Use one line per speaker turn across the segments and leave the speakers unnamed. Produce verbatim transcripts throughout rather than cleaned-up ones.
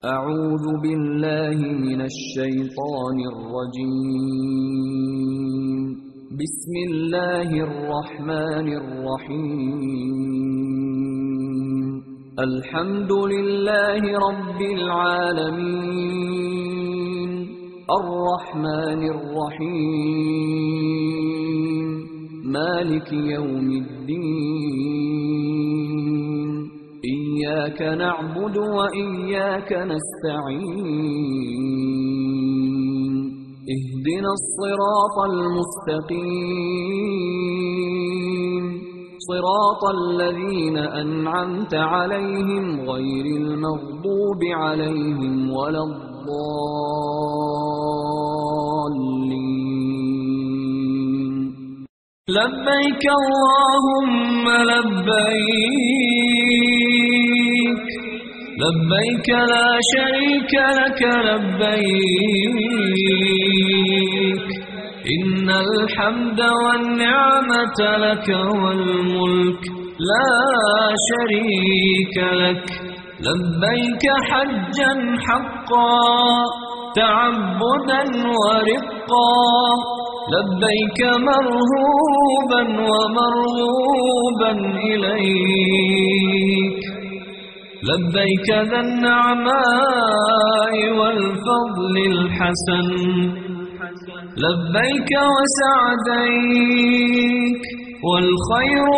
أعوذ بالله من الشيطان الرجيم بسم الله الرحمن الرحيم الحمد لله رب العالمين الرحمن الرحيم مالك يوم الدين إياك نعبد وإياك نستعين اهدنا الصراط المستقيم صراط الذين أنعمت عليهم غير المغضوب عليهم ولا الضالين لبيك اللهم لبيك لبيك لا شريك لك لبيك إن الحمد والنعمة لك والملك لا شريك لك لبيك حجا حقا تعبدا ورقا لبيك مرهوبا ومرغوبا إليك لبيك ذا النعماء والفضل الحسن لبيك وسعديك والخير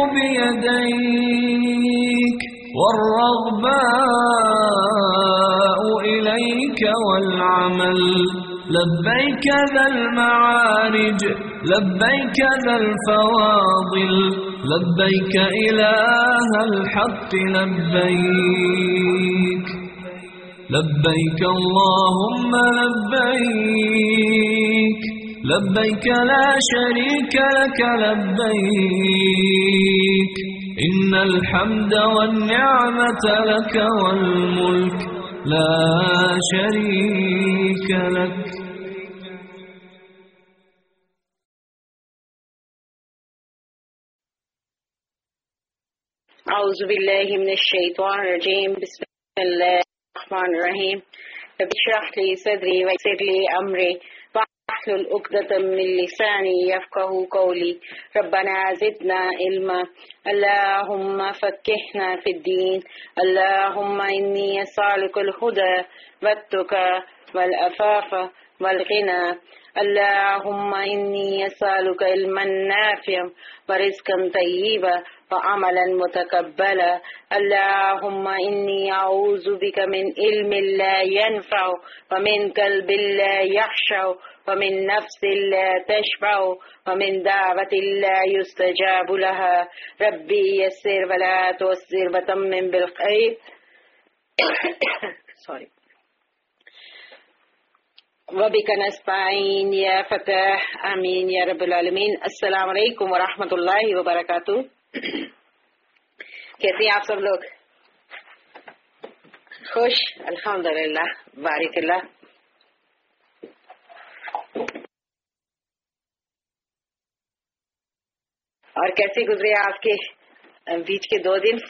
بيديك والرغباء إليك والعمل لبيك ذا المعارج لبيك ذا الفواضل لبيك إله الحق لبيك لبيك اللهم لبيك لبيك لا شريك لك لبيك إن الحمد والنعمة لك والملك لا شريك لك.
أعوذ بالله من الشيطان الرجيم بسم الله الرحمن الرحيم رب اشرح لي صدري ويسر لي أمري واحلل عقدة من لساني يفقهوا قولي ربنا زدنا علما اللهم فقهنا في الدين اللهم إني أسألك الهدى والتقى والعفاف والغنى اللهم إني أسألك علما نافعا ورزقا طيبا وعملا متقبلا اللهم إني أعوذ بك من علم لا ينفع ومن قلب لا يخشع ومن نفس لا تشبع ومن دعوة لا يستجاب لها ربي يسر ولا تعسر وتمم بالخير sorry وبك نستعين يا فتاح آمين يا رب العالمين. السلام علیکم ورحمۃ اللہ وبرکاتہ. کیسے ہیں آپ سب لوگ؟ خوش؟ الحمدللہ بارک اللہ. اور کیسے گزرے آپ کے بیچ کے دو دن؟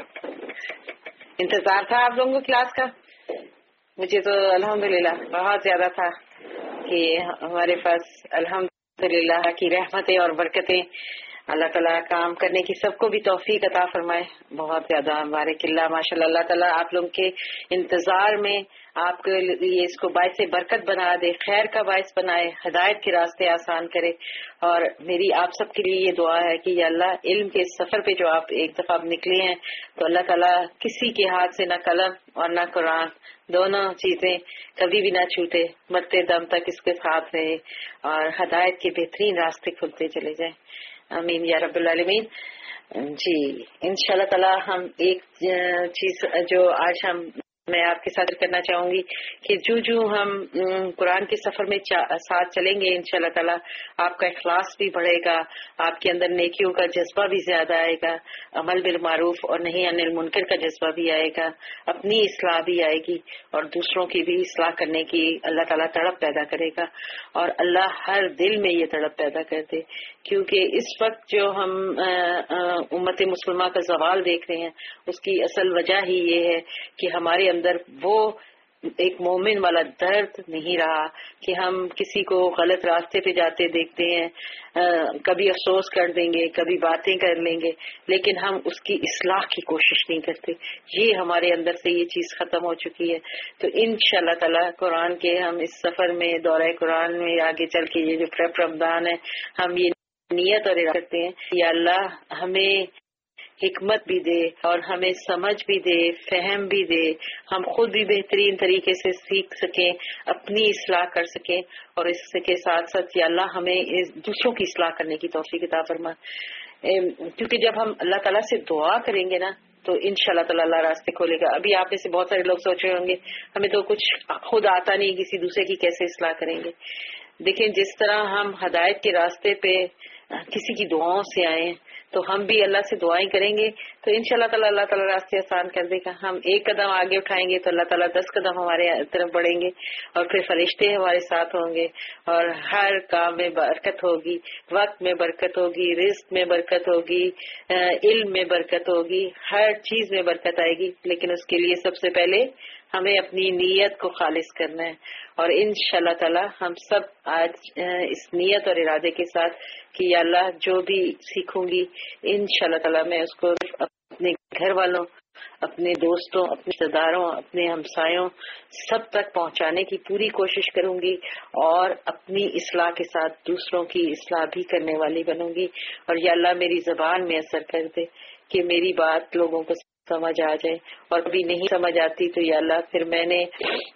انتظار تھا آپ لوگوں کو کلاس کا؟ مجھے تو الحمدللہ بہت زیادہ تھا کہ ہمارے پاس الحمدللہ کی رحمتیں اور برکتیں اللہ تعالیٰ کام کرنے کی سب کو بھی توفیق عطا فرمائے. بہت زیادہ بارک اللہ ماشاء اللہ. اللہ تعالیٰ آپ لوگوں کے انتظار میں آپ کے لیے اس کو باعث برکت بنا دے، خیر کا باعث بنائے، ہدایت کے راستے آسان کرے. اور میری آپ سب کے لیے یہ دعا ہے کہ یا اللہ علم کے سفر پہ جو آپ ایک دفعہ آپ نکلے ہیں تو اللہ تعالیٰ کسی کے ہاتھ سے نہ قلم اور نہ قرآن دونوں چیزیں کبھی بھی نہ چھوٹے، مرتے دم تک اس کے ساتھ رہے اور ہدایت کے بہترین راستے کھلتے چلے جائیں. آمین یا رب العالمین. جی انشاءاللہ تعالی ہم ایک چیز جو آج ہم میں آپ کے ساتھ کرنا چاہوں گی کہ جو جو ہم قرآن کے سفر میں ساتھ چلیں گے انشاءاللہ تعالی آپ کا اخلاص بھی بڑھے گا، آپ کے اندر نیکیوں کا جذبہ بھی زیادہ آئے گا، عمل بالمعروف اور نہی عن المنکر کا جذبہ بھی آئے گا، اپنی اصلاح بھی آئے گی اور دوسروں کی بھی اصلاح کرنے کی اللہ تعالیٰ تڑپ پیدا کرے گا. اور اللہ ہر دل میں یہ تڑپ پیدا کر دے، کیونکہ اس وقت جو ہم امت مسلمہ کا زوال دیکھ رہے ہیں اس کی اصل وجہ ہی یہ ہے کہ ہمارے اندر وہ ایک مومن والا درد نہیں رہا کہ ہم کسی کو غلط راستے پہ جاتے دیکھتے ہیں، کبھی افسوس کر دیں گے، کبھی باتیں کر لیں گے، لیکن ہم اس کی اصلاح کی کوشش نہیں کرتے. یہ ہمارے اندر سے یہ چیز ختم ہو چکی ہے. تو انشاءاللہ تعالی قرآن کے ہم اس سفر میں دورہ قرآن میں آگے چل کے یہ جو پریپ رمضان ہے ہم یہ نیت اور ارادہ کرتے ہیں یا اللہ ہمیں حکمت بھی دے اور ہمیں سمجھ بھی دے، فہم بھی دے، ہم خود بھی بہترین طریقے سے سیکھ سکیں، اپنی اصلاح کر سکیں، اور اس کے ساتھ ساتھ یا اللہ ہمیں دوسروں کی اصلاح کرنے کی توفیق عطا فرما. کیونکہ جب ہم اللہ تعالیٰ سے دعا کریں گے نا تو انشاءاللہ تعالیٰ اللہ راستے کھولے گا. ابھی آپ میں سے بہت سارے لوگ سوچ رہے ہوں گے ہمیں تو کچھ خود آتا نہیں، کسی دوسرے کی کیسے اصلاح کریں گے. دیکھیں جس طرح ہم ہدایت کے راستے پہ کسی کی دعاؤں سے آئے تو ہم بھی اللہ سے دعائیں کریں گے تو انشاءاللہ تعالیٰ اللہ تعالیٰ راستے آسان کر دے گا. ہم ایک قدم آگے اٹھائیں گے تو اللہ تعالیٰ دس قدم ہمارے طرف بڑھیں گے، اور پھر فرشتے ہمارے ساتھ ہوں گے، اور ہر کام میں برکت ہوگی، وقت میں برکت ہوگی، رزق میں برکت ہوگی، علم میں برکت ہوگی، ہر چیز میں برکت آئے گی. لیکن اس کے لیے سب سے پہلے ہمیں اپنی نیت کو خالص کرنا ہے. اور انشاءاللہ تعالی ہم سب آج اس نیت اور ارادے کے ساتھ کہ یا اللہ جو بھی سیکھوں گی انشاءاللہ تعالی میں اس کو اپنے گھر والوں، اپنے دوستوں، اپنے رشتہ داروں، اپنے ہمسایوں سب تک پہنچانے کی پوری کوشش کروں گی، اور اپنی اصلاح کے ساتھ دوسروں کی اصلاح بھی کرنے والی بنوں گی. اور یا اللہ میری زبان میں اثر کر دے کہ میری بات لوگوں کو سمجھ آ جائے، اور کبھی نہیں سمجھ آتی تو یا اللہ پھر میں نے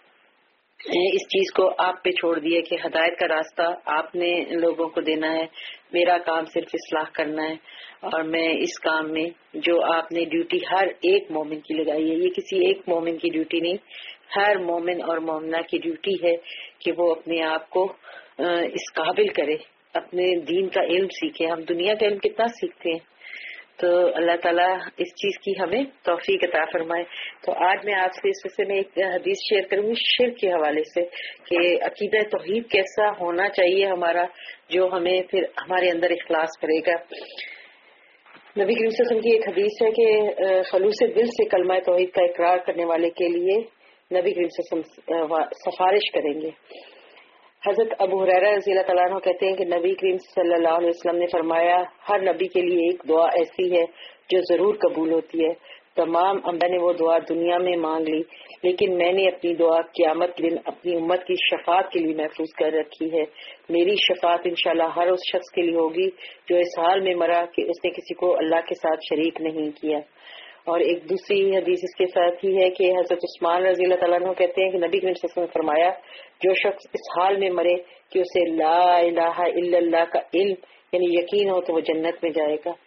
اس چیز کو آپ پہ چھوڑ دیا کہ ہدایت کا راستہ آپ نے لوگوں کو دینا ہے، میرا کام صرف اصلاح کرنا ہے. اور میں اس کام میں جو آپ نے ڈیوٹی ہر ایک مومن کی لگائی ہے، یہ کسی ایک مومن کی ڈیوٹی نہیں، ہر مومن اور مومنہ کی ڈیوٹی ہے کہ وہ اپنے آپ کو اس قابل کرے، اپنے دین کا علم سیکھے. ہم دنیا کا علم کتنا سیکھتے ہیں، تو اللہ تعالیٰ اس چیز کی ہمیں توفیق عطا فرمائے. تو آج میں آپ سے اس سلسلے میں ایک حدیث شیئر کروں گی شرک کے حوالے سے کہ عقیدہ توحید کیسا ہونا چاہیے ہمارا، جو ہمیں پھر ہمارے اندر اخلاص کرے گا. نبی کریم صلی اللہ علیہ وسلم کی ایک حدیث ہے کہ خلوص دل سے کلمہ توحید کا اقرار کرنے والے کے لیے نبی کریم صلی اللہ علیہ وسلم سفارش کریں گے. حضرت ابو ہریرہ رضی اللہ تعالیٰ عنہ کہتے ہیں کہ نبی کریم صلی اللہ علیہ وسلم نے فرمایا ہر نبی کے لیے ایک دعا ایسی ہے جو ضرور قبول ہوتی ہے. تمام انبیاء نے وہ دعا دنیا میں مانگ لی، لیکن میں نے اپنی دعا قیامت کے دن اپنی امت کی شفاعت کے لیے محفوظ کر رکھی ہے. میری شفاعت انشاءاللہ ہر اس شخص کے لیے ہوگی جو اس حال میں مرا کہ اس نے کسی کو اللہ کے ساتھ شریک نہیں کیا. اور ایک دوسری حدیث اس کے ساتھ ہی ہے کہ حضرت عثمان رضی اللہ تعالیٰ عنہ کہتے ہیں کہ نبی کریم صلی اللہ علیہ وسلم نے فرمایا جو شخص اس حال میں مرے کہ اسے لا الہ الا اللہ کا علم یعنی یقین ہو تو وہ جنت میں جائے گا.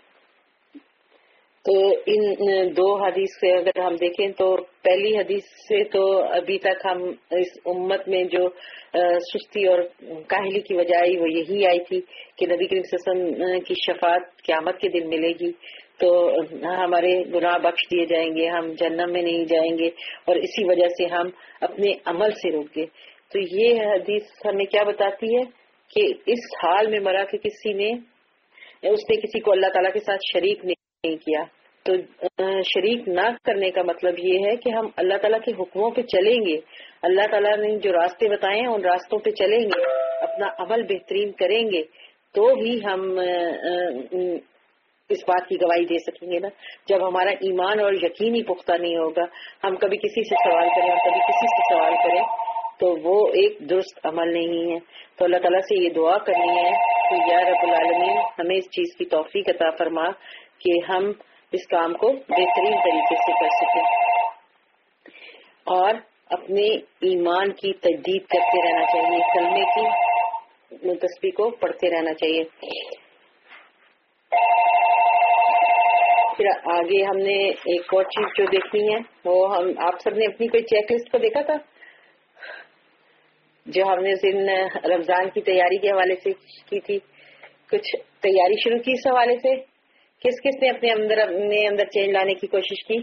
تو ان دو حدیث سے اگر ہم دیکھیں تو پہلی حدیث سے تو ابھی تک ہم اس امت میں جو سستی اور کاہلی کی وجہ آئی وہ یہی آئی تھی کہ نبی کریم صلی اللہ علیہ وسلم کی شفاعت قیامت کے دن ملے گی تو ہمارے گناہ بخش دیے جائیں گے، ہم جہنم میں نہیں جائیں گے، اور اسی وجہ سے ہم اپنے عمل سے روک گے. تو یہ حدیث ہمیں کیا بتاتی ہے کہ اس حال میں مرا کہ کسی نے اس نے کسی کو اللہ تعالیٰ کے ساتھ شریک نہیں کیا. تو شریک نہ کرنے کا مطلب یہ ہے کہ ہم اللہ تعالیٰ کے حکموں پہ چلیں گے، اللہ تعالیٰ نے جو راستے بتائے ہیں ان راستوں پہ چلیں گے، اپنا عمل بہترین کریں گے تو ہی ہم اس بات کی گواہی دے سکیں گے نا. جب ہمارا ایمان اور یقین ہی پختہ نہیں ہوگا، ہم کبھی کسی سے سوال کریں اور کبھی کسی سے سوال کریں تو وہ ایک درست عمل نہیں ہے. تو اللہ تعالیٰ سے یہ دعا کرنی ہے کہ یا رب العالمین ہمیں اس چیز کی توفیق عطا فرما کہ ہم اس کام کو بہترین طریقے سے کر سکیں، اور اپنے ایمان کی تجدید کرتے رہنا چاہیے، کلمے کی تسبیح کو پڑھتے رہنا چاہیے. پھر آگے ہم نے ایک اور چیز جو دیکھنی ہے وہ ہم آپ سب نے اپنی کوئی چیک لسٹ کو دیکھا تھا جو ہم نے دن رمضان کی تیاری کے حوالے سے کی تھی. کچھ تیاری شروع کی اس حوالے سے، کس کس نے اپنے اندر اپنے اندر چینج لانے کی کوشش کی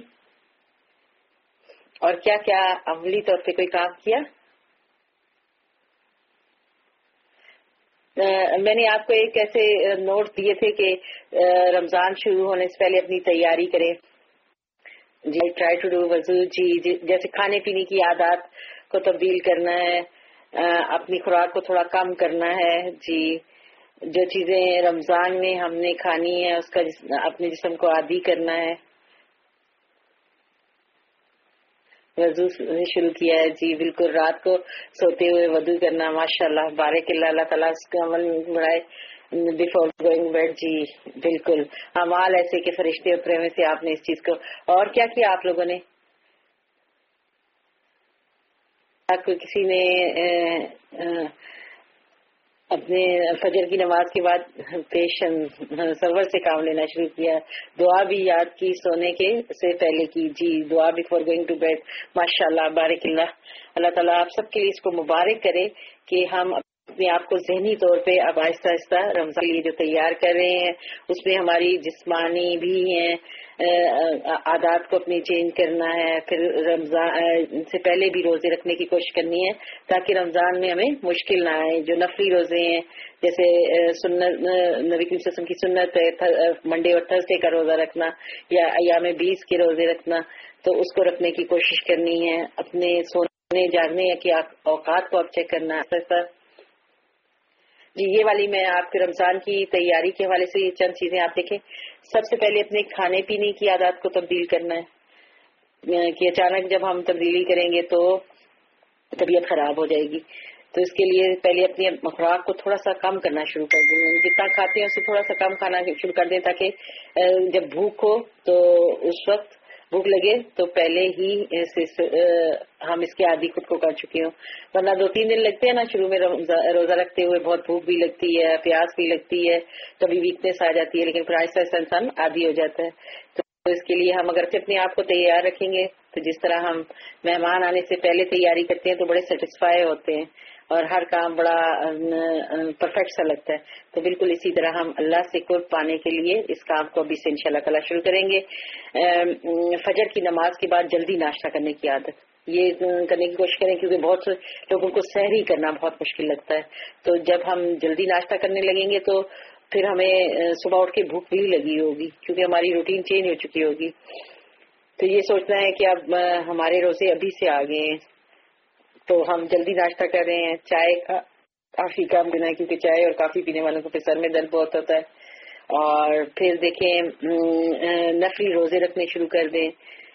اور کیا کیا عملی طور پہ کوئی کام کیا؟ میں نے آپ کو ایک ایسے نوٹ دیے تھے کہ رمضان شروع ہونے سے پہلے اپنی تیاری کریں. جی ٹرائی ٹو ڈو وضو جی جیسے کھانے پینے کی عادات کو تبدیل کرنا ہے, اپنی خوراک کو تھوڑا کم کرنا ہے. جی جو چیزیں رمضان میں ہم نے کھانی ہے اس کا اپنے جسم کو عادی کرنا ہے. وضو شروع کیا ہے جی بالکل, رات کو سوتے ہوئے وضو کرنا, ماشاء اللہ بارک اللہ, اللہ تعالیٰ اس کا عمل بڑھائے. بفور گوئنگ بیڈ جی بالکل, اعمال ایسے کہ فرشتے اترے ہوئے سے آپ نے اس چیز کو. اور کیا کیا آپ لوگوں نے؟ آپ کو کسی نے اپنے فجر کی نماز کے بعد پیشن سرور سے کام لینا شروع کیا, دعا بھی یاد کی سونے کے سے پہلے کی جی, دعا بفور گوئنگ ٹو بیڈ, ماشاء اللہ بارک اللہ. اللہ تعالیٰ آپ سب کے لیے اس کو مبارک کرے کہ ہم اپنے آپ کو ذہنی طور پہ اب آہستہ آہستہ رمضان کے لیے جو تیار کر رہے ہیں اس میں ہماری جسمانی بھی ہیں عادات کو اپنی چینج کرنا ہے. پھر رمضان سے پہلے بھی روزے رکھنے کی کوشش کرنی ہے تاکہ رمضان میں ہمیں مشکل نہ آئے. جو نفلی روزے ہیں جیسے سنت نبی کریم صلی اللہ علیہ وسلم کی سنت ہے منڈے اور تھرسڈے کا روزہ رکھنا یا ایام بیس کے روزے رکھنا, تو اس کو رکھنے کی کوشش کرنی ہے. اپنے سونے جاگنے کے اوقات کو اب چیک کرنا ہے. جی یہ والی میں آپ کے رمضان کی تیاری کے حوالے سے چند چیزیں آپ دیکھیں. سب سے پہلے اپنے کھانے پینے کی عادات کو تبدیل کرنا ہے کہ اچانک جب ہم تبدیلی کریں گے تو طبیعت خراب ہو جائے گی. تو اس کے لیے پہلے اپنی خوراک کو تھوڑا سا کم کرنا شروع کر دیں, جتنا کھاتے ہیں اس سے تھوڑا سا کم کھانا شروع کر دیں تاکہ جب بھوک ہو تو اس وقت بھوک لگے تو پہلے ہی ہم اس کے عادی خود کو کر چکے ہوں. ورنہ دو تین دن لگتے ہیں نا شروع میں روزہ رکھتے ہوئے, بہت بھوک بھی لگتی ہے, پیاس بھی لگتی ہے, کبھی ویکنیس آ جاتی ہے, لیکن پھر آہستہ آہستہ انسان عادی ہو جاتا ہے. تو اس کے لیے ہم اگر اپنے آپ کو تیار رکھیں گے تو جس طرح ہم مہمان آنے سے پہلے تیاری کرتے ہیں تو بڑے سیٹسفائی ہوتے ہیں اور ہر کام بڑا پرفیکٹ سا لگتا ہے. تو بالکل اسی طرح ہم اللہ سے قرب پانے کے لیے اس کام کو ابھی سے انشاءاللہ تعالی شروع کریں گے. فجر کی نماز کے بعد جلدی ناشتہ کرنے کی عادت یہ کرنے کی کوشش کریں کیونکہ بہت سے لوگوں کو سحری کرنا بہت مشکل لگتا ہے. تو جب ہم جلدی ناشتہ کرنے لگیں گے تو پھر ہمیں صبح اٹھ کے بھوک بھی لگی ہوگی کیونکہ ہماری روٹین چینج ہو چکی ہوگی. تو یہ سوچنا ہے کہ اب ہمارے روزے ابھی سے آ گئے ہیں تو ہم جلدی ناشتہ کر رہے ہیں. چائے کا کافی کم پینا ہے کیونکہ چائے اور کافی پینے والوں کو پھر سر میں درد بہت ہوتا ہے. اور پھر دیکھیں نفلی روزے رکھنے شروع کر دیں,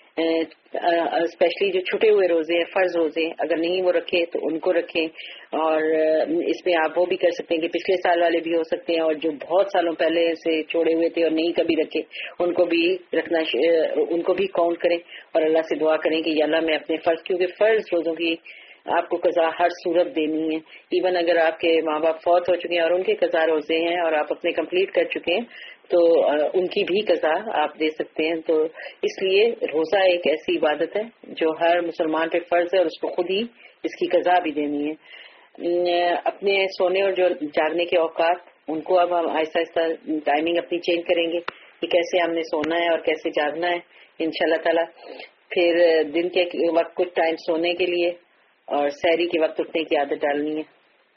اسپیشلی جو چھٹے ہوئے روزے ہیں فرض روزے اگر نہیں وہ رکھیں تو ان کو رکھیں. اور اس میں آپ وہ بھی کر سکتے ہیں کہ پچھلے سال والے بھی ہو سکتے ہیں, اور جو بہت سالوں پہلے سے چھوڑے ہوئے تھے اور نہیں کبھی رکھے ان کو بھی رکھنا, ان کو بھی کاؤنٹ کریں اور اللہ سے دعا کریں کہ یا اللہ میں اپنے فرض, کیونکہ فرض روزوں کی آپ کو قضا ہر صورت دینی ہے. ایون اگر آپ کے ماں باپ فوت ہو چکے ہیں اور ان کے قضا روزے ہیں اور آپ اپنے کمپلیٹ کر چکے ہیں تو ان کی بھی قضا آپ دے سکتے ہیں. تو اس لیے روزہ ایک ایسی عبادت ہے جو ہر مسلمان پہ فرض ہے اور اس کو خود ہی اس کی قضا بھی دینی ہے. اپنے سونے اور جو جاگنے کے اوقات ان کو اب ہم آہستہ آہستہ ٹائمنگ اپنی چینج کریں گے کہ کیسے ہم نے سونا ہے اور کیسے جاگنا ہے انشاءاللہ تعالی. پھر دن کے وقت کچھ ٹائم سونے کے لیے اور سحری کے وقت اٹھنے کی عادت ڈالنی ہے.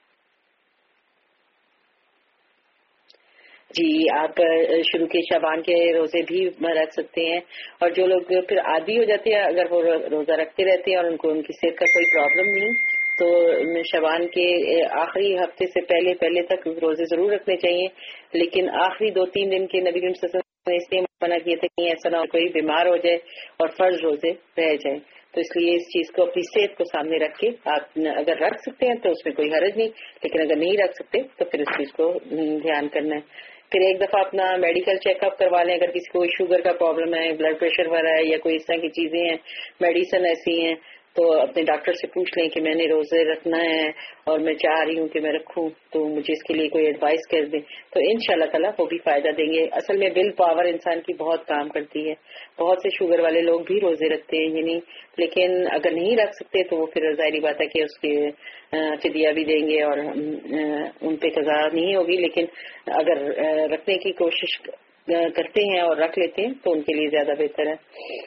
جی آپ شروع کے شعبان کے روزے بھی رکھ سکتے ہیں, اور جو لوگ پھر عادی ہو جاتے ہیں اگر وہ روزہ رکھتے رہتے ہیں اور ان کو ان کی صحت کا کوئی پرابلم نہیں تو شعبان کے آخری ہفتے سے پہلے پہلے تک روزے ضرور رکھنے چاہیے. لیکن آخری دو تین دن کے نبی کریم صلی اللہ علیہ وسلم نے اس لیے منع کیا تھا کہ ایسا نہ ہو کوئی بیمار ہو جائے اور فرض روزے رہ جائیں. تو اس لیے اس چیز کو اپنی صحت کو سامنے رکھ کے آپ اگر رکھ سکتے ہیں تو اس میں کوئی حرج نہیں, لیکن اگر نہیں رکھ سکتے تو پھر اس چیز کو دھیان کرنا ہے. پھر ایک دفعہ اپنا میڈیکل چیک اپ کروا لیں. اگر کسی کو شوگر کا پرابلم ہے, بلڈ پریشر وغیرہ ہے یا کوئی اس طرح کی چیزیں ہیں, میڈیسن ایسی ہیں تو اپنے ڈاکٹر سے پوچھ لیں کہ میں نے روزے رکھنا ہے اور میں چاہ رہی ہوں کہ میں رکھوں, تو مجھے اس کے لیے کوئی ایڈوائس کر دیں تو انشاءاللہ تعالیٰ وہ بھی فائدہ دیں گے. اصل میں ول پاور انسان کی بہت کام کرتی ہے. بہت سے شوگر والے لوگ بھی روزے رکھتے ہیں یعنی, لیکن اگر نہیں رکھ سکتے تو وہ پھر ظاہری بات ہے کہ اس کے فدیہ بھی دیں گے اور ان پہ قضا نہیں ہوگی. لیکن اگر رکھنے کی کوشش کرتے ہیں اور رکھ لیتے ہیں تو ان کے لیے زیادہ بہتر ہے.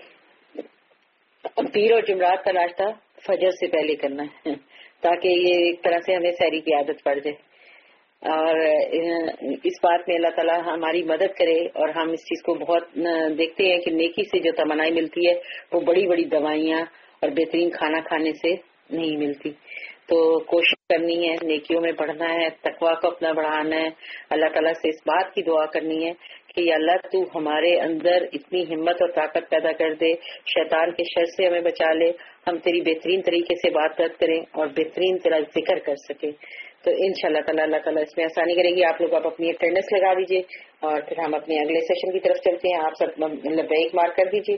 پیر اور جمعرات کا ناشتہ فجر سے پہلے کرنا ہے تاکہ یہ ایک طرح سے ہمیں سحری کی عادت پڑ جائے. اور اس بات میں اللہ تعالیٰ ہماری مدد کرے، اور ہم اس چیز کو بہت دیکھتے ہیں کہ نیکی سے جو تمنائی ملتی ہے وہ بڑی بڑی دوائیاں اور بہترین کھانا کھانے سے نہیں ملتی. تو کوشش کرنی ہے، نیکیوں میں بڑھنا ہے، تقویٰ کو اپنا بڑھانا ہے، اللہ تعالیٰ سے اس بات کی دعا کرنی ہے کہ یا اللہ تو ہمارے اندر اتنی ہمت اور طاقت پیدا کر دے، شیطان کے شر سے ہمیں بچا لے، ہم تیری بہترین طریقے سے بات بات کریں اور بہترین تیرا ذکر کر سکیں. تو ان شاء اللہ تعالیٰ اللہ تعالیٰ اس میں آسانی کرے گی. آپ لوگ آپ اپنی اٹینڈنس لگا دیجیے اور پھر ہم اپنے اگلے سیشن کی طرف چلتے ہیں. آپ سب لبیک مارک کر دیجیے.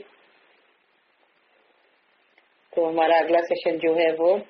تو ہمارا اگلا سیشن جو ہے وہ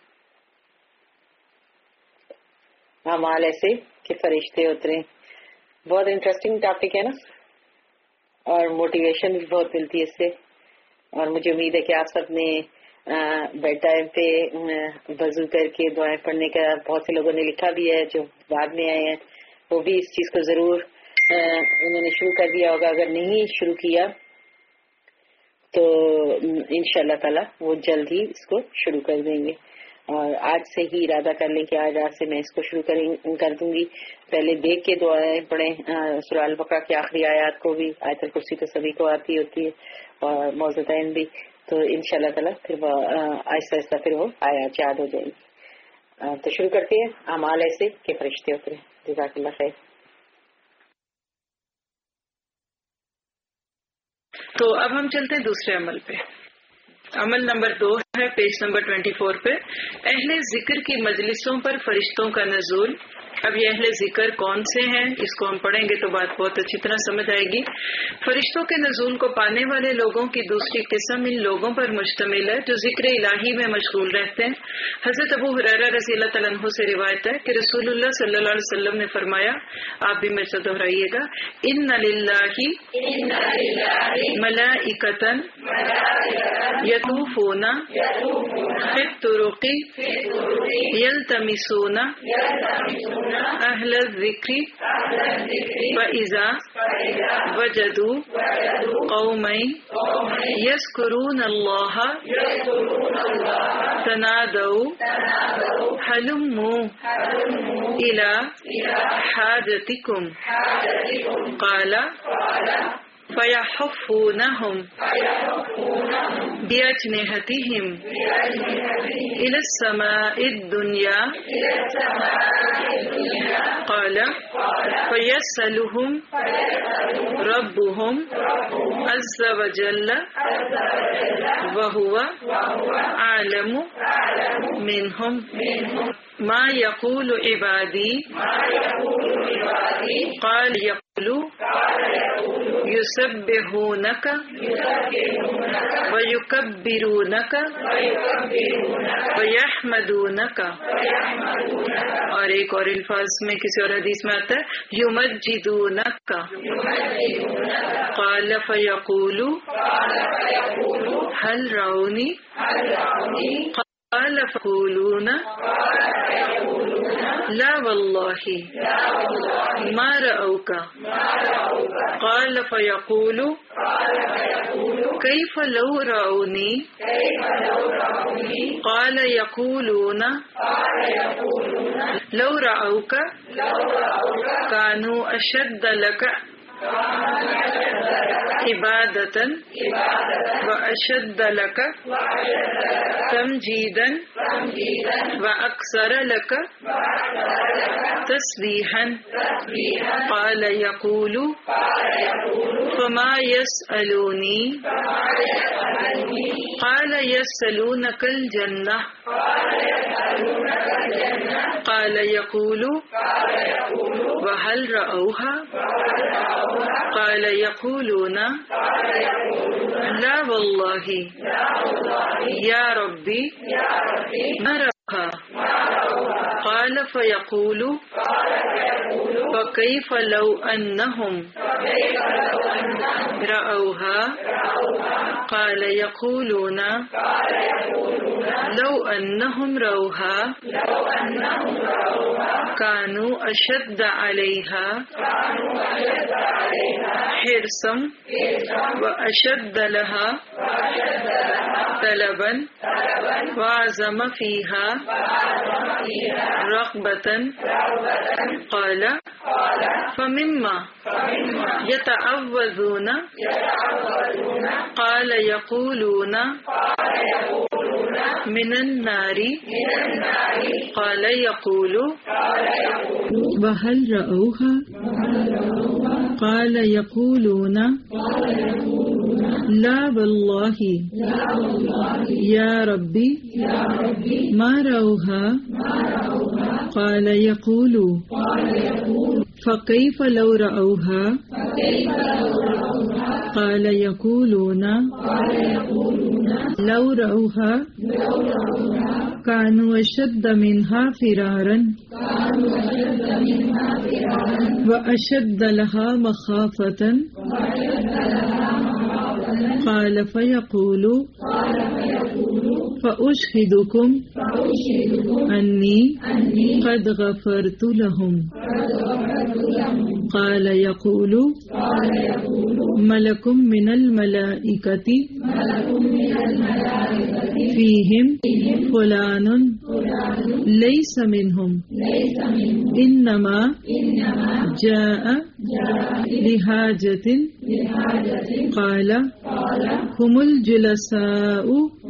اعمال ایسے کہ فرشتے اترے. بہت انٹرسٹنگ ٹاپک ہے نا، اور موٹیویشن بھی بہت ملتی ہے اس سے. اور مجھے امید ہے کہ آپ سب نے بیڈ ٹائم پہ وضو کر کے دعائیں پڑھنے کا، بہت سے لوگوں نے لکھا بھی ہے جو بعد میں آئے ہیں، وہ بھی اس چیز کو ضرور انہوں نے شروع کر دیا ہوگا. اگر نہیں شروع کیا تو انشاء اللہ تعالیٰ وہ جلد ہی اس کو شروع کر دیں گے. اور آج سے ہی ارادہ کر لیں کہ آج رات سے میں اس کو شروع کر دوں گی. پہلے دیکھ کے دعائیں پڑھیں سورہ البقرہ کی آخری آیات کو بھی. آیت الکرسی تو سبھی کو آتی ہوتی ہے اور موضوعین بھی. تو انشاء اللہ تعالیٰ پھر وہ آہستہ آہستہ پھر وہ آیات یاد ہو جائیں گی. تو شروع کرتے ہیں اعمال ایسے کہ فرشتے اترے. جزاک اللہ خیر.
تو اب ہم چلتے ہیں دوسرے عمل پہ. عمل نمبر دو ہے پیج نمبر چوبیس پہ، اہل ذکر کی مجلسوں پر فرشتوں کا نزول. اب یہ اہل ذکر کون سے ہیں اس کو ہم پڑھیں گے تو بات بہت اچھی طرح سمجھ آئے گی. فرشتوں کے نزول کو پانے والے لوگوں کی دوسری قسم ان لوگوں پر مشتمل ہے جو ذکر الہی میں مشغول رہتے ہیں. حضرت ابو ہریرہ رضی اللہ تعالیٰ عنہ سے روایت ہے کہ رسول اللہ صلی اللہ علیہ وسلم نے فرمایا، آپ بھی میرے سے دہرائیے گا، ان للہ ملائکۃ یطوفون فی الطرق یلتمسون اہل الذکر فاذا وجدوا قوما یذکرون اللہ تنادوا ہلموا الی حاجتکم قال فَيَحُفُّونَهُمْ بِأَجْنِحَتِهِمْ إِلَى السَّمَاءِ الدُّنْيَا قَالَ فَيَسْأَلُهُمْ رَبُّهُمْ عَزَّ وَجَلَّ وَهُوَ أَعْلَمُ مِنْهُمْ مَا يَقُولُ عِبَادِي قَالَ يَقُولُ يسبحونك ويكبرونك ويحمدونك. اور ایک اور الفاظ میں کسی اور حدیث میں آتا ہے یمجدونك. قال فيقول هل رأوني قال فيقولون لا والله ما رأوك قال فيقول كيف لو رأوني قال يقولون لو رأوك كانوا أشد لك عبادة وأشد لك تمجيدا وأكثر لك تسبيحا. قال يقول فما يسألوني قال يسألونك الجنة قال يقول وهل رأوها قال يقولون لا والله يا ربي ما رأوها قال فيقول فكيف لو أنهم رأوها قال يقولون لو أنهم رأوها كانوا أشد عليها حرصا وأشد لها طلبا وعزم فيها رغبة قال فمما يتعوذون قال يقولون من النار قال يقول وهل رأوها قال يقولون لا والله يا ربي ما رأوها قال يقول فكيف لو رأوها قال يقولون لو رأوها كانوا أشد منها فرارا وأشد لها مخافة قال فيقول فأشهدكم أني قد غفرت لهم قال يقول ملك من الملائكة فيهم فلان ليس منهم إنما جاء لحاجة قال هم الجلساء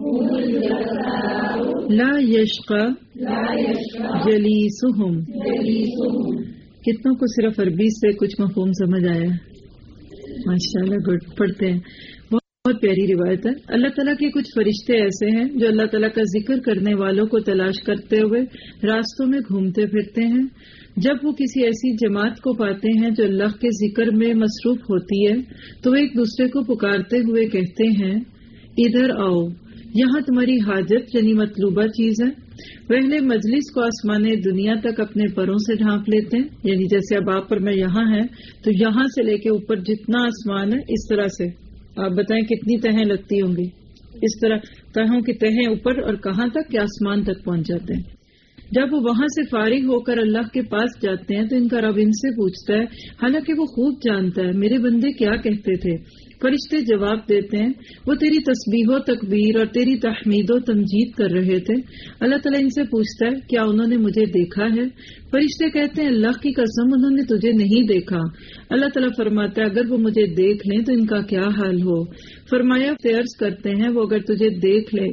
لا يشقى جلیسہم. کتنوں کو صرف عربی سے کچھ مفہوم سمجھ آیا ہے؟ ماشاءاللہ گڈ. پڑھتے ہیں. بہت پیاری روایت ہے. اللہ تعالیٰ کے کچھ فرشتے ایسے ہیں جو اللہ تعالیٰ کا ذکر کرنے والوں کو تلاش کرتے ہوئے راستوں میں گھومتے پھرتے ہیں. جب وہ کسی ایسی جماعت کو پاتے ہیں جو اللہ کے ذکر میں مصروف ہوتی ہے تو وہ ایک دوسرے کو پکارتے ہوئے کہتے ہیں ادھر آؤ، یہاں تمہاری حاجت یعنی مطلوبہ چیز ہے. وہ اہل مجلس کو آسمان دنیا تک اپنے پروں سے ڈھانپ لیتے ہیں، یعنی جیسے اب آپ پر میں یہاں ہیں تو یہاں سے لے کے اوپر جتنا آسمان ہے اس طرح سے آپ بتائیں کتنی تہیں لگتی ہوں گی. اس طرح تہوں کی تہیں اوپر اور کہاں تک کہ آسمان تک پہنچ جاتے ہیں. جب وہ وہاں سے فارغ ہو کر اللہ کے پاس جاتے ہیں تو ان کا رب ان سے پوچھتا ہے، حالانکہ وہ خوب جانتا ہے میرے بندے کیا کہتے تھے. فرشتے جواب دیتے ہیں وہ تیری تسبیح و تکبیر اور تیری تحمید و تمجید کر رہے تھے. اللہ تعالیٰ ان سے پوچھتا ہے کیا انہوں نے مجھے دیکھا ہے؟ فرشتے کہتے ہیں اللہ کی قسم انہوں نے تجھے نہیں دیکھا. اللہ تعالیٰ فرماتا ہے اگر وہ مجھے دیکھ لیں تو ان کا کیا حال ہو. فرمایا عرض کرتے ہیں وہ اگر تجھے دیکھ لیں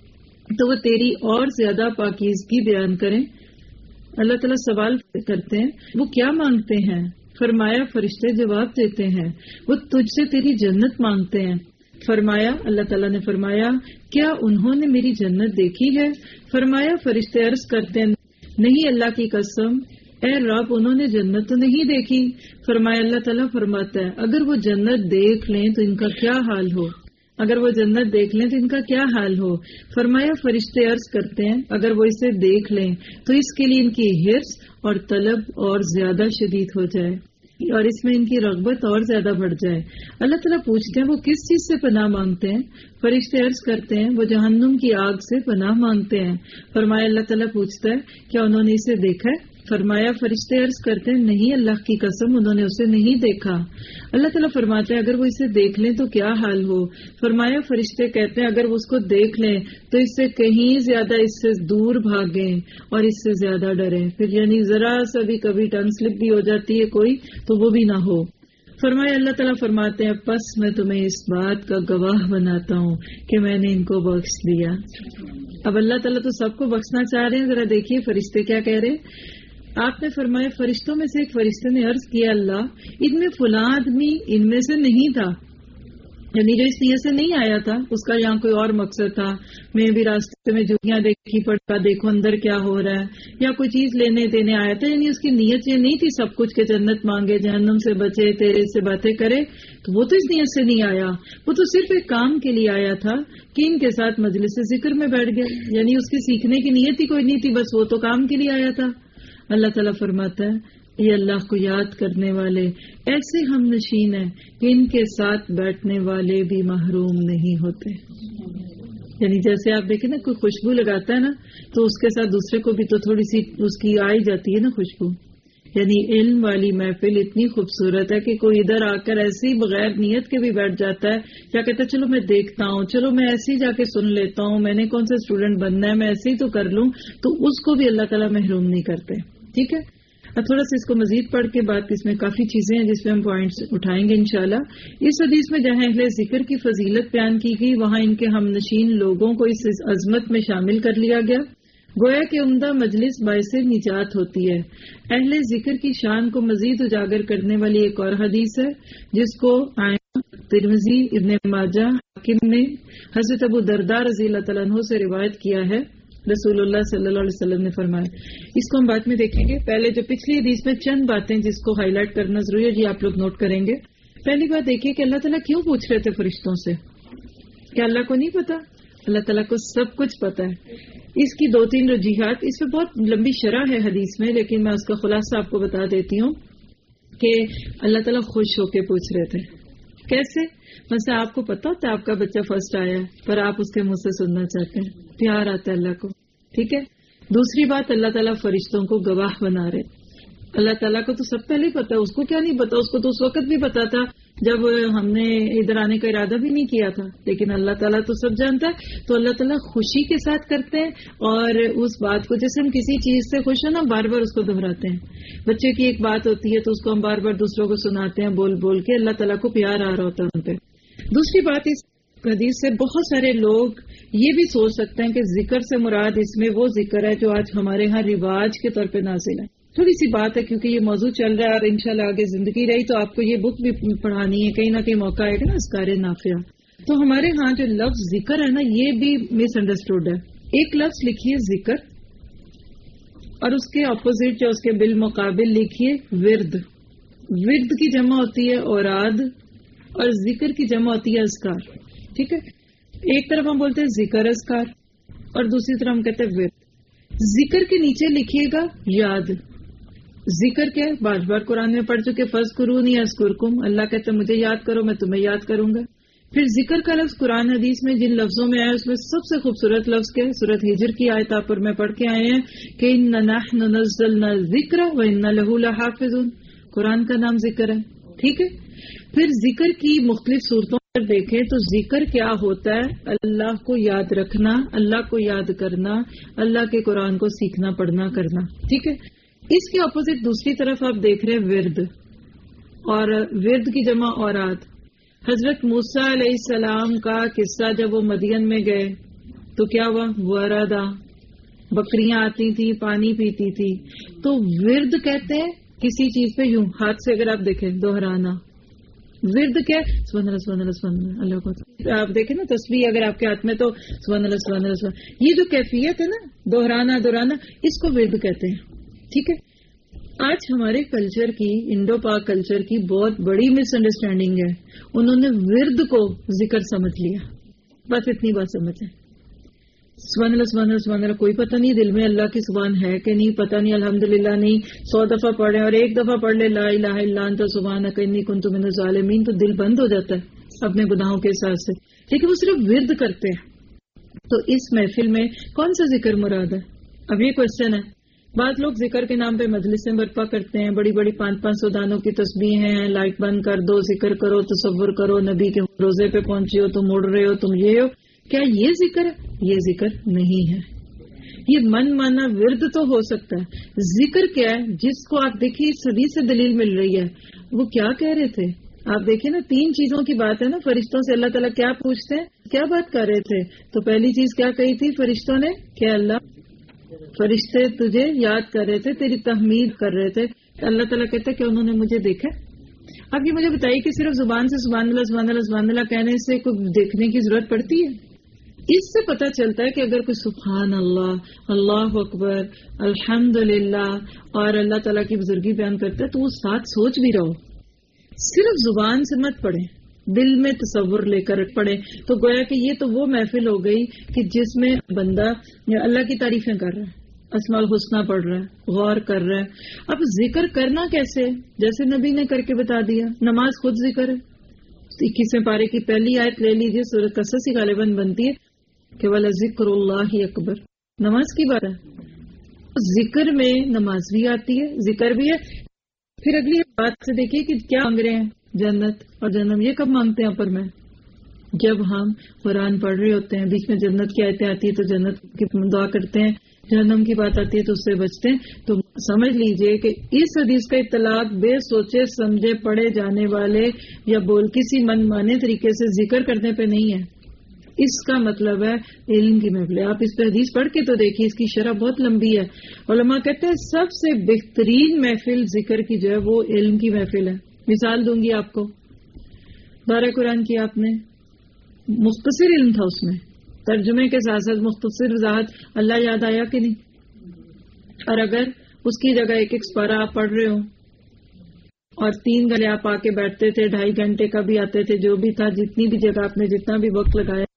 تو وہ تیری اور زیادہ پاکیزگی بیان کریں. اللہ تعالیٰ سوال کرتے ہیں وہ کیا مانگتے ہیں؟ فرمایا فرشتے جواب دیتے ہیں وہ تجھ سے تیری جنت مانگتے ہیں. فرمایا اللہ تعالیٰ نے فرمایا کیا انہوں نے میری جنت دیکھی ہے؟ فرمایا فرشتے عرض کرتے ہیں نہیں اللہ کی قسم اے رب انہوں نے جنت تو نہیں دیکھی. فرمایا اللہ تعالیٰ فرماتا ہے اگر وہ جنت دیکھ لیں تو ان کا کیا حال ہو. اگر وہ جنت دیکھ لیں تو ان کا کیا حال ہو. فرمایا فرشتے عرض کرتے ہیں اگر وہ اسے دیکھ لیں تو اس کے لیے ان کی حرص اور طلب اور زیادہ شدید ہو جائے اور اس میں ان کی رغبت اور زیادہ بڑھ جائے. اللہ تعالیٰ پوچھتے ہیں وہ کس چیز سے پناہ مانگتے ہیں؟ فرشتے عرض کرتے ہیں وہ جہنم کی آگ سے پناہ مانگتے ہیں. فرمایا اللہ تعالیٰ پوچھتا ہے کیا انہوں نے اسے دیکھا ہے؟ فرمایا فرشتے عرض کرتے ہیں نہیں اللہ کی قسم انہوں نے اسے نہیں دیکھا. اللہ تعالیٰ فرماتے ہیں اگر وہ اسے دیکھ لیں تو کیا حال ہو. فرمایا فرشتے کہتے ہیں اگر وہ اس کو دیکھ لیں تو اس سے کہیں زیادہ اس سے دور بھاگیں اور اس سے زیادہ ڈریں. پھر یعنی ذرا سا بھی کبھی ٹنگ سلپ بھی ہو جاتی ہے کوئی تو وہ بھی نہ ہو. فرمایا اللہ تعالیٰ فرماتے ہیں پس میں تمہیں اس بات کا گواہ بناتا ہوں کہ میں نے ان کو بخش دیا. اب اللہ تعالیٰ تو سب کو بخشنا چاہ رہے ہیں. ذرا دیکھیے فرشتے کیا کہہ رہے ہیں. آپ نے فرمایا فرشتوں میں سے ایک فرشتے نے عرض کیا اللہ ان میں فلاں آدمی ان میں سے نہیں تھا، یعنی جو اس نیت سے نہیں آیا تھا اس کا یہاں کوئی اور مقصد تھا. میں بھی راستے میں جوتیاں دیکھی پڑتا دیکھو اندر کیا ہو رہا ہے یا کوئی چیز لینے دینے آیا تھا، یعنی اس کی نیت یہ نہیں تھی سب کچھ کے جنت مانگے جہنم سے بچے تیرے سے باتیں کرے. تو وہ تو اس نیت سے نہیں آیا، وہ تو صرف ایک کام کے لیے آیا تھا کہ ان کے ساتھ مجلس ذکر میں بیٹھ گیا، یعنی اس کی سیکھنے کی نیت ہی کوئی نہیں تھی، بس وہ تو کام کے لیے آیا تھا. اللہ تعالیٰ فرماتا ہے یہ اللہ کو یاد کرنے والے ایسے ہم نشین ہیں کہ ان کے ساتھ بیٹھنے والے بھی محروم نہیں ہوتے. یعنی جیسے آپ دیکھیں نا کوئی خوشبو لگاتا ہے نا تو اس کے ساتھ دوسرے کو بھی تو تھوڑی سی اس کی آئی جاتی ہے نا خوشبو.
یعنی علم والی محفل اتنی خوبصورت ہے کہ کوئی ادھر آ کر ایسی بغیر نیت کے بھی بیٹھ جاتا ہے یا کہتا ہے چلو میں دیکھتا ہوں، چلو میں ایسے ہی جا کے سن لیتا ہوں، میں نے کون سا اسٹوڈنٹ بننا ہے، میں ایسے ہی تو کر لوں، تو اس کو بھی اللہ تعالیٰ محروم نہیں کرتے. ٹھیک ہے، اب تھوڑا سا اس کو مزید پڑھ کے بات، اس میں کافی چیزیں ہیں جس میں ہم پوائنٹس اٹھائیں گے انشاءاللہ. اس حدیث میں جہاں اہل ذکر کی فضیلت بیان کی گئی وہاں ان کے ہم نشین لوگوں کو اس عظمت میں شامل کر لیا گیا. گویا کہ عمدہ مجلس باعث نجات ہوتی ہے. اہل ذکر کی شان کو مزید اجاگر کرنے والی ایک اور حدیث ہے جس کو ترمذی، ابن ماجہ، حاکم نے حضرت ابو درداء رضی اللہ تعالیٰ عنہ سے روایت کیا ہے. رسول اللہ صلی اللہ علیہ وسلم نے فرمایا. اس کو ہم بعد میں دیکھیں گے. پہلے جو پچھلی حدیث میں چند باتیں جس کو ہائی لائٹ کرنا ضروری ہے جی آپ لوگ نوٹ کریں گے. پہلی بات دیکھیے کہ اللہ تعالیٰ کیوں پوچھ رہے تھے فرشتوں سے؟ کیا اللہ کو نہیں پتا؟ اللہ تعالیٰ کو سب کچھ پتا ہے. اس کی دو تین رجحانات، اس میں بہت لمبی شرح ہے حدیث میں، لیکن میں اس کا خلاصہ آپ کو بتا دیتی ہوں کہ اللہ تعالیٰ خوش ہو کے پوچھ رہے تھے. کیسے؟ مثلا آپ کو پتا ہوتا ہے آپ کا بچہ فرسٹ آیا ہے پر آپ اس کے منہ سے سننا چاہتے ہیں، پیار آتا ہے اللہ کو. ٹھیک ہے. دوسری بات، اللہ تعالیٰ فرشتوں کو گواہ بنا رہے. اللہ تعالیٰ کو تو سب پہلے ہی پتا، اس کو کیا نہیں پتا؟ اس کو تو اس وقت بھی پتا تھا جب ہم نے ادھر آنے کا ارادہ بھی نہیں کیا تھا، لیکن اللہ تعالیٰ تو سب جانتا ہے. تو اللہ تعالیٰ خوشی کے ساتھ کرتے ہیں اور اس بات کو، جیسے ہم کسی چیز سے خوش ہیں نا بار بار اس کو دہراتے ہیں. بچے کی ایک بات ہوتی ہے تو اس کو ہم بار بار دوسروں کو سناتے ہیں بول بول کے. اللہ تعالیٰ کو پیار آ رہا ہوتا ہے ان پہ. دوسری بات، اس حدیث سے بہت سارے لوگ یہ بھی سوچ سکتے ہیں کہ ذکر سے مراد اس میں وہ ذکر ہے جو آج ہمارے ہاں رواج کے طور پہ نازل ہے. تھوڑی سی بات ہے کیونکہ یہ موضوع چل رہا ہے اور انشاءاللہ آگے زندگی رہی تو آپ کو یہ بک بھی پڑھانی ہے، کہیں نہ کہیں موقع آئے گا نا اذکار نافعہ. تو ہمارے ہاں جو لفظ ذکر ہے نا یہ بھی مس انڈرسٹوڈ ہے. ایک لفظ لکھیے ذکر اور اس کے اپوزٹ جو اس کے بالمقابل لکھیے ورد. ورد کی جمع ہوتی ہے اوراد اور ذکر کی جمع ہوتی ہے اذکار. ٹھیک ہے. ایک طرف ہم بولتے ہیں ذکر اذکار اور دوسری طرف ہم کہتے ہیں ورد. ذکر کے نیچے لکھیے گا یاد. ذکر کیا ہے؟ بار بار قرآن میں پڑھ چکے، فذکرونی اذکرکم. اللہ کہتا ہے مجھے یاد کرو میں تمہیں یاد کروں گا. پھر ذکر کا لفظ قرآن حدیث میں جن لفظوں میں آیا اس میں سب سے خوبصورت لفظ کیا ہے؟ سورۃ ہجر کی آیت آپ پر میں پڑھ کے آئے ہیں کہ اِنَّا نَحْنُ نَزَّلْنَا الذِّکْرَ وَإِنَّا لَهُ لَحَافِظُونَ. قرآن کا نام ذکر ہے. ٹھیک ہے. پھر ذکر کی مختلف صورتوں پر دیکھیں تو ذکر کیا ہوتا ہے؟ اللہ کو یاد رکھنا، اللہ کو یاد کرنا، اللہ کے قرآن کو سیکھنا پڑھنا کرنا. ٹھیک ہے. اس کے اپوزٹ دوسری طرف آپ دیکھ رہے ورد، اور ورد کی جمع اوراد. حضرت موسیٰ علیہ السلام کا قصہ، جب وہ مدین میں گئے تو کیا ہوا؟ وردا، بکریاں آتی تھی پانی پیتی تھی. تو ورد کہتے ہیں کسی چیز پہ یوں ہاتھ سے اگر آپ دیکھیں دہرانا. ورد کیا؟ سبحان اللہ سبحان اللہ سبحان اللہ. اللہ کو آپ دیکھیں نا تسبیح اگر آپ کے ہاتھ میں تو سبحان اللہ سبحان اللہ سبحان. یہ جو کیفیت ہے نا دہرانا دہرانا، اس کو ورد کہتے ہیں. ٹھیک ہے. آج ہمارے کلچر کی، انڈو پاک کلچر کی بہت بڑی مس انڈرسٹینڈنگ ہے. انہوں نے ورد کو ذکر سمجھ لیا. بس اتنی بات سمجھیں. سبحان اللہ سبحان اللہ سبحان اللہ، کوئی پتہ نہیں دل میں اللہ کی زبان ہے کہ نہیں، پتہ نہیں، الحمدللہ نہیں. سو دفعہ پڑھیں اور ایک دفعہ پڑھ لے لا الہ الا انت سبحانک انی کنت من الظالمین تو دل بند ہو جاتا ہے اپنے گناہوں کے ساتھ سے. لیکن وہ صرف ورد کرتے ہیں. تو اس محفل میں کون سا ذکر مراد ہے؟ اب یہ کوشچن ہے. بعض لوگ ذکر کے نام پہ مجلسیں برپا کرتے ہیں، بڑی بڑی پانچ پانچ سو دانوں کی تسبیح ہیں، لائٹ بند کر دو، ذکر کرو، تصور کرو نبی کے روزے پہ پہنچے ہو، تم اڑ رہے ہو، تم یہ ہو. کیا یہ ذکر ہے؟ یہ ذکر نہیں ہے. یہ من مانا ورد تو ہو سکتا ہے. ذکر کیا ہے؟ جس کو آپ دیکھیے اس حدیث سے دلیل مل رہی ہے. وہ کیا کہہ رہے تھے؟ آپ دیکھیں نا، تین چیزوں کی بات ہے نا. فرشتوں سے اللہ تعالیٰ کیا پوچھتے ہیں، کیا بات کر رہے تھے؟ تو پہلی چیز کیا کہی تھی فرشتوں نے؟ کہ اللہ، فرشتے تجھے یاد کر رہے تھے، تیری تحمید کر رہے تھے. اللہ تعالیٰ کہتے کہ انہوں نے مجھے دیکھا. اب یہ مجھے بتائیے کہ صرف زبان سے سبحان اللہ سبحان اللہ سبحان اللہ کہنے سے کوئی دیکھنے کی ضرورت پڑتی ہے؟ اس سے پتہ چلتا ہے کہ اگر کوئی سبحان اللہ، اللہ اکبر، الحمدللہ اور اللہ تعالیٰ کی بزرگی بیان کرتا ہے تو وہ ساتھ سوچ بھی رہو. صرف زبان سے مت پڑھیں، دل میں تصور لے کر پڑھیں. تو گویا کہ یہ تو وہ محفل ہو گئی کہ جس میں بندہ اللہ کی تعریفیں کر رہا ہے، اسماء الحسنہ پڑھ رہا ہے، غور کر رہا ہے. اب ذکر کرنا کیسے؟ جیسے نبی نے کر کے بتا دیا. نماز خود ذکر ہے. اکیسویں پارے کی پہلی آیت لے لیجیے، سورۃ قصص ہی غالباً بنتی ہے کہ وَلَذِكْرُ اللَّهِ أَكْبَرُ. نماز کی بات ہے. ذکر میں نماز بھی آتی ہے، ذکر بھی ہے. پھر اگلی بات سے دیکھیے کہ کیا مانگ رہے ہیں، جنت اور جنم. یہ کب مانگتے ہیں پر میں جب ہم قرآن پڑھ رہے ہوتے ہیں، بیچ میں جنت کی آیتیں آتی ہے تو جنت کی دعا کرتے ہیں، جہنم کی بات آتی ہے تو اس سے بچتے ہیں. تو سمجھ لیجئے کہ اس حدیث کا اطلاق بے سوچے سمجھے پڑھے جانے والے یا بول کسی من مانے طریقے سے ذکر کرنے پہ نہیں ہے. اس کا مطلب ہے علم کی محفل. آپ اس پہ حدیث پڑھ کے تو دیکھیے، اس کی شرح بہت لمبی ہے. علماء کہتے ہیں سب سے بہترین محفل ذکر کی جو ہے وہ علم کی محفل ہے. مثال دوں گی آپ کو. دورہ قرآن کیا آپ نے، مختصر علم تھا، اس میں ترجمے کے ساتھ ساتھ مختصر وضاحت، اللہ یاد آیا کہ نہیں؟ اور اگر اس کی جگہ ایک ایک سپارہ آپ پڑھ رہے ہو اور تین گھنٹے آپ آ کے بیٹھتے تھے، ڈھائی گھنٹے کا بھی آتے تھے، جو بھی تھا، جتنی بھی جگہ آپ نے جتنا بھی وقت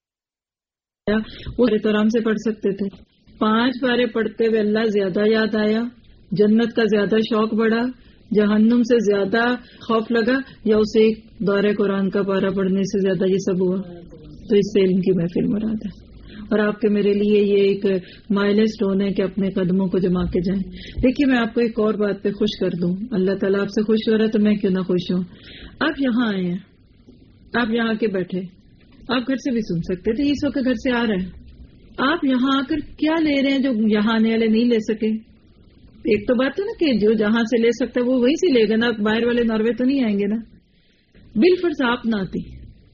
لگایا وہ تو آرام سے پڑھ سکتے تھے. پانچ پارے پڑھتے ہوئے اللہ زیادہ یاد آیا، جنت کا زیادہ شوق بڑھا، جہنم سے زیادہ خوف لگا، یا اسے ایک دورہ قرآن کا پارہ پڑھنے سے زیادہ یہ سب ہوا. تو اس سے علم کی محفل مراد ہے. اور آپ کے میرے لیے یہ ایک مائل سٹون ہے کہ اپنے قدموں کو جما کے جائیں. دیکھیے میں آپ کو ایک اور بات پہ خوش کر دوں. اللہ تعالیٰ آپ سے خوش ہو رہا ہے تو میں کیوں نہ خوش ہوں. آپ یہاں آئے ہیں، آپ یہاں کے بیٹھے، آپ گھر سے بھی سن سکتے تھے، اس وقت گھر سے آ رہے ہیں. آپ یہاں آ کر کیا لے رہے ہیں جو یہاں آنے والے نہیں لے سکے؟ ایک تو بات ہے نا کہ جو جہاں سے لے سکتا ہے وہ وہیں سے لے گا نا. باہر والے ناروے تو نہیں آئیں گے نا. بالفرض آپ نہ آتی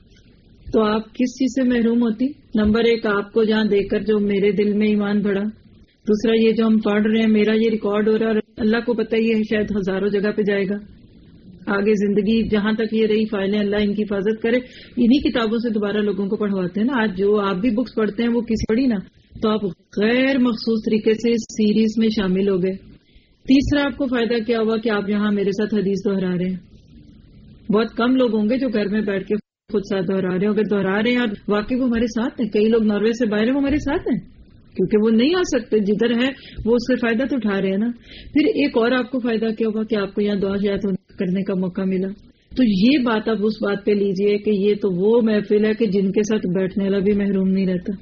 تو آپ کس چیز سے محروم ہوتی؟ نمبر ایک، آپ کو جہاں دیکھ کر جو میرے دل میں ایمان بڑھا. دوسرا، یہ جو ہم پڑھ رہے ہیں، میرا یہ ریکارڈ ہو رہا ہے اور اللہ کو پتہ ہی ہے شاید ہزاروں جگہ پہ جائے گا. آگے زندگی جہاں تک یہ رہی فائلیں، اللہ ان کی حفاظت کرے. انہی کتابوں سے دوبارہ لوگوں کو پڑھواتے ہیں نا. آج جو آپ بھی بکس پڑھتے ہیں وہ کسی پڑھی نا تو آپ غیر مخصوص طریقے سے اس سیریز میں شامل ہو گئے. تیسرا، آپ کو فائدہ کیا ہوا کہ آپ یہاں میرے ساتھ حدیث دہرا رہے ہیں. بہت کم لوگ ہوں گے جو گھر میں بیٹھ کے خود ساتھ دہرا رہے ہیں. اگر دہرا رہے ہیں اور واقعی وہ ہمارے ساتھ ہیں، کئی لوگ ناروے سے باہر ہیں، وہ ہمارے ساتھ ہیں کیونکہ وہ نہیں آ سکتے. جدھر ہے وہ اس سے فائدہ تو اٹھا رہے ہیں نا. پھر ایک اور آپ کو فائدہ کیا ہوگا کہ آپ کو یہاں دعا شاید کرنے کا موقع ملا. تو یہ بات آپ اس بات پہ لیجئے کہ یہ تو وہ محفل ہے کہ جن کے ساتھ بیٹھنے والا بھی محروم نہیں رہتا.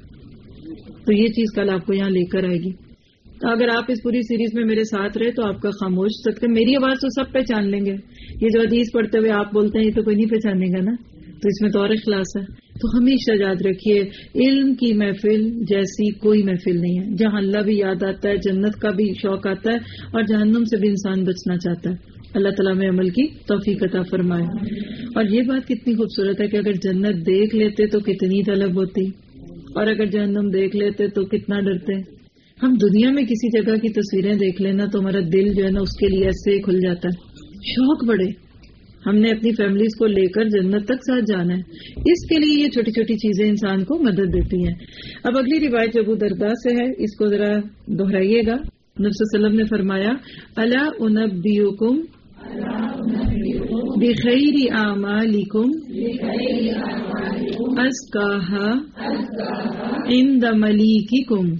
تو یہ چیز کل آپ کو یہاں لے کر آئے گی. اگر آپ اس پوری سیریز میں میرے ساتھ رہے تو آپ کا خاموش سکتے، میری آواز تو سب پہچان لیں گے. یہ جو حدیث پڑھتے ہوئے آپ بولتے ہیں یہ تو کوئی نہیں پہچانے گا نا. تو اس میں تو اور اخلاص ہے. تو ہمیشہ یاد رکھیے علم کی محفل جیسی کوئی محفل نہیں ہے، جہاں اللہ بھی یاد آتا ہے، جنت کا بھی شوق آتا ہے اور جہنم سے بھی انسان بچنا چاہتا ہے. اللہ تعالیٰ میں عمل کی توفیق عطا فرمائے. اور یہ بات کتنی خوبصورت ہے کہ اگر جنت دیکھ لیتے تو کتنی طلب ہوتی، اور اگر جہنم دیکھ لیتے تو کتنا ڈرتے. ہم دنیا میں کسی جگہ کی تصویریں دیکھ لینا تو ہمارا دل جو ہے نا اس کے لیے ایسے کھل جاتا ہے، شوق بڑھے. ہم نے اپنی فیملیز کو لے کر جنت تک ساتھ جانا ہے. اس کے لیے یہ چھوٹی چھوٹی چیزیں انسان کو مدد دیتی ہیں. اب اگلی روایت ابو درداء سے ہے، اس کو ذرا دہرائیے گا. نبی صلی اللہ علیہ وسلم نے فرمایا، الا انبئکم بخیر اعمالکم ازکاها عند ملیککم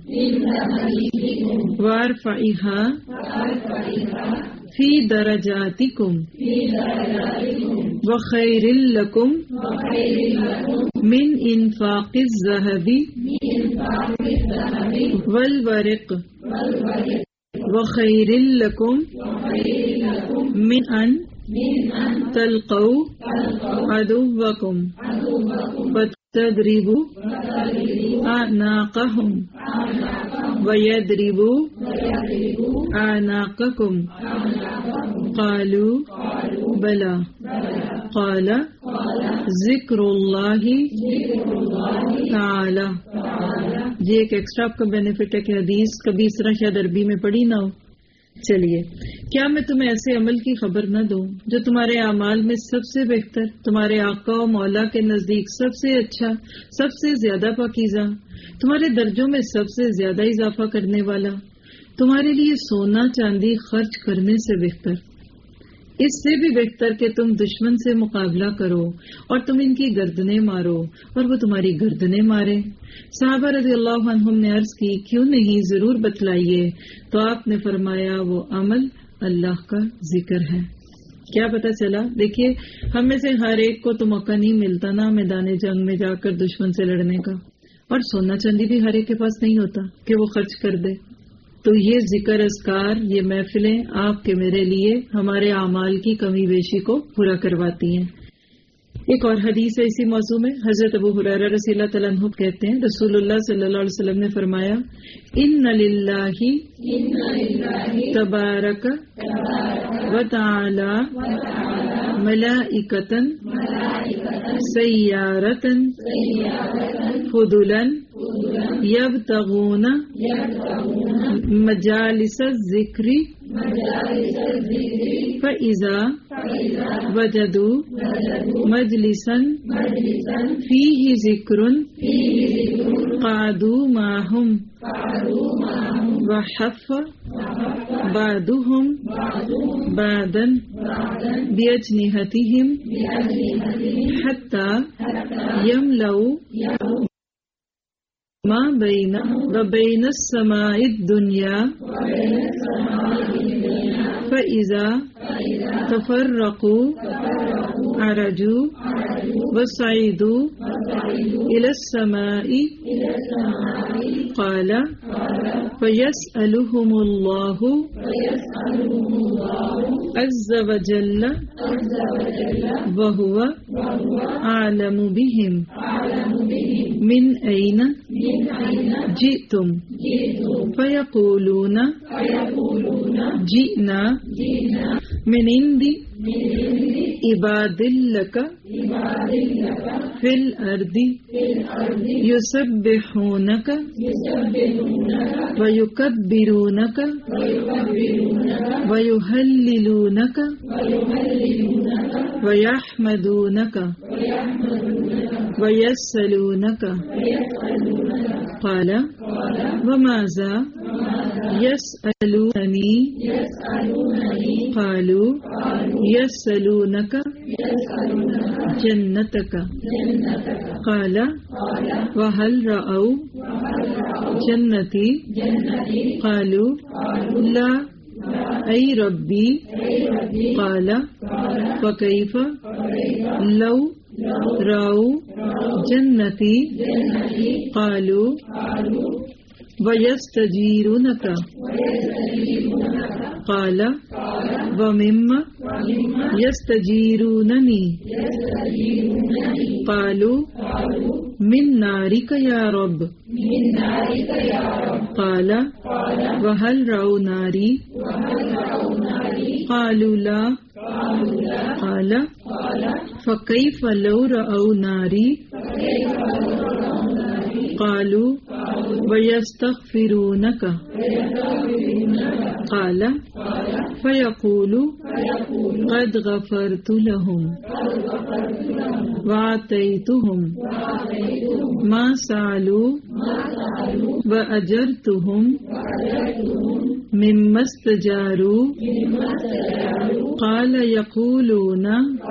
وارفعها فی درجاتکم وخیر لکم من انفاق الذهب والورق وخیر لکم من ان تلقوا عدوکم فتضربوا اعناقهم ويضربوا اعناقکم. قالوا بلى. قال ذکر اللہ تعالی. یہ ایک ایکسٹرا آپ کا بینیفٹ ہے کہ حدیث کبھی اس طرح شاید عربی میں پڑھی نہ ہو. چلیے، کیا میں تمہیں ایسے عمل کی خبر نہ دوں جو تمہارے اعمال میں سب سے بہتر، تمہارے آقا و مولا کے نزدیک سب سے اچھا، سب سے زیادہ پاکیزہ، تمہارے درجوں میں سب سے زیادہ اضافہ کرنے والا، تمہارے لیے سونا چاندی خرچ کرنے سے بہتر، اس سے بھی بہتر کہ تم دشمن سے مقابلہ کرو اور تم ان کی گردنیں مارو اور وہ تمہاری گردنیں مارے. صحابہ رضی اللہ عنہم نے عرض کی، کیوں نہیں، ضرور بتلائیے. تو آپ نے فرمایا، وہ عمل اللہ کا ذکر ہے. کیا پتہ چلا؟ دیکھیے، ہم میں سے ہر ایک کو تو موقع نہیں ملتا نا میدان جنگ میں جا کر دشمن سے لڑنے کا، اور سونا چاندی بھی ہر ایک کے پاس نہیں ہوتا کہ وہ خرچ کر دے. تو یہ ذکر اذکار، یہ محفلیں آپ کے میرے لیے ہمارے اعمال کی کمی بیشی کو پورا کرواتی ہیں۔ ایک اور حدیث ہے اسی موضوع میں، حضرت ابو ہریرہ رضی اللہ تعالیٰ عنہ کہتے ہیں رسول اللہ صلی اللہ علیہ وسلم نے فرمایا ان للہ تبارک و تعالی ملائکۃ سیارۃ فضلا یبتغون مجالس الذکر فَإِذَا وَجَدُوا مَجْلِسًا فِيهِ ذِكْرٌ قَعَدُوا مَعَهُمْ وَحَفَّ بَعْضُهُمْ بَعْضًا بِأَجْنِحَتِهِمْ حَتَّى يَمْلَأُوا ما بين وبين السماء الدنيا فإذا تفرقوا عرجوا وصعدوا إلى السماء قال فيسألهم الله عز وجل وهو أعلم بهم من أين جئتم فيقولون جئنا من عند عباد لك في الأرض يسبحونك ويكبرونك ويهللونك ويحمدونك ويسألونك قال وماذا يسألونني قالوا يسألونك جنتك قال وهل رأوا جنتي قالوا لا أي ربي قال وكيف لو رأوا جنتي قالوا ويستجيرونك قال ومما يستجيرونني قالوا من نارك يا رب قال وهل رأوا ناري قالوا لا قال فكيف لو رأوا ناري قالوا ويستغفرونك قال فيقول قد غفرت لهم وآتيتهم ما سألوا وأجرتهم مما استجاروا قال يقولون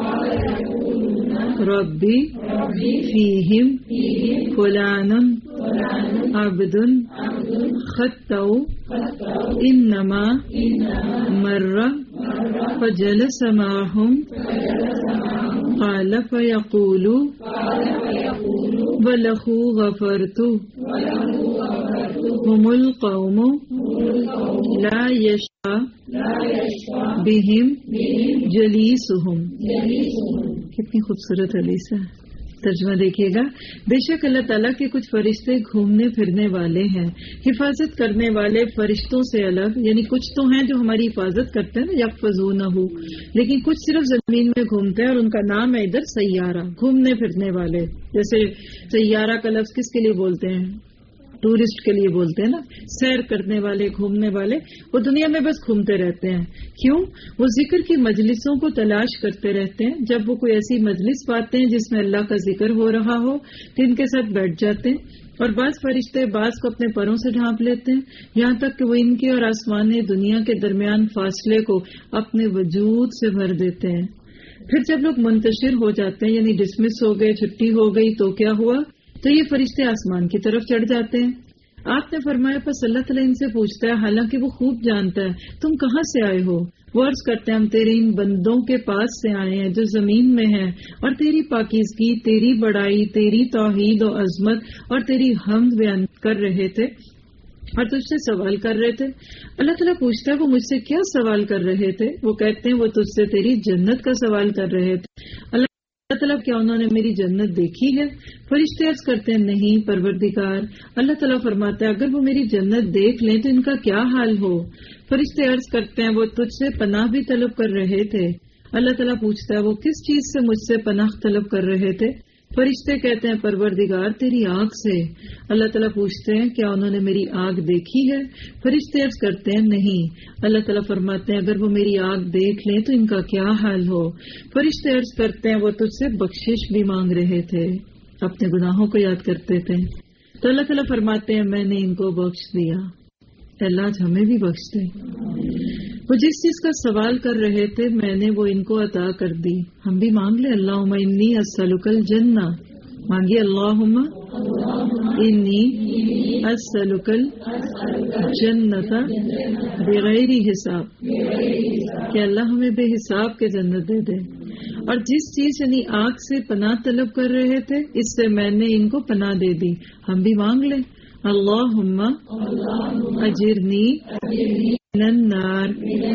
ربي فيهم فلان عبد خطأ إنما مر فجلس معهم قال فيقول وله غفرت هم القوم لا يشقى بهم جلیسهم۔ کتنی خوبصورت حدیث ہے، ترجمہ دیکھیے گا۔ بے شک اللہ تعالیٰ کے کچھ فرشتے گھومنے پھرنے والے ہیں، حفاظت کرنے والے فرشتوں سے الگ، یعنی کچھ تو ہیں جو ہماری حفاظت کرتے ہیں نا، یحفظونہ، لیکن کچھ صرف زمین میں گھومتے ہیں، اور ان کا نام ہے ادھر سیارہ، گھومنے پھرنے والے۔ جیسے سیارہ کا لفظ کس کے لیے بولتے ہیں؟ ٹورسٹ کے لیے بولتے ہیں نا، سیر کرنے والے، گھومنے والے، وہ دنیا میں بس گھومتے رہتے ہیں۔ کیوں؟ وہ ذکر کی مجلسوں کو تلاش کرتے رہتے ہیں، جب وہ کوئی ایسی مجلس پاتے ہیں جس میں اللہ کا ذکر ہو رہا ہو تو ان کے ساتھ بیٹھ جاتے ہیں، اور بعض فرشتے بعض کو اپنے پروں سے ڈھانپ لیتے ہیں، یہاں تک کہ وہ ان کے اور آسمان دنیا کے درمیان فاصلے کو اپنے وجود سے بھر دیتے ہیں۔ پھر جب لوگ منتشر ہو جاتے ہیں، یعنی ڈسمس ہو گئے، چھٹی ہو گئی، تو کیا ہوا؟ تو یہ فرشتے آسمان کی طرف چڑھ جاتے ہیں۔ آپ نے فرمایا پس اللہ تعالیٰ ان سے پوچھتا ہے، حالانکہ وہ خوب جانتا ہے تم کہاں سے آئے ہو۔ وہ عرض کرتے ہیں ہم تیرے ان بندوں کے پاس سے آئے ہیں جو زمین میں ہیں، اور تیری پاکیزگی، تیری بڑائی، تیری توحید و عظمت اور تیری حمد بیان کر رہے تھے۔ اور تجھ سے سوال کر رہے تھے. اللہ تعالیٰ پوچھتا ہے وہ مجھ سے کیا سوال کر رہے تھے؟ وہ کہتے ہیں وہ تجھ سے تیری جنت کا سوال کر رہے تھے. اللہ تعالیٰ کیا انہوں نے میری جنت دیکھی ہے؟ فرشتے عرض کرتے ہیں نہیں پروردگار. اللہ تعالیٰ فرماتا ہے اگر وہ میری جنت دیکھ لیں تو ان کا کیا حال ہو؟ فرشتے عرض کرتے ہیں وہ تجھ سے پناہ بھی طلب کر رہے تھے. اللہ تعالیٰ پوچھتا ہے وہ کس چیز سے مجھ سے پناہ طلب کر رہے تھے؟ فرشتے کہتے ہیں پروردگار تیری آنکھ سے. اللہ تعالیٰ پوچھتے ہیں کیا انہوں نے میری آنکھ دیکھی ہے؟ فرشتے عرض کرتے ہیں نہیں. اللہ تعالیٰ فرماتے ہیں اگر وہ میری آنکھ دیکھ لیں تو ان کا کیا حال ہو؟ فرشتے عرض کرتے ہیں وہ تجھ سے بخشش بھی مانگ رہے تھے، اپنے گناہوں کو یاد کرتے تھے. تو اللہ تعالیٰ فرماتے ہیں میں نے ان کو بخش دیا. اللہ آج ہمیں بھی بخش دے. وہ جس چیز کا سوال کر رہے تھے میں نے وہ ان کو عطا کر دی. ہم بھی مانگ لیں اللہم انی اسألک الجنہ. مانگیے اللہم انی اسألک الجنۃ بغیر حساب کہ اللہ ہمیں بے حساب کے جنت دے دے. اور جس چیز یعنی آگ سے پناہ طلب کر رہے تھے اس سے میں نے ان کو پناہ دے دی. ہم بھی مانگ لیں اللہم اجرنی من النار.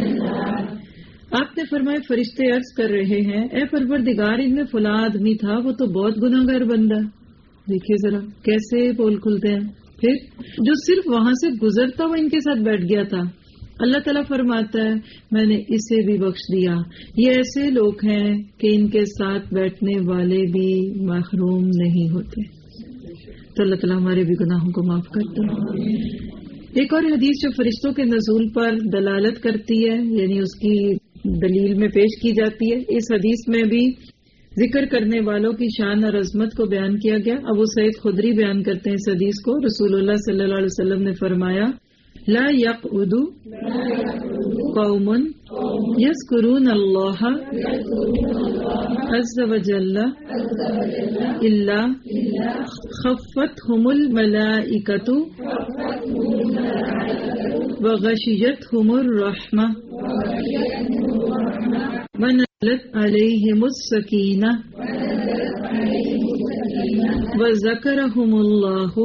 آپ نے فرمایا فرشتے عرض کر رہے ہیں اے پروردگار ان میں فلاں آدمی تھا وہ تو بہت گناہ گار بندہ. دیکھیے ذرا کیسے بول کھلتے ہیں. پھر جو صرف وہاں سے گزرتا وہ ان کے ساتھ بیٹھ گیا تھا. اللہ تعالیٰ فرماتا ہے میں نے اسے بھی بخش دیا. یہ ایسے لوگ ہیں کہ ان کے ساتھ بیٹھنے والے بھی محروم نہیں ہوتے. تو اللہ تعالیٰ ہمارے بھی گناہوں کو معاف کرتا ہے. ایک اور حدیث جو فرشتوں کے نزول پر دلالت کرتی ہے یعنی اس کی دلیل میں پیش کی جاتی ہے. اس حدیث میں بھی ذکر کرنے والوں کی شان اور عظمت کو بیان کیا گیا. ابو سعید خدری بیان کرتے ہیں اس حدیث کو. رسول اللہ صلی اللہ علیہ وسلم نے فرمایا لا یقعد قوم یذکرون اللہ عز وجل الا خفتهم الملائکۃ وغشیتهم الرحمہ ونزلت علیہم السکینہ وذکرهم اللہ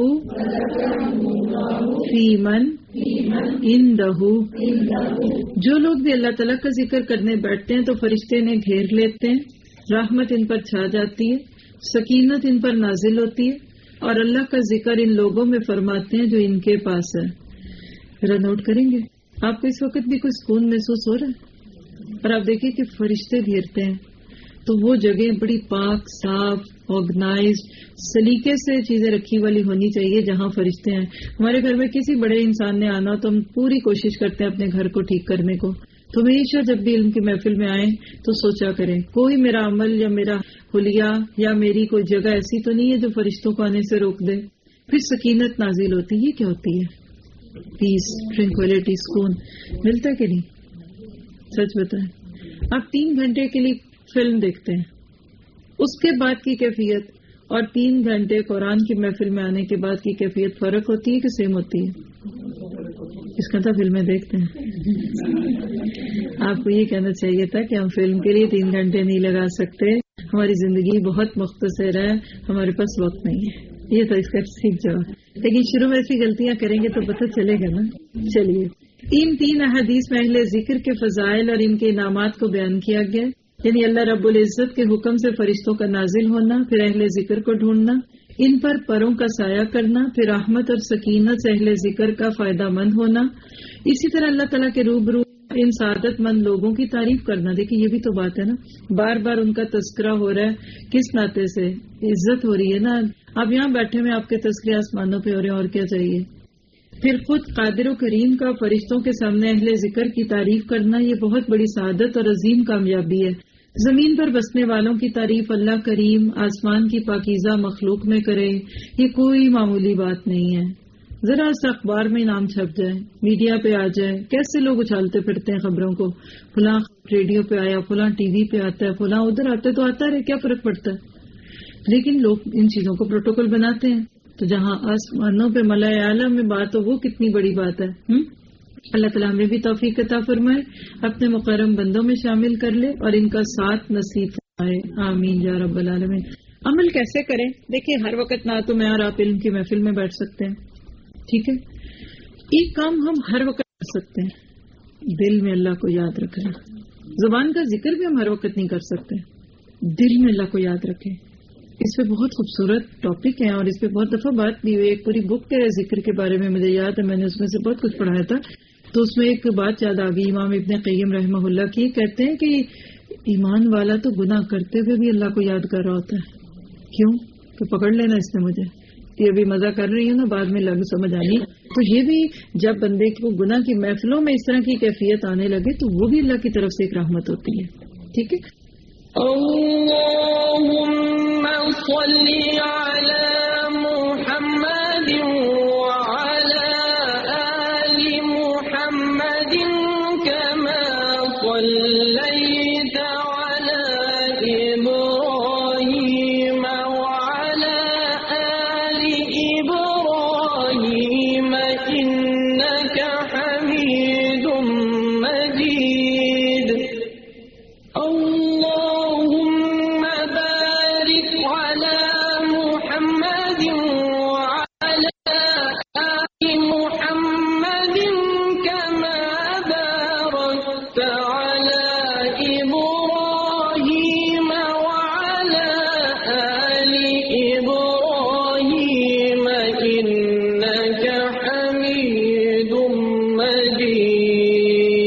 فی من اندہ. جو لوگ بھی اللہ تعالیٰ کا ذکر کرنے بیٹھتے ہیں تو فرشتے انہیں گھیر لیتے ہیں. رحمت ان پر چھا جاتی ہے، سکینت ان پر نازل ہوتی ہے اور اللہ کا ذکر ان لوگوں میں فرماتے ہیں جو ان کے پاس ہے. ذرا نوٹ کریں گے آپ کو اس وقت بھی کوئی سکون محسوس ہو رہا ہے؟ اور آپ دیکھیں کہ فرشتے گھیرتے ہیں تو وہ جگہ بڑی پاک صاف آرگنائزڈ سلیقے سے چیزیں رکھی والی ہونی چاہیے جہاں فرشتے ہیں. ہمارے گھر میں کسی بڑے انسان نے آنا تو ہم پوری کوشش کرتے ہیں اپنے گھر کو ٹھیک کرنے کو. تو ہمیشہ جب بھی علم کی محفل میں آئیں تو سوچا کریں کوئی میرا عمل یا میرا حلیہ یا میری کوئی جگہ ایسی تو نہیں ہے جو فرشتوں کو آنے سے روک دے. پھر سکینت نازل ہوتی ہے. کیا ہوتی ہے؟ پیس، ٹرنکولیٹی، سکون ملتا ہے کہ نہیں؟ سچ بتائیں آپ تین گھنٹے کے لیے فلم دیکھتے ہیں اس کے بعد کی کیفیت اور تین گھنٹے قرآن کی محفل میں آنے کے بعد کی کیفیت فرق ہوتی ہے کہ سیم ہوتی ہے؟ اس کا تو فلمیں دیکھتے ہیں. آپ کو یہ کہنا چاہیے تھا کہ ہم فلم کے لیے تین گھنٹے نہیں لگا سکتے. ہماری زندگی بہت مختصر ہے، ہمارے پاس وقت نہیں ہے. یہ تو اس کا ٹھیک جواب. لیکن شروع میں ایسی غلطیاں کریں گے تو پتہ چلے گا نا. چلیے تین تین احادیث میں اہل ذکر کے فضائل اور ان کے انعامات کو بیان کیا گیا. یعنی اللہ رب العزت کے حکم سے فرشتوں کا نازل ہونا، پھر اہل ذکر کو ڈھونڈنا، ان پر پروں کا سایہ کرنا، پھر رحمت اور سکینت سے اہل ذکر کا فائدہ مند ہونا. اسی طرح اللہ تعالیٰ کے روبرو ان سعادت مند لوگوں کی تعریف کرنا. دیکھیں یہ بھی تو بات ہے نا، بار بار ان کا تذکرہ ہو رہا ہے. کس ناطے سے؟ عزت ہو رہی ہے نا. اب یہاں بیٹھے میں آپ کے تذکرے آسمانوں پہ ہو رہے ہیں، اور کیا چاہیے. پھر خود قادر و کریم کا فرشتوں کے سامنے اہل ذکر کی تعریف کرنا، یہ بہت بڑی سعادت اور عظیم کامیابی ہے. زمین پر بسنے والوں کی تعریف اللہ کریم آسمان کی پاکیزہ مخلوق میں کرے، یہ کوئی معمولی بات نہیں ہے. ذرا سا اخبار میں نام چھپ جائے، میڈیا پہ آ جائے، کیسے لوگ اچھالتے پھرتے ہیں خبروں کو. فلاں ریڈیو پہ آیا، فلاں ٹی وی پہ آتا ہے، فلاں ادھر آتا ہے، تو آتا رہے، کیا فرق پڑتا ہے. لیکن لوگ ان چیزوں کو پروٹوکول بناتے ہیں. تو جہاں آسمانوں پہ ملائے اعلیٰ میں بات ہو وہ کتنی بڑی بات ہے. ہم اللہ تعالیٰ ہمیں بھی توفیق عطا فرمائے، اپنے مکرم بندوں میں شامل کر لے اور ان کا ساتھ نصیب فرمائے. آمین یا رب العالمین. عمل کیسے کریں؟ دیکھیے ہر وقت نہ تو میں اور آپ علم کی محفل میں بیٹھ سکتے ہیں، ٹھیک ہے. ایک کام ہم ہر وقت کر سکتے ہیں، دل میں اللہ کو یاد رکھنا. زبان کا ذکر بھی ہم ہر وقت نہیں کر سکتے، دل میں اللہ کو یاد رکھیں. اس پہ بہت خوبصورت ٹاپک ہے اور اس پہ بہت دفعہ بات بھی ہوئی. ایک پوری بک ہے ذکر کے بارے میں، مجھے یاد ہے میں نے اس میں سے بہت کچھ پڑھایا تھا. تو اس میں ایک بات یاد آ گئی امام ابن قیم رحمہ اللہ کی. کہتے ہیں کہ ایمان والا تو گناہ کرتے ہوئے بھی اللہ کو یاد کر رہا ہوتا ہے. کیوں؟ تو پکڑ لینا اس نے مجھے، یہ بھی مزہ کر رہی ہوں نا، بعد میں لگ سمجھ آنی. تو یہ بھی جب بندے کو گناہ کی محفلوں میں اس طرح کی کیفیت آنے لگے تو وہ بھی اللہ کی طرف سے ایک رحمت ہوتی ہے. ٹھیک ہے.
اللهم صل على محمد وعلى آل محمد كما صليت على إبراهيم وعلى آل إبراهيم إنك حميد مجيد. اللهم بارك على محمد وعلى آل محمد كما باركت على إبراهيم وعلى آل إبراهيم إنك حميد مجيد.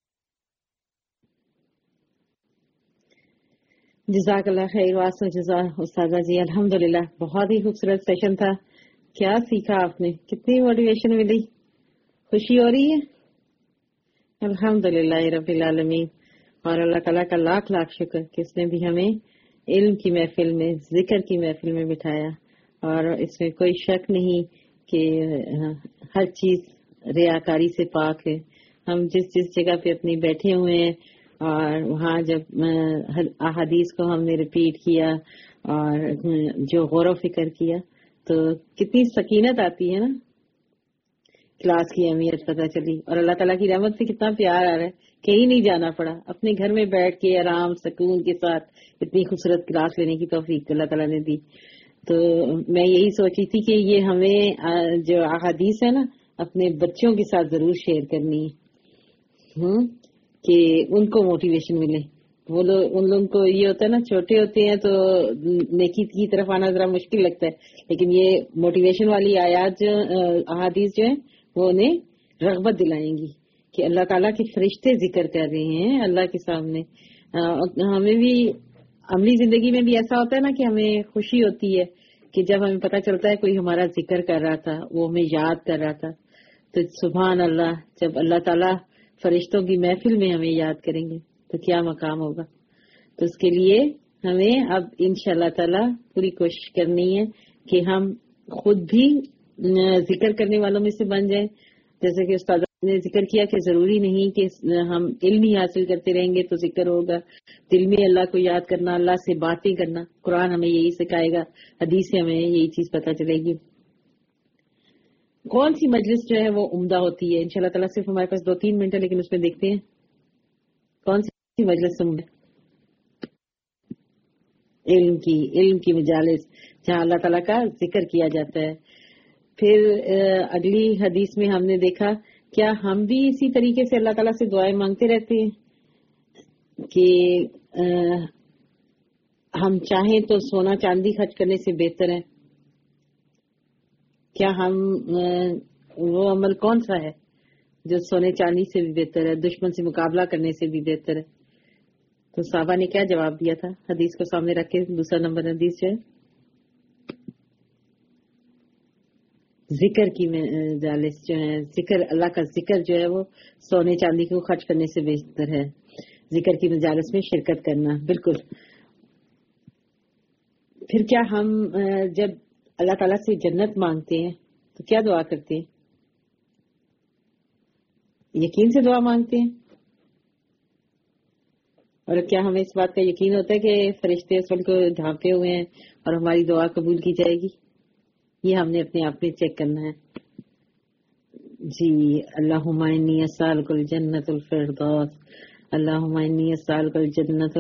جزاک اللہ خیر واسو جزا استاذہ جی. الحمدللہ بہت ہی خوبصورت سیشن تھا. کیا سیکھا آپ نے؟ کتنی موٹیویشن ملی؟ خوشی ہو رہی ہے؟ الحمدللہ رب العالمین. اور اللہ تعالیٰ کا لاکھ لاکھ شکر کہ اس نے بھی ہمیں علم کی محفل میں، ذکر کی محفل میں بٹھایا. اور اس میں کوئی شک نہیں کہ ہر چیز ریاکاری سے پاک ہے. ہم جس جس جگہ پہ اپنی بیٹھے ہوئے ہیں اور وہاں جب احادیث کو ہم نے ریپیٹ کیا اور جو غور و فکر کیا تو کتنی سکینت آتی ہے نا، کلاس کی اہمیت پتہ چلی. اور اللہ تعالیٰ کی رحمت سے کتنا پیار آ رہا ہے، کہیں نہیں جانا پڑا، اپنے گھر میں بیٹھ کے آرام سکون کے ساتھ اتنی خوبصورت کلاس لینے کی توفیق اللہ تعالیٰ نے دی. تو میں یہی سوچی تھی کہ یہ ہمیں جو احادیث ہے نا اپنے بچوں کے ساتھ ضرور شیئر کرنی ہے کہ ان کو موٹیویشن ملے. وہ لوگ ان لوگوں کو یہ ہوتا ہے نا، چھوٹے ہوتے ہیں تو نیکی کی طرف آنا ذرا مشکل لگتا ہے، لیکن یہ موٹیویشن والی آیات جو احادیث جو ہیں وہ انہیں رغبت دلائیں گی کہ اللہ تعالیٰ کے فرشتے ذکر کر رہے ہیں اللہ کے سامنے. ہمیں بھی عملی زندگی میں بھی ایسا ہوتا ہے نا کہ ہمیں خوشی ہوتی ہے کہ جب ہمیں پتہ چلتا ہے کوئی ہمارا ذکر کر رہا تھا، وہ ہمیں یاد کر رہا تھا. تو سبحان اللہ، جب اللہ تعالیٰ فرشتوں کی محفل میں ہمیں یاد کریں گے تو کیا مقام ہوگا. تو اس کے لیے ہمیں اب انشاءاللہ تعالی پوری کوشش کرنی ہے کہ ہم خود بھی ذکر کرنے والوں میں سے بن جائیں. جیسے کہ استاد نے ذکر کیا کہ ضروری نہیں کہ ہم علم ہی حاصل کرتے رہیں گے تو ذکر ہوگا. دل میں اللہ کو یاد کرنا، اللہ سے باتیں کرنا، قرآن ہمیں یہی سکھائے گا، حدیث سے ہمیں یہی چیز پتہ چلے گی. کون سی مجلس جو ہے وہ عمدہ ہوتی ہے؟ انشاءاللہ تعالیٰ صرف ہمارے پاس دو تین منٹ ہے لیکن اس میں دیکھتے ہیں کون سی مجلس عمدہ. علم کی علم کی مجالس جہاں اللہ تعالیٰ کا ذکر کیا جاتا ہے. پھر اگلی حدیث میں ہم نے دیکھا کیا ہم بھی اسی طریقے سے اللہ تعالیٰ سے دعائیں مانگتے رہتے ہیں کہ ہم چاہیں تو سونا چاندی خرچ کرنے سے بہتر ہے. کیا ہم وہ عمل کون سا ہے جو سونے چاندی سے بھی بہتر ہے، دشمن سے مقابلہ کرنے سے بھی بہتر ہے؟ تو صحابہ نے کیا جواب دیا تھا حدیث کو سامنے رکھ کے؟ دوسرا نمبر حدیث جو ہے ذکر کی مجالس جو ہے، ذکر اللہ کا ذکر جو ہے وہ سونے چاندی کو خرچ کرنے سے بہتر ہے. ذکر کی مجالس میں شرکت کرنا. بالکل. پھر کیا ہم جب اللہ تعالیٰ سے جنت مانگتے ہیں تو کیا دعا کرتے ہیں؟ یقین سے دعا مانگتے ہیں. اور کیا ہمیں اس بات کا یقین ہوتا ہے کہ فرشتے اس وقت کو ڈھانپے ہوئے ہیں اور ہماری دعا قبول کی جائے گی؟ یہ ہم نے اپنے آپ میں چیک کرنا ہے. جی اللہم انی اسألک الجنت الفردوس، اللہم انی اسألک الجنت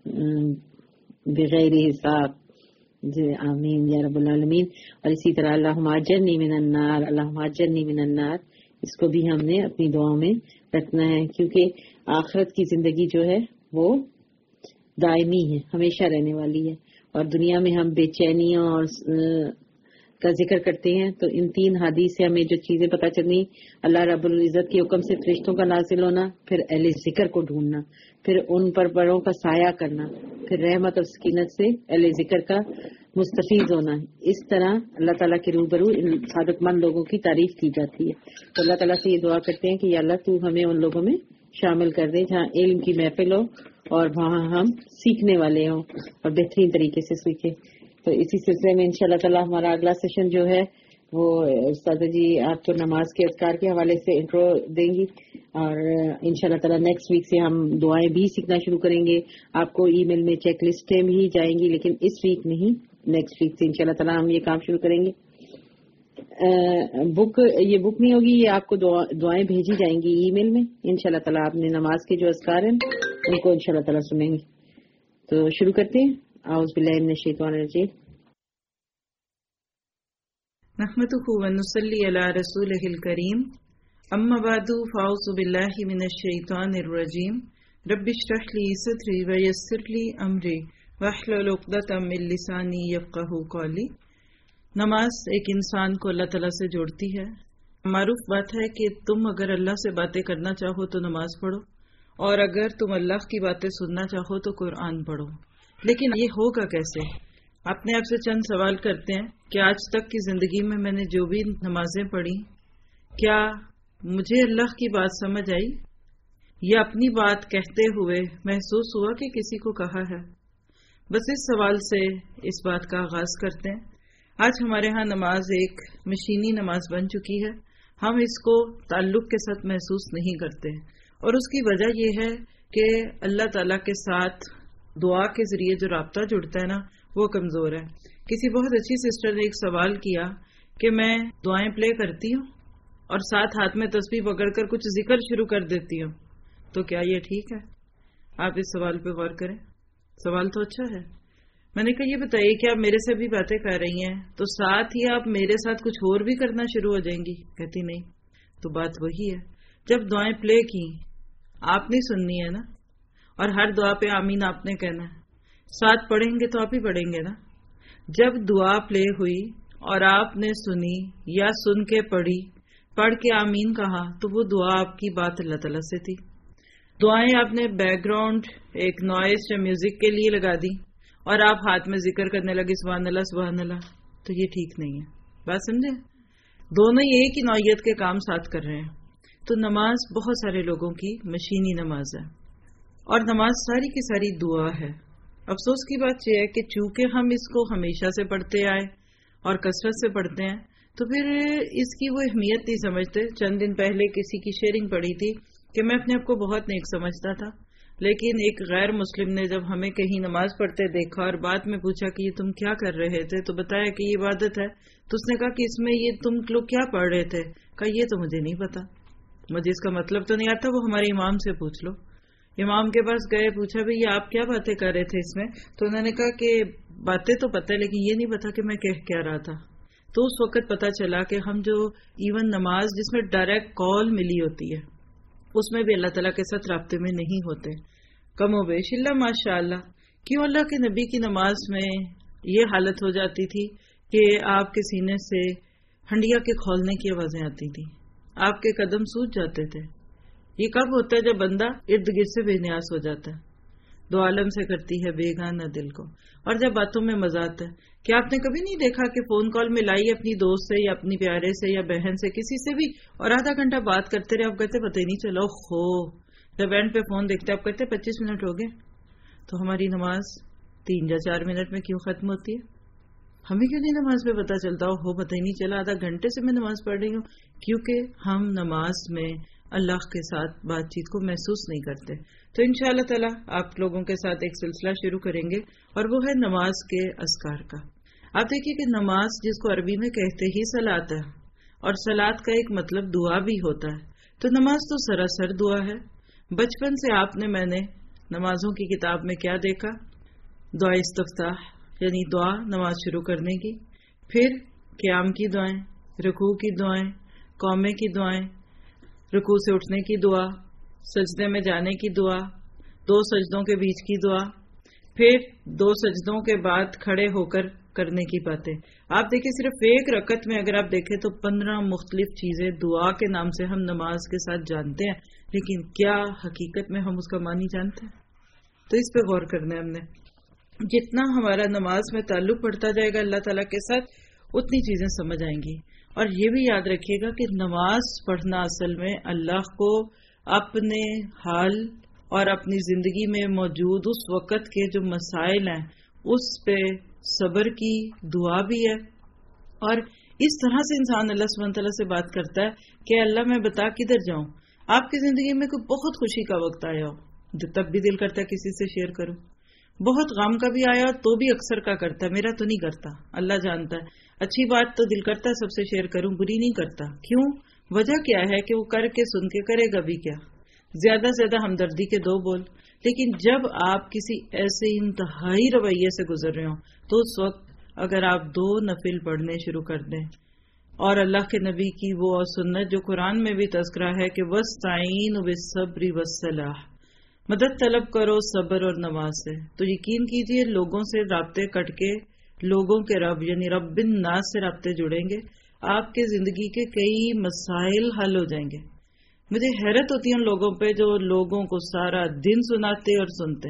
بغیر حساب. جی آمین یا رب العالمین. اور اسی طرح اللہم اجرنی من النار، اللہم اجرنی من النار اس کو بھی ہم نے اپنی دعاؤں میں رکھنا ہے، کیونکہ آخرت کی زندگی جو ہے وہ دائمی ہے، ہمیشہ رہنے والی ہے، اور دنیا میں ہم بے چینیوں اور کا ذکر کرتے ہیں تو ان تین حدیث سے ہمیں جو چیزیں پتہ چلنی، اللہ رب العزت کے حکم سے فرشتوں کا نازل ہونا، پھر اہل ذکر کو ڈھونڈنا، پھر ان پر بڑوں کا سایہ کرنا، پھر رحمت اور سکینت سے اہل ذکر کا مستفیض ہونا، اس طرح اللہ تعالیٰ کے روبرو ان صادق مند لوگوں کی تعریف کی جاتی ہے۔ تو اللہ تعالیٰ سے یہ دعا کرتے ہیں کہ یا اللہ تو ہمیں ان لوگوں میں شامل کر دے جہاں علم کی محفل ہو اور وہاں ہم سیکھنے والے ہوں اور بہترین طریقے سے سیکھیں۔ تو اسی سلسلے میں انشاءاللہ تعالیٰ ہمارا اگلا سیشن جو ہے وہ استاد جی آپ کو نماز کے اذکار کے حوالے سے انٹرو دیں گی، اور انشاءاللہ تعالیٰ نیکسٹ ویک سے ہم دعائیں بھی سیکھنا شروع کریں گے۔ آپ کو ای میل میں چیک لسٹیں بھی جائیں گی، لیکن اس ویک نہیں، نیکسٹ ویک سے انشاءاللہ تعالیٰ ہم یہ کام شروع کریں گے۔ بک یہ بک نہیں ہوگی، یہ آپ کو دعائیں بھیجی جائیں گی ای میل میں انشاءاللہ تعالیٰ۔ آپ نے نماز کے جو اذکار ہیں ان کو انشاءاللہ تعالیٰ سنیں گے۔ تو شروع کرتے ہیں۔ اعوذ باللہ من الشیطان الرجیم۔
نحمده ونصلی علی رسولہ الکریم، اما بعد فاعوذ باللہ من الشیطان الرجیم، رب اشرح لی صدری ویسر لی امری واحلل عقدۃ من لسانی یفقہوا قولی۔ نماز ایک انسان کو اللہ تعالیٰ سے جوڑتی ہے۔ معروف بات ہے کہ تم اگر اللہ سے باتیں کرنا چاہو تو نماز پڑھو، اور اگر تم اللہ کی باتیں سننا چاہو تو قرآن پڑھو۔ لیکن یہ ہوگا کیسے؟ اپنے آپ سے چند سوال کرتے ہیں کہ آج تک کی زندگی میں میں نے جو بھی نمازیں پڑھی، کیا مجھے اللہ کی بات سمجھ آئی، یا اپنی بات کہتے ہوئے محسوس ہوا کہ کسی کو کہا ہے؟ بس اس سوال سے اس بات کا آغاز کرتے ہیں۔ آج ہمارے ہاں نماز ایک مشینی نماز بن چکی ہے، ہم اس کو تعلق کے ساتھ محسوس نہیں کرتے، اور اس کی وجہ یہ ہے کہ اللہ تعالیٰ کے ساتھ دعا کے ذریعے جو رابطہ جڑتا ہے نا وہ کمزور ہے۔ کسی بہت اچھی سسٹر نے ایک سوال کیا کہ میں دعائیں پلے کرتی ہوں اور ساتھ ہاتھ میں تسبیح پکڑ کر کچھ ذکر شروع کر دیتی ہوں، تو کیا یہ ٹھیک ہے؟ آپ اس سوال پہ غور کریں، سوال تو اچھا ہے۔ میں نے کہا یہ بتائیے کہ آپ میرے سے بھی باتیں کر رہی ہیں تو ساتھ ہی آپ میرے ساتھ کچھ اور بھی کرنا شروع ہو جائیں گی؟ کہتی نہیں۔ تو بات وہی ہے، جب دعائیں پلے کی آپ نے سننی ہے نا، اور ہر دعا پہ آمین آپ نے کہنا ہے، ساتھ پڑھیں گے تو آپ ہی پڑھیں گے نا۔ جب دعا پلے ہوئی اور آپ نے سنی یا سن کے پڑھی، پڑھ کے آمین کہا، تو وہ دعا آپ کی بات اللہ تعالیٰ سے تھی۔ دعائیں آپ نے بیک گراؤنڈ ایک نوائز یا میوزک کے لیے لگا دی اور آپ ہاتھ میں ذکر کرنے لگے سبحان اللہ سبحان اللہ، تو یہ ٹھیک نہیں ہے۔ بات سمجھے؟ دونوں ہی ایک ہی نوعیت کے کام ساتھ کر رہے ہیں۔ تو نماز بہت سارے لوگوں کی مشینی نماز ہے، اور نماز ساری کی ساری دعا ہے۔ افسوس کی بات یہ ہے کہ چونکہ ہم اس کو ہمیشہ سے پڑھتے آئے اور کثرت سے پڑھتے ہیں تو پھر اس کی وہ اہمیت نہیں سمجھتے۔ چند دن پہلے کسی کی شیئرنگ پڑھی تھی کہ میں اپنے آپ کو بہت نیک سمجھتا تھا، لیکن ایک غیر مسلم نے جب ہمیں کہیں نماز پڑھتے دیکھا اور بعد میں پوچھا کہ یہ تم کیا کر رہے تھے، تو بتایا کہ یہ عبادت ہے۔ تو اس نے کہا کہ اس میں یہ تم لوگ کیا پڑھ رہے تھے؟ کہا یہ تو مجھے نہیں پتا، مجھے اس کا مطلب تو نہیں آتا، وہ ہمارے امام سے پوچھ لو۔ امام کے پاس گئے، پوچھا بھئی آپ کیا باتیں کر رہے تھے اس میں؟ تو انہوں نے کہا کہ باتیں تو پتہ ہے لیکن یہ نہیں پتا کہ میں کہہ کیا رہا تھا۔ تو اس وقت پتا چلا کہ ہم جو ایون نماز جس میں ڈائریکٹ کال ملی ہوتی ہے اس میں بھی اللہ تعالیٰ کے ساتھ رابطے میں نہیں ہوتے، کم و بیش اللہ ماشاء اللہ۔ کیوں اللہ کے نبی کی نماز میں یہ حالت ہو جاتی تھی کہ آپ کے سینے سے ہنڈیا کے کھولنے کی آوازیں آتی تھی، آپ کے قدم سوج جاتے تھے۔ یہ کب ہوتا ہے؟ جب بندہ ارد گرد سے بے نیاز ہو جاتا ہے، دو عالم سے کرتی ہے بیگانہ دل کو، اور جب باتوں میں مزہ آتا ہے۔ کیا آپ نے کبھی نہیں دیکھا کہ فون کال میں لائی اپنی دوست سے یا اپنی پیارے سے یا بہن سے کسی سے بھی اور آدھا گھنٹہ بات کرتے رہے، آپ کہتے پتہ ہی نہیں چلا، خو جب اینڈ پہ فون دیکھتے آپ کہتے پچیس منٹ ہو گئے۔ تو ہماری نماز تین یا چار منٹ میں کیوں ختم ہوتی ہے؟ ہمیں کیوں نہیں نماز پہ پتہ چلتا ہو پتہ ہی نہیں چلا آدھا گھنٹے سے میں نماز پڑھ رہی ہوں؟ کیونکہ ہم نماز میں اللہ کے ساتھ بات چیت کو محسوس نہیں کرتے۔ تو انشاءاللہ تعالی آپ لوگوں کے ساتھ ایک سلسلہ شروع کریں گے اور وہ ہے نماز کے اذکار کا۔ آپ دیکھیے کہ نماز جس کو عربی میں کہتے ہی صلاۃ ہے، اور صلاۃ کا ایک مطلب دعا بھی ہوتا ہے، تو نماز تو سراسر دعا ہے۔ بچپن سے آپ نے میں نے نمازوں کی کتاب میں کیا دیکھا؟ دعا استفتاح، یعنی دعا نماز شروع کرنے کی، پھر قیام کی دعائیں، رکوع کی دعائیں، قومے کی دعائیں، رکوع سے اٹھنے کی دعا، سجدے میں جانے کی دعا، دو سجدوں کے بیچ کی دعا، پھر دو سجدوں کے بعد کھڑے ہو کر کرنے کی باتیں. آپ دیکھیں صرف ایک رکعت میں اگر آپ دیکھیں تو پندرہ مختلف چیزیں دعا کے نام سے ہم نماز کے ساتھ جانتے ہیں، لیکن کیا حقیقت میں ہم اس کا معنی جانتے ہیں؟ تو اس پہ غور کرنا ہے ہم نے. جتنا ہمارا نماز میں تعلق بڑھتا جائے گا اللہ تعالیٰ کے ساتھ، اتنی چیزیں سمجھ آئیں گی. اور یہ بھی یاد رکھیے گا کہ نماز پڑھنا اصل میں اللہ کو اپنے حال اور اپنی زندگی میں موجود اس وقت کے جو مسائل ہیں اس پہ صبر کی دعا بھی ہے. اور اس طرح سے انسان اللہ سبحانہ تعالیٰ سے بات کرتا ہے کہ اللہ میں بتا کدھر جاؤں. آپ کی زندگی میں کوئی بہت خوشی کا وقت آیا ہو جو تب بھی دل کرتا ہے کسی سے شیئر کروں، بہت غم کا بھی آیا تو بھی اکثر کا کرتا ہے میرا تو نہیں کرتا، اللہ جانتا ہے. اچھی بات تو دل کرتا ہے سب سے شیئر کروں، بری نہیں کرتا. کیوں؟ وجہ کیا ہے کہ وہ کر کے سن کے کرے گا بھی کیا، زیادہ سے زیادہ ہمدردی کے دو بول. لیکن جب آپ کسی ایسے انتہائی رویے سے گزر رہے ہوں تو اس وقت اگر آپ دو نفل پڑھنے شروع کر دیں اور اللہ کے نبی کی وہ سنت جو قرآن میں بھی تذکرہ ہے کہ وَاسْتَعِینُوا بِالصَّبْرِ وَالصَّلَاةِ، مدد طلب کرو صبر اور نماز سے، تو یقین کیجئے لوگوں سے رابطے کٹ کے لوگوں کے رب یعنی رب الناس سے رابطے جڑیں گے، آپ کے زندگی کے کئی مسائل حل ہو جائیں گے. مجھے حیرت ہوتی ہے ان لوگوں پہ جو لوگوں کو سارا دن سناتے اور سنتے،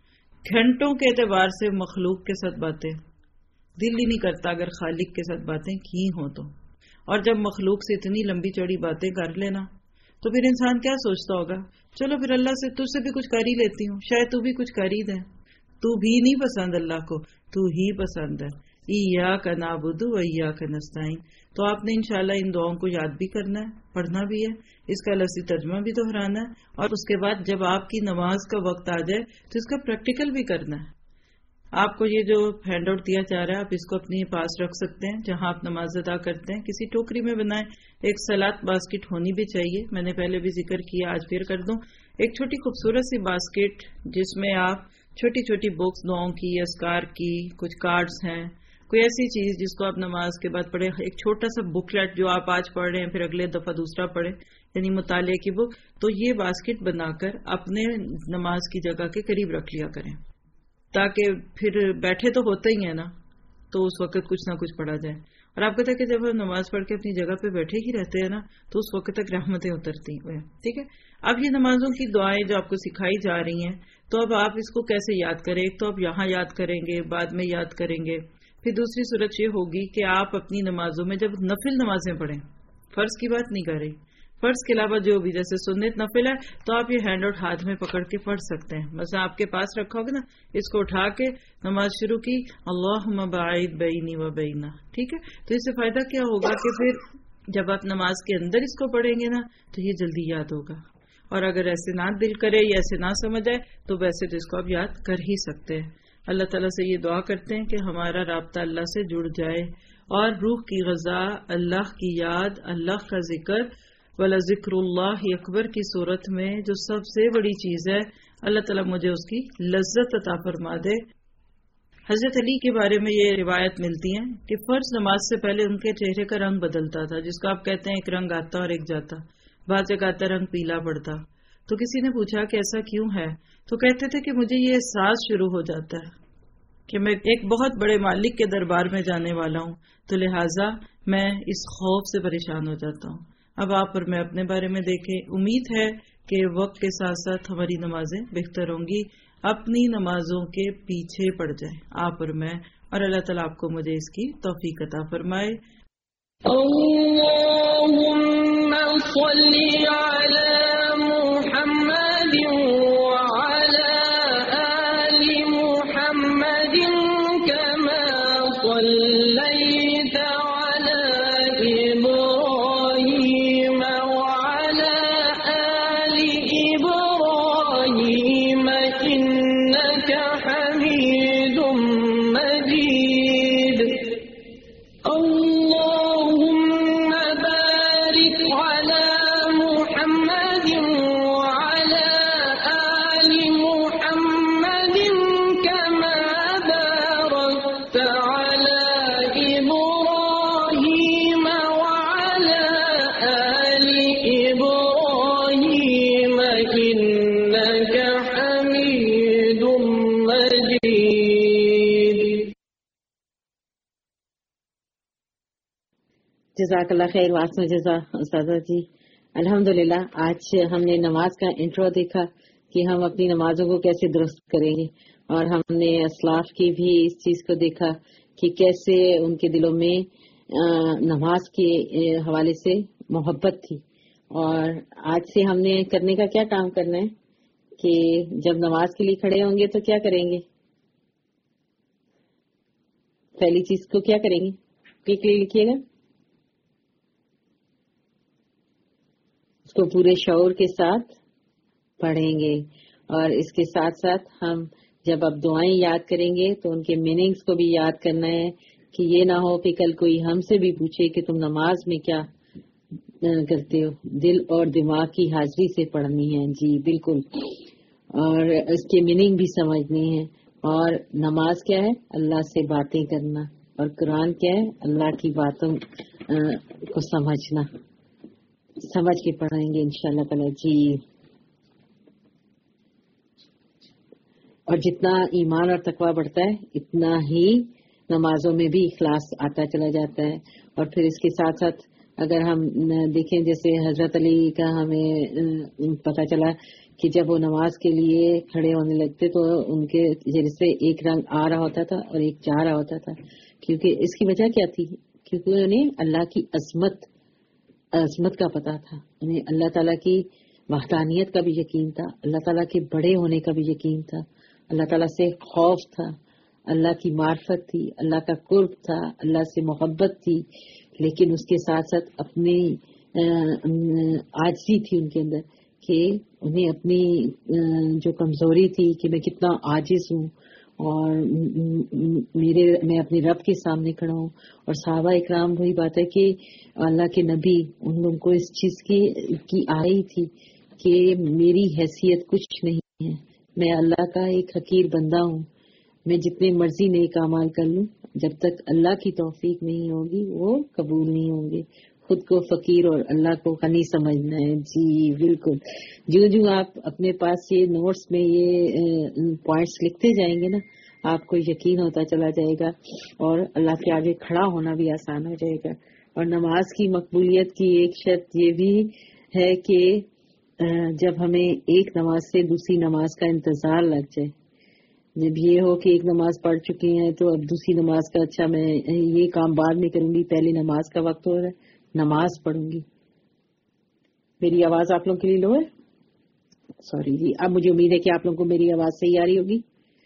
گھنٹوں کے اعتبار سے مخلوق کے ساتھ باتیں، دل ہی نہیں کرتا اگر خالق کے ساتھ باتیں کی ہوں تو. اور جب مخلوق سے اتنی لمبی چوڑی باتیں کر لینا تو پھر انسان کیا سوچتا ہوگا، چلو پھر اللہ سے تجھ سے بھی کچھ کر ہی لیتی ہوں، شاید تو بھی کچھ کر ہی دے. تو بھی نہیں پسند اللہ کو، تو ہی پسند ہے. ایاک نعبد و ایاک نستعین. تو آپ نے انشاءاللہ ان دعاؤں کو یاد بھی کرنا ہے، پڑھنا بھی ہے، اس کا لفظی ترجمہ بھی دہرانا ہے، اور اس کے بعد جب آپ کی نماز کا وقت آ جائے تو اس کا پریکٹیکل بھی کرنا ہے. آپ کو یہ جو ہینڈ آؤٹ دیا جا رہا ہے آپ اس کو اپنے پاس رکھ سکتے ہیں جہاں آپ نماز ادا کرتے ہیں، کسی ٹوکری میں بنائیں. ایک صلاۃ باسکٹ ہونی بھی چاہیے، میں نے پہلے بھی ذکر کیا، آج پھر کر دوں. ایک چھوٹی خوبصورت سی باسکٹ جس میں آپ چھوٹی چھوٹی بکس دعاؤں کی، اذکار کی، کچھ کارڈز ہیں، کوئی ایسی چیز جس کو آپ نماز کے بعد پڑھیں. ایک چھوٹا سا بکلیٹ جو آپ آج پڑھ رہے ہیں پھر اگلے دفعہ دوسرا پڑھیں، یعنی مطالعے کی بک. تو یہ باسکٹ بنا کر اپنے نماز کی جگہ کے قریب رکھ لیا کریں تاکہ پھر بیٹھے تو ہوتے ہی ہیں نا، تو اس وقت کچھ نہ کچھ پڑھا جائے. اور آپ کہتے ہیں کہ جب ہم نماز پڑھ کے اپنی جگہ پہ بیٹھے ہی رہتے ہیں نا تو اس وقت تک رحمتیں اترتی ہیں. ٹھیک ہے، اب یہ نمازوں کی دعائیں جو آپ کو سکھائی جا رہی ہیں تو اب آپ اس کو کیسے یاد کریں. ایک تو آپ یہاں یاد کریں گے، بعد میں یاد کریں گے. پھر دوسری صورت یہ ہوگی کہ آپ اپنی نمازوں میں جب نفل نمازیں پڑھیں، فرض کی بات نہیں کر رہی، فرض کے علاوہ جو بھی جیسے سنت نفل ہے تو آپ یہ ہینڈ آؤٹ ہاتھ میں پکڑ کے پڑھ سکتے ہیں. مثلا آپ کے پاس رکھا ہوگا نا، اس کو اٹھا کے نماز شروع کی، اللہم باعد بینی و بینا. ٹھیک ہے، تو اس سے فائدہ کیا ہوگا کہ پھر جب آپ نماز کے اندر اس کو پڑھیں گے نا تو یہ جلدی یاد ہوگا. اور اگر ایسے نہ دل کرے یا ایسے نہ سمجھ آئے تو ویسے تو اس کو آپ یاد کر ہی سکتے ہیں. اللہ تعالیٰ سے یہ دعا کرتے ہیں کہ ہمارا رابطہ اللہ سے جڑ جائے اور روح کی غذا اللہ کی یاد، اللہ کا ذکر، وَلَذِكْرُ اللَّهِ اکبر کی صورت میں جو سب سے بڑی چیز ہے، اللہ تعالیٰ مجھے اس کی لذت عطا فرما دے. حضرت علی کے بارے میں یہ روایت ملتی ہیں کہ فرض نماز سے پہلے ان کے چہرے کا رنگ بدلتا تھا، جس کو آپ کہتے ہیں ایک رنگ آتا اور ایک جاتا. بعض جگہ آتا رنگ پیلا پڑتا. تو کسی نے پوچھا کہ ایسا کیوں ہے، تو کہتے تھے کہ مجھے یہ احساس شروع ہو جاتا ہے کہ میں ایک بہت بڑے مالک کے دربار میں جانے والا ہوں، تو لہٰذا میں اس خوف سے پریشان ہو جاتا ہوں. اب آپ اور میں اپنے بارے میں دیکھیں، امید ہے کہ وقت کے ساتھ ساتھ ہماری نمازیں بہتر ہوں گی، اپنی نمازوں کے پیچھے پڑ جائیں آپ اور میں، اور اللہ تعالیٰ آپ کو مجھے اس کی توفیق عطا فرمائے.
اللهم صل على محمد وعلى آل محمد كما صليت على إبراهيم وعلى آل إبراهيم إنك حميد مجيد. اللهم بارك على محمد إنك حميد مجيد.
جزاک اللہ خیر. واسم جزا استاذہ جی. الحمدللہ آج ہم نے نماز کا انٹرو دیکھا کہ ہم اپنی نمازوں کو کیسے درست کریں گے، اور ہم نے اسلاف کی بھی اس چیز کو دیکھا کہ کیسے ان کے دلوں میں نماز کے حوالے سے محبت تھی. اور آج سے ہم نے کرنے کا کیا کام کرنا ہے کہ جب نماز کے لیے کھڑے ہوں گے تو کیا کریں گے؟ پہلی چیز کو کیا کریں گے؟ لکھیے گا اس کو پورے شعور کے ساتھ پڑھیں گے، اور اس کے ساتھ ساتھ ہم جب اب دعائیں یاد کریں گے تو ان کے میننگز کو بھی یاد کرنا ہے کہ یہ نہ ہو کہ کل کوئی ہم سے بھی پوچھے کہ تم نماز میں کیا کرتے ہو. دل اور دماغ کی حاضری سے پڑھنی ہے. جی بالکل. اور اس کے میننگ بھی سمجھنی ہے. اور نماز کیا ہے؟ اللہ سے باتیں کرنا. اور قرآن کیا ہے؟ اللہ کی باتوں کو سمجھنا. سمجھ کے پڑھیں گے انشاءاللہ تعالی. جی. اور جتنا ایمان اور تقویٰ بڑھتا ہے اتنا ہی نمازوں میں بھی اخلاص آتا چلا جاتا ہے. اور پھر اس کے ساتھ ساتھ اگر ہم دیکھیں جیسے حضرت علی کا ہمیں پتہ چلا کہ جب وہ نماز کے لیے کھڑے ہونے لگتے تو ان کے چہرے سے ایک رنگ آ رہا ہوتا تھا اور ایک جا رہا ہوتا تھا. کیونکہ اس کی وجہ کیا تھی؟ کیونکہ انہیں اللہ کی عظمت عظمت کا پتہ تھا. انہیں اللہ تعالیٰ کی وحدانیت کا بھی یقین تھا، اللہ تعالیٰ کے بڑے ہونے کا بھی یقین تھا، اللہ تعالیٰ سے خوف تھا، اللہ کی معرفت تھی، اللہ کا قرب تھا، اللہ سے محبت تھی. لیکن اس کے ساتھ ساتھ اپنی عاجزی تھی ان کے اندر کہ انہیں اپنی جو کمزوری تھی کہ میں کتنا عاجز ہوں اور میرے میں اپنے رب کے سامنے کھڑا ہوں. اور صحابہ اکرام وہی بات ہے کہ اللہ کے نبی ان لوگوں کو اس چیز کی کی آئی تھی کہ میری حیثیت کچھ نہیں ہے، میں اللہ کا ایک حقیر بندہ ہوں، میں جتنے مرضی نیک اعمال کر لوں جب تک اللہ کی توفیق نہیں ہوگی وہ قبول نہیں ہوں گے. خود کو فقیر اور اللہ کو غنی سمجھنا ہے. جی بالکل. جو جو آپ اپنے پاس یہ نوٹس میں یہ پوائنٹس لکھتے جائیں گے نا آپ کو یقین ہوتا چلا جائے گا اور اللہ کے آگے کھڑا ہونا بھی آسان ہو جائے گا. اور نماز کی مقبولیت کی ایک شرط یہ بھی ہے کہ جب ہمیں ایک نماز سے دوسری نماز کا انتظار لگ جائے. جب یہ ہو کہ ایک نماز پڑھ چکی ہیں تو اب دوسری نماز کا اچھا میں یہ کام بعد میں کروں گی، پہلے نماز کا وقت ہو رہا ہے نماز پڑھوں گی. میری آواز آپ لوگوں کے لیے لو ہے؟ سوری جی. اب مجھے امید ہے کہ آپ لوگوں کو میری آواز صحیح آ رہی ہوگی.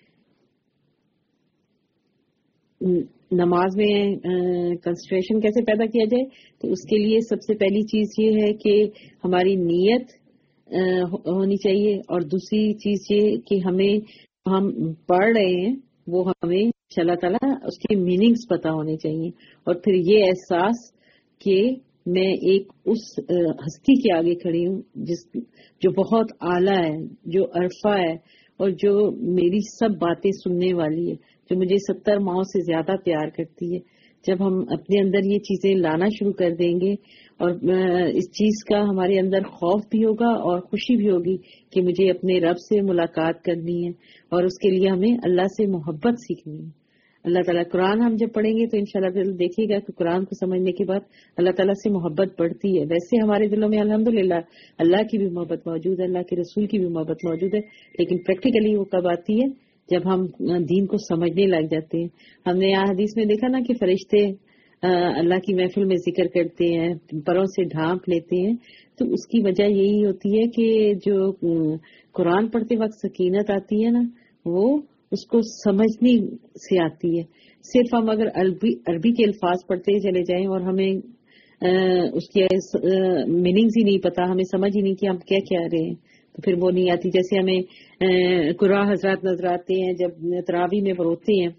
نماز میں کنسنٹریشن کیسے پیدا کیا جائے؟ تو اس کے لیے سب سے پہلی چیز یہ ہے کہ ہماری نیت ہونی چاہیے، اور دوسری چیز یہ کہ ہمیں ہم پڑھ رہے ہیں وہ ہمیں اللہ تعالیٰ اس کے میننگز پتہ ہونے چاہیے. اور پھر یہ احساس کہ میں ایک اس ہستی کے آگے کھڑی ہوں جس جو بہت اعلیٰ ہے، جو عرفہ ہے اور جو میری سب باتیں سننے والی ہے، جو مجھے ستر ماؤں سے زیادہ پیار کرتی ہے. جب ہم اپنے اندر یہ چیزیں لانا شروع کر دیں گے اور اس چیز کا ہمارے اندر خوف بھی ہوگا اور خوشی بھی ہوگی کہ مجھے اپنے رب سے ملاقات کرنی ہے اور اس کے لیے ہمیں اللہ سے محبت سیکھنی ہے. اللہ تعالیٰ قرآن ہم جب پڑھیں گے تو انشاءاللہ دل دیکھیے گا کہ قرآن کو سمجھنے کے بعد اللہ تعالیٰ سے محبت بڑھتی ہے. ویسے ہمارے دلوں میں الحمدللہ اللہ کی بھی محبت موجود ہے، اللہ کے رسول کی بھی محبت موجود ہے، لیکن پریکٹیکلی وہ کب آتی ہے؟ جب ہم دین کو سمجھنے لگ جاتے ہیں. ہم نے یہاں حدیث میں دیکھا نا کہ فرشتے اللہ کی محفل میں ذکر کرتے ہیں، پروں سے ڈھانپ لیتے ہیں. تو اس کی وجہ یہی ہوتی ہے کہ جو قرآن پڑھتے وقت سکینت آتی ہے نا وہ اس کو سمجھنے سے آتی ہے. صرف ہم اگر عربی عربی کے الفاظ پڑھتے چلے جائیں اور ہمیں اس کے میننگز ہی نہیں پتا، ہمیں سمجھ ہی نہیں کہ ہم کیا کہہ رہے ہیں، تو پھر وہ نہیں آتی. جیسے ہمیں قرآن حضرات نظر آتے ہیں جب تراویح میں پڑھتے ہیں،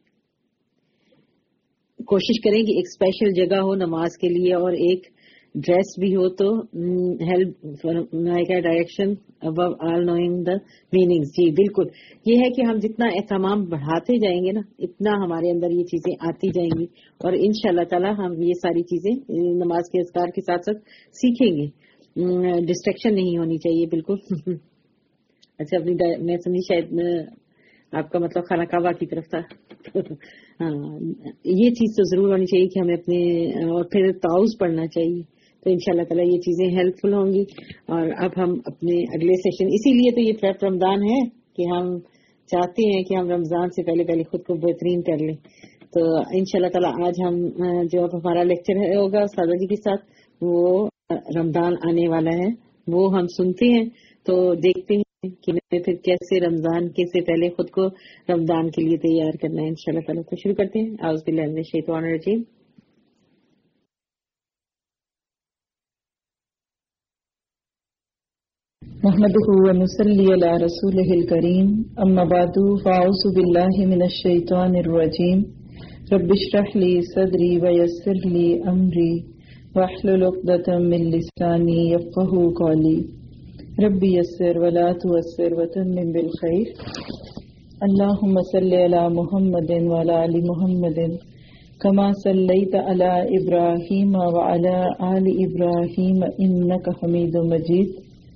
کوشش کریں کہ ایک اسپیشل جگہ ہو نماز کے لیے اور ایک ڈریس بھی ہو تو help direction above all knowing the meanings. جی بالکل. یہ ہے کہ ہم جتنا اہتمام بڑھاتے جائیں گے نا اتنا ہمارے اندر یہ چیزیں آتی جائیں گی اور ان شاء اللہ تعالیٰ ہم یہ ساری چیزیں نماز کے اذکار کے ساتھ ساتھ سیکھیں گے. ڈسٹریکشن نہیں ہونی چاہیے بالکل. اچھا اپنی میں سمجھی شاید آپ کا مطلب خانہ کعبہ کی طرف تھا. ہاں یہ چیز تو ضرور ہونی چاہیے کہ ہمیں اپنے اور پھر تعاوض پڑھنا چاہیے. تو ان شاء اللہ تعالیٰ یہ چیزیں ہیلپ فل ہوں گی. اور اب ہم اپنے اگلے سیشن، اسی لیے تو یہ پریپ رمضان ہے کہ ہم چاہتے ہیں کہ ہم رمضان سے پہلے پہلے خود کو بہترین کر لیں. تو ان شاء اللہ تعالیٰ آج ہم جو اب ہمارا لیکچر ہوگا سادہ جی کے ساتھ، وہ رمضان آنے والا ہے، وہ ہم سنتے ہیں. تو دیکھتے ہیں کہ میں پھر کیسے رمضان کے سے پہلے خود کو رمضان کے لیے تیار کرنا ہے ان شاء اللہ تعالیٰ. تو شروع کرتے ہیں. اعوذ باللہ من الشیطان الرجیم.
نحمده ونصلي على رسوله الكريم. اما بعد فاعوذ بالله من الشيطان الرجيم. رب اشرح لي صدري ويسر لي امري واحلل عقدة من لساني يفقهوا قولي. رب يسر ولا تعسر وتمم بالخير. اللهم صل على محمد وعلى ال محمد كما صليت على ابراهيم وعلى ال ابراهيم انك حميد مجيد.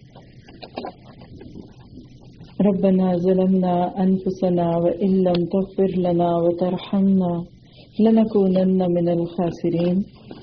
ربنا ظلمنا انفسنا وان لم تغفر لنا وترحمنا لنكونن من الخاسرين.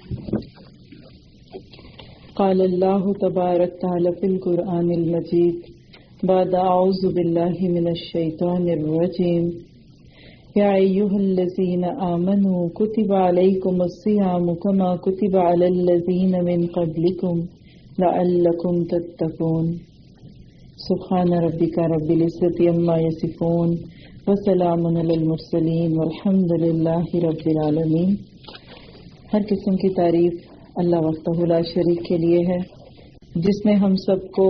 قال الله تبارك وتعالى في القرآن المجيد بعد اعوذ بالله من الشيطان الرجيم. يا ايها الذين آمنوا كتب عليكم الصيام كما كتب على الذين من قبلكم لعلكم تتقون. سبحان ربک رب العزة عما یصفون وسلام علی المرسلین والحمد للہ رب العالمین. ہر قسم کی تعریف اللہ وحدہ لا شریک کے لیے ہے، جس نے ہم سب کو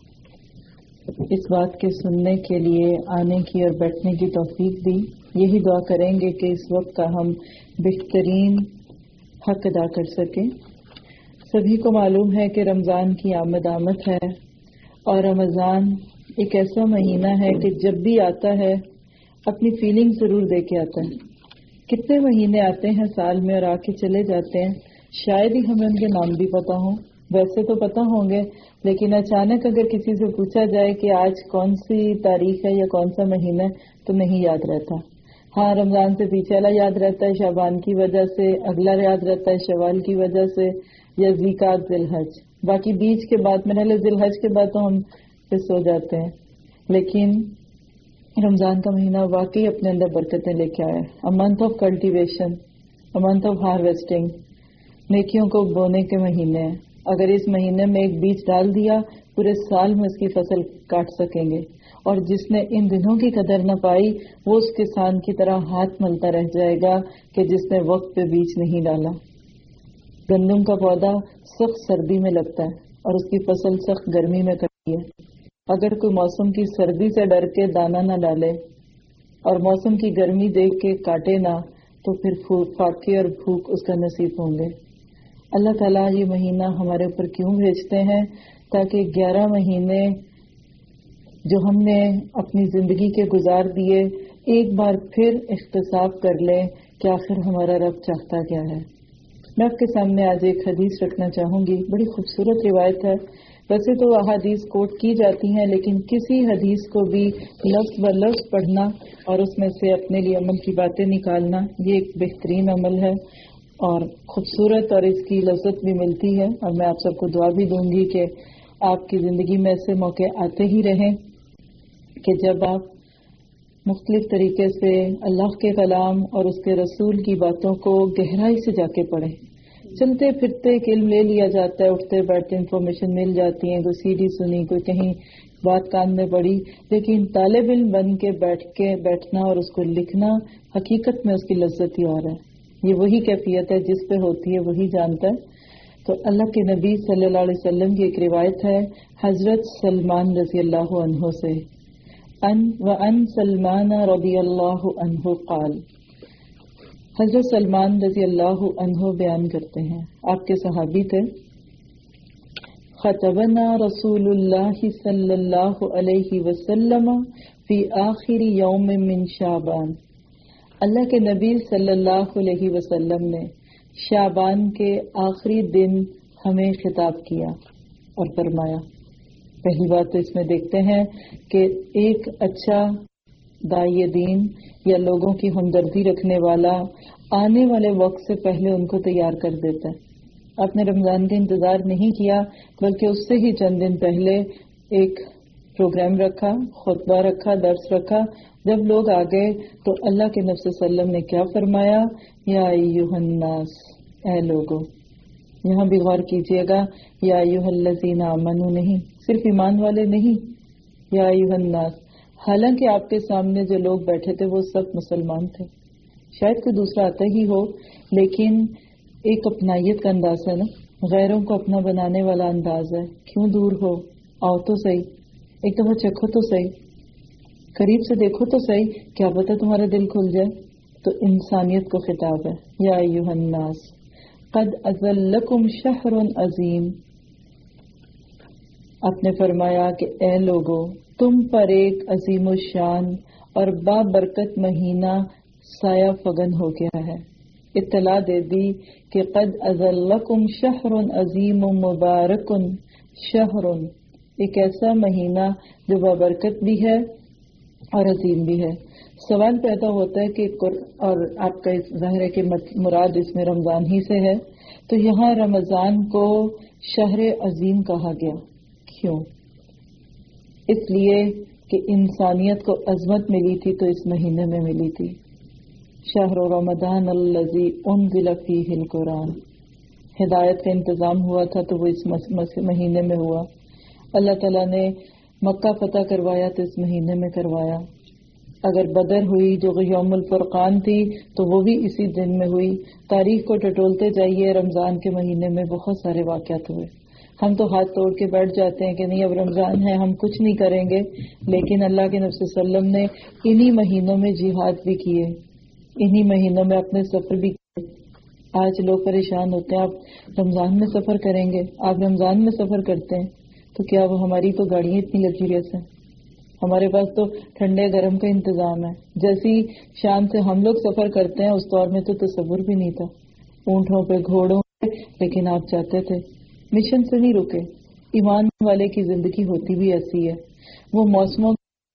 اس بات کے سننے کے لیے آنے کی اور بیٹھنے کی توفیق دی. یہی دعا کریں گے کہ اس وقت کا ہم بہترین حق ادا کر سکیں. سبھی کو معلوم ہے کہ رمضان کی آمد آمد ہے، اور رمضان ایک ایسا مہینہ ہے کہ جب بھی آتا ہے اپنی فیلنگ ضرور دے کے آتا ہے. کتنے مہینے آتے ہیں سال میں اور آ کے چلے جاتے ہیں، شاید ہی ہمیں ان کے نام بھی پتا ہوں. ویسے تو پتا ہوں گے، لیکن اچانک اگر کسی سے پوچھا جائے کہ آج کون سی تاریخ ہے یا کون سا مہینہ ہے تو نہیں یاد رہتا. ہاں رمضان سے پیچھے والا یاد رہتا ہے شعبان کی وجہ سے، اگلا یاد رہتا ہے شوال کی وجہ سے یا ذیقعد ذی الحج. باقی بیچ کے بعد میں نے ذی الحج کے بعد تو ہم پہ سو جاتے ہیں. لیکن رمضان کا مہینہ واقعی اپنے اندر برکتیں لے کے آیا. A month of cultivation, a month of harvesting, نیکیوں کو بونے کے مہینے ہیں. اگر اس مہینے میں ایک بیج ڈال دیا پورے سال میں اس کی فصل کاٹ سکیں گے. اور جس نے ان دنوں کی قدر نہ پائی وہ اس کسان کی طرح ہاتھ ملتا رہ جائے گا کہ جس نے وقت پہ بیج نہیں ڈالا. گندم کا پودا سخت سردی میں لگتا ہے اور اس کی فصل سخت گرمی میں کرتی ہے. اگر کوئی موسم کی سردی سے ڈر کے دانا نہ ڈالے اور موسم کی گرمی دیکھ کے کاٹے نہ تو پھر فاقے اور بھوک اس کا نصیب ہوں گے. اللہ تعالیٰ یہ مہینہ ہمارے اوپر کیوں بھیجتے ہیں؟ تاکہ گیارہ مہینے جو ہم نے اپنی زندگی کے گزار دیے ایک بار پھر احتساب کر لیں کہ آخر ہمارا رب چاہتا کیا ہے. میں آپ کے سامنے آج ایک حدیث رکھنا چاہوں گی. بڑی خوبصورت روایت ہے. ویسے تو احادیث کوٹ کی جاتی ہیں، لیکن کسی حدیث کو بھی لفظ ب لفظ پڑھنا اور اس میں سے اپنے لیے عمل کی باتیں نکالنا یہ ایک بہترین عمل ہے اور خوبصورت، اور اس کی لذت بھی ملتی ہے. اور میں آپ سب کو دعا بھی دوں گی کہ آپ کی زندگی میں ایسے موقع آتے ہی رہیں کہ جب آپ مختلف طریقے سے اللہ کے کلام اور اس کے رسول کی باتوں کو گہرائی سے جا کے پڑھیں. چلتے پھرتے ایک علم لے لیا جاتا ہے، اٹھتے بیٹھتے انفارمیشن مل جاتی ہیں، کوئی سی ڈی سنی، کوئی کہیں بات کان میں پڑی، لیکن طالب علم بن کے بیٹھ کے بیٹھنا اور اس کو لکھنا حقیقت میں اس کی لذت ہی اور ہے. یہ وہی کیفیت ہے جس پہ ہوتی ہے وہی جانتا ہے. تو اللہ کے نبی صلی اللہ علیہ وسلم کی ایک روایت ہے حضرت سلمان رضی اللہ عنہ سے، ان وان سلمان رضی اللہ عنہ قال. حضرت سلمان رضی اللہ عنہ بیان کرتے ہیں، آپ کے صحابی تھے، خطبنا رسول اللہ صلی اللہ علیہ وسلم فی آخر یوم من شعبان. اللہ کے نبی صلی اللہ علیہ وسلم نے شعبان کے آخری دن ہمیں خطاب کیا. اور فرمایا. پہلی بات تو اس میں دیکھتے ہیں کہ ایک اچھا داعی دین یا لوگوں کی ہمدردی رکھنے والا آنے والے وقت سے پہلے ان کو تیار کر دیتا ہے. آپ نے رمضان کا انتظار نہیں کیا بلکہ اس سے ہی چند دن پہلے ایک پروگرام رکھا، خطبہ رکھا، درس رکھا. جب لوگ آ گئے تو اللہ کے نبی صلی اللہ علیہ وسلم نے کیا فرمایا؟ یا ایھا الناس، اے لوگو. یہاں بھی غور کیجئے گا، یا ایھا الذین آمنوا نہیں، صرف ایمان والے نہیں، یا ایھا الناس. حالانکہ آپ کے سامنے جو لوگ بیٹھے تھے وہ سب مسلمان تھے. شاید کوئی دوسرا آتا ہی ہو، لیکن ایک اپنائیت کا انداز ہے نا، غیروں کو اپنا بنانے والا انداز ہے. کیوں دور ہو، آؤ تو صحیح، ایک دفعہ چکھو تو صحیح، قریب سے دیکھو تو صحیح، کیا پتہ تمہارا دل کھل جائے. تو انسانیت کو خطاب ہے. یا ایھا الناس قد اذلکم شہر عظیم. آپ نے فرمایا کہ اے لوگو، تم پر ایک عظیم الشان اور بابرکت مہینہ سایہ فگن ہو گیا ہے. اطلاع دے دی کہ قد اذلکم شہر عظیم مبارک شہر، ایک ایسا مہینہ جو بابرکت بھی ہے اور عظیم بھی ہے. سوال پیدا ہوتا ہے کہ اور آپ کا ظاہر ہے کہ مراد اس میں رمضان ہی سے ہے، تو یہاں رمضان کو شہر عظیم کہا گیا. کیوں؟ اس لیے کہ انسانیت کو عظمت ملی تھی تو اس مہینے میں ملی تھی. شہر رمضان الذی انزل فیہ القرآن، ہدایت کا انتظام ہوا تھا تو وہ اس مہینے میں ہوا. اللہ تعالیٰ نے مکہ فتح کروایا تو اس مہینے میں کروایا. اگر بدر ہوئی جو یوم الفرقان تھی تو وہ بھی اسی دن میں ہوئی. تاریخ کو ٹٹولتے جائیے، رمضان کے مہینے میں بہت سارے واقعات ہوئے. ہم تو ہاتھ توڑ کے بیٹھ جاتے ہیں کہ نہیں اب رمضان ہے ہم کچھ نہیں کریں گے، لیکن اللہ کے نبی صلی اللہ علیہ وسلم نے انہی مہینوں میں جہاد بھی کیے، انہی مہینوں میں اپنے سفر بھی کیے. آج لوگ پریشان ہوتے ہیں آپ رمضان میں سفر کریں گے، آپ رمضان میں سفر کرتے ہیں تو کیا وہ ہماری تو گاڑیاں اتنی لگژریس ہیں، ہمارے پاس تو ٹھنڈے گرم کا انتظام ہے. جیسی شام سے ہم لوگ سفر کرتے ہیں اس دور میں تو تصور بھی نہیں تھا، اونٹوں پہ گھوڑوں پہ، لیکن آپ چاہتے تھے. مشن سے نہیں رکے. ایمان والے کی زندگی ہوتی بھی ایسی ہے، وہ موسموں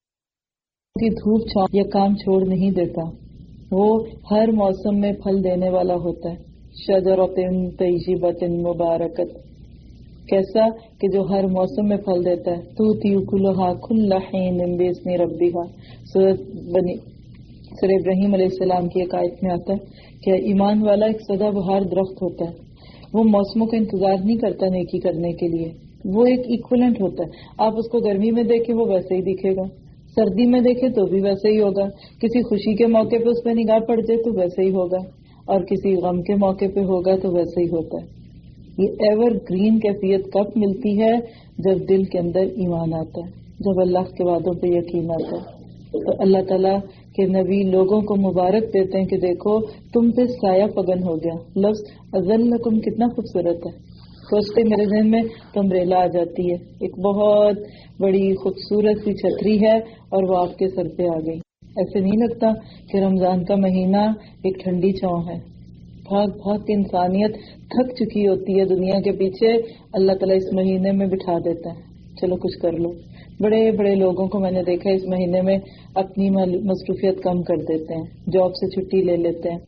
کی دھوپ چھاؤں یا کام چھوڑ نہیں دیتا، وہ ہر موسم میں پھل دینے والا ہوتا ہے. شجرۃ طیبۃ مبارکۃ، کیسا کہ جو ہر موسم میں پھل دیتا ہے. تؤتی اکلھا کل حین باذن ربھا. سورۃ بنی سورہ ابراہیم علیہ السلام کی ایک آیت میں آتا ہے کہ ایمان والا ایک سدا بہار درخت ہوتا ہے، وہ موسموں کا انتظار نہیں کرتا نیکی کرنے کے لیے، وہ ایک ایکولنٹ ہوتا ہے. آپ اس کو گرمی میں دیکھیں وہ ویسے ہی دکھے گا، سردی میں دیکھیں تو بھی ویسے ہی ہوگا، کسی خوشی کے موقع پہ اس پہ نگاہ پڑ جائے تو ویسے ہی ہوگا، اور کسی غم کے موقع پہ ہوگا تو ویسے ہی ہوتا ہے. یہ ایور گرین کیفیت کب ملتی ہے؟ جب دل کے اندر ایمان آتا ہے، جب اللہ کے وعدوں پہ یقین آتا ہے. تو اللہ تعالیٰ کے نبی لوگوں کو مبارک دیتے ہیں کہ دیکھو تم پہ سایہ فگن ہو گیا. لفظ اذلکم کتنا خوبصورت ہے. سوچتے میرے ذہن میں تو امبریلا آ جاتی ہے، ایک بہت بڑی خوبصورت سی چھتری ہے اور وہ آپ کے سر پہ آ گئی. ایسے نہیں لگتا کہ رمضان کا مہینہ ایک ٹھنڈی چھاؤں ہے. بھاگ بھاگ کے انسانیت تھک چکی ہوتی ہے دنیا کے پیچھے، اللہ تعالیٰ اس مہینے میں بٹھا دیتا ہے، چلو کچھ کر لو. بڑے بڑے لوگوں کو میں نے دیکھا اس مہینے میں اپنی مصروفیت کم کر دیتے ہیں، جاب سے چھٹی لے لیتے ہیں،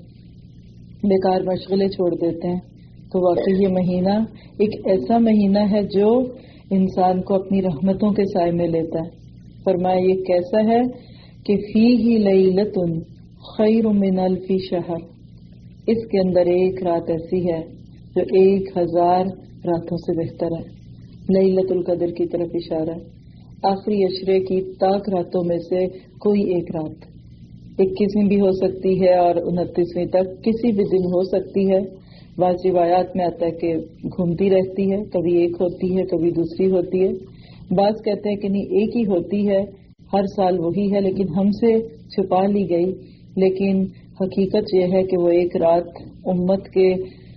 بیکار مشغلے چھوڑ دیتے ہیں. تو واقعی یہ مہینہ ایک ایسا مہینہ ہے جو انسان کو اپنی رحمتوں کے سائے میں لیتا ہے. فرمایا یہ کیسا ہے کہ فیہ لیلۃ خیر من الف شہر، اس کے اندر ایک رات ایسی ہے جو ایک ہزار راتوں سے بہتر ہے. لیلۃ القدر کی طرف اشارہ ہے. آخری عشرے کی تاک راتوں میں سے کوئی ایک رات، اکیسویں بھی ہو سکتی ہے اور انتیسویں تک کسی بھی دن ہو سکتی ہے. بعض روایات میں آتا ہے کہ گھومتی رہتی ہے، کبھی ایک ہوتی ہے کبھی دوسری ہوتی ہے. بعض کہتے ہیں کہ نہیں ایک ہی ہوتی ہے، ہر سال وہی ہے لیکن ہم سے چھپا لی گئی. لیکن حقیقت یہ ہے کہ وہ ایک رات امت کے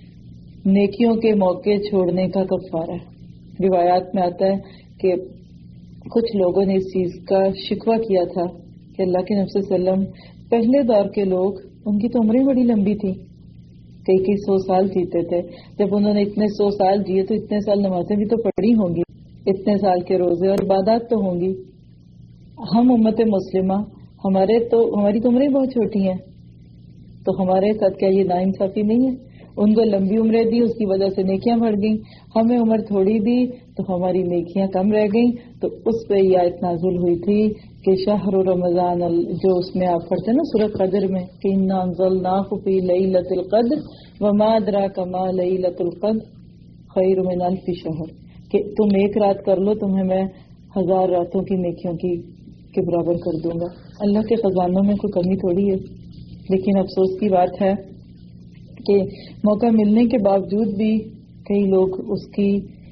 نیکیوں کے موقع چھوڑنے کا کفارہ ہے. روایات میں آتا ہے کہ کچھ لوگوں نے اس چیز کا شکوہ کیا تھا کہ اللہ کے نبی صلی اللہ علیہ وسلم پہلے دور کے لوگ، ان کی تو عمریں بڑی لمبی تھی، کئی کئی سو سال جیتے تھے. جب انہوں نے اتنے سو سال جیے تو اتنے سال نمازیں بھی تو پڑھی ہوں گی. اتنے سال کے روزے اور عبادات تو ہوں گی. ہم امت مسلمہ ہمارے تو ہماری تو عمریں بہت چھوٹی ہیں, تو ہمارے ساتھ کیا یہ ناانصافی نہیں ہے؟ ان کو لمبی عمریں دی, اس کی وجہ سے نیکیاں بڑھ گئیں, ہمیں عمر تھوڑی دی تو ہماری نیکیاں کم رہ گئیں. تو اس پہ یہ آیت نازل ہوئی تھی کہ شہر رمضان, جو اس میں آپ پڑھتے ہیں نا سورۃ قدر میں کہ انا انزلناہ فی لیلۃ القدر وما ادراک ما لیلۃ القدر خیر من الف شہر, کہ تم ایک رات کر لو تمہیں میں ہزار راتوں کی نیکیوں کی کے برابر کر دوں گا. اللہ کے خزانوں میں کوئی کمی تھوڑی ہے. لیکن افسوس کی بات ہے کہ موقع ملنے کے باوجود بھی کئی لوگ اس کی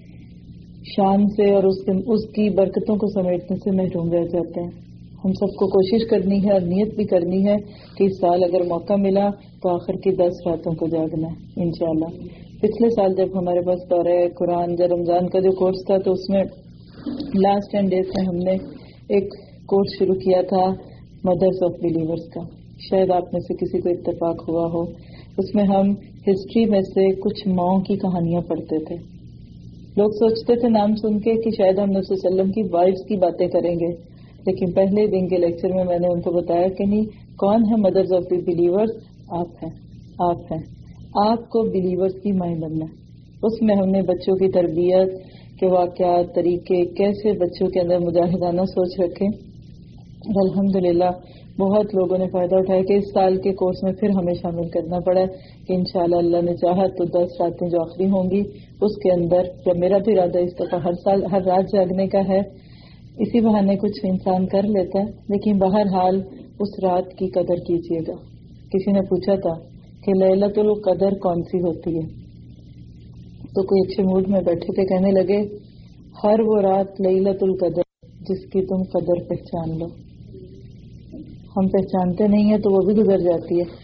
شان سے اور اس اس کی برکتوں کو سمیٹنے سے محروم رہ جاتے ہیں. ہم سب کو کوشش کرنی ہے اور نیت بھی کرنی ہے کہ اس سال اگر موقع ملا تو آخر کی دس راتوں کو جاگنا ہے انشاءاللہ. پچھلے سال جب ہمارے پاس دورہ قرآن جو رمضان کا جو کورس تھا تو اس میں لاسٹ ٹین ڈیز میں ہم نے ایک کورس شروع کیا تھا مدرس آف بلیورز کا. شاید آپ میں سے کسی کو اتفاق ہوا ہو. اس میں ہم ہسٹری میں سے کچھ ماؤں کی کہانیاں پڑھتے تھے. لوگ سوچتے تھے نام سن کے کہ شاید ہم نبی صلی اللہ علیہ وسلم کی وائفز کی باتیں کریں گے, لیکن پہلے دن کے لیکچر میں میں نے ان کو بتایا کہ نہیں, کون ہے مدرز آف دی بلیورز؟ آپ ہیں, آپ ہیں. آپ کو بلیورز کی مائیں بننا ہے. اس میں ہم نے بچوں کی تربیت کے واقعات, طریقے, کیسے بچوں کے اندر مجاہدانہ سوچ رکھیں. الحمدللہ بہت لوگوں نے فائدہ اٹھایا کہ اس سال کے کورس میں پھر ہمیں شامل کرنا پڑا کہ انشاءاللہ اللہ نے چاہا تو دس راتیں جو آخری ہوں گی اس کے اندر, جب میرا بھی ارادہ اس دفعہ ہر سال ہر رات جاگنے کا ہے, اسی بہانے کچھ انسان کر لیتا ہے. لیکن بہرحال اس رات کی قدر کیجیے گا. کسی نے پوچھا تھا کہ لیلۃ القدر کون سی ہوتی ہے, تو کوئی اچھے موڈ میں بیٹھے تھے, کہنے لگے ہر وہ رات لیلۃ القدر جس کی تم قدر پہچان لو. ہم پہچانتے نہیں ہیں تو وہ بھی گزر جاتی ہے.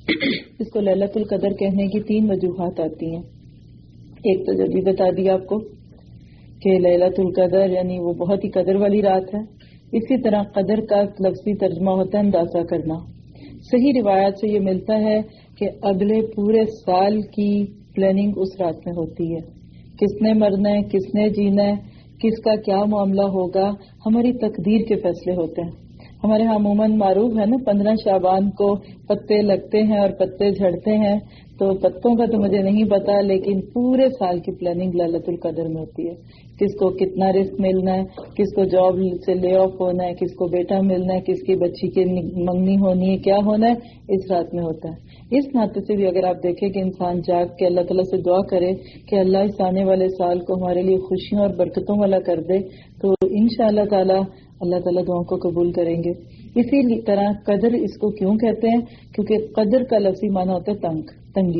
اس کو لیلۃ القدر کہنے کی تین وجوہات آتی ہیں. ایک تو جب بھی بتا دیا آپ کو کہ لیلۃ القدر یعنی وہ بہت ہی قدر والی رات ہے. اسی طرح قدر کا لفظی ترجمہ ہوتا ہے اندازہ کرنا. صحیح روایات سے یہ ملتا ہے کہ اگلے پورے سال کی پلاننگ اس رات میں ہوتی ہے. کس نے مرنا ہے, کس نے جینا ہے, کس کا کیا معاملہ ہوگا, ہماری تقدیر کے فیصلے ہوتے ہیں. ہمارے ہاں عموماً معروف ہے نا پندرہ شعبان کو پتے لگتے ہیں اور پتے جھڑتے ہیں, تو پتوں کا تو مجھے نہیں پتا, لیکن پورے سال کی پلاننگ لیلۃ القدر میں ہوتی ہے. کس کو کتنا رزق ملنا ہے, کس کو جاب سے لے آف ہونا ہے, کس کو بیٹا ملنا ہے, کس کی بچی کی منگنی ہونی ہے, کیا ہونا ہے, اس رات میں ہوتا ہے. اس ناطے سے بھی اگر آپ دیکھیں کہ انسان جاگ کے اللہ تعالیٰ سے دعا کرے کہ اللہ اس آنے والے سال کو ہمارے لیے خوشیوں اور برکتوں والا کر دے, تو انشاءاللہ تعالیٰ اللہ تعالیٰ دعاؤں کو قبول کریں گے. اسی طرح قدر اس کو کیوں کہتے ہیں, کیونکہ قدر کا لفظی معنی ہوتا ہے تنگ, تنگی.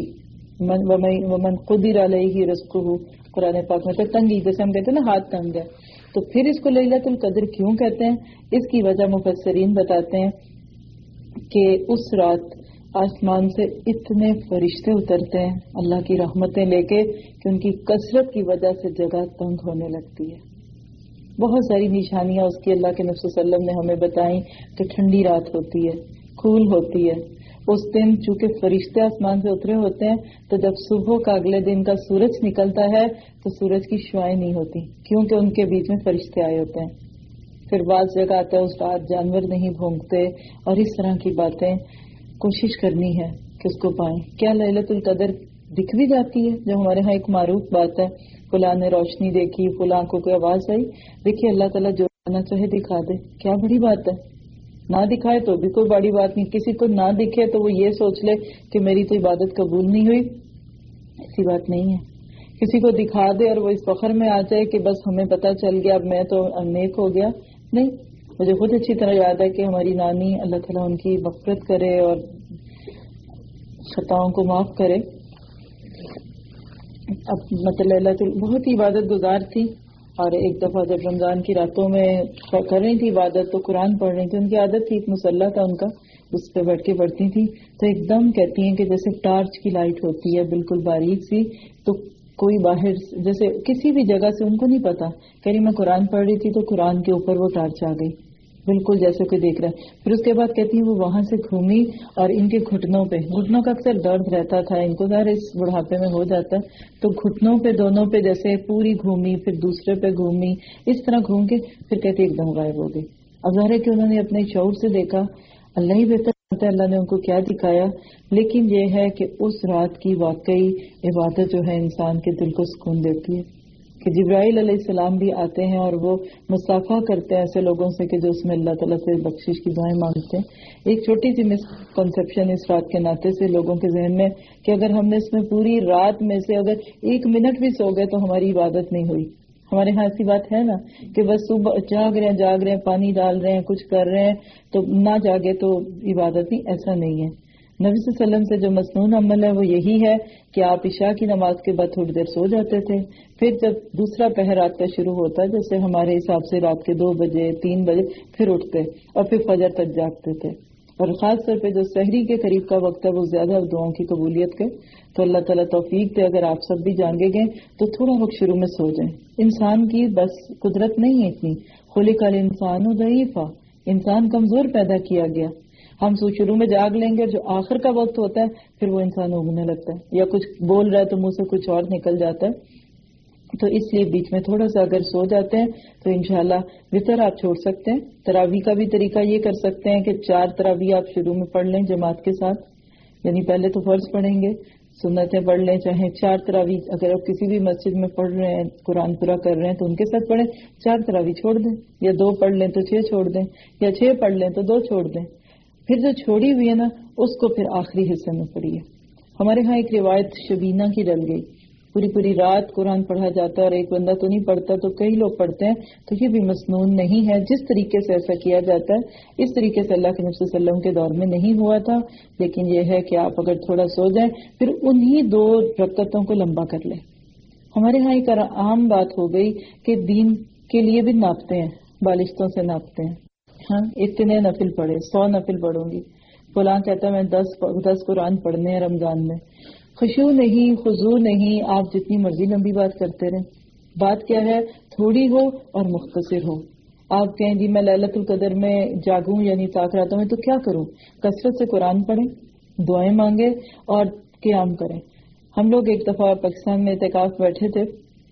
ومن قدر علیہ رزقہ, قرآن پاک میں تو تنگی, جیسے ہم کہتے ہیں نا ہاتھ تنگ ہے. تو پھر اس کو لیلۃ القدر کیوں کہتے ہیں, اس کی وجہ مفسرین بتاتے ہیں کہ اس رات آسمان سے اتنے فرشتے اترتے ہیں اللہ کی رحمتیں لے کے کہ ان کی کثرت کی وجہ سے جگہ تنگ ہونے لگتی ہے. بہت ساری نشانیاں اس کی اللہ کے نبی صلی اللہ علیہ وسلم نے ہمیں بتائیں کہ ٹھنڈی رات ہوتی ہے, کھول ہوتی ہے. اس دن چونکہ فرشتے آسمان سے اترے ہوتے ہیں تو جب صبح کا اگلے دن کا سورج نکلتا ہے تو سورج کی شعائیں نہیں ہوتی, کیونکہ ان کے بیچ میں فرشتے آئے ہوتے ہیں. پھر بعض جگہ آتا ہے اس رات جانور نہیں بھونکتے, اور اس طرح کی باتیں. کوشش کرنی ہے کہ اس کو پائیں. کیا لیلۃ القدر دکھ بھی جاتی ہے؟ جو ہمارے ہاں ایک معروف بات ہے, فلاں نے روشنی دیکھی, فلاں کو کوئی آواز آئی. دیکھیے اللہ تعالیٰ جو آنا چاہے دکھا دے, کیا بڑی بات ہے. نہ دکھائے تو بھی کوئی بڑی بات نہیں. کسی کو نہ دکھے تو وہ یہ سوچ لے کہ میری تو عبادت قبول نہیں ہوئی, ایسی بات نہیں ہے. کسی کو دکھا دے اور وہ اس فخر میں آ جائے کہ بس ہمیں پتہ چل گیا, اب میں تو نیک ہو گیا. نہیں, مجھے خود اچھی طرح یاد ہے کہ ہماری نانی, اللہ تعالیٰ ان کی مغفرت کرے اور خطاؤں کو معاف کرے, اب مطلب بہت ہی عبادت گزار تھی, اور ایک دفعہ جب رمضان کی راتوں میں کر رہی تھی عبادت تو قرآن پڑھ رہی تھی. ان کی عادت تھی, ایک مصلی تھا ان کا, اس پہ بیٹھ کے پڑھتی تھی. تو ایک دم کہتی ہیں کہ جیسے ٹارچ کی لائٹ ہوتی ہے بالکل باریک سی, تو کوئی باہر جیسے کسی بھی جگہ سے, ان کو نہیں پتا, کہہ رہی میں قرآن پڑھ رہی تھی تو قرآن کے اوپر وہ ٹارچ آ گئی. بالکل جیسے کوئی دیکھ رہا ہے. پھر اس کے بعد کہتی ہیں وہ وہاں سے گھومی اور ان کے گھٹنوں پہ گھٹنوں کا اکثر درد رہتا تھا ان کو، ظاہر اس بڑھاپے میں ہو جاتا ہے، تو گھٹنوں پہ دونوں پہ جیسے پوری گھومی، پھر دوسرے پہ گھومی، اس طرح گھوم کے پھر کہتی ایک دم غائب ہو گئی. اب ظاہر ہے کہ انہوں نے اپنے شعور سے دیکھا، اللہ ہی بہتر جانتا ہے اللہ نے ان کو کیا دکھایا، لیکن یہ ہے کہ اس رات کی واقعی عبادت جو ہے انسان کے دل کو سکون دیتی ہے کہ جبرائیل علیہ السلام بھی آتے ہیں اور وہ مصافحہ کرتے ہیں ایسے لوگوں سے کہ جو اس میں اللہ تعالیٰ سے بخشش کی دعائیں مانگتے ہیں. ایک چھوٹی سی مسکنسیپشن اس رات کے ناطے سے لوگوں کے ذہن میں کہ اگر ہم نے اس میں پوری رات میں سے اگر ایک منٹ بھی سو گئے تو ہماری عبادت نہیں ہوئی. ہمارے ہاں ایسی بات ہے نا کہ بس صبح جاگ رہے ہیں جاگ رہے ہیں پانی ڈال رہے ہیں کچھ کر رہے ہیں تو نہ جاگے تو عبادت نہیں. ایسا نہیں ہے. نبی صلی اللہ علیہ وسلم سے جو مسنون عمل ہے وہ یہی ہے کہ آپ عشاء کی نماز کے بعد تھوڑی دیر سو جاتے تھے، پھر جب دوسرا پہر رات کا شروع ہوتا ہے جیسے ہمارے حساب سے رات کے دو بجے تین بجے پھر اٹھتے اور پھر فجر تک جاگتے تھے. اور خاص طور پہ جو سحری کے قریب کا وقت ہے وہ زیادہ دعاؤں کی قبولیت کے، تو اللہ تعالیٰ توفیق دے اگر آپ سب بھی جانگے گئے تو تھوڑا وقت شروع میں سو جائیں. انسان کی بس قدرت نہیں ہے اتنی، خلق الانسان ضعیفا، انسان کمزور پیدا کیا گیا. ہم سو شروع میں جاگ لیں گے، جو آخر کا وقت ہوتا ہے پھر وہ انسان اگنے لگتا ہے یا کچھ بول رہا ہے تو منہ سے کچھ اور نکل جاتا ہے. تو اس لیے بیچ میں تھوڑا سا اگر سو جاتے ہیں تو انشاءاللہ وتر آپ چھوڑ سکتے ہیں. تراویح کا بھی طریقہ یہ کر سکتے ہیں کہ چار تراویح آپ شروع میں پڑھ لیں جماعت کے ساتھ، یعنی پہلے تو فرض پڑھیں گے، سنتیں پڑھ لیں، چاہے چار تراویح اگر آپ کسی بھی مسجد میں پڑھ رہے ہیں قرآن پورا کر رہے ہیں تو ان کے ساتھ پڑھیں. چار تراویح چھوڑ دیں، یا دو پڑھ لیں تو چھ چھوڑ دیں، یا چھ پڑھ لیں تو دو چھوڑ دیں. پھر جو چھوڑی ہوئی ہے نا اس کو پھر آخری حصے میں پڑھیے. ہمارے ہاں ایک روایت شبینہ کی ڈل گئی، پوری پوری رات قرآن پڑھا جاتا ہے اور ایک بندہ تو نہیں پڑھتا تو کئی لوگ پڑھتے ہیں، تو یہ بھی مسنون نہیں ہے. جس طریقے سے ایسا کیا جاتا ہے اس طریقے سے اللہ کے نبی صلی اللہ علیہ وسلم کے دور میں نہیں ہوا تھا. لیکن یہ ہے کہ آپ اگر تھوڑا سو جائیں پھر انہی دو رکعتوں کو لمبا کر لیں. ہمارے ہاں ایک عام بات ہو گئی کہ دین کے لیے بھی ناپتے ہیں، بالشتوں سے ناپتے ہیں. ہاں اتنے نفل پڑھے، سو نفل پڑھوں گی، فلاں کہتا ہے میں دس دس قرآن پڑھنے ہیں رمضان میں. خشوع نہیں، خضوع نہیں، آپ جتنی مرضی لمبی بات کرتے رہیں. بات کیا ہے؟ تھوڑی ہو اور مختصر ہو. آپ کہیں جی میں لیلۃ القدر میں جاگوں یعنی تاک راتوں میں تو کیا کروں؟ کثرت سے قرآن پڑھیں، دعائیں مانگے اور قیام کریں. ہم لوگ ایک دفعہ پاکستان میں اعتکاف بیٹھے تھے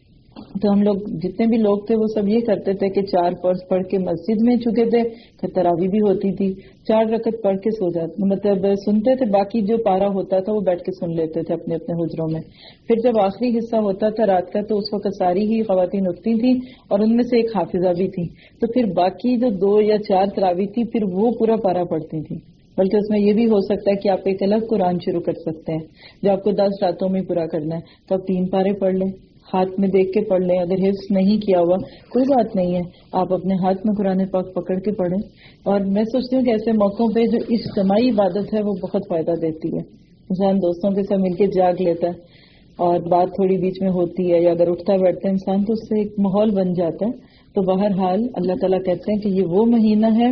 تو ہم لوگ جتنے بھی لوگ تھے وہ سب یہ کرتے تھے کہ چار فرض پڑھ کے مسجد میں چکے تھے، پھر تراویح بھی ہوتی تھی، چار رکعت پڑھ کے سو جاتے، مطلب سنتے تھے، باقی جو پارا ہوتا تھا وہ بیٹھ کے سن لیتے تھے اپنے اپنے حجروں میں. پھر جب آخری حصہ ہوتا تھا رات کا تو اس وقت ساری ہی خواتین اٹھتی تھیں اور ان میں سے ایک حافظہ بھی تھی، تو پھر باقی جو دو یا چار تراویح تھی پھر وہ پورا پارا پڑھتی تھی. بلکہ اس میں یہ بھی ہو سکتا ہے کہ آپ ایک الگ قرآن شروع کر سکتے ہیں جو آپ کو دس راتوں میں پورا کرنا ہے، تو آپ تین پارے پڑھ لیں، ہاتھ میں دیکھ کے پڑھ لیں. اگر حفظ نہیں کیا ہوا کوئی بات نہیں ہے، آپ اپنے ہاتھ میں قرآن پاک پکڑ کے پڑھیں. اور میں سوچتی ہوں کہ ایسے موقعوں پہ جو اجتماعی عبادت ہے وہ بہت فائدہ دیتی ہے. انسان دوستوں کے ساتھ مل کے جاگ لیتا ہے اور بات تھوڑی بیچ میں ہوتی ہے یا اگر اٹھتا بیٹھتا ہے انسان تو اس سے ایک ماحول بن جاتا ہے. تو بہرحال اللہ تعالیٰ کہتے ہیں کہ یہ وہ مہینہ ہے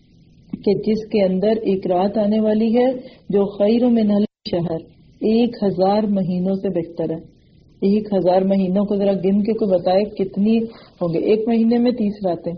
کہ جس کے اندر ایک رات آنے والی ہے جو خیر من الف شہر، ایک ہزار مہینوں سے بہتر ہے. ایک ہزار مہینوں کو ذرا گن کے کوئی بتائے کتنی ہوں گے. ایک مہینے میں تیس راتیں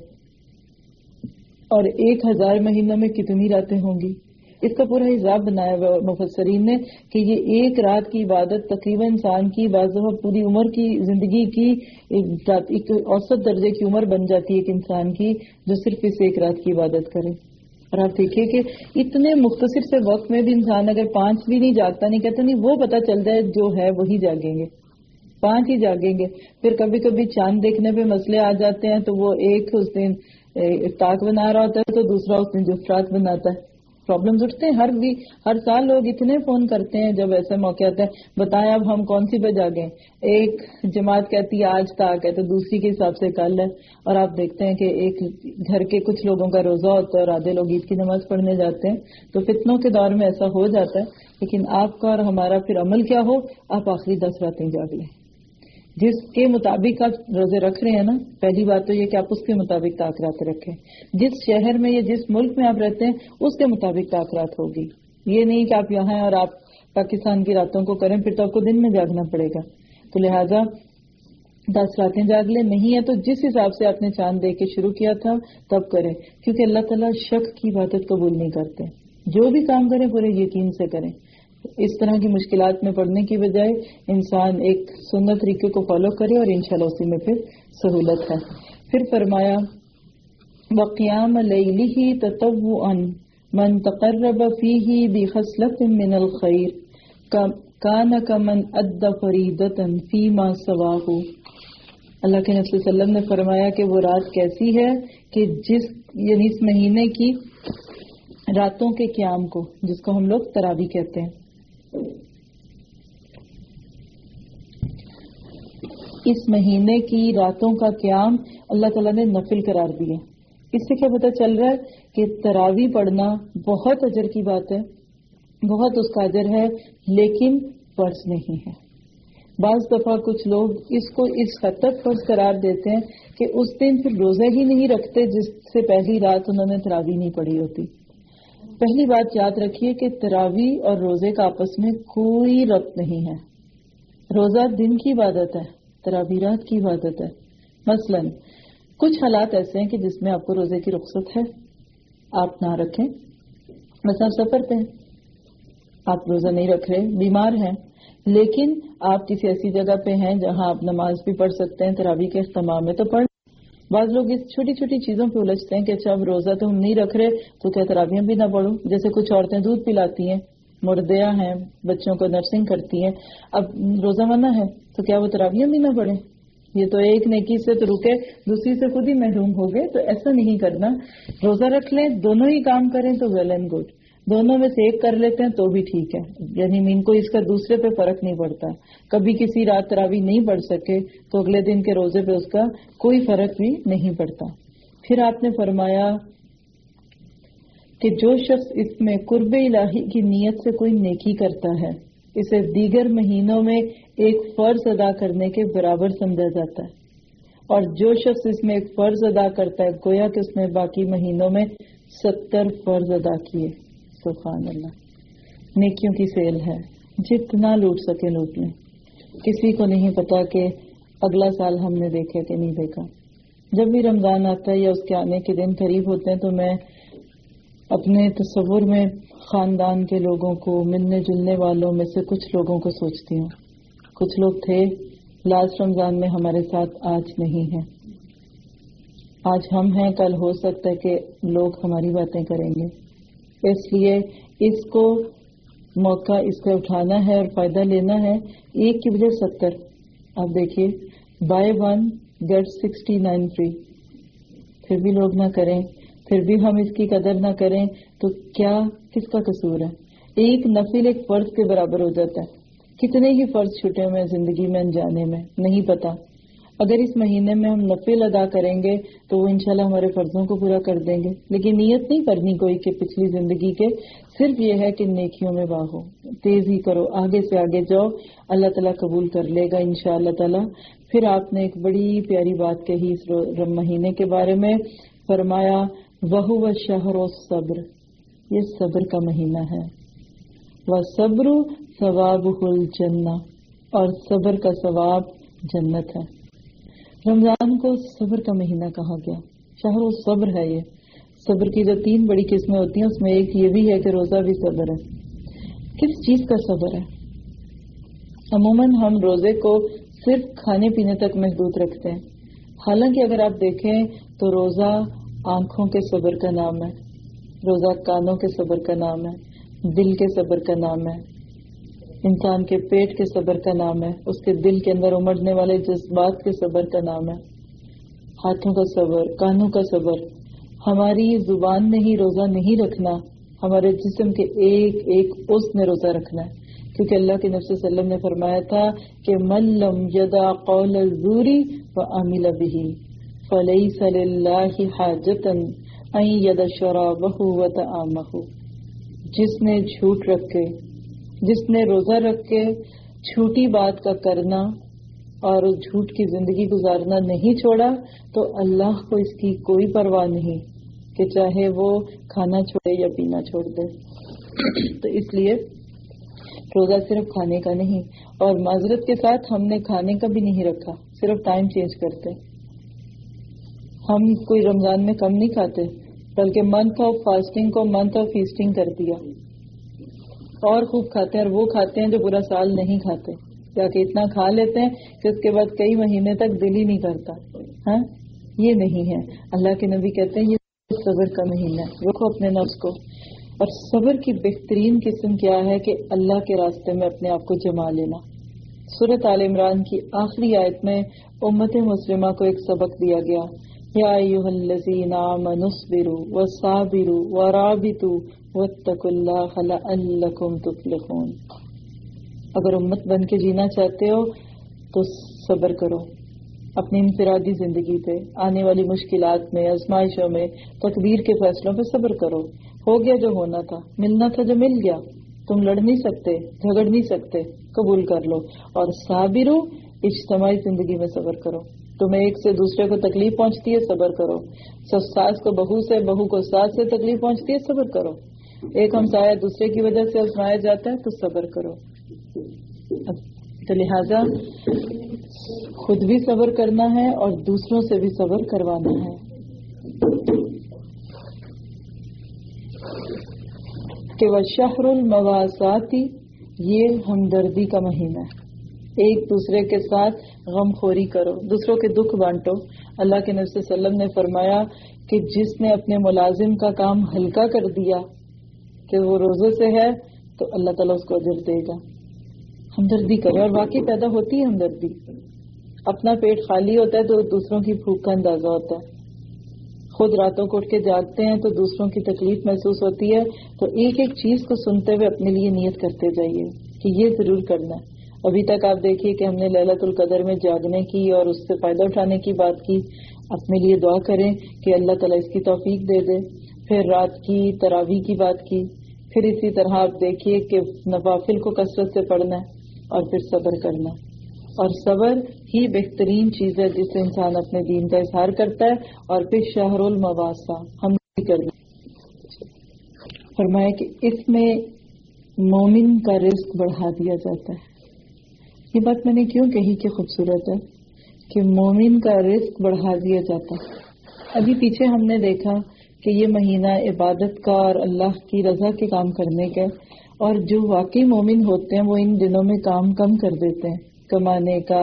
اور ایک ہزار مہینوں میں کتنی راتیں ہوں گی. اس کا پورا حساب بنایا ہوا مفسرین نے کہ یہ ایک رات کی عبادت تقریباً انسان کی بعض دفعہ پوری عمر کی زندگی کی ایک اوسط درجے کی عمر بن جاتی ہے ایک انسان کی جو صرف اس ایک رات کی عبادت کرے. اور آپ دیکھیے کہ اتنے مختصر سے وقت میں بھی انسان اگر پانچ بھی نہیں جاگتا، نہیں کہتا نہیں وہ پتہ چل جائے جو ہے وہی جاگیں گے، پانچ ہی جاگیں گے. پھر کبھی کبھی چاند دیکھنے پہ مسئلے آ جاتے ہیں تو وہ ایک اس دن افطاق بنا رہا ہوتا ہے تو دوسرا اس دن جفرات بناتا ہے. پرابلمز اٹھتے ہیں ہر بھی ہر سال لوگ اتنے فون کرتے ہیں جب ایسا موقع آتا ہے بتائیں اب ہم کون سی پہ جاگیں. ایک جماعت کہتی ہے آج تاک ہے تو دوسری کے حساب سے کل ہے. اور آپ دیکھتے ہیں کہ ایک گھر کے کچھ لوگوں کا روزہ ہوتا ہے اور آدھے لوگ عید کی نماز پڑھنے جاتے ہیں. تو فتنوں کے دور میں ایسا ہو جاتا ہے. لیکن آپ کا اور ہمارا پھر عمل کیا ہو، آپ آخری دس راتیں جاگ لیں جس کے مطابق آپ روزے رکھ رہے ہیں نا. پہلی بات تو یہ کہ آپ اس کے مطابق تاخیرات رکھیں. جس شہر میں یا جس ملک میں آپ رہتے ہیں اس کے مطابق تاخیرات ہوگی. یہ نہیں کہ آپ یہاں ہیں اور آپ پاکستان کی راتوں کو کریں پھر تو آپ کو دن میں جاگنا پڑے گا. تو لہٰذا دس راتیں جاگ لیں، نہیں ہے تو جس حساب سے آپ نے چاند دیکھ کے شروع کیا تھا تب کریں، کیونکہ اللہ تعالیٰ شک کی عبادت قبول نہیں کرتے. جو بھی کام کریں پورے یقین سے کریں. اس طرح کی مشکلات میں پڑنے کی بجائے انسان ایک سنت طریقے کو فالو کرے اور انشاءاللہ اسی میں پھر سہولت ہے. پھر فرمایا وَقِيَامَ لَيْلِهِ تَطَوُّعًا مَنْ تَقَرَّبَ فِيهِ بِخَصْلَةٍ مِّنَ الْخَيْرِ كَانَ كَمَنْ أَدَّى فَرِيضَةً فِيمَا سَوَاهُ. اللہ کے نبی صلی اللہ علیہ وسلم نے فرمایا کہ وہ رات کیسی ہے کہ جس یعنی اس مہینے کی راتوں کے قیام کو، جس کو ہم لوگ تراویح کہتے ہیں، اس مہینے کی راتوں کا قیام اللہ تعالیٰ نے نفل قرار دیے. اس سے کیا پتہ چل رہا ہے کہ تراویح پڑھنا بہت اجر کی بات ہے، بہت اس کا اجر ہے، لیکن فرض نہیں ہے. بعض دفعہ کچھ لوگ اس کو اس حد تک فرض قرار دیتے ہیں کہ اس دن پھر روزے ہی نہیں رکھتے جس سے پہلی رات انہوں نے تراویح نہیں پڑھی ہوتی. پہلی بات یاد رکھیے کہ تراویح اور روزے کا آپس میں کوئی ربط نہیں ہے. روزہ دن کی عبادت ہے، تراویح رات کی عبادت ہے. مثلا کچھ حالات ایسے ہیں کہ جس میں آپ کو روزے کی رخصت ہے، آپ نہ رکھیں. مثلا سفر پہ آپ روزہ نہیں رکھ رہے، بیمار ہیں، لیکن آپ کسی ایسی جگہ پہ ہیں جہاں آپ نماز بھی پڑھ سکتے ہیں، تراویح کے اہتمام میں تو پڑھ. بعض لوگ اس چھوٹی چھوٹی چیزوں پہ الجھتے ہیں کہ اچھا اب روزہ تو ہم نہیں رکھ رہے تو کیا تراویح بھی نہ پڑھو. جیسے کچھ عورتیں دودھ پلاتی ہیں، مردیاں ہیں، بچوں کو نرسنگ کرتی ہیں، اب روزہ منع ہے تو کیا وہ تراویح بھی نہ پڑھیں؟ یہ تو ایک نیکی سے تو رکے، دوسری سے خود ہی محروم ہو گئے. تو ایسا نہیں کرنا، روزہ رکھ لیں، دونوں ہی کام کریں تو ویل اینڈ گڈ. دونوں میں سے ایک کر لیتے ہیں تو بھی ٹھیک ہے، یعنی مین کو اس کا دوسرے پہ فرق نہیں پڑتا. کبھی کسی رات تراویح نہیں پڑھ سکے تو اگلے دن کے روزے پہ اس کا کوئی فرق بھی نہیں پڑتا. پھر آپ نے فرمایا کہ جو شخص اس میں قرب الہی کی نیت سے کوئی نیکی کرتا ہے اسے دیگر مہینوں میں ایک فرض ادا کرنے کے برابر سمجھا جاتا ہے، اور جو شخص اس میں ایک فرض ادا کرتا ہے گویا کہ اس نے باقی مہینوں میں ستر فرض ادا کیے. سبحان اللہ. نیکیوں کی سیل ہے، جتنا لوٹ سکے لوٹ لیں. کسی کو نہیں پتا کہ اگلا سال ہم نے دیکھا کہ نہیں دیکھا. جب بھی رمضان آتا ہے یا اس کے آنے کے دن قریب ہوتے ہیں تو میں اپنے تصور میں خاندان کے لوگوں کو، ملنے جلنے والوں میں سے کچھ لوگوں کو سوچتی ہوں. کچھ لوگ تھے لاسٹ رمضان میں ہمارے ساتھ، آج نہیں ہیں. آج ہم ہیں، کل ہو سکتا ہے کہ لوگ ہماری باتیں کریں گے. اس لیے اس کو موقع اس کو اٹھانا ہے اور فائدہ لینا ہے. ایک کی وجہ ستر. آپ دیکھیے buy one get sixty nine free. پھر بھی لوگ نہ کریں، پھر بھی ہم اس کی قدر نہ کریں تو کیا کس کا قصور ہے؟ ایک نفل ایک فرض کے برابر ہو جاتا ہے. کتنے ہی فرض چھٹے ہوئے زندگی میں انجانے میں نہیں پتا. اگر اس مہینے میں ہم نفل ادا کریں گے تو وہ انشاءاللہ ہمارے فرضوں کو پورا کر دیں گے. لیکن نیت نہیں کرنی کوئی کہ پچھلی زندگی کے، صرف یہ ہے کہ نیکیوں میں باغو، تیزی کرو، آگے سے آگے جاؤ، اللہ تعالیٰ قبول کر لے گا انشاءاللہ تعالیٰ. پھر آپ نے ایک بڑی پیاری بات کہی اس مہینے کے بارے میں، فرمایا وَهُوَ شَهْرُ الصَّبْرِ. یہ صبر کا مہینہ ہے. وَالصَّبْرُ ثَوَابُهُ الْجَنَّةُ، اور صبر کا ثواب جنت ہے. رمضان کو صبر کا مہینہ کہا گیا، شہر الصبر ہے. یہ صبر کی جو تین بڑی قسمیں ہوتی ہیں اس میں ایک یہ بھی ہے کہ روزہ بھی صبر ہے. کس چیز کا صبر ہے؟ عموماً ہم روزے کو صرف کھانے پینے تک محدود رکھتے ہیں، حالانکہ اگر آپ دیکھیں تو روزہ آنکھوں کے صبر کا نام ہے، روزہ کانوں کے صبر کا نام ہے، دل کے صبر کا نام ہے، انسان کے پیٹ کے صبر کا نام ہے، اس کے دل کے اندر امڑنے والے جذبات کے صبر کا نام ہے، ہاتھوں کا صبر، کانوں کا صبر. ہماری زبان نے ہی روزہ نہیں رکھنا، ہمارے جسم کے ایک ایک اس نے روزہ رکھنا ہے. کیونکہ اللہ کے نبی صلی اللہ علیہ وسلم نے فرمایا تھا کہ من لم یدع قول الزور وعمل به فلیس للہ حاجۃ ان یدع شرابہ وطعامہ. جس نے جھوٹ رکھ کے، جس نے روزہ رکھ کے جھوٹی بات کا کرنا اور اس جھوٹ کی زندگی گزارنا نہیں چھوڑا تو اللہ کو اس کی کوئی پرواہ نہیں کہ چاہے وہ کھانا چھوڑے یا پینا چھوڑ دے. تو اس لیے روزہ صرف کھانے کا نہیں، اور معذرت کے ساتھ ہم نے کھانے کا بھی نہیں رکھا، صرف ٹائم چینج کرتے. ہم کوئی رمضان میں کم نہیں کھاتے، بلکہ منتھ آف فاسٹنگ کو منتھ آف فیسٹنگ کر دیا، اور خوب کھاتے ہیں. اور وہ کھاتے ہیں جو پورا سال نہیں کھاتے، جا کے اتنا کھا لیتے ہیں کہ اس کے بعد کئی مہینے تک دل ہی نہیں کرتا. ہاں یہ نہیں ہے. اللہ کے نبی کہتے ہیں یہ صبر کا مہینہ ہے. رکھو اپنے نفس کو. اور صبر کی بہترین قسم کیا ہے کہ اللہ کے راستے میں اپنے آپ کو جما لینا. سورۃ آل عمران کی آخری آیت میں امت مسلمہ کو ایک سبق دیا گیا، یا ایھا الذین آمنوا اصبروا وصابروا ورابطوا واتقوا اللہ لعلکم تفلحون. اگر امت بن کے جینا چاہتے ہو تو صبر کرو، اپنی انفرادی زندگی پہ، آنے والی مشکلات میں، آزمائشوں میں، تقدیر کے فیصلوں پہ صبر کرو. ہو گیا جو ہونا تھا، ملنا تھا جو مل گیا. تم لڑ نہیں سکتے، جھگڑ نہیں سکتے، قبول کر لو. اور صابرو، اجتماعی زندگی میں صبر کرو. تمہیں ایک سے دوسرے کو تکلیف پہنچتی ہے، صبر کرو. ساس کو بہو سے، بہو کو ساس سے تکلیف پہنچتی ہے، صبر کرو. ایک ہمسایہ دوسرے کی وجہ سے آزمایا جاتا ہے تو صبر کرو. تو لہذا خود بھی صبر کرنا ہے اور دوسروں سے بھی صبر کروانا ہے. کہ وہ شہر المواساتی، یہ ہمدردی کا مہینہ ہے. ایک دوسرے کے ساتھ غم خوری کرو، دوسروں کے دکھ بانٹو. اللہ کے نبی صلی اللہ علیہ وسلم نے فرمایا کہ جس نے اپنے ملازم کا کام ہلکا کر دیا کہ وہ روزے سے ہے تو اللہ تعالیٰ اس کو اجر دے گا. ہمدردی کرے، اور واقعی پیدا ہوتی ہے ہمدردی. اپنا پیٹ خالی ہوتا ہے تو دوسروں کی بھوک کا اندازہ ہوتا ہے. خود راتوں کو اٹھ کے جاگتے ہیں تو دوسروں کی تکلیف محسوس ہوتی ہے. تو ایک ایک چیز کو سنتے ہوئے اپنے لیے نیت کرتے جائیے کہ یہ ضرور کرنا ہے. ابھی تک آپ دیکھیے کہ ہم نے لیلۃ القدر میں جاگنے کی اور اس سے فائدہ اٹھانے کی بات کی. اپنے لیے دعا کریں کہ اللہ تعالیٰ اس کی توفیق دے دے. پھر رات کی تراویح کی بات کی. پھر اسی طرح آپ دیکھیے کہ نوافل کو کثرت سے پڑھنا ہے اور پھر صبر کرنا. اور صبر ہی بہترین چیز ہے جس سے انسان اپنے دین کا اظہار کرتا ہے. اور پھر شہر المواسا ہم کر دیں. فرمایا کہ اس میں مومن کا رزق بڑھا دیا جاتا ہے. یہ بات میں نے کیوں کہی کہ خوبصورت ہے کہ مومن کا رزق بڑھا دیا جاتا ہے. ابھی پیچھے ہم نے دیکھا کہ یہ مہینہ عبادت کا اور اللہ کی رضا کے کام کرنے کا، اور جو واقعی مومن ہوتے ہیں وہ ان دنوں میں کام کم کر دیتے ہیں، کمانے کا،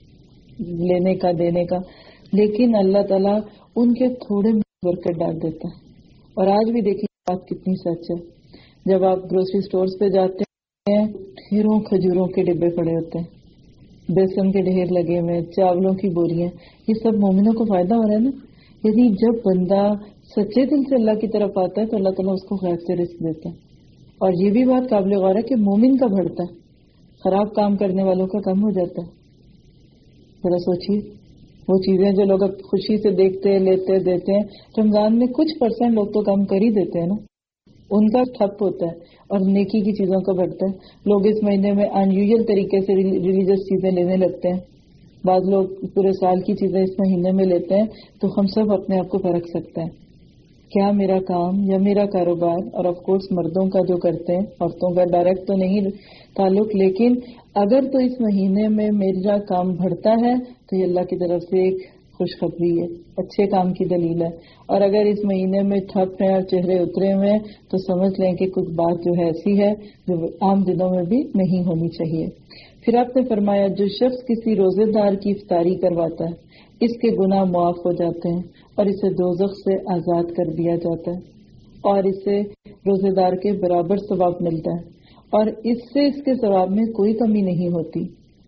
لینے کا، دینے کا. لیکن اللہ تعالیٰ ان کے تھوڑے برکت ڈال دیتا ہے. اور آج بھی دیکھیے بات کتنی سچ ہے. جب آپ گروسری سٹورز پہ جاتے ہیں، ڈھیروں کھجوروں کے ڈبے پڑے ہوتے ہیں، بیسن کے ڈھیر لگے ہوئے، چاولوں کی بوریاں. یہ سب مومنوں کو فائدہ ہو رہا ہے نا. یعنی جب بندہ سچے دل سے اللہ کی طرف آتا ہے تو اللہ تعالیٰ اس کو غیب سے رزق دیتا ہے. اور یہ بھی بات قابل غور ہے کہ مومن کا بڑھتا ہے، خراب کام کرنے والوں کا کم ہو جاتا ہے. ذرا سوچیے، وہ چیزیں جو لوگ اب خوشی سے دیکھتے، لیتے، دیتے ہیں، رمضان میں کچھ پرسنٹ لوگ تو کم کر ہی دیتے ہیں نا، ان کا ٹھپ ہوتا ہے اور نیکی کی چیزوں کا بڑھتا ہے. لوگ اس مہینے میں ان یوزل طریقے سے ریلیجس چیزیں لینے لگتے ہیں. بعض لوگ پورے سال کی چیزیں اس مہینے میں لیتے ہیں. تو ہم سب اپنے آپ کو پرکھ سکتے ہیں، کیا میرا کام یا میرا کاروبار، اور آف کورس مردوں کا جو کرتے ہیں، عورتوں کا ڈائریکٹ تو نہیں تعلق، لیکن اگر تو اس مہینے میں میرا کام بڑھتا ہے تو یہ اللہ کی طرف سے ایک خوشخبری ہے، اچھے کام کی دلیل ہے. اور اگر اس مہینے میں ٹھپ ہیں اور چہرے اترے ہوئے ہیں تو سمجھ لیں کہ کچھ بات جو ہے ایسی ہے جو عام دنوں میں بھی نہیں ہونی چاہیے. پھر آپ نے فرمایا جو شخص کسی روزے دار کی افطاری کرواتا ہے اس کے گناہ معاف ہو جاتے ہیں اور اسے دوزخ سے آزاد کر دیا جاتا ہے، اور اسے روزے دار کے برابر ثواب ملتا ہے، اور اس سے اس کے ثواب میں کوئی کمی نہیں ہوتی.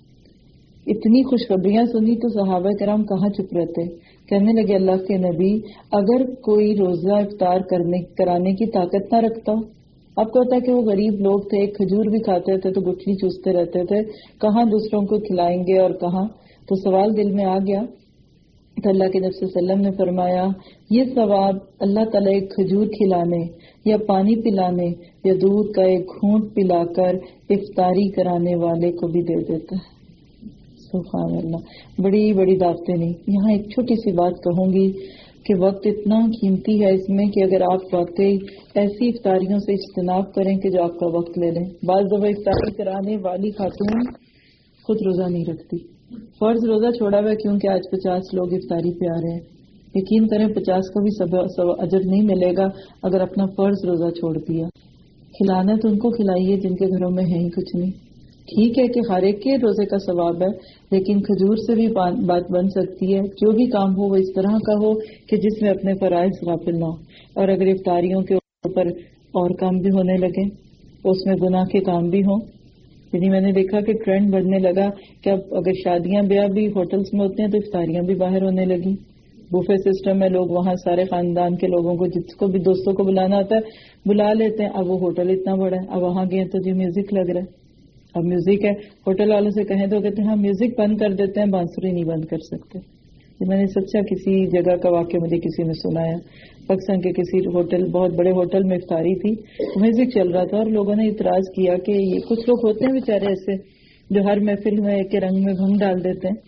اتنی خوشخبریاں سنی تو صحابہ کرام کہاں چپ رہتے. کہنے لگے اللہ کے نبی، اگر کوئی روزہ افطار کرنے کرانے کی طاقت نہ رکھتا، آپ کو پتا ہے کہ وہ غریب لوگ تھے، ایک کھجور بھی کھاتے تھے تو گٹھلی چوستے رہتے تھے، کہاں دوسروں کو کھلائیں گے اور کہاں. تو سوال دل میں آ گیا تو اللہ کے نبی صلی اللہ علیہ وسلم نے فرمایا یہ ثواب اللہ تعالیٰ ایک کھجور کھلانے یا پانی پلانے یا دودھ کا ایک گھونٹ پلا کر افطاری کرانے والے کو بھی دے دیتا ہے. سبحان اللہ. بڑی بڑی دعوتیں نہیں. یہاں ایک چھوٹی سی بات کہوں گی کہ وقت اتنا قیمتی ہے اس میں کہ اگر آپ واقعی ایسی افطاریوں سے اجتناب کریں کہ جو آپ کا وقت لے لیں. بعض دفعہ افطاری کرانے والی خاتون خود روزہ نہیں رکھتی, فرض روزہ چھوڑا ہوا ہے کیونکہ آج پچاس لوگ افطاری پہ آ رہے ہیں. یقین کریں پچاس کا بھی سب اجر نہیں ملے گا اگر اپنا فرض روزہ چھوڑ دیا. کھلانا تو ان کو کھلائیے جن کے گھروں میں ہے ہی کچھ نہیں. ٹھیک ہے کہ ہر ایک کے روزے کا ثواب ہے, لیکن کھجور سے بھی بات بن سکتی ہے. جو بھی کام ہو وہ اس طرح کا ہو کہ جس میں اپنے فرائض غافل نہ ہو. اور اگر افطاریوں کے اوپر اور کام بھی ہونے لگے تو اس میں گناہ کے کام بھی ہوں. یعنی میں نے دیکھا کہ ٹرینڈ بڑھنے لگا کہ اب اگر شادیاں بیاہ بھی ہوٹلز میں ہوتے ہیں تو افطاریاں بھی باہر ہونے لگی. بوفے سسٹم میں لوگ وہاں سارے خاندان کے لوگوں کو جس کو بھی دوستوں کو بلانا ہوتا ہے بلا لیتے ہیں. اب وہ ہوٹل اتنا بڑا ہے, اب وہاں گئے تو جی میوزک لگ رہا ہے. اب میوزک ہے, ہوٹل والوں سے کہیں تو کہتے ہیں ہاں میوزک بند کر دیتے ہیں, بانسری نہیں بند کر سکتے. میں نے سچا کسی جگہ کا واقعہ مجھے کسی نے سنایا, پاکستان کے کسی ہوٹل, بہت بڑے ہوٹل میں افطاری تھی, میوزک چل رہا تھا اور لوگوں نے اعتراض کیا کہ یہ کچھ لوگ ہوتے ہیں بیچارے ایسے جو ہر محفل میں ایک رنگ میں بھنگ ڈال دیتے ہیں.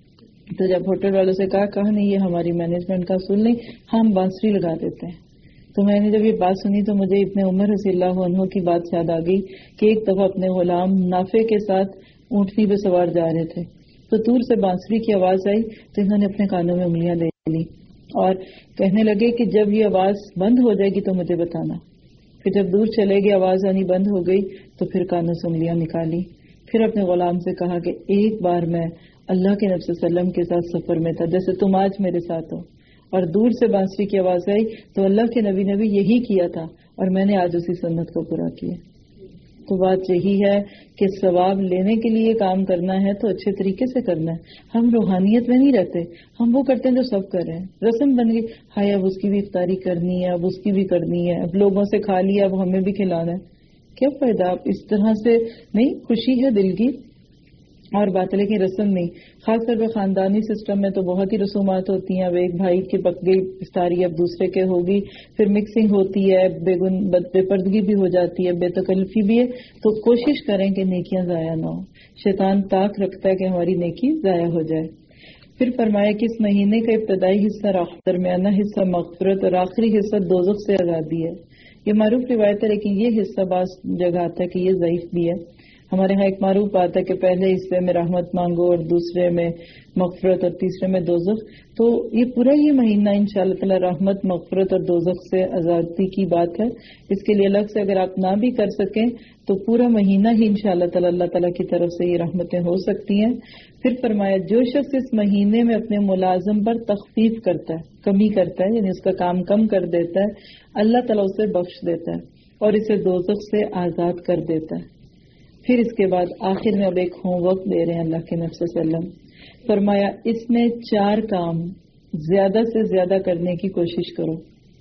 تو جب ہوٹل والوں سے کہا کہا نہیں یہ ہماری مینجمنٹ کا اصول نہیں, ہم بانسری لگا دیتے ہیں. تو میں نے جب یہ بات سنی تو مجھے ابن عمر رضی اللہ عنہ کی بات یاد آ گئی کہ ایک دفعہ اپنے غلام نافع کے ساتھ اونٹنی پہ سوار جا رہے تھے تو دور سے بانسری کی آواز آئی تو انہوں نے اپنے کانوں میں انگلیاں لے لی اور کہنے لگے کہ جب یہ آواز بند ہو جائے گی تو مجھے بتانا. پھر جب دور چلے گی آواز آنی بند ہو گئی تو پھر کانوں سے انگلیاں نکالی. پھر اپنے غلام سے کہا کہ ایک بار میں اللہ کے نبی صلی اللہ علیہ وسلم کے ساتھ سفر میں تھا جیسے تم آج میرے ساتھ ہو, اور دور سے بانسری کی آواز آئی تو اللہ کے نبی نے بھی یہی کیا تھا اور میں نے آج اسی سنت کو پورا کیا. تو بات یہی ہے کہ ثواب لینے کے لیے کام کرنا ہے تو اچھے طریقے سے کرنا ہے. ہم روحانیت میں نہیں رہتے, ہم وہ کرتے ہیں جو سب کر رہے ہیں. رسم بن گئی, ہائے اب اس کی بھی افطاری کرنی ہے, اب اس کی بھی کرنی ہے, اب لوگوں سے کھا لیا اب ہمیں بھی کھلانا ہے. کیا فائدہ؟ آپ اس طرح سے نہیں, خوشی ہے دل کی اور بات ہے لیکن رسم نہیں. خاص طور پہ خاندانی سسٹم میں تو بہت ہی رسومات ہوتی ہیں. اب ایک بھائی کی پک گئی افطاری اب دوسرے کے ہوگی, پھر مکسنگ ہوتی ہے, بے گن بے پردگی بھی ہو جاتی ہے, بے تکلفی بھی ہے. تو کوشش کریں کہ نیکیاں ضائع نہ ہوں. شیطان طاق رکھتا ہے کہ ہماری نیکی ضائع ہو جائے. پھر فرمایا کہ اس مہینے کا ابتدائی حصہ درمیانہ حصہ مغفرت اور آخری حصہ دوزخ سے آزادی ہے. یہ معروف روایت ہے لیکن یہ حصہ بعض جگہ آتا ہے کہ یہ ضعیف بھی ہے. ہمارے ہاں ایک معروف بات ہے کہ پہلے حصے میں رحمت مانگو اور دوسرے میں مغفرت اور تیسرے میں دوزخ. تو یہ پورا یہ مہینہ انشاءاللہ تعالی رحمت مغفرت اور دوزخ سے آزادی کی بات ہے. اس کے لیے الگ سے اگر آپ نہ بھی کر سکیں تو پورا مہینہ ہی انشاءاللہ تعالی اللہ تعالیٰ کی طرف سے یہ رحمتیں ہو سکتی ہیں. پھر فرمایا جو شخص اس مہینے میں اپنے ملازم پر تخفیف کرتا ہے, کمی کرتا ہے, یعنی اس کا کام کم کر دیتا ہے, اللہ تعالیٰ اسے بخش دیتا ہے اور اسے دوزخ سے آزاد کر دیتا ہے. پھر اس کے بعد آخر میں اب ایک ہوم ورک دے رہے ہیں اللہ کے نبی صلی اللہ علیہ وسلم. فرمایا اس میں چار کام زیادہ سے زیادہ کرنے کی کوشش کرو.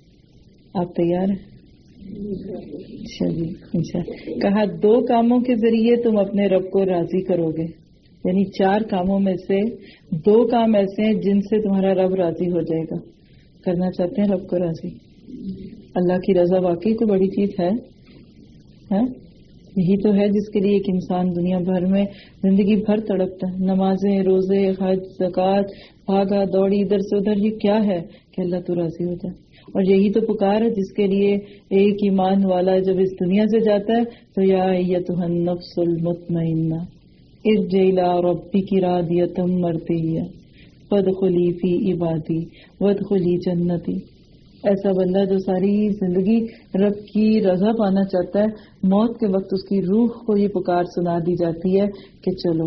آپ تیار ہیں؟ اچھا جی, اچھا. کہا دو کاموں کے ذریعے تم اپنے رب کو راضی کرو گے, یعنی چار کاموں میں سے دو کام ایسے ہیں جن سے تمہارا رب راضی ہو جائے گا. کرنا چاہتے ہیں رب کو راضی؟ اللہ کی رضا واقعی کوئی بڑی چیز ہے, ہے؟ یہی تو ہے جس کے لیے ایک انسان دنیا بھر میں زندگی بھر تڑپتا ہے. نمازیں, روزے, حج, زکوٰۃ, بھاگا دوڑی ادھر سے ادھر, یہ کیا ہے کہ اللہ تو راضی ہو جائے. اور یہی تو پکار ہے جس کے لیے ایک ایمان والا جب اس دنیا سے جاتا ہے تو یا ایتھا النفس المطمئنہ ارجعی الی ربک راضیۃ مرضیہ فادخلی فی عبادی وادخلی جنتی. ایسا بندہ جو ساری زندگی رب کی رضا پانا چاہتا ہے, موت کے وقت اس کی روح کو یہ پکار سنا دی جاتی ہے کہ چلو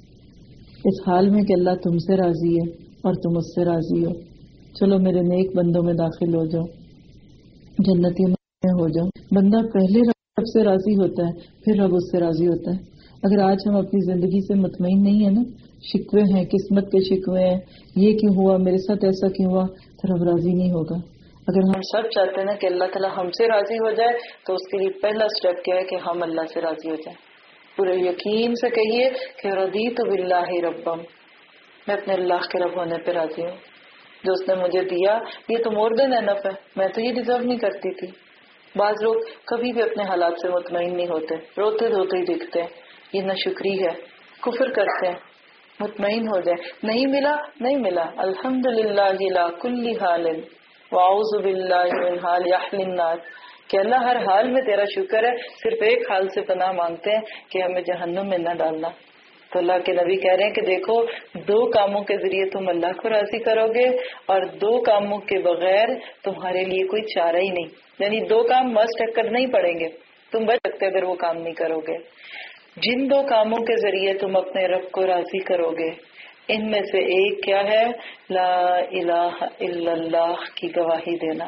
اس حال میں کہ اللہ تم سے راضی ہے اور تم اس سے راضی ہو, چلو میرے نیک بندوں میں داخل ہو جاؤ, جنتیوں میں ہو جاؤ. بندہ پہلے رب سے راضی ہوتا ہے پھر رب اس سے راضی ہوتا ہے. اگر آج ہم اپنی زندگی سے مطمئن نہیں ہیں نا, شکوے ہیں, قسمت کے شکوے ہیں, یہ کیوں ہوا, میرے ساتھ ایسا کیوں ہوا, تو رب راضی نہیں ہوگا. اگر ہم سب چاہتے ہیں نا کہ اللہ تعالیٰ ہم سے راضی ہو جائے تو اس کے لیے پہلا سٹیپ کیا ہے کہ ہم اللہ سے راضی ہو جائیں. پورے یقین سے کہیے کہ رضیت باللہ ربم, میں اپنے اللہ کے رب ہونے پہ راضی ہوں. جو اس نے مجھے دیا یہ تو مور دین انف ہے, میں تو یہ ڈیزرو نہیں کرتی تھی. بعض لوگ کبھی بھی اپنے حالات سے مطمئن نہیں ہوتے, روتے دھوتے ہی دکھتے ہیں. یہ ناشکری ہے, کفر کرتے ہیں. مطمئن ہو جائے. نہیں ملا نہیں ملا الحمدللہ لا کل حال واعوذ باللہ من حال اہل النار کہ اللہ ہر حال میں تیرا شکر ہے. صرف ایک حال سے پناہ مانگتے ہیں کہ ہمیں جہنم میں نہ ڈالنا. تو اللہ کے نبی کہہ رہے ہیں کہ دیکھو دو کاموں کے ذریعے تم اللہ کو راضی کرو گے اور دو کاموں کے بغیر تمہارے لیے کوئی چارہ ہی نہیں. یعنی دو کام مسٹ کرنا ہی پڑیں گے, تم بچ سکتے اگر وہ کام نہیں کرو گے. جن دو کاموں کے ذریعے تم اپنے رب کو راضی کرو گے ان میں سے ایک کیا ہے؟ لا الہ الا اللہ کی گواہی دینا.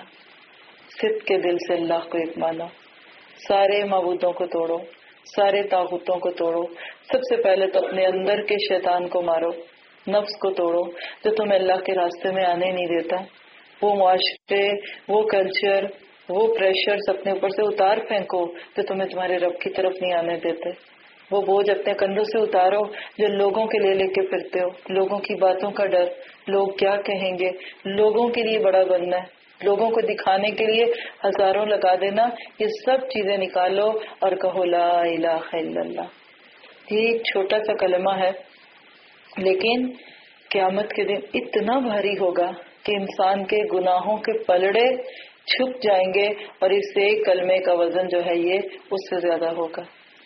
صدق کے دل سے اللہ کو ایک مانو, سارے معبودوں کو توڑو, سارے طاغوتوں کو توڑو. سب سے پہلے تو اپنے اندر کے شیطان کو مارو, نفس کو توڑو جو تمہیں اللہ کے راستے میں آنے نہیں دیتا. وہ معاشرے, وہ کلچر, وہ پریشرز اپنے اوپر سے اتار پھینکو جو تمہیں تمہارے رب کی طرف نہیں آنے دیتے. وہ بوجھ اپنے کندھوں سے اتارو جو لوگوں کے لے لے کے پھرتے ہو. لوگوں کی باتوں کا ڈر, لوگ کیا کہیں گے, لوگوں کے لیے بڑا بننا ہے, لوگوں کو دکھانے کے لیے ہزاروں لگا دینا. یہ سب چیزیں نکالو اور کہو لا الہ الا اللہ. یہ ایک چھوٹا سا کلمہ ہے لیکن قیامت کے دن اتنا بھاری ہوگا کہ انسان کے گناہوں کے پلڑے چھپ جائیں گے اور اس ایک کلمے کا وزن جو ہے یہ اس سے زیادہ ہوگا.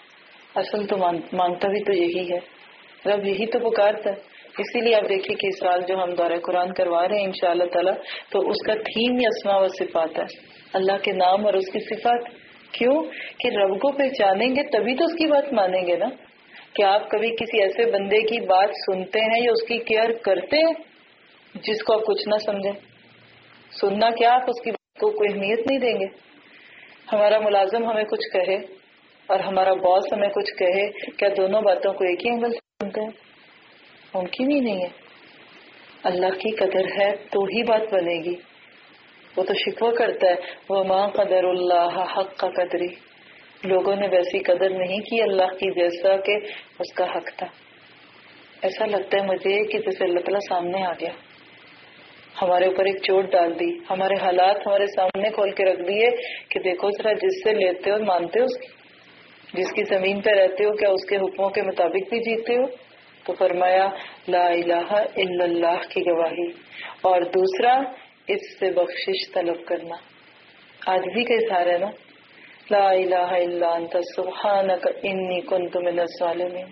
اصل تو مانگتا بھی تو یہی ہے, رب یہی تو پکارتا ہے. اسی لیے آپ دیکھیے کہ اس سال جو ہم دورہ قرآن کروا رہے ہیں انشاءاللہ تعالی تو اس کا تھیم ہی اسماء و صفات ہے, اللہ کے نام اور اس کی صفات. کیوں کہ رب کو پہچانیں گے تبھی تو اس کی بات مانیں گے نا. کہ آپ کبھی کسی ایسے بندے کی بات سنتے ہیں یا اس کی کیئر کرتے ہیں جس کو آپ کچھ نہ سمجھیں؟ سننا کیا, آپ اس کی بات کو کوئی اہمیت نہیں دیں گے. ہمارا ملازم ہمیں کچھ کہے اور ہمارا باس ہمیں کچھ کہے, کیا دونوں باتوں کو ایک ہی اینگل سے سنتے ہیں؟ ممکن ہی نہیں ہے. اللہ کی قدر ہے تو ہی بات بنے گی. وہ تو شکوہ کرتا ہے وما قدر اللہ حق کا قدری, لوگوں نے ویسی قدر نہیں کی اللہ کی جیسا کہ اس کا حق تھا. ایسا لگتا ہے مجھے کہ جیسے اللہ تعالیٰ سامنے آ گیا, ہمارے اوپر ایک چوٹ ڈال دی, ہمارے حالات ہمارے سامنے کھول کے رکھ دیے کہ دیکھو ذرا جس سے لیتے ہو مانتے ہو اس کی, جس کی زمین پہ رہتے ہو کیا اس کے حکموں کے مطابق بھی جیتے ہو؟ تو فرمایا لا الہ الا اللہ کی گواہی, اور دوسرا اس سے بخشش طلب کرنا. عاجزی کا اظہار ہے نا, لا الہ الا انت سبحانک انی کنت من الظالمین.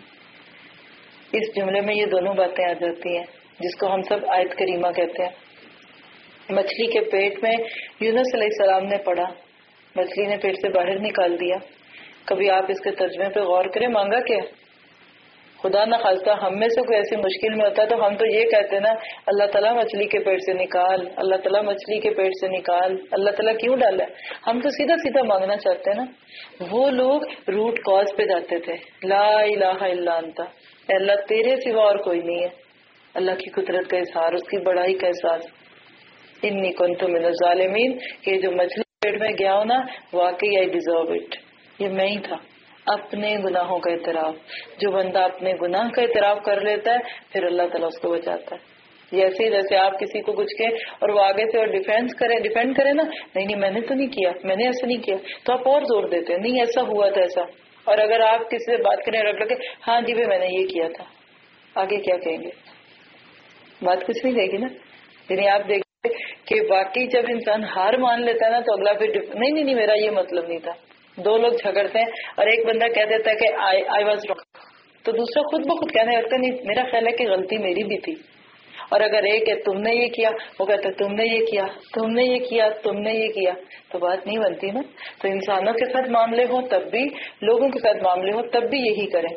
اس جملے میں یہ دونوں باتیں آ جاتی ہیں جس کو ہم سب آیت کریمہ کہتے ہیں. مچھلی کے پیٹ میں یونس علیہ السلام نے پڑھا, مچھلی نے پیٹ سے باہر نکال دیا. کبھی آپ اس کے ترجمے پہ غور کریں, مانگا کیا؟ خدا نہ خواستہ ہم میں سے کوئی ایسی مشکل میں ہوتا ہے تو ہم تو یہ کہتے ہیں نا اللہ تعالیٰ مچھلی کے پیٹ سے نکال, اللہ تعالیٰ مچھلی کے پیٹ سے نکال, اللہ تعالیٰ کیوں ڈالا ہے؟ ہم تو سیدھا سیدھا مانگنا چاہتے ہیں نا. وہ لوگ روٹ کاز پہ جاتے تھے, لا الہ الا انت, اللہ تیرے سوا اور کوئی نہیں ہے. اللہ کی قدرت کا اظہار, اس کی بڑائی کا احساس. انی کنت من الظالمین, کہ جو مچھلی پیٹ میں گیا ہو نا واقعی آئی ڈیزرو اٹ, یہ میں ہی تھا. اپنے گناہوں کا اعتراف, جو بندہ اپنے گناہ کا اعتراف کر لیتا ہے پھر اللہ تعالیٰ اس کو بچاتا ہے. جیسے جیسے آپ کسی کو کچھ کہیں اور وہ آگے سے اور ڈیفینس کرے ڈیفینڈ کرے نا, نہیں نہیں میں نے تو نہیں کیا, میں نے ایسا نہیں کیا, تو آپ اور زور دیتے ہیں نہیں ایسا ہوا تھا ایسا. اور اگر آپ کسی سے بات کریں رب لگے ہاں جی بھائی میں نے یہ کیا تھا, آگے کیا کہیں گے؟ بات کچھ نہیں کہے گی نا. یعنی آپ دیکھیں کہ واقعی جب انسان ہار مان لیتا ہے نا تو اگلا پھر نہیں نہیں نہیں میرا یہ مطلب نہیں تھا. دو لوگ جھگڑتے ہیں اور ایک بندہ کہہ دیتا ہے کہ آئی واز رانگ, تو دوسرا خود بخود کہنے لگتا نہیں میرا خیال ہے کہ غلطی میری بھی تھی. اور اگر ایک ہے تم نے یہ کیا, وہ کہتا ہے تم نے یہ کیا, تم نے یہ کیا, تم نے یہ کیا, تو بات نہیں بنتی نا. تو انسانوں کے ساتھ معاملے ہوں تب بھی, لوگوں کے ساتھ معاملے ہوں تب بھی یہی کریں.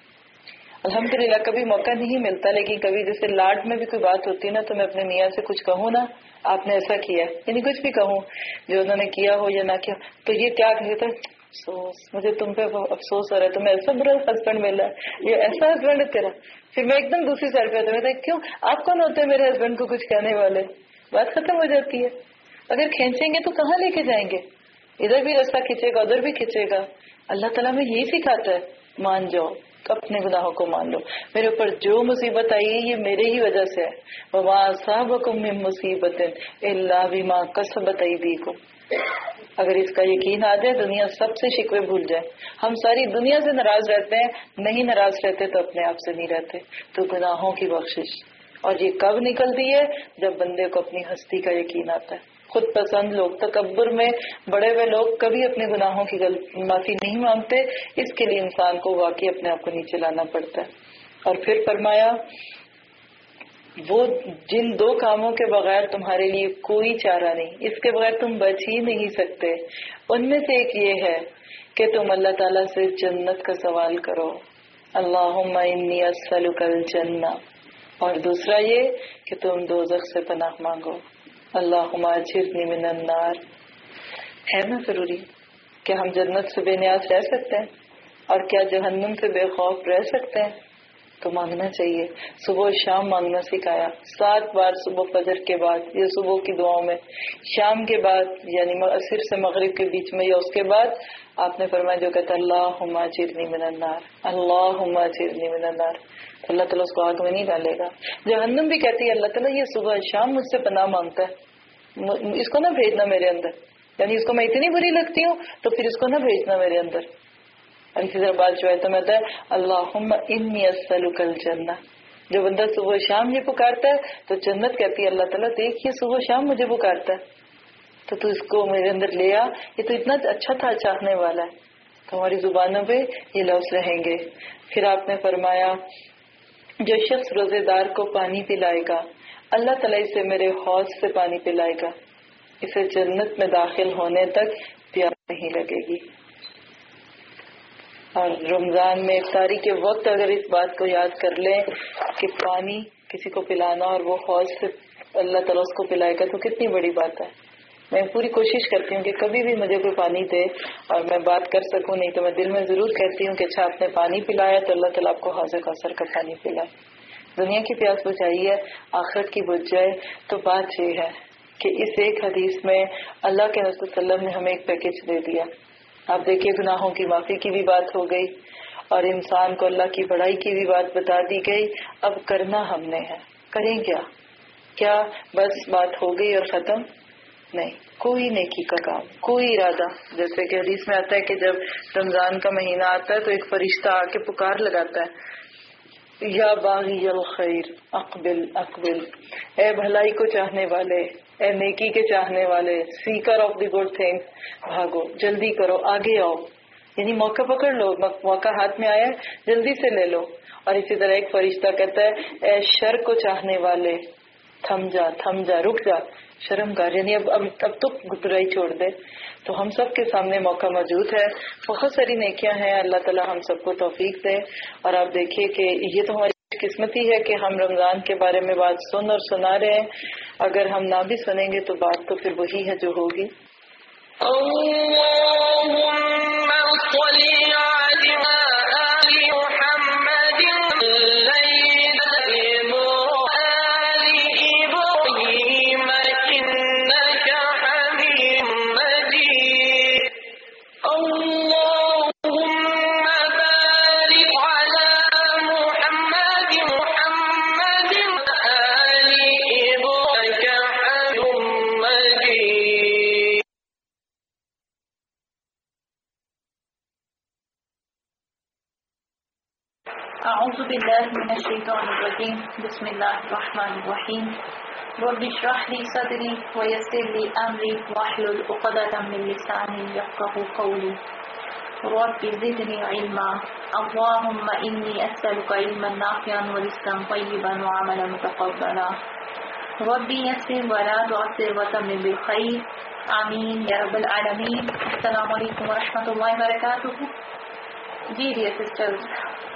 الحمدللہ کبھی موقع نہیں ملتا, لیکن کبھی جیسے لاڈ میں بھی کوئی بات ہوتی ہے نا تو میں اپنے میاں سے کچھ کہوں نا آپ نے ایسا کیا, یعنی کچھ بھی کہوں جو انہوں نے کیا ہو یا نہ کیا, تو یہ کیا کہتے ہیں افسوس, مجھے تم پہ افسوس ہو رہا ہے, تمہیں ایسا برا ہسبینڈ ملا ہے, یہ ایسا ہسبینڈ ہے تیرا. پھر میں ایک دم دوسری سائڈ پہ آتا ہوں, کیوں آپ کون ہوتے ہیں میرے ہسبینڈ کو کچھ کہنے والے؟ بات ختم ہو جاتی ہے. اگر کھینچیں گے تو کہاں لے کے جائیں گے؟ ادھر بھی رستہ کھینچے گا ادھر بھی کھینچے گا. اللہ تعالیٰ میں یہی سکھاتا ہے, مان جاؤ, اپنے گناہوں کو مان لو. میرے اوپر جو مصیبت آئی ہے یہ میرے ہی وجہ سے ہے. وما اصابکم من مصیبت الا بما کسبت ایدیکم,
اگر اس کا یقین آ جائے دنیا سب سے شکوے بھول جائے. ہم ساری دنیا سے ناراض رہتے ہیں, نہیں ناراض رہتے تو اپنے آپ سے نہیں رہتے. تو گناہوں کی بخشش, اور یہ کب نکلتی ہے؟ جب بندے کو اپنی ہستی کا یقین آتا ہے. خود پسند لوگ, تکبر میں بڑے ہوئے لوگ کبھی اپنے گناہوں کی معافی نہیں مانگتے. اس کے لیے انسان کو واقعی اپنے آپ کو نیچے لانا پڑتا ہے. اور پھر فرمایا وہ جن دو کاموں کے بغیر تمہارے لیے کوئی چارہ نہیں, اس کے بغیر تم بچ ہی نہیں سکتے. ان میں سے ایک یہ ہے کہ تم اللہ تعالیٰ سے جنت کا سوال کرو, اللہم انی اسألک الجنہ. اور دوسرا یہ کہ تم دوزخ سے پناہ مانگو, اللہم اجرنی من النار. ہے نا ضروری کہ ہم جنت سے بے نیاز رہ سکتے ہیں, اور کیا جہنم سے بے خوف رہ سکتے ہیں؟ تو مانگنا چاہیے. صبح و شام مانگنا سکھایا, سات بار صبح فجر کے بعد یا صبح کی دعاؤں میں, شام کے بعد یعنی عصر سے مغرب کے بیچ میں یا اس کے بعد آپ نے فرمایا جو کہتا اللہم اجرنی من النار, اللہم اجرنی من النار, تو اللہ تعالیٰ اس کو آگ میں نہیں ڈالے گا. جہنم بھی کہتی ہے اللہ تعالیٰ یہ صبح شام مجھ سے پناہ مانگتا ہے, اس کو نہ بھیجنا میرے اندر, یعنی اس کو میں اتنی بری لگتی ہوں تو پھر اس کو نہ بھیجنا میرے اندر. اور اسی طرح بات جو ہے تو میں ہے اللہم انی اسألک الجنہ. جو بندہ صبح شام یہ پکارتا ہے تو جنت کہتی ہے اللہ تعالیٰ دیکھ یہ صبح شام مجھے پکارتا ہے, تو تو اس کو میرے اندر لے آ, یہ تو اتنا اچھا تھا چاہنے والا ہے. تو ہماری زبانوں پہ یہ لفظ رہیں گے. پھر آپ نے فرمایا جو شخص روزے دار کو پانی پلائے گا اللہ تعالیٰ اسے میرے حوض سے پانی پلائے گا, اسے جنت میں داخل ہونے تک پیاس نہیں لگے گی. اور رمضان میں افطاری کے وقت اگر اس بات کو یاد کر لیں کہ پانی کسی کو پلانا اور وہ حوض سے اللہ تعالیٰ اس کو پلائے گا تو کتنی بڑی بات ہے. میں پوری کوشش کرتی ہوں کہ کبھی بھی مجھے کوئی پانی دے اور میں بات کر سکوں, نہیں تو میں دل میں ضرور کہتی ہوں کہ اچھا آپ نے پانی پلایا تو اللہ تعالیٰ آپ کو حوض کوثر کا پانی پلائے. دنیا کی پیاس بجھائی ہے, آخرت کی بجھ جائے. تو بات یہ ہے کہ اس ایک حدیث میں اللہ کے رسول صلی اللہ علیہ وسلم نے ہمیں ایک پیکج دے دیا. آپ دیکھیے گناہوں کی معافی کی بھی بات ہو گئی اور انسان کو اللہ کی بڑائی کی بھی بات بتا دی گئی. اب کرنا ہم نے ہے, کریں کیا؟ کیا بس بات ہو گئی اور ختم؟ نہیں, کوئی نیکی کا کام, کوئی ارادہ. جیسے کہ حدیث میں آتا ہے کہ جب رمضان کا مہینہ آتا ہے تو ایک فرشتہ آ کے پکار لگاتا ہے یا باغی الخیر اقبل اقبل, اے بھلائی کو چاہنے والے, اے نیکی کے چاہنے والے, seeker of the good thing, بھاگو, جلدی کرو, آگے آؤ. یعنی موقع پکڑ لو, موقع ہاتھ میں آیا جلدی سے لے لو. اور اسی طرح ایک فرشتہ کہتا ہے اے شر کو چاہنے والے, تھم جا تھم جا رک جا, شرم کر, یعنی اب اب اب تو برائی چھوڑ دے. تو ہم سب کے سامنے موقع موجود ہے, بہت ساری نیکیاں ہیں, اللہ تعالیٰ ہم سب کو توفیق دے. اور آپ دیکھیے کہ یہ تو ہماری قسمتی ہے کہ ہم رمضان کے بارے میں بات سن اور سنا رہے ہیں. اگر ہم نہ بھی سنیں گے تو بات تو پھر وہی ہے جو ہوگی.
اعوذ باللہ من الشیطان الرجیم, بسم اللہ الرحمن الرحیم. رب اشرح لي صدري ويسر لي امري واحلل عقدة من لساني يفقهوا قولي. رب زدني علما. اللهم اني اسألك علما نافعا ورزقا طيبا وعملا متقبلا. رب يسر ولا تعسر وتمم بالخير. آمین یا رب العالمین. السلام علیکم ورحمۃ اللہ وبرکاتہ. جی ڈیئر سسٹرز,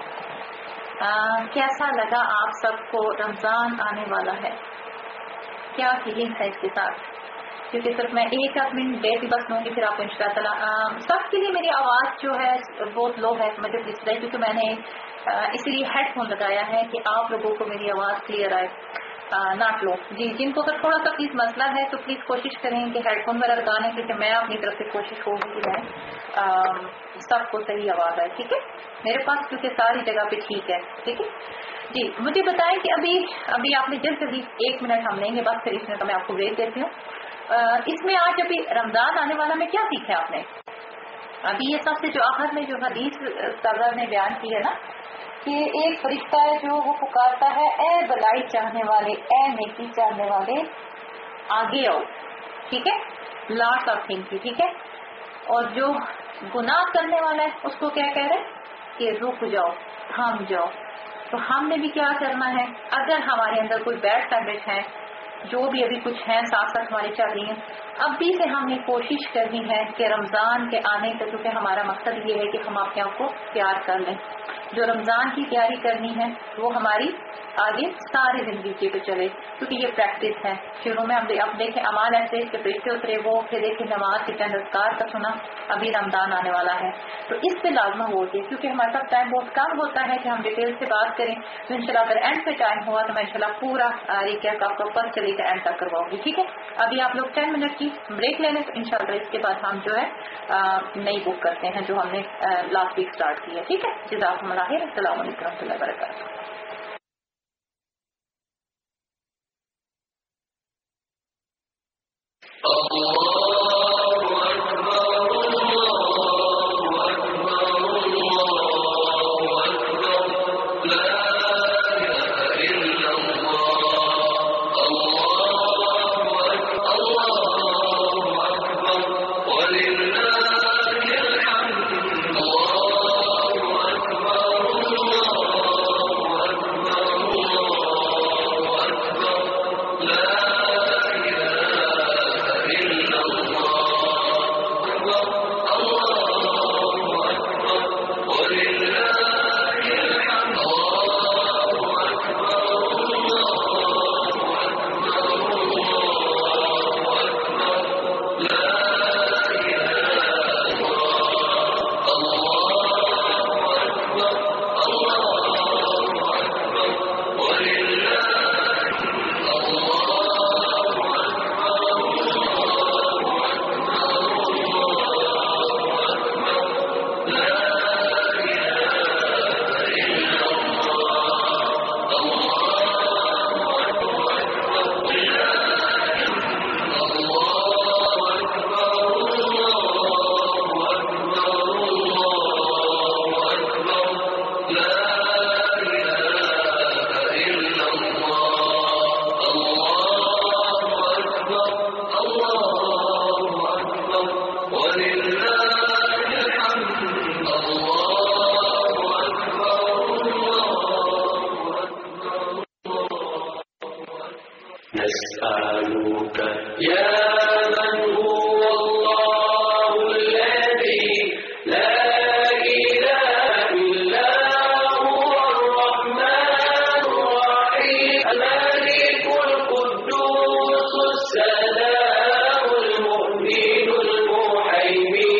کیسا لگا آپ سب کو؟ رمضان آنے والا ہے, کیا فیلنگ ہے اس کے ساتھ؟ کیونکہ صرف میں ایک آدھ منٹ بیٹھی بس لوں گی, پھر آپ کو ان شاء اللہ سب کے لیے میری آواز جو ہے بہت لو ہے مجھے اس لیے کیونکہ میں نے اسی لیے ہیڈ فون لگایا ہے کہ آپ لوگوں کو میری آواز کلیئر آئے, ناٹ لو. جی جن کو اگر تھوڑا سا پلیز مسئلہ ہے تو پلیز کوشش کریں کہ ہیڈ فون میرا لگانے, کیونکہ میں اپنی طرف سے کوشش ہوگی کہ میں سب کو صحیح آواز آئے. ٹھیک ہے, میرے پاس کیونکہ ساری جگہ پہ ٹھیک ہے. ٹھیک ہے جی, مجھے بتائیں کہ ابھی ابھی آپ نے جلد جلدی ایک منٹ ہم لیں گے بس, پھر اس میں تو میں آپ کو بھیج دیتی ہوں. इसमें आज अभी रमजान आने वाला में क्या सीखा आपने? अभी ये सबसे जो आखिर में जो हदीस सरदार ने बयान की है ना कि एक फरिश्ता है जो वो पुकारता है, ए भलाई चाहने वाले, ए नेकी चाहने वाले, आगे आओ, ठीक है, लॉट्स ऑफ थिंग की, ठीक है। और जो गुनाह करने वाला है उसको क्या कह रहे हैं कि रुक जाओ, थम जाओ। तो हमने भी क्या करना है, अगर हमारे अंदर कोई बैड हैबिट है, जो भी अभी कुछ है साथ साथ हमारी चल रही है, अभी से हमने कोशिश करनी है कि रमजान के आने तक, क्योंकि हमारा मकसद ये है कि हम अपने आप को प्यार कर लें। जो रमजान की तैयारी करनी है वो हमारी आगे सारी जिंदगी पे चले, क्योंकि ये प्रैक्टिस है। शुरू में हम अब देखें अमाल ऐसे कि फरिश्ते उतरे, वो फिर देखें नमाज के चंद अज़कार का सुना, अभी रमजान आने वाला है तो इस पे लाजमा होती है, क्योंकि हमारे पास टाइम बहुत कम होता है कि हम डिटेल से बात करें। तो इंशाल्लाह अगर एंड पे टाइम हुआ तो मैं इंशाल्लाह पूरा रिकैप आपको पर चले का एंड तक करवाऊंगी, ठीक है। अभी आप लोग टेन मिनट की ब्रेक ले लें, तो इंशाल्लाह इसके बाद हम जो है नई बुक करते हैं जो हमने लास्ट वीक स्टार्ट की है, ठीक है। जज़ाकुमुल्लाह खैर। अस्सलाम वालेकुम रहमतुल्लाहि व बरकातहू।
السلام المؤمن المهيمن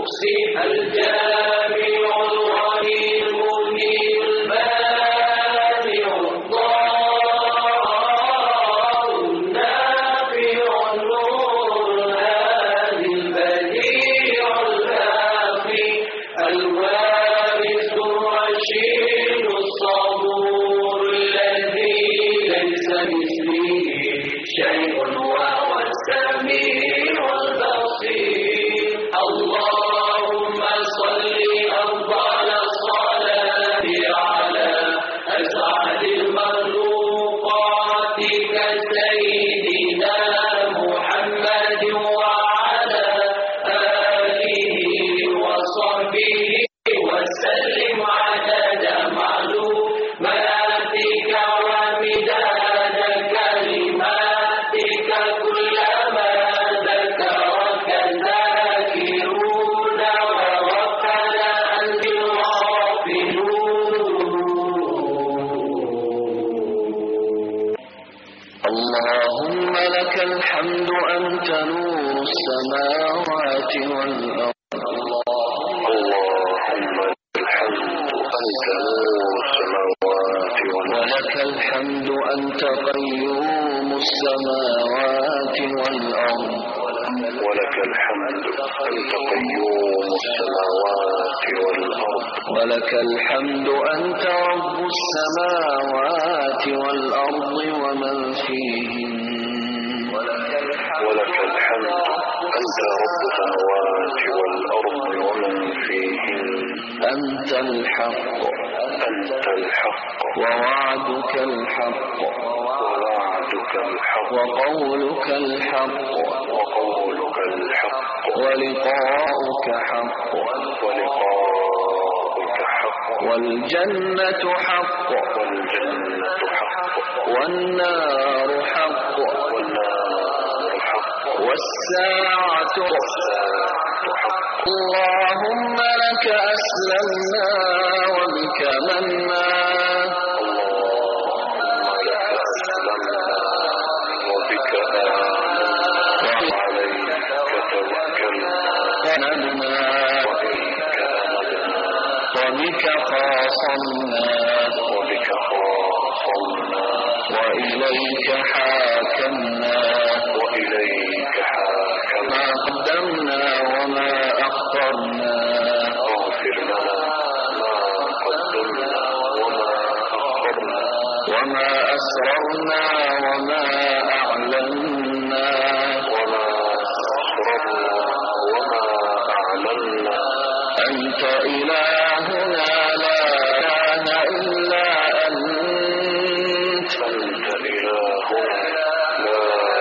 المحسن الجامع الغني المغني البادع الضار النافع النور الهادي البديع الباقي الوارث الرشيد الصبور الذي ليس مثله شيء وهو السميع البصير. اللهم صل أفضل الصلاة على أسعد المخلوقات كسيدنا محمد وعلى آله وصحبه وسلم عدد معلوماتك ومداد كلماتك كلما ذكرك الذاكرون وغفل عنه الغافلون.
اللهم لك الحمد أنت نور السماوات والأرض. ولك الحمد أنت قيوم السماوات والأرض.
ولك الحمد أنت قيوم السماوات والأرض.
ولك الحمد أنت رب السماوات والأرض ومن فيهن.
ولك الحمد أنت رب السماوات والأرض ومن فيهن.
أنت الحق
أنت الحق
ووعدك الحق
ووعدك الحق
وقولك الحق
وقولك الحق
ولقاؤك حق
ولقاؤك حق
والجنة حق
والجنة حق
والنار حق
والنار حق
والساعة حق. اللهم لك أسلمنا وبك منا.
اللهم لك أسلمنا وبك آمنا وعليك توكلنا
ونبنا
وإليك أنبنا
وبك خاصمنا
وبك خاصمنا
وإليك حاكمنا.
وإليك حاكمنا.
ما قدمنا وما أخرنا
اغفر لنا ما قدمنا وما أخرنا
وما أسررنا وما أعلنا
وما أسررنا وما أعلنا.
أنت إلهنا لا إله إلا أنت.
أنت إلهنا لا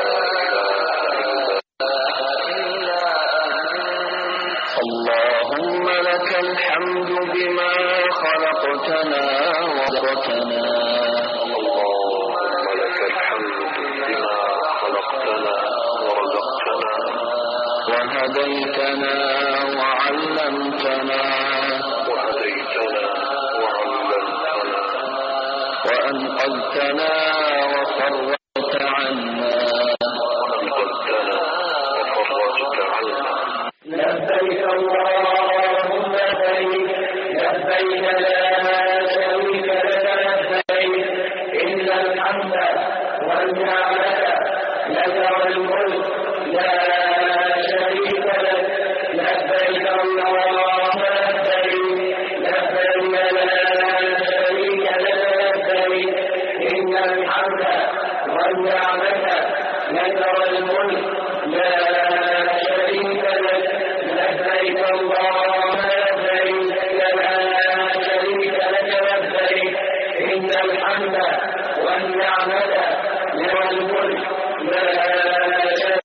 إله إلا
اللهم لك الحمد بما خلقتنا ورزقتنا.
اللهم لك الحمد بما خلقتنا ورزقتنا
وهديتنا وعلمتنا
وهديتنا وعلمتنا
وأنقذتنا وفرجت عنا.
وأنقذتنا وفرجت عنا.
لبيك اللهم لبيك لبيك لا شريك لك لبيك إن الحمد والنعمة لك والملك لا شريك لك لبيك اللهم لبيك لبيك لا شريك لك لبيك إن الحمد والنعمة لك والملك لا شريك لك لبيك اللهم لبيك لا شريك لك لبيك إن الحمد والنعمة لك والملك لا شريك.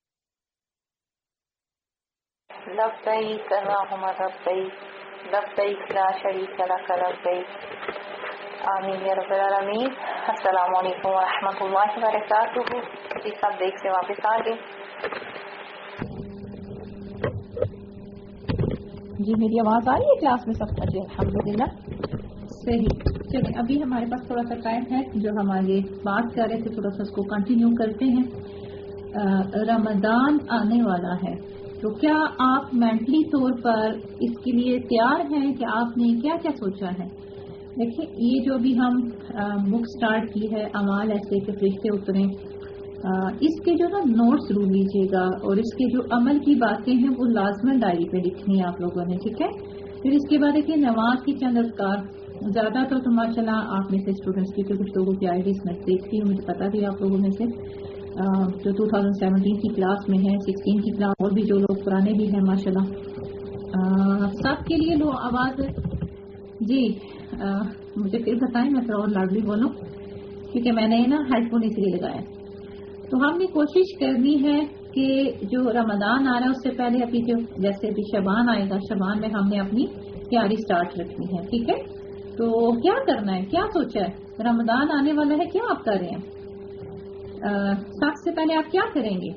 لبيك اللهم لبيك لبيك لا شريك لك لبيक. आमीन या रब्बल आलमीन। अस्सलाम वालेकुम व रहमतुल्लाहि व बरकातुहू। जी सब देख से वापस आ गए। जी मेरी आवाज आ रही है क्लास में सबका? जी अल्हम्दुलिल्लाह सही। चलिए अभी हमारे पास थोड़ा सा टाइम है जो हम आगे बात कर रहे थे, थोड़ा सा उसको कंटिन्यू करते हैं। रमजान आने वाला है تو کیا آپ مینٹلی طور پر اس کے لیے تیار ہیں کہ آپ نے کیا کیا سوچا ہے؟ دیکھیں یہ جو بھی ہم بک سٹارٹ کی ہے اعمال ایسے کہ فرشتے اتریں، اس کے جو نا نوٹس ضرور لیجیے گا اور اس کے جو عمل کی باتیں ہیں وہ لازمن ڈائری پہ لکھنی ہے آپ لوگوں نے، ٹھیک ہے؟ پھر اس کے بعد دیکھیے نماز کی چند اذکار، زیادہ تو تو ماشاء اللہ آپ میں سے اسٹوڈنٹس کی تو کچھ لوگوں کی آئی ڈیز میں دیکھتی ہوں، مجھے پتا بھی آپ لوگوں میں سے جو دو ہزار سترہ کی کلاس میں ہے، سکسٹین کی کلاس، اور بھی جو لوگ پرانے بھی ہیں ماشاء اللہ، سب کے لیے لو آواز جی آ, مجھے پھر بتائیں، میں تھوڑا اور لاڈلی بولوں کیونکہ میں نے نا ہیڈ فون اس لیے لگایا۔ تو ہم نے کوشش کرنی ہے کہ جو رمضان آ رہا ہے اس سے پہلے ابھی جو جیسے ابھی شبان آئے گا، شبان میں ہم نے اپنی تیاری سٹارٹ رکھنی ہے، ٹھیک ہے؟ تو کیا کرنا ہے، کیا سوچا ہے؟ رمضان آنے والا ہے، کیا آپ کر رہے ہیں؟ سب سے پہلے آپ کیا کریں گے؟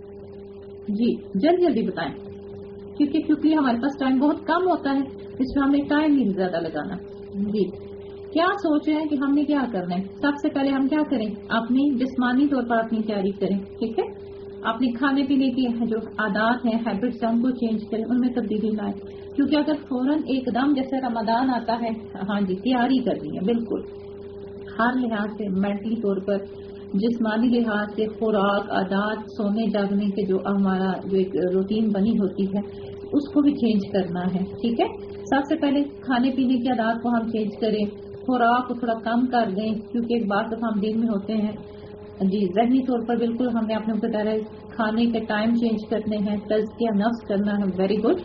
جی جلدی جلدی بتائیں، کیونکہ کیونکہ ہمارے پاس ٹائم بہت کم ہوتا ہے، اس میں ہم نے ٹائم نہیں زیادہ لگانا۔ جی کیا سوچ رہے ہیں کہ ہم نے کیا کرنا ہے؟ سب سے پہلے ہم کیا کریں؟ اپنی جسمانی طور پر اپنی تیاری کریں، ٹھیک ہے؟ اپنی کھانے پینے کی جو عادات ہیں، ہیبٹس ہیں، ان کو چینج کریں، ان میں تبدیلی لائیں، کیونکہ اگر فوراً ایک دم جیسے رمضان آتا ہے، ہاں جی تیاری کرنی ہے بالکل ہر لحاظ سے، مینٹلی طور پر، جسمانی لحاظ سے، خوراک، عادات، سونے جاگنے کے جو ہمارا جو ایک روٹین بنی ہوتی ہے اس کو بھی چینج کرنا ہے، ٹھیک ہے؟ سب سے پہلے کھانے پینے کی عادات کو ہم چینج کریں، خوراک کو تھوڑا کم کر دیں، کیونکہ ایک بار جب ہم دن میں ہوتے ہیں جی ذہنی طور پر بالکل ہم نے اپنے اوپر ڈالا کھانے کے ٹائم چینج کرنے ہیں، تزکیہ نفس کرنا ہے، ویری گڈ۔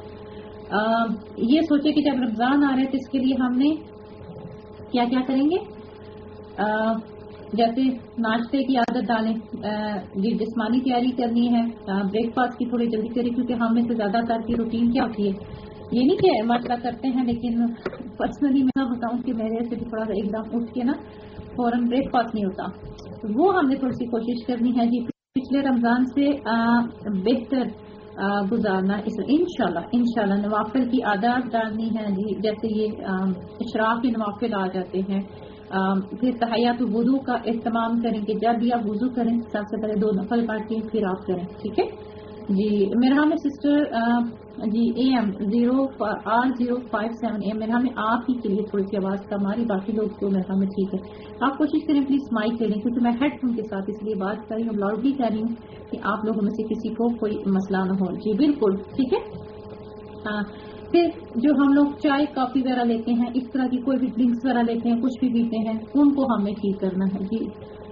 یہ سوچے کہ جب رمضان آ رہے ہیں تو اس کے لیے ہم نے کیا کیا کریں گے؟ آ, جیسے ناشتے کی عادت ڈالیں، جی جسمانی تیاری کرنی ہے، بریک فاسٹ کی تھوڑی جلدی کریں، کیونکہ ہم میں سے زیادہ تر کی روٹین کیا ہوتی ہے، یہ نہیں کہ مسئلہ کرتے ہیں، لیکن پرسنلی میں بتاؤں کہ میرے سے بھی تھوڑا سا ایک دم اٹھ کے نا فوراً بریک فاسٹ نہیں ہوتا، وہ ہم نے تھوڑی سی کوشش کرنی ہے جی پچھلے رمضان سے بہتر گزارنا، اس انشاءاللہ انشاءاللہ نوافل کی عادات ڈالنی ہے جی، جیسے یہ اشراق کے نوافل آ جاتے ہیں، پھر تحیات وضو کا اہتمام کریں کہ جب بھی آپ وضو کریں سب سے پہلے دو نفل پڑھ کے پھر آپ کریں، ٹھیک ہے جی؟ میرا میں سسٹر جی A M zero R zero five seven A میرا میں آپ ہی کے لیے تھوڑی سی آواز کا ہماری باقی لوگ تو میرا میں ٹھیک ہے، آپ کوشش کریں پلیز مائک کریں، کیونکہ میں ہیڈ فون کے ساتھ اس لیے بات کر رہی ہوں، لاؤڈلی کر رہی ہوں کہ آپ لوگوں میں سے کسی کو کوئی مسئلہ نہ ہو، جی بالکل ٹھیک ہے۔ ہاں پھر جو ہم لوگ چائے کافی وغیرہ لیتے ہیں، اس طرح کی کوئی بھی ڈرنکس وغیرہ لیتے ہیں، کچھ بھی پیتے ہیں، ان کو ہمیں ٹھیک کرنا ہے جی،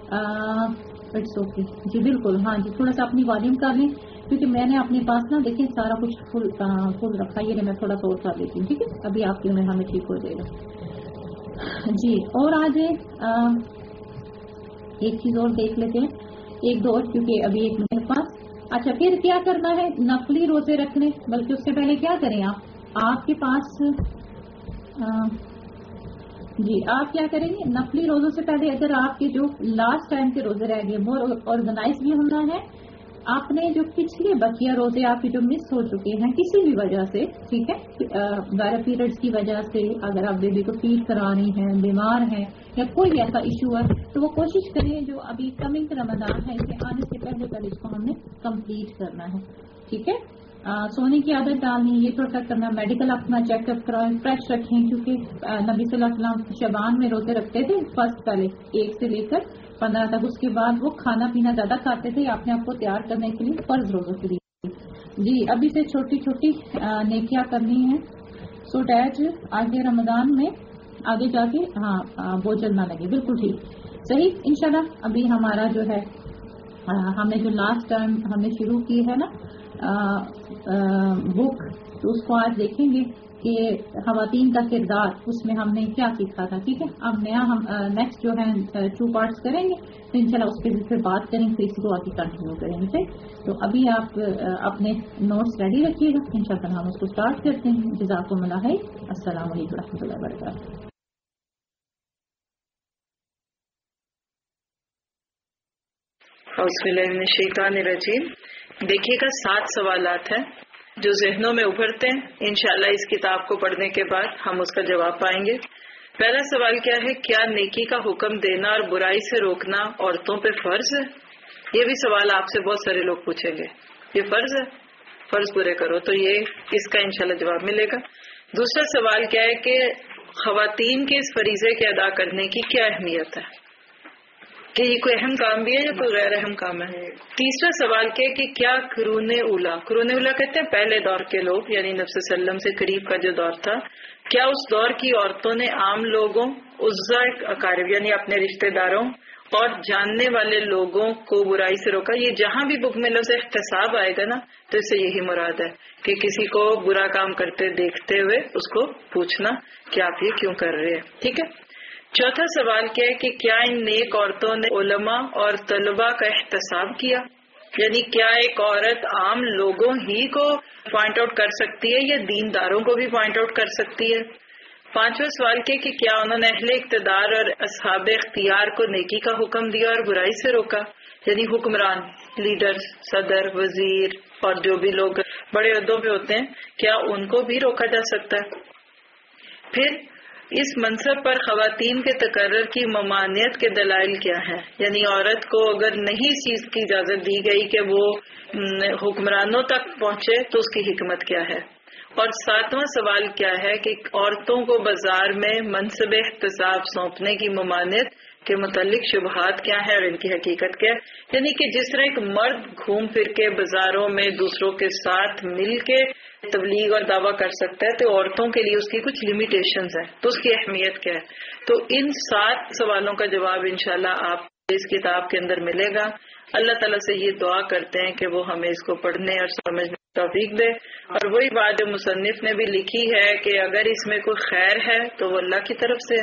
اٹس اوکے جی بالکل، ہاں جی تھوڑا سا اپنی والیوم کر لیں، کیونکہ میں نے اپنے پاس نا دیکھیں سارا کچھ فل فل رکھا، یہ میں تھوڑا سا اور کر لیتی ہوں، ٹھیک ہے؟ ابھی آپ کے میں ہمیں ٹھیک ہو جائے گا جی۔ اور آج ایک چیز اور دیکھ لیتے ہیں، ایک دو اور، کیونکہ ابھی ایک میرے پاس، اچھا پھر کیا کرنا ہے؟ نفلی روزے رکھنے، بلکہ اس سے پہلے کیا کریں آپ آپ کے پاس آ, جی آپ کیا کریں گے؟ نفلی روزوں سے پہلے اگر آپ کے جو لاسٹ ٹائم کے روزے رہ گئے وہ آرگنائز بھی ہونا ہے، آپ نے جو پچھلے بقیہ روزے آپ کے جو مس ہو چکے ہیں کسی بھی وجہ سے، ٹھیک ہے، غیر پیریڈز کی وجہ سے، اگر آپ بیبی کو فیڈ کرا رہی ہیں، بیمار ہیں، یا کوئی بھی ایسا ایشو ہے، تو وہ کوشش کریں جو ابھی کمنگ رمضان ہے اس کے آنے سے پہلے پہلے اس کو ہم نے کمپلیٹ کرنا ہے، ٹھیک ہے؟ آ, سونے کی عادت ڈالنی، یہ پروٹیکٹ کرنا، میڈیکل اپنا چیک اپ کرائیں، فریش رکھیں، کیونکہ نبی صلی اللہ علیہ وسلم شبان میں روزے رکھتے تھے، فرسٹ پہلے ایک سے لے کر پندرہ تک، اس کے بعد وہ کھانا پینا زیادہ کھاتے تھے اپنے آپ کو تیار کرنے کے لیے فرض روزوں کے لیے جی۔ ابھی سے چھوٹی چھوٹی نیکیاں کرنی ہیں، سو ڈیٹ آگے رمضان میں آگے جا کے ہاں بوجھل نہ لگے، بالکل ٹھیک صحیح انشاءاللہ۔ ابھی ہمارا جو ہے ہم نے جو لاسٹ ٹائم ہم نے شروع کی ہے نا بک، تو اس کو آج دیکھیں گے کہ خواتین کا کردار، اس میں ہم نے کیا سیکھا تھا، ٹھیک ہے؟ اب نیا ہم نیکسٹ جو ہے ٹو پارٹس کریں گے، تو انشاءاللہ اس پہ پھر بات کریں، پھر اسی کو آگے کنٹینیو کریں گے، ٹھیک؟ تو ابھی آپ اپنے نوٹس ریڈی رکھیے گا، انشاءاللہ ہم اس کو اسٹارٹ کرتے ہیں۔ جزاکم اللہ خیر، السلام علیکم و رحمۃ اللہ وبرکاتہ۔
اعوذ باللہ من الشیطان الرجیم۔ دیکھیے گا سات سوالات ہیں جو ذہنوں میں ابھرتے ہیں، انشاءاللہ اس کتاب کو پڑھنے کے بعد ہم اس کا جواب پائیں گے۔ پہلا سوال کیا ہے؟ کیا نیکی کا حکم دینا اور برائی سے روکنا عورتوں پہ فرض ہے؟ یہ بھی سوال آپ سے بہت سارے لوگ پوچھیں گے، یہ فرض ہے؟ فرض پورے کرو. تو یہ اس کا انشاءاللہ جواب ملے گا. دوسرا سوال کیا ہے کہ خواتین کے اس فریضے کے ادا کرنے کی کیا اہمیت ہے, کہ یہ کوئی اہم کام بھی ہے یا کوئی غیر اہم کام ہے. تیسرا سوال کیا ہے کہ کیا قرون اولا, قرون اولا کہتے ہیں پہلے دور کے لوگ, یعنی نبی صلی اللہ علیہ وسلم سے قریب کا جو دور تھا, کیا اس دور کی عورتوں نے عام لوگوں, عزا اقارب یعنی اپنے رشتہ داروں اور جاننے والے لوگوں کو برائی سے روکا. یہ جہاں بھی بک میں لفظ احتساب آئے گا نا تو اس سے یہی مراد ہے کہ کسی کو برا کام کرتے دیکھتے ہوئے اس کو پوچھنا کہ آپ یہ کیوں کر رہے ہیں. ٹھیک ہے. چوتھا سوال کیا ہے کہ کیا ان نیک عورتوں نے علماء اور طلباء کا احتساب کیا, یعنی کیا ایک عورت عام لوگوں ہی کو پوائنٹ آؤٹ کر سکتی ہے یا دینداروں کو بھی پوائنٹ آؤٹ کر سکتی ہے. پانچواں سوال کیا کہ کیا انہوں نے اہل اقتدار اور اصحاب اختیار کو نیکی کا حکم دیا اور برائی سے روکا, یعنی حکمران, لیڈر, صدر, وزیر اور جو بھی لوگ بڑے عہدوں پہ ہوتے ہیں, کیا ان کو بھی روکا جا سکتا ہے. پھر اس منصب پر خواتین کے تقرر کی ممانعت کے دلائل کیا ہیں, یعنی عورت کو اگر نہیں اس چیز کی اجازت دی گئی کہ وہ حکمرانوں تک پہنچے تو اس کی حکمت کیا ہے. اور ساتواں سوال کیا ہے کہ عورتوں کو بازار میں منصب احتساب سونپنے کی ممانعت کے متعلق شبہات کیا ہے اور ان کی حقیقت کیا ہے. یعنی کہ جس طرح ایک مرد گھوم پھر کے بازاروں میں دوسروں کے ساتھ مل کے تبلیغ اور دعویٰ کر سکتا ہے, تو عورتوں کے لیے اس کی کچھ لمیٹیشنز ہیں, تو اس کی اہمیت کیا ہے. تو ان سات سوالوں کا جواب انشاءاللہ آپ اس کتاب کے اندر ملے گا. اللہ تعالیٰ سے یہ دعا کرتے ہیں کہ وہ ہمیں اس کو پڑھنے اور سمجھنے کی توفیق دے. اور وہی بات جو مصنف نے بھی لکھی ہے کہ اگر اس میں کوئی خیر ہے تو وہ اللہ کی طرف سے,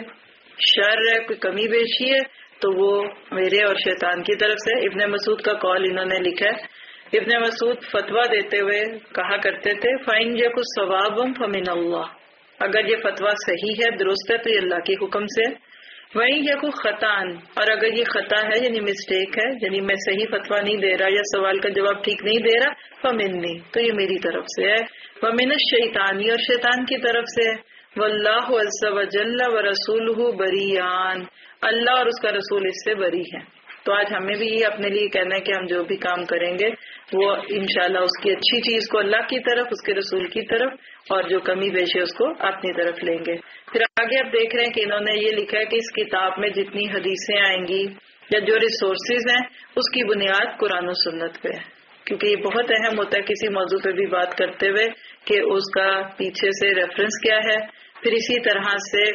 شر ہے, کوئی کمی بیشی ہے تو وہ میرے اور شیطان کی طرف سے. ابن مسعود کا قول انہوں نے لکھا ہے. ابن مسعود فتویٰ دیتے ہوئے کہا کرتے تھے فَإِنْ يَكُ صَوَابٌ فَمِنَ اللَّهِ, اگر یہ فتویٰ صحیح ہے, درست ہے, تو یہ اللہ کے حکم سے. وَإِنْ يَكُ خَطَأً, اور اگر یہ خطا ہے یعنی مسٹیک ہے, یعنی میں صحیح فتویٰ نہیں دے رہا یا سوال کا جواب ٹھیک نہیں دے رہا, فَمِنِّي, تو یہ میری طرف سے ہے. وَمِنَ الشَّيْطَانِ, اور شیطان کی طرف سے. وَاللَّهُ عَزَّ وَجَلَّ وَرَسُولُهُ بَرِيئَانِ, اللہ اور اس کا رسول اس سے بری ہے. تو آج ہمیں بھی یہ اپنے لیے کہنا ہے کہ ہم جو بھی کام کریں گے وہ انشاءاللہ اس کی اچھی چیز کو اللہ کی طرف, اس کے رسول کی طرف, اور جو کمی بیش ہے اس کو اپنی طرف لیں گے. پھر آگے آپ دیکھ رہے ہیں کہ انہوں نے یہ لکھا ہے کہ اس کتاب میں جتنی حدیثیں آئیں گی یا جو ریسورسز ہیں اس کی بنیاد قرآن و سنت پہ ہے, کیونکہ یہ بہت اہم ہوتا ہے کسی موضوع پہ بھی بات کرتے ہوئے کہ اس کا پیچھے سے ریفرنس کیا ہے. پھر اسی طرح سے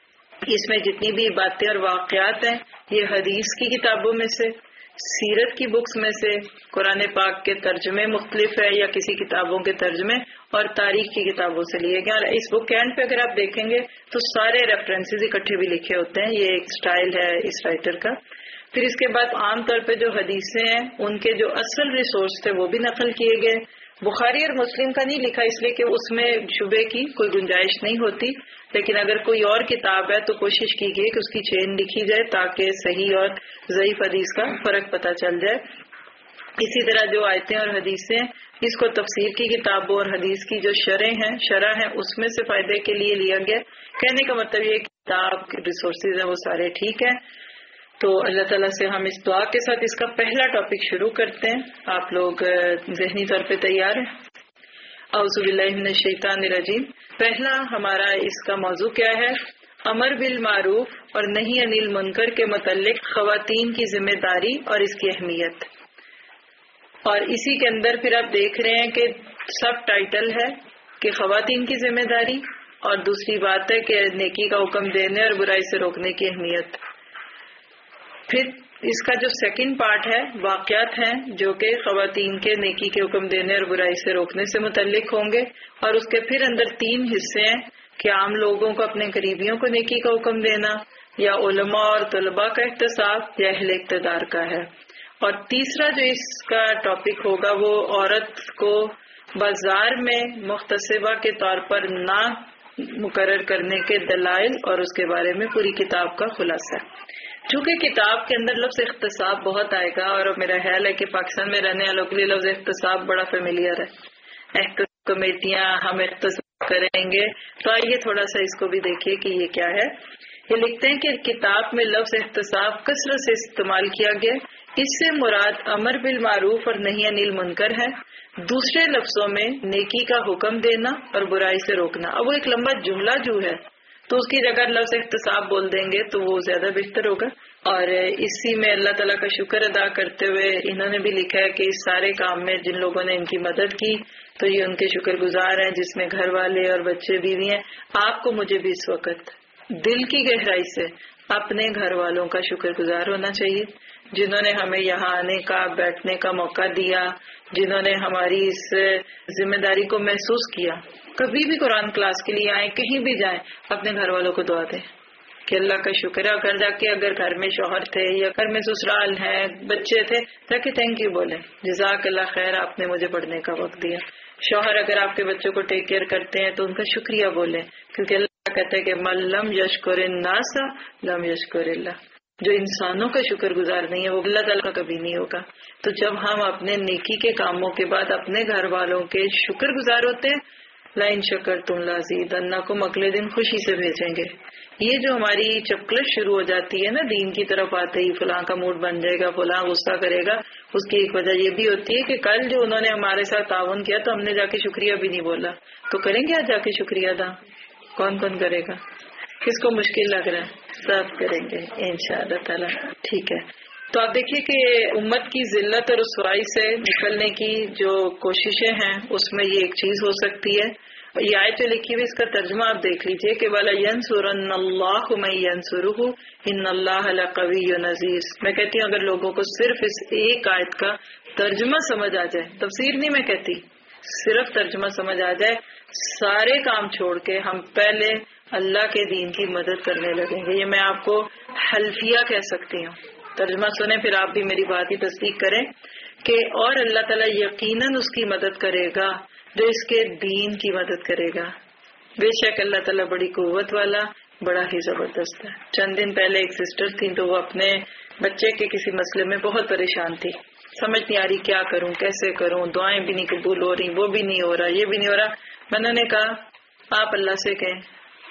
اس میں جتنی بھی باتیں اور واقعات ہیں یہ حدیث کی کتابوں میں سے, سیرت کی بکس میں سے, قرآن پاک کے ترجمے مختلف ہے یا کسی کتابوں کے ترجمے, اور تاریخ کی کتابوں سے لیے گئے. اور اس بک اینڈ پہ اگر آپ دیکھیں گے تو سارے ریفرنسز اکٹھے بھی لکھے ہوتے ہیں. یہ ایک سٹائل ہے اس رائٹر کا. پھر اس کے بعد عام طور پہ جو حدیثیں ہیں ان کے جو اصل ریسورس تھے وہ بھی نقل کیے گئے. بخاری اور مسلم کا نہیں لکھا اس لیے کہ اس میں شبے کی کوئی گنجائش نہیں ہوتی, لیکن اگر کوئی اور کتاب ہے تو کوشش کی گئی کہ اس کی چین لکھی جائے تاکہ صحیح اور ضعیف حدیث کا فرق پتہ چل جائے. اسی طرح جو آیتیں اور حدیثیں اس کو تفسیر کی کتابوں اور حدیث کی جو شرح ہیں شرح ہیں اس میں سے فائدے کے لیے لیا گیا. کہنے کا مطلب یہ کتاب ریسورسز ہیں وہ سارے ٹھیک ہیں. تو اللہ تعالیٰ سے ہم اس دعا کے ساتھ اس کا پہلا ٹاپک شروع کرتے ہیں. آپ لوگ ذہنی طور پہ تیار ہیں؟ اعوذ باللہ من الشیطان الرجیم. پہلا ہمارا اس کا موضوع کیا ہے؟ امر بالمعروف اور نہی عن المنکر کے متعلق خواتین کی ذمہ داری اور اس کی اہمیت. اور اسی کے اندر پھر آپ دیکھ رہے ہیں کہ سب ٹائٹل ہے کہ خواتین کی ذمہ داری, اور دوسری بات ہے کہ نیکی کا حکم دینے اور برائی سے روکنے کی اہمیت. پھر اس کا جو سیکنڈ پارٹ ہے واقعات ہیں جو کہ خواتین کے نیکی کے حکم دینے اور برائی سے روکنے سے متعلق ہوں گے. اور اس کے پھر اندر تین حصے ہیں کہ عام لوگوں کو اپنے قریبیوں کو نیکی کا حکم دینا, یا علماء اور طلباء کا احتساب, یا اہل اقتدار کا ہے. اور تیسرا جو اس کا ٹاپک ہوگا وہ عورت کو بازار میں محتسبہ کے طور پر نہ مقرر کرنے کے دلائل اور اس کے بارے میں پوری کتاب کا خلاصہ. چونکہ کتاب کے اندر لفظ احتساب بہت آئے گا, اور میرا خیال ہے کہ پاکستان میں رہنے والوں کے لیے لفظ احتساب بڑا فیملیئر ہے. احتساب کمیٹیاں ہم احتساب کریں گے, تو آئیے تھوڑا سا اس کو بھی دیکھیے کہ یہ کیا ہے. یہ لکھتے ہیں کہ کتاب میں لفظ احتساب کثرت سے استعمال کیا گیا. اس سے مراد امر بالمعروف اور نہی عن المنکر ہے, دوسرے لفظوں میں نیکی کا حکم دینا اور برائی سے روکنا. اب وہ ایک لمبا جملہ جو ہے تو اس کی جگہ لفظ احتساب بول دیں گے تو وہ زیادہ بہتر ہوگا. اور اسی میں اللہ تعالیٰ کا شکر ادا کرتے ہوئے انہوں نے بھی لکھا ہے کہ اس سارے کام میں جن لوگوں نے ان کی مدد کی تو یہ ان کے شکر گزار ہیں، جس میں گھر والے اور بچے بیوی ہیں. آپ کو مجھے بھی اس وقت دل کی گہرائی سے اپنے گھر والوں کا شکر گزار ہونا چاہیے، جنہوں نے ہمیں یہاں آنے کا بیٹھنے کا موقع دیا، جنہوں نے ہماری اس ذمہ داری کو محسوس کیا. کبھی بھی قرآن کلاس کے لیے آئیں، کہیں بھی جائیں، اپنے گھر والوں کو دعا دیں کہ اللہ کا شکر ہے. گھر جا کے اگر گھر میں شوہر تھے یا گھر میں سسرال ہیں، بچے تھے، جا کے تھینک یو بولیں، جزاک اللہ خیر، آپ نے مجھے پڑھنے کا وقت دیا. شوہر اگر آپ کے بچوں کو ٹیک کیئر کرتے ہیں تو ان کا شکریہ بولیں، کیونکہ اللہ کہتا ہے کہ من لم یشکر الناس لم یشکر اللہ. جو انسانوں کا شکر گزار نہیں ہے وہ اللہ تعالیٰ کا کبھی نہیں ہوگا. تو جب ہم اپنے نیکی کے کاموں کے بعد اپنے گھر والوں کے شکر گزار ہوتے ہیں، لائن شکر تم لازیدنکم، اگلے دن خوشی سے بھیجیں گے. یہ جو ہماری چپکلش شروع ہو جاتی ہے نا دین کی طرف آتے ہی، فلاں کا موڈ بن جائے گا، فلاں غصہ کرے گا، اس کی ایک وجہ یہ بھی ہوتی ہے کہ کل جو انہوں نے ہمارے ساتھ تعاون کیا تو ہم نے جا کے شکریہ بھی نہیں بولا. تو کریں گے آج جا کے شکریہ ادا؟ کون کون کرے گا؟ کس کو مشکل لگ رہا ہے؟ سب کریں گے انشاءاللہ تعالی. ٹھیک ہے، تو آپ دیکھیے کہ امت کی ذلت اور رسوائی سے نکلنے کی جو کوششیں ہیں اس میں یہ ایک چیز ہو سکتی ہے. یہ آیت جو لکھی ہوئی اس کا ترجمہ آپ دیکھ لیجئے کہ وَلَا يَنْصُرَنَّ اللَّهُ مَن يَنْصُرُهُ إِنَّ اللَّهَ لَقَوِيٌّ عَزِيزٌ. میں کہتی ہوں اگر لوگوں کو صرف اس ایک آیت کا ترجمہ سمجھ آ جائے، تفسیر نہیں میں کہتی، صرف ترجمہ سمجھ آ جائے، سارے کام چھوڑ کے ہم پہلے اللہ کے دین کی مدد کرنے لگیں گے. یہ میں آپ کو حلفیہ کہہ سکتی ہوں. ترجمہ سنیں پھر آپ بھی میری بات ہی تصدیق کریں کہ اور اللہ تعالیٰ یقیناً اس کی مدد کرے گا جو اس کے دین کی مدد کرے گا. بے شک اللہ تعالیٰ بڑی قوت والا، بڑا ہی زبردست ہے. چند دن پہلے ایک سسٹر تھی تو وہ اپنے بچے کے کسی مسئلے میں بہت پریشان تھی، سمجھ نہیں آ رہی کیا کروں، کیسے کروں، دعائیں بھی نہیں قبول ہو رہی، وہ بھی نہیں ہو رہا، یہ بھی نہیں ہو رہا. میں نے کہا آپ اللہ سے کہیں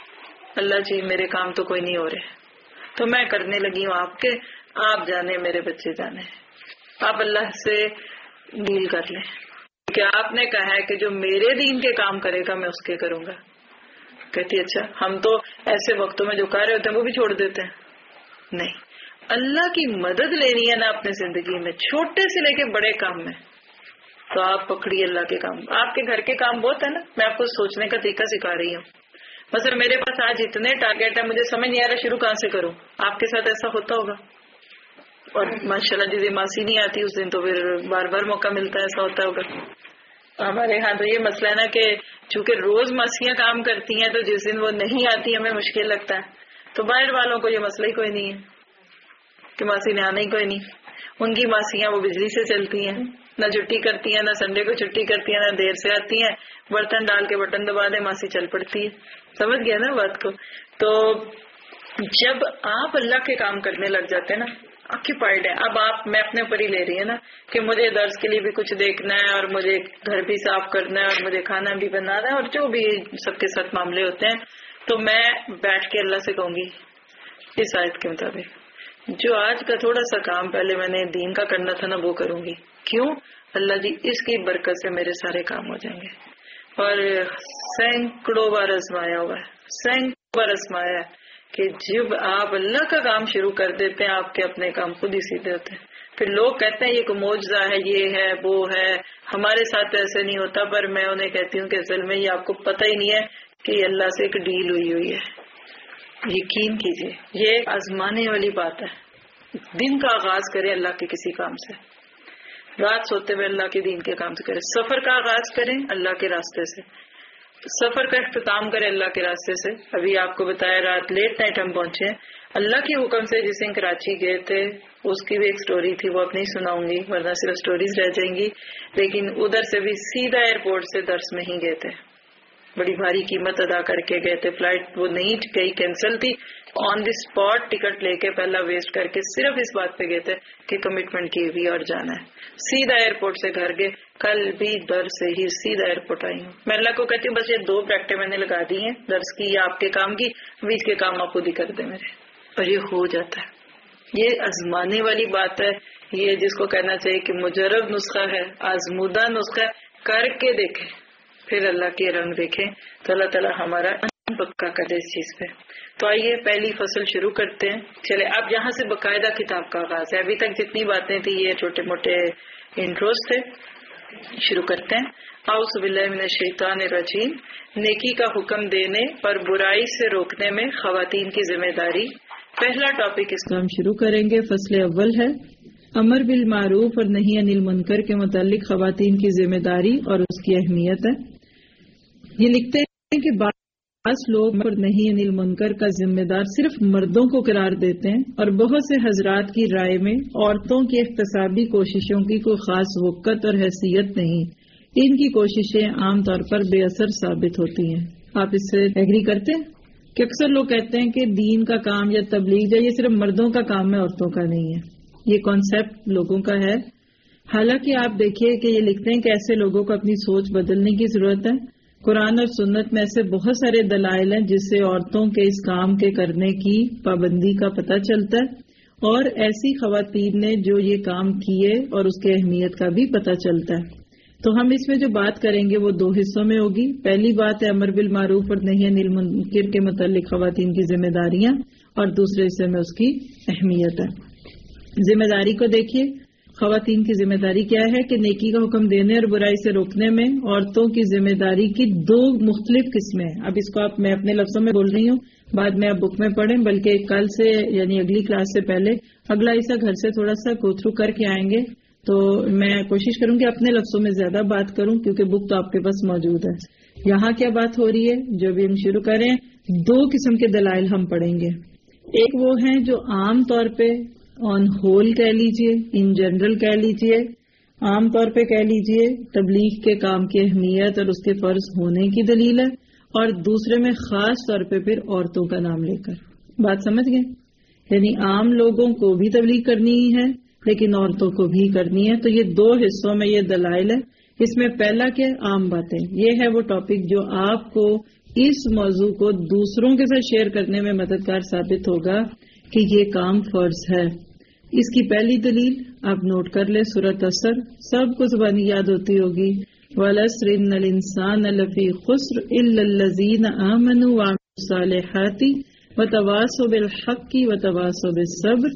اللہ جی میرے کام تو کوئی نہیں ہو رہے، تو میں کرنے لگی ہوں آپ کے، آپ جانے میرے بچے جانے، آپ اللہ سے ڈیل کر لیں کہ آپ نے کہا ہے کہ جو میرے دین کے کام کرے گا میں اس کے کروں گا. کہتی اچھا، ہم تو ایسے وقتوں میں جو کہہ رہے ہوتے ہیں وہ بھی چھوڑ دیتے ہیں. نہیں، اللہ کی مدد لینی ہے نا اپنے زندگی میں، چھوٹے سے لے کے بڑے کام میں، تو آپ پکڑیے اللہ کے کام. آپ کے گھر کے کام بہت ہے نا، میں آپ کو سوچنے کا طریقہ سکھا رہی ہوں. مثلا میرے پاس آج اتنے ٹارگیٹ ہیں، مجھے سمجھ نہیں آ رہا شروع کہاں سے کروں. آپ کے ساتھ ایسا ہوتا ہوگا، اور ماشاءاللہ جس دن ماسی نہیں آتی اس دن تو پھر بار بار موقع ملتا ہے، ایسا ہوتا ہوگا. ہمارے ہاں تو یہ مسئلہ ہے نا کہ چونکہ روز ماسیاں کام کرتی ہیں تو جس دن وہ نہیں آتی ہمیں مشکل لگتا ہے. تو باہر والوں کو یہ مسئلہ ہی کوئی نہیں ہے کہ ماسی نے آنا ہی کوئی نہیں. ان کی ماسیاں وہ بجلی سے چلتی ہیں، نہ چھٹی کرتی ہیں، نہ سنڈے کو چھٹی کرتی ہیں، نہ دیر سے آتی ہیں، برتن ڈال کے بٹن دبا دیں ماسی چل پڑتی ہے. سمجھ گیا نا بات کو. تو جب آپ اللہ کے کام کرنے لگ جاتے ہیں نا، آکیپائڈ ہے. اب آپ میں اپنے اوپر ہی لے رہی ہے نا کہ مجھے درس کے لیے بھی کچھ دیکھنا ہے، اور مجھے گھر بھی صاف کرنا ہے، اور مجھے کھانا بھی بنانا ہے، اور جو بھی سب کے ساتھ معاملے ہوتے ہیں، تو میں بیٹھ کے اللہ سے کہوں گی اس آیت کے مطابق جو آج کا تھوڑا سا کام پہلے میں نے دین کا کرنا تھا نا وہ کروں گی. کیوں؟ اللہ جی اس کی برکت سے میرے سارے کام ہو جائیں گے. اور سینکڑوں بار آزمایا ہوا ہے، سینکڑوں بار آزمایا ہے کہ جب آپ اللہ کا کام شروع کر دیتے ہیں آپ کے اپنے کام خود ہی سیدھے ہوتے ہیں. پھر لوگ کہتے ہیں یہ کوئی معجزہ ہے، یہ ہے وہ ہے، ہمارے ساتھ ایسے نہیں ہوتا. پر میں انہیں کہتی ہوں کہ اصل میں یہ آپ کو پتہ ہی نہیں ہے کہ یہ اللہ سے ایک ڈیل ہوئی ہوئی ہے. یقین کیجئے یہ آزمانے والی بات ہے. دن کا آغاز کریں اللہ کے کسی کام سے، رات سوتے ہوئے اللہ کے دین کے کام سے کریں. سفر کا آغاز کریں اللہ کے راستے سے، سفر کا اختتام کریں اللہ کے راستے سے. ابھی آپ کو بتایا رات لیٹ نائٹ ہم پہنچے اللہ کے حکم سے. جس دن کراچی گئے تھے اس کی بھی ایک سٹوری تھی، وہ اب نہیں سناؤں گی ورنہ صرف سٹوریز رہ جائیں گی. لیکن ادھر سے بھی سیدھا ایئرپورٹ سے درس میں ہی گئے تھے، بڑی بھاری قیمت ادا کر کے گئے تھے. فلائٹ وہ نہیں گئی، کینسل تھی. آن دی اسپاٹ ٹکٹ لے کے پہلا ویسٹ کر کے صرف اس بات پہ گئے تھے کہ کمٹمنٹ کی ہوئی اور جانا ہے. سیدھا ایئرپورٹ سے گھر گئے. کل بھی در سے ہی سیدھا ایئرپورٹ آئی ہوں. میں اللہ کو کہتی ہوں بس یہ دو پریکٹیں میں نے لگا دی ہیں، درس کی یا آپ کے کام کی، بیچ کے کام آپ خود ہی کر دیں میرے، اور یہ ہو جاتا ہے. یہ آزمانے والی بات ہے. یہ جس کو کہنا چاہیے کہ مجرب نسخہ ہے، آزمودہ نسخہ ہے، کر کے دیکھیں پھر اللہ کے رنگ دیکھیں تو اللہ تعالیٰ ہمارا پکا کر دے اس چیز پہ. تو آئیے پہلی فصل شروع کرتے ہیں. چلے اب یہاں سے باقاعدہ کتاب کا آغاز ہے. ابھی تک جتنی باتیں تھی یہ چھوٹے موٹے انٹروز تھے. شروع کرتے ہیں. اعوذ باللہ من الشیطان الرجیم. نیکی کا حکم دینے اور برائی سے روکنے میں خواتین کی ذمہ داری. پہلا ٹاپک اس کا ہم شروع کریں گے. فصل اول ہے امر بالمعروف اور نہی عن المنکر کے متعلق خواتین کی ذمہ داری اور اس کی اہمیت ہے. یہ لکھتے ہیں کہ بعض لوگ اور نہی عن المنکر کا ذمہ دار صرف مردوں کو قرار دیتے ہیں اور بہت سے حضرات کی رائے میں عورتوں کی احتسابی کوششوں کی کوئی خاص وقت اور حیثیت نہیں. ان کی کوششیں عام طور پر بے اثر ثابت ہوتی ہیں. آپ اس سے ایگری کرتے ہیں کہ اکثر لوگ کہتے ہیں کہ دین کا کام یا تبلیغ یا یہ صرف مردوں کا کام ہے عورتوں کا نہیں ہے. یہ کانسیپٹ لوگوں کا ہے. حالانکہ آپ دیکھیے کہ یہ لکھتے ہیں کہ ایسے لوگوں کو اپنی سوچ بدلنے کی ضرورت ہے. قرآن اور سنت میں ایسے بہت سارے دلائل ہیں جس سے عورتوں کے اس کام کے کرنے کی پابندی کا پتہ چلتا ہے اور ایسی خواتین نے جو یہ کام کیے اور اس کے اہمیت کا بھی پتہ چلتا ہے. تو ہم اس میں جو بات کریں گے وہ دو حصوں میں ہوگی. پہلی بات ہے امر بالمعروف اور نہی عن المنکر کے متعلق خواتین کی ذمہ داریاں اور دوسرے حصے میں اس کی اہمیت ہے. ذمہ داری کو دیکھیے. خواتین کی ذمہ داری کیا ہے کہ نیکی کا حکم دینے اور برائی سے روکنے میں عورتوں کی ذمہ داری کی دو مختلف قسمیں ہیں. اب اس کو آپ میں اپنے لفظوں میں بول رہی ہوں, بعد میں آپ بک میں پڑھیں, بلکہ کل سے یعنی اگلی کلاس سے پہلے اگلا حصہ گھر سے تھوڑا سا گو تھرو کر کے آئیں گے تو میں کوشش کروں گی اپنے لفظوں میں زیادہ بات کروں کیونکہ بک تو آپ کے پاس موجود ہے. یہاں کیا بات ہو رہی ہے جو بھی ہم شروع کریں, دو قسم کے دلائل ہم پڑھیں گے. ایک وہ ہیں جو عام طور پہ آن ہول کہہ لیجئے, ان جنرل کہہ لیجئے, عام طور پہ کہہ لیجئے تبلیغ کے کام کی اہمیت اور اس کے فرض ہونے کی دلیل ہے, اور دوسرے میں خاص طور پہ پھر عورتوں کا نام لے کر. بات سمجھ گئے؟ یعنی عام لوگوں کو بھی تبلیغ کرنی ہی ہے لیکن عورتوں کو بھی کرنی ہے. تو یہ دو حصوں میں یہ دلائل ہے. اس میں پہلا کیا عام باتیں, یہ ہے وہ ٹاپک جو آپ کو اس موضوع کو دوسروں کے ساتھ شیئر کرنے میں مددگار ثابت ہوگا کہ یہ کام فرض ہے. اس کی پہلی دلیل آپ نوٹ کر لیں, سورۃ عصر, سب کو زبانی یاد ہوتی ہوگی. وَالْعَصْرِ إِنَّ الْإِنسَانَ لَفِي خُسْرٍ إِلَّا الَّذِينَ آمَنُوا وَعَمِلُوا الصَّالِحَاتِ وَتَوَاصَوْا بِالْحَقِّ وَتَوَاصَوْا بِالصَّبْرِ.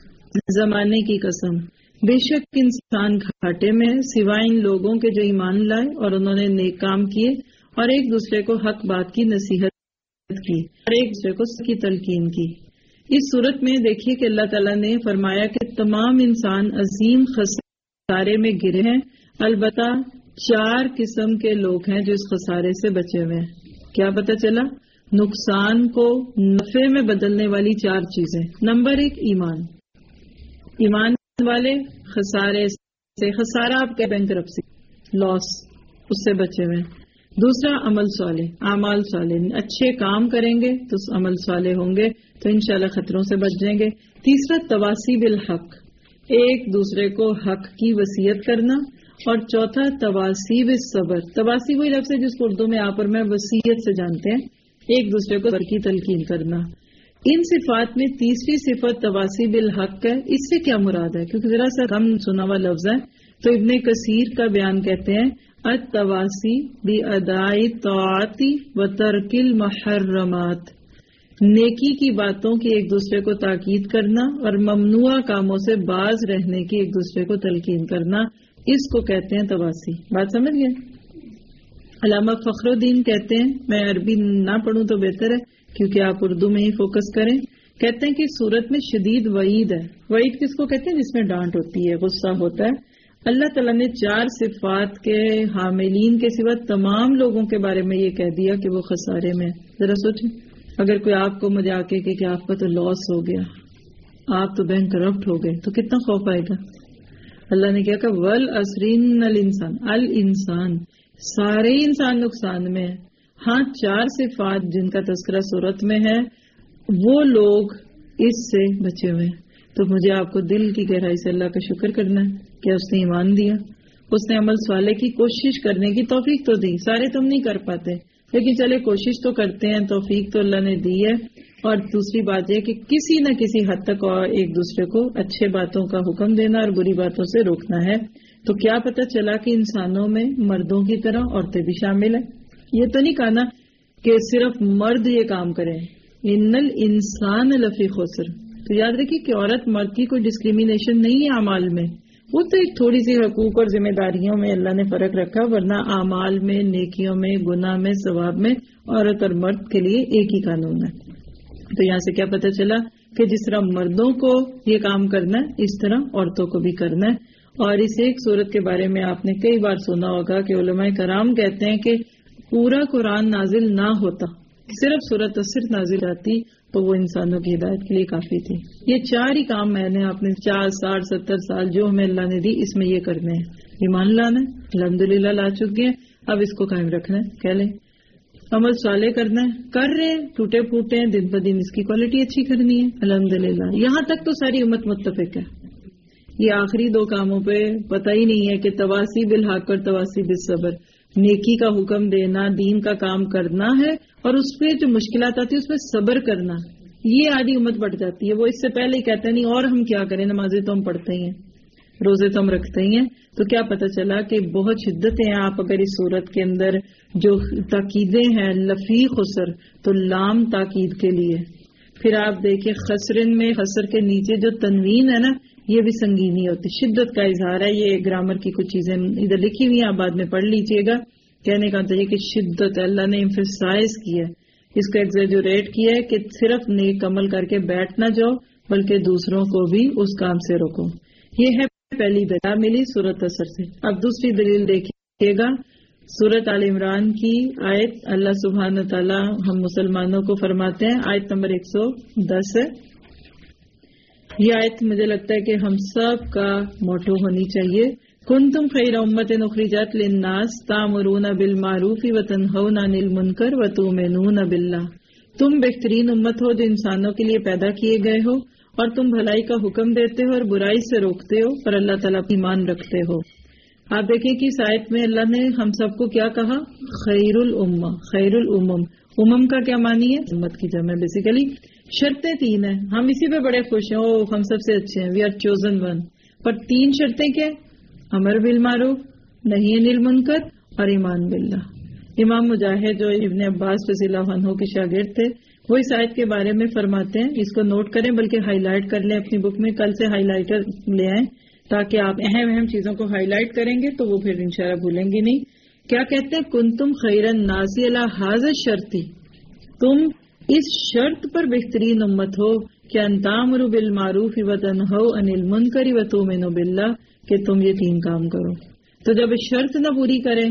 زمانے کی قسم, بے شک انسان گھاٹے میں ہے سوائے ان لوگوں کے جو ایمان لائے اور انہوں نے نیک کام کیے اور ایک دوسرے کو حق بات کی نصیحت کی اور ایک دوسرے کو کی تلقین کی. اس صورت میں دیکھیے کہ اللہ تعالیٰ نے فرمایا کہ تمام انسان عظیم خسارے میں گرے ہیں, البتہ چار قسم کے لوگ ہیں جو اس خسارے سے بچے ہوئے ہیں. کیا پتہ چلا؟ نقصان کو نفع میں بدلنے والی چار چیزیں. نمبر ایک ایمان. ایمان والے خسارے سے, خسارہ آپ کے بینکرپسی, لاس, اس سے بچے ہوئے. دوسرا عمل صالح, اعمال صالح, اچھے کام کریں گے تو عمل صالح ہوں گے تو انشاءاللہ خطروں سے بچ جائیں گے. تیسرا تواصی بالحق, ایک دوسرے کو حق کی وصیت کرنا. اور چوتھا تواصی بالصبر, تواصی وہی لفظ ہے جس کو اردو میں آپ اور میں وصیت سے جانتے ہیں, ایک دوسرے کو صبر کی تلقین کرنا. ان صفات میں تیسری صفت تواصی بالحق ہے. اس سے کیا مراد ہے؟ کیونکہ ذرا سا کم سنا ہوا لفظ ہے, تو ابن کثیر کا بیان کہتے ہیں التواصی بأداء الطاعات وترک المحرمات, نیکی کی باتوں کی ایک دوسرے کو تاکید کرنا اور ممنوع کاموں سے باز رہنے کی ایک دوسرے کو تلقین کرنا, اس کو کہتے ہیں تواصی. بات سمجھ گئے؟ علامہ فخر الدین کہتے ہیں, میں عربی نہ پڑھوں تو بہتر ہے کیونکہ آپ اردو میں ہی فوکس کریں, کہتے ہیں کہ صورت میں شدید وعید ہے. وعید کس کو کہتے ہیں؟ جس میں ڈانٹ ہوتی ہے, غصہ ہوتا ہے. اللہ تعالیٰ نے چار صفات کے حاملین کے سوا تمام لوگوں کے بارے میں یہ کہہ دیا کہ وہ خسارے میں. ذرا سوچیں, اگر کوئی آپ کو مجھے آ کے کہ آپ کا تو لاس ہو گیا, آپ تو بینک کرپٹ ہو گئے, تو کتنا خوف آئے گا. اللہ نے کیا کہا وَالْعَصْرِ إِنَّ الْإِنسَانَ, الانسان, سارے انسان نقصان میں. ہاں چار صفات جن کا تذکرہ صورت میں ہے وہ لوگ اس سے بچے ہوئے. تو مجھے آپ کو دل کی گہرائی سے اللہ کا شکر کرنا ہے کہ اس نے ایمان دیا, اس نے عمل صالح کی کوشش کرنے کی توفیق تو دی. سارے تم نہیں کر پاتے لیکن چلے کوشش تو کرتے ہیں, توفیق تو اللہ نے دی ہے. اور دوسری بات یہ کہ کسی نہ کسی حد تک اور ایک دوسرے کو اچھے باتوں کا حکم دینا اور بری باتوں سے روکنا ہے.
تو کیا پتہ چلا کہ انسانوں میں مردوں کی طرح عورتیں بھی شامل ہیں. یہ تو نہیں کہا نا کہ صرف مرد یہ کام کریں. ان الانسان لفی خسر. تو یاد رکھیے کہ عورت مرد کی کوئی ڈسکریمنیشن نہیں ہے اعمال میں. وہ تو ایک تھوڑی سی حقوق اور ذمہ داریوں میں اللہ نے فرق رکھا، ورنہ اعمال میں، نیکیوں میں، گناہ میں، ثواب میں عورت اور مرد کے لیے ایک ہی قانون ہے. تو یہاں سے کیا پتہ چلا کہ جس طرح مردوں کو یہ کام کرنا ہے اس طرح عورتوں کو بھی کرنا ہے. اور اس ایک صورت کے بارے میں آپ نے کئی بار سنا ہوگا کہ علماء کرام کہتے ہیں کہ پورا قرآن نازل نہ ہوتا، صرف سورۃ الصف نازل آتی تو وہ انسانوں کی ہدایت کے لیے کافی تھی. یہ چار ہی کام میں نے اپنے چار ساٹھ ستر سال جو ہمیں اللہ نے دی اس میں یہ کرنے ہیں. ایمان لانا ہے، الحمدللہ لا چکے ہیں، اب اس کو قائم رکھنا ہے. کہہ لیں عمل صالح کرنا ہے، کر رہے ہیں، ٹوٹے پھوٹے ہیں، دن بہ دن اس کی کوالٹی اچھی کرنی ہے الحمدللہ. یہاں تک تو ساری امت متفق ہے. یہ آخری دو کاموں پہ پتہ ہی نہیں ہے کہ تواسی بالحق اور تواسی بالصبر، نیکی کا حکم دینا، دین کا کام کرنا ہے، اور اس پہ جو مشکلات آتی ہے اس پہ صبر کرنا. یہ آدھی امت بڑھ جاتی ہے. وہ اس سے پہلے ہی کہتے ہیں نہیں اور ہم کیا کریں، نمازیں تو ہم پڑھتے ہی ہیں، روزے تو ہم رکھتے ہی ہیں. تو کیا پتہ چلا کہ بہت شدتیں ہیں. آپ اگر اس صورت کے اندر جو تاکیدیں ہیں لفی خسر، تو لام تاکید کے لیے. پھر آپ دیکھیں خسرن میں خسر کے نیچے جو تنوین ہے نا یہ بھی سنگینی ہوتی، شدت کا اظہار ہے. یہ گرامر کی کچھ چیزیں ادھر لکھی ہوئی ہیں، آپ بعد میں پڑھ لیجئے گا. کہنے کا یہ کہ شدت اللہ نے ایمفیسائز کیا ہے، اس کو ایگزیجوریٹ کیا ہے کہ صرف نیک عمل کر کے بیٹھ نہ جاؤ بلکہ دوسروں کو بھی اس کام سے روکو. یہ ہے پہلی دلیل ملی سورۃ الصف سے. اب دوسری دلیل دیکھیے گا سورۃ آل عمران کی آیت. اللہ سبحانہ تعالی ہم مسلمانوں کو فرماتے ہیں، آیت نمبر ایک سو دس ہے. یہ آیت مجھے لگتا ہے کہ ہم سب کا موٹو ہونی چاہیے. کنتم خیر امت اخرجت للناس تأمرون بالمعروف وتنہون عن المنکر وتؤمنون باللہ. تم بہترین امت ہو جو انسانوں کے لیے پیدا کیے گئے ہو، اور تم بھلائی کا حکم دیتے ہو اور برائی سے روکتے ہو، اور اللہ تعالیٰ پر ایمان رکھتے ہو. آپ دیکھیں کہ اس آیت میں اللہ نے ہم سب کو کیا کہا؟ خیر الامہ، خیر الامم. امم کا کیا معنی ہے؟ امت کی جمع. بیسیکلی شرطیں تین ہیں، ہم اسی پہ بڑے خوش ہیں، او ہم سب سے اچھے ہیں، وی آر چوزن ون. پر تین شرطیں کیا؟ امر بالمعروف، نہی عن المنکر، اور ایمان باللہ. امام مجاہد جو ابن عباس رضی اللہ عنہ کے شاگرد تھے، وہ اس آیت کے بارے میں فرماتے ہیں، اس کو نوٹ کریں بلکہ ہائی لائٹ کر لیں اپنی بک میں، کل سے ہائی لائٹر لے آئیں تاکہ آپ اہم اہم چیزوں کو ہائی لائٹ کریں گے تو وہ پھر انشاءاللہ بھولیں گی نہیں. کیا کہتے ہیں؟ کنتم خیر الناس علی ھذا الشرط، تم اس شرط پر بہترین امت ہو کہ ان تأمروا بالمعروف وتنہوا عن المنکر وتؤمنوا باللہ، کہ تم یہ تین کام کرو. تو جب شرط نہ پوری کریں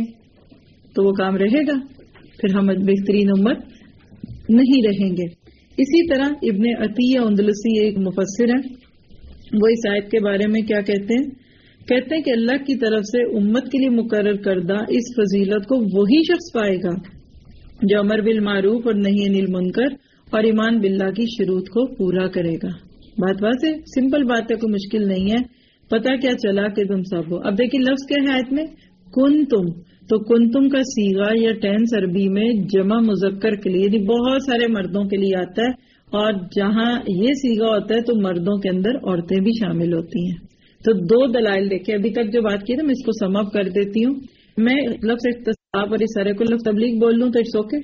تو وہ کام رہے گا، پھر ہم بہترین امت نہیں رہیں گے. اسی طرح ابن عطیہ اندلسی ایک مفسر ہے، وہ اس آیت کے بارے میں کیا کہتے ہیں؟ کہتے ہیں کہ اللہ کی طرف سے امت کے لیے مقرر کردہ اس فضیلت کو وہی شخص پائے گا جو امر بالمعروف اور نہی عن المنکر اور ایمان باللہ کی شروط کو پورا کرے گا. بات واضح، سمپل بات ہے، کوئی مشکل نہیں ہے. پتہ کیا چلا کہ تم سب ہو. اب دیکھیں لفظ کیا ہے آیت میں؟ کن تم. تو کن تم کا سیغہ یا ٹینس عربی میں جمع مذکر کے لیے یعنی بہت سارے مردوں کے لیے آتا ہے، اور جہاں یہ سیغہ ہوتا ہے تو مردوں کے اندر عورتیں بھی شامل ہوتی ہیں. تو دو دلائل دیکھیں. ابھی تک جو بات کی نا میں اس کو سم اپ کر دیتی ہوں. میں لفظ احتساب اور اشارے کو لفظ تبلیغ بول لوں تو اٹس اوکے،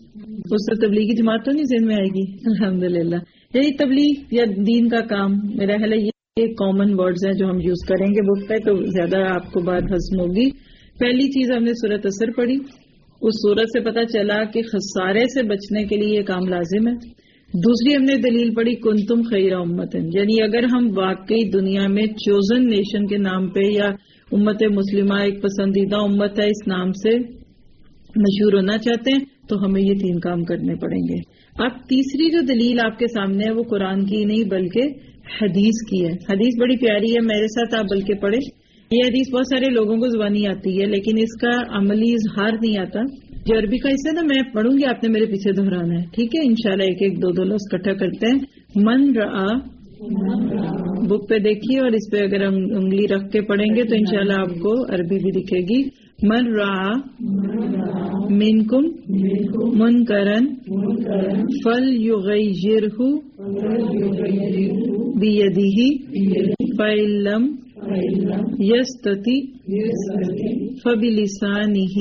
اس سے تبلیغی جماعت تو نہیں ذہن میں آئے گی الحمدللہ. یہی تبلیغ یا دین کا کام، میرا خیال ہے یہ کامن ورڈز ہیں جو ہم یوز کریں گے بک پہ، تو زیادہ آپ کو بات ہضم ہوگی. پہلی چیز ہم نے سورۃ الصف پڑھی، اس سورت سے پتہ چلا کہ خسارے سے بچنے کے لیے یہ کام لازم ہے. دوسری ہم نے دلیل پڑھی کنتم خیر امتن، یعنی اگر ہم واقعی دنیا میں چوزن نیشن کے نام پہ یا امت مسلمہ ایک پسندیدہ امت ہے اس نام سے مشہور ہونا چاہتے ہیں تو ہمیں یہ تین کام کرنے پڑیں گے. اب تیسری جو دلیل آپ کے سامنے ہے وہ قرآن کی نہیں بلکہ حدیث کی ہے. حدیث بڑی پیاری ہے، میرے ساتھ آپ بلکہ پڑھیں. یہ حدیث بہت سارے لوگوں کو زبانی آتی ہے لیکن اس کا عملی اظہار نہیں آتا. جو عربی کا حصہ نا میں پڑھوں گی، آپ نے میرے پیچھے دہرانا ہے، ٹھیک ہے؟ انشاءاللہ ایک ایک دو دو لفظ اکٹھا کرتے ہیں. من رآ، بک پہ دیکھیے اور اس پہ اگر ہم انگلی رکھ کے پڑھیں گے تو انشاءاللہ آپ کو عربی بھی دکھے گی. من رآ منکم منکرن فلیغیرہ بیدہ فإن لم یستتی فبلسانہ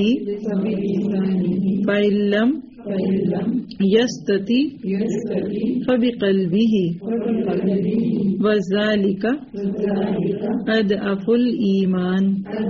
فإن لم یستتی فبقلبہ وذالک اضعف الایمان.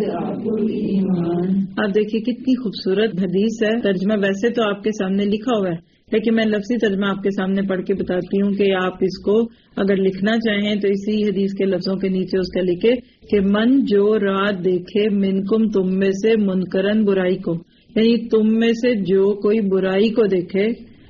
آپ دیکھیے کتنی خوبصورت حدیث ہے. ترجمہ ویسے تو آپ کے سامنے لکھا ہوا ہے لیکن میں لفظی ترجمہ آپ کے سامنے پڑھ کے بتاتی ہوں کہ آپ اس کو اگر لکھنا چاہیں تو اسی حدیث کے لفظوں کے نیچے اس کا لکھے کہ من جو رات دیکھے منکم تم میں سے منکرن برائی کو، یعنی تم میں سے جو کوئی برائی کو دیکھے،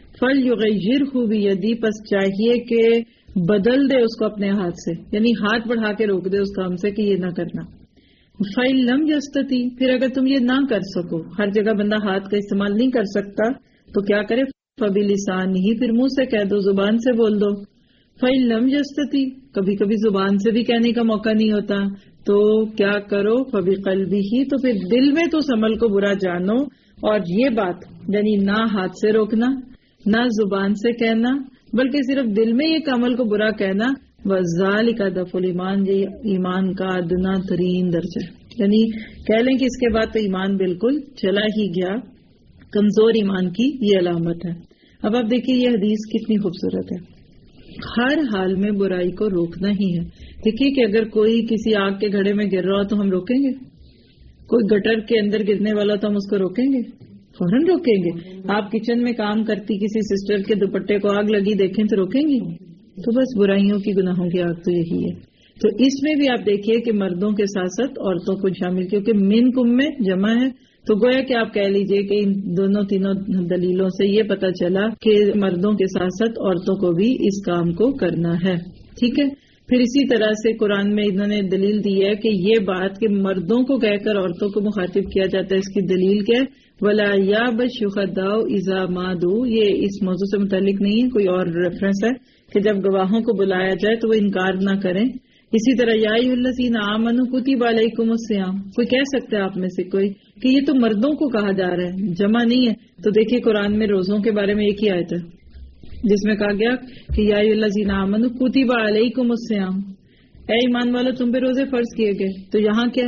فلیغیرہ بیدی پس چاہیے کہ بدل دے اس کو اپنے ہاتھ سے، یعنی ہاتھ بڑھا کے روک دے اس کام سے کہ یہ نہ کرنا. فإن لم یستطع، پھر اگر تم یہ نہ کر سکو، ہر جگہ بندہ ہاتھ کا استعمال نہیں کر سکتا تو کیا کرے؟ فبلسانہ، پھر منہ سے کہہ دو، زبان سے بول دو. فإن لم یستطع، کبھی کبھی زبان سے بھی کہنے کا موقع نہیں ہوتا تو کیا کرو؟ فبقلبہ، تو پھر دل میں تو اس عمل کو برا جانو. اور یہ بات یعنی نہ ہاتھ سے روکنا، نہ زبان سے کہنا، بلکہ صرف دل میں ایک عمل کو برا کہنا. وذالک اضعف الایمان، یہ ایمان کا ادنا ترین درجہ، یعنی کہہ لیں کہ اس کے بعد تو ایمان بالکل چلا ہی گیا. کمزور ایمان کی یہ علامت ہے. اب آپ دیکھیے یہ حدیث کتنی خوبصورت ہے. ہر حال میں برائی کو روکنا ہی ہے. دیکھیے کہ اگر کوئی کسی آگ کے گھڑے میں گر رہا ہو تو ہم روکیں گے؟ کوئی گٹر کے اندر گرنے والا تو ہم اس کو روکیں گے؟ فوراً روکیں گے. آپ کچن میں کام کرتی کسی سسٹر کے دوپٹے کو آگ لگی دیکھیں تو روکیں گی؟ تو بس برائیوں کی گناہوں کی آگ تو یہی ہے. تو اس میں بھی آپ دیکھیے کہ مردوں کے ساتھ ساتھ عورتوں کو شامل، کیونکہ من کم میں جمع ہے تو گویا کہ آپ کہہ لیجئے کہ ان دونوں تینوں دلیلوں سے یہ پتہ چلا کہ مردوں کے ساتھ ساتھ عورتوں کو بھی اس کام کو کرنا ہے. ٹھیک ہے. پھر اسی طرح سے قرآن میں انہوں نے دلیل دی ہے کہ یہ بات کہ مردوں کو کہہ کر عورتوں کو مخاطب کیا جاتا ہے، اس کی دلیل کیا ہے؟ وَلَا يَأْبَ الشُّهَدَاءُ إِذَا مَا دُعُوا، یہ اس موضوع سے متعلق نہیں ہے، کوئی اور ریفرنس ہے کہ جب گواہوں کو بلایا جائے تو وہ انکار نہ کریں. اسی طرح یا ایھا الذین آمنوا کتب علیکم الصیام، کوئی کہہ سکتا ہے آپ میں سے کوئی کہ یہ تو مردوں کو کہا جا رہا ہے، جمع نہیں ہے. تو دیکھیے قرآن میں روزوں کے بارے میں ایک ہی آیت ہے جس میں کہا گیا کہ یا ایھا الذین آمنوا کتب علیکم الصیام، اے ایمان والو تم پہ روزے فرض کیے گئے. تو یہاں کیا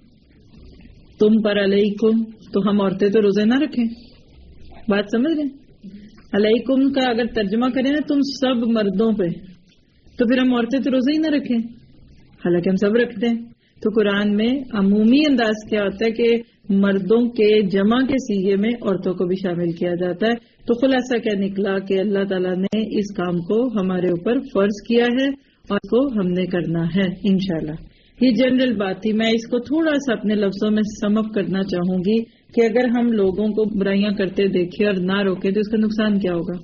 ہے؟ تم پر علیکم، تو ہم عورتیں تو روزے نہ رکھیں. بات سمجھ رہے؟ علیکم کا اگر ترجمہ کریں نا تم سب مردوں پہ، تو پھر ہم عورتیں تو روزے ہی نہ رکھیں، حالانکہ ہم سب رکھتے ہیں. تو قرآن میں عمومی انداز کیا ہوتا ہے کہ مردوں کے جمع کے سیغے میں عورتوں کو بھی شامل کیا جاتا ہے. تو خلاصہ کیا نکلا کہ اللہ تعالیٰ نے اس کام کو ہمارے اوپر فرض کیا ہے اور اس کو ہم نے کرنا ہے انشاءاللہ. یہ جنرل بات تھی. میں اس کو تھوڑا سا اپنے لفظوں میں سم اپ کرنا چاہوں گی کہ اگر ہم لوگوں کو برائیاں کرتے دیکھیں اور نہ روکیں تو اس کا نقصان کیا ہوگا.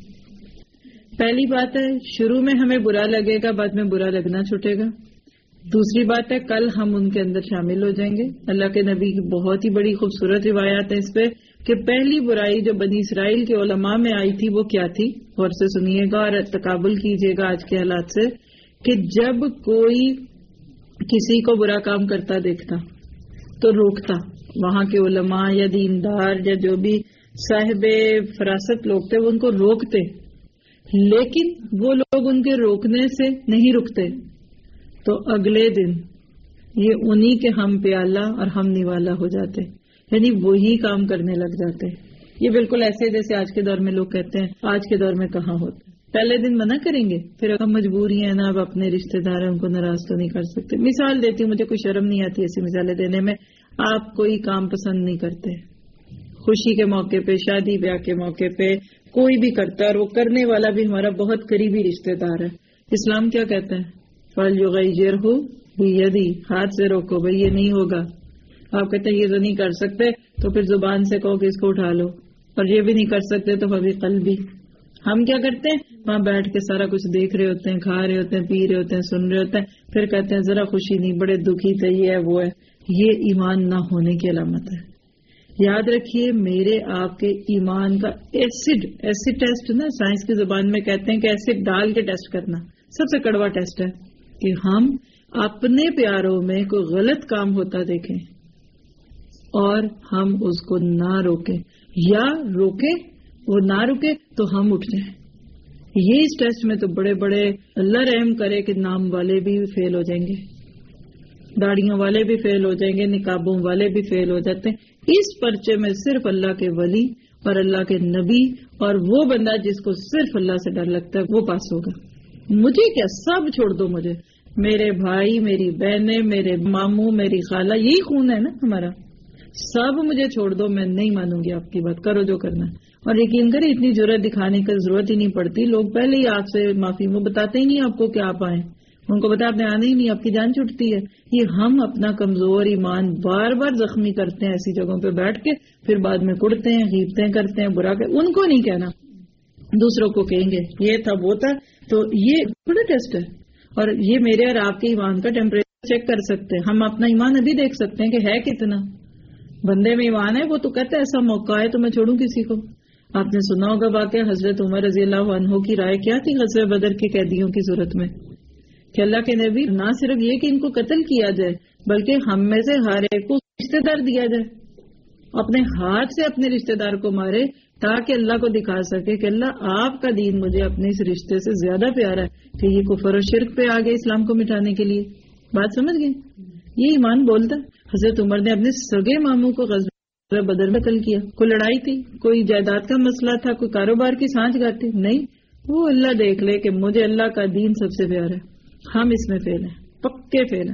پہلی بات ہے شروع میں ہمیں برا لگے گا، بعد میں برا لگنا چھوٹے گا. دوسری بات ہے کل ہم ان کے اندر شامل ہو جائیں گے. اللہ کے نبی کی بہت ہی بڑی خوبصورت روایات ہے اس پہ کہ پہلی برائی جو بنی اسرائیل کے علماء میں آئی تھی وہ کیا تھی. غور سے سنیے گا اور تقابل کیجیے گا آج کے حالات سے کہ جب کوئی کسی کو برا کام کرتا دیکھتا تو روکتا. وہاں کے علماء یا دیندار یا جو بھی صاحب فراست لوگ تھے وہ ان کو روکتے، لیکن وہ لوگ ان کے روکنے سے نہیں رکتے تو اگلے دن یہ انہی کے ہم پیالہ اور ہم نوالا ہو جاتے، یعنی وہی کام کرنے لگ جاتے. یہ بالکل ایسے جیسے آج کے دور میں لوگ کہتے ہیں آج کے دور میں کہاں ہوتا. پہلے دن منع کریں گے پھر ہم مجبوری ہیں نا، اب اپنے رشتہ دار ہیں ان کو ناراض تو نہیں کر سکتے. مثال دیتی ہوں، مجھے کوئی شرم نہیں آتی ایسی مثالیں دینے میں. آپ کوئی کام پسند نہیں کرتے، خوشی کے موقع پہ، شادی بیاہ کے موقع پہ کوئی بھی کرتا ہے اور وہ کرنے والا بھی ہمارا بہت قریبی رشتہ دار ہے. اسلام کیا کہتا ہے؟ فَلْيُغَيِّرْهُ بِيَدِهِ، ہاتھ سے روکو بھائی یہ نہیں ہوگا. آپ کہتے ہیں یہ تو نہیں کر سکتے تو پھر زبان سے کہو کہ اس کو اٹھا لو، اور یہ بھی نہیں کر سکتے تو فَبِقَلْبِهِ. ہم کیا کرتے ہیں؟ وہاں بیٹھ کے سارا کچھ دیکھ رہے ہوتے ہیں، کھا رہے ہوتے ہیں، پی رہے ہوتے ہیں، سن رہے ہوتے ہیں، پھر کہتے ہیں ذرا خوشی نہیں، بڑے دکھی تھے، یہ ہے وہ ہے. یہ ایمان نہ ہونے کی علامت ہے. یاد رکھیے میرے آپ کے ایمان کا ایسڈ ایسڈ ٹیسٹ نا سائنس کی زبان میں کہتے ہیں کہ ایسڈ ڈال کے ٹیسٹ کرنا سب سے کڑوا ٹیسٹ ہے کہ ہم اپنے پیاروں میں کوئی غلط کام ہوتا دیکھیں اور ہم اس کو نہ روکیں، یا روکیں وہ نہ رکے تو ہم اٹھ جائیں. یہ اس ٹیسٹ میں تو بڑے بڑے اللہ رحم کرے کہ نام والے بھی فیل ہو جائیں گے. داڑیوں والے بھی فیل ہو جائیں گے، نقابوں والے بھی فیل ہو جاتے ہیں۔ اس پرچے میں صرف اللہ کے ولی اور اللہ کے نبی اور وہ بندہ جس کو صرف اللہ سے ڈر لگتا ہے وہ پاس ہوگا۔ مجھے کیا، سب چھوڑ دو مجھے، میرے بھائی، میری بہنیں، میرے ماموں، میری خالہ، یہی خون ہے نا ہمارا، سب مجھے چھوڑ دو، میں نہیں مانوں گی آپ کی بات، کرو جو کرنا ہے۔ اور یقین کریں اتنی جرأت دکھانے کی ضرورت ہی نہیں پڑتی، لوگ پہلے ہی آپ سے معافی، وہ بتاتے ہی نہیں آپ کو کہ آپ آئیں، ان کو بتا آپ نے آنا ہی نہیں، آپ کی جان چھوٹتی ہے۔ یہ ہم اپنا کمزور ایمان بار بار زخمی کرتے ہیں ایسی جگہوں پہ بیٹھ کے، پھر بعد میں کڑتے ہیں، غیبتیں کرتے ہیں، برا کر، ان کو نہیں کہنا، دوسروں کو کہیں گے یہ تھا وہ تھا۔ تو یہ بڑا ٹیسٹ ہے، اور یہ میرے اور آپ کے ایمان کا ٹیمپریچر چیک کر سکتے ہیں۔ ہم اپنا ایمان ابھی دیکھ سکتے ہیں کہ ہے کتنا، بندے میں ایمان ہے، وہ تو کہتا ہے ایسا موقع ہے تو میں چھوڑوں کسی کو۔ آپ نے سنا ہوگا واقعہ حضرت عمر رضی اللہ عنہ کی رائے کیا تھی غزوہ بدر کے قیدیوں کی صورت میں، کہ اللہ کے نبی نہ صرف یہ کہ ان کو قتل کیا جائے بلکہ ہم میں سے ہر ایک کو رشتہ دار دیا جائے، اپنے ہاتھ سے اپنے رشتہ دار کو مارے تاکہ اللہ کو دکھا سکے کہ اللہ آپ کا دین مجھے اپنے اس رشتے سے زیادہ پیارا ہے کہ یہ کفر و شرک پہ آگے اسلام کو مٹانے کے لیے۔ بات سمجھ گئے؟ یہ ایمان بولتا۔ حضرت عمر نے اپنے سگے ماموں کو غزوہ بدر میں قتل کیا، کوئی لڑائی تھی، کوئی جائیداد کا مسئلہ تھا، کوئی کاروبار کی سانچ گاٹی نہیں، وہ اللہ دیکھ لے کہ مجھے اللہ کا دین سب سے پیارا ہے، ہم اس میں فیل ہیں، پکے فیل ہیں۔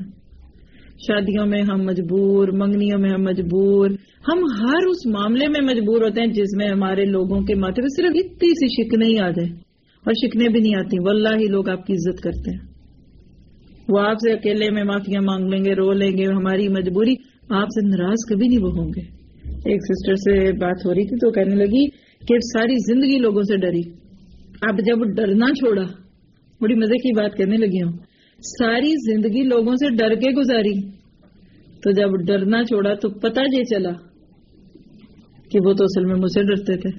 شادیوں میں ہم مجبور، منگنیوں میں ہم مجبور، ہم ہر اس معاملے میں مجبور ہوتے ہیں جس میں ہمارے لوگوں کے ماتھے پہ صرف اتنی سی شکنیں ہی آ جائیں، اور شکنیں بھی نہیں آتی، واللہ ہی لوگ آپ کی عزت کرتے ہیں۔ وہ آپ سے اکیلے میں معافیاں مانگ لیں گے، رو لیں گے، ہماری مجبوری، آپ سے ناراض کبھی نہیں وہ ہوں گے۔ ایک سسٹر سے بات ہو رہی تھی تو کہنے لگی کہ ساری زندگی لوگوں سے ڈری، اب جب ڈرنا چھوڑا، بڑی مزے کی بات کہنے لگی ہوں، ساری زندگی لوگوں سے ڈر کے گزاری، تو جب ڈرنا چھوڑا تو پتہ یہ چلا کہ وہ تو اصل میں مجھ سے ڈرتے تھے۔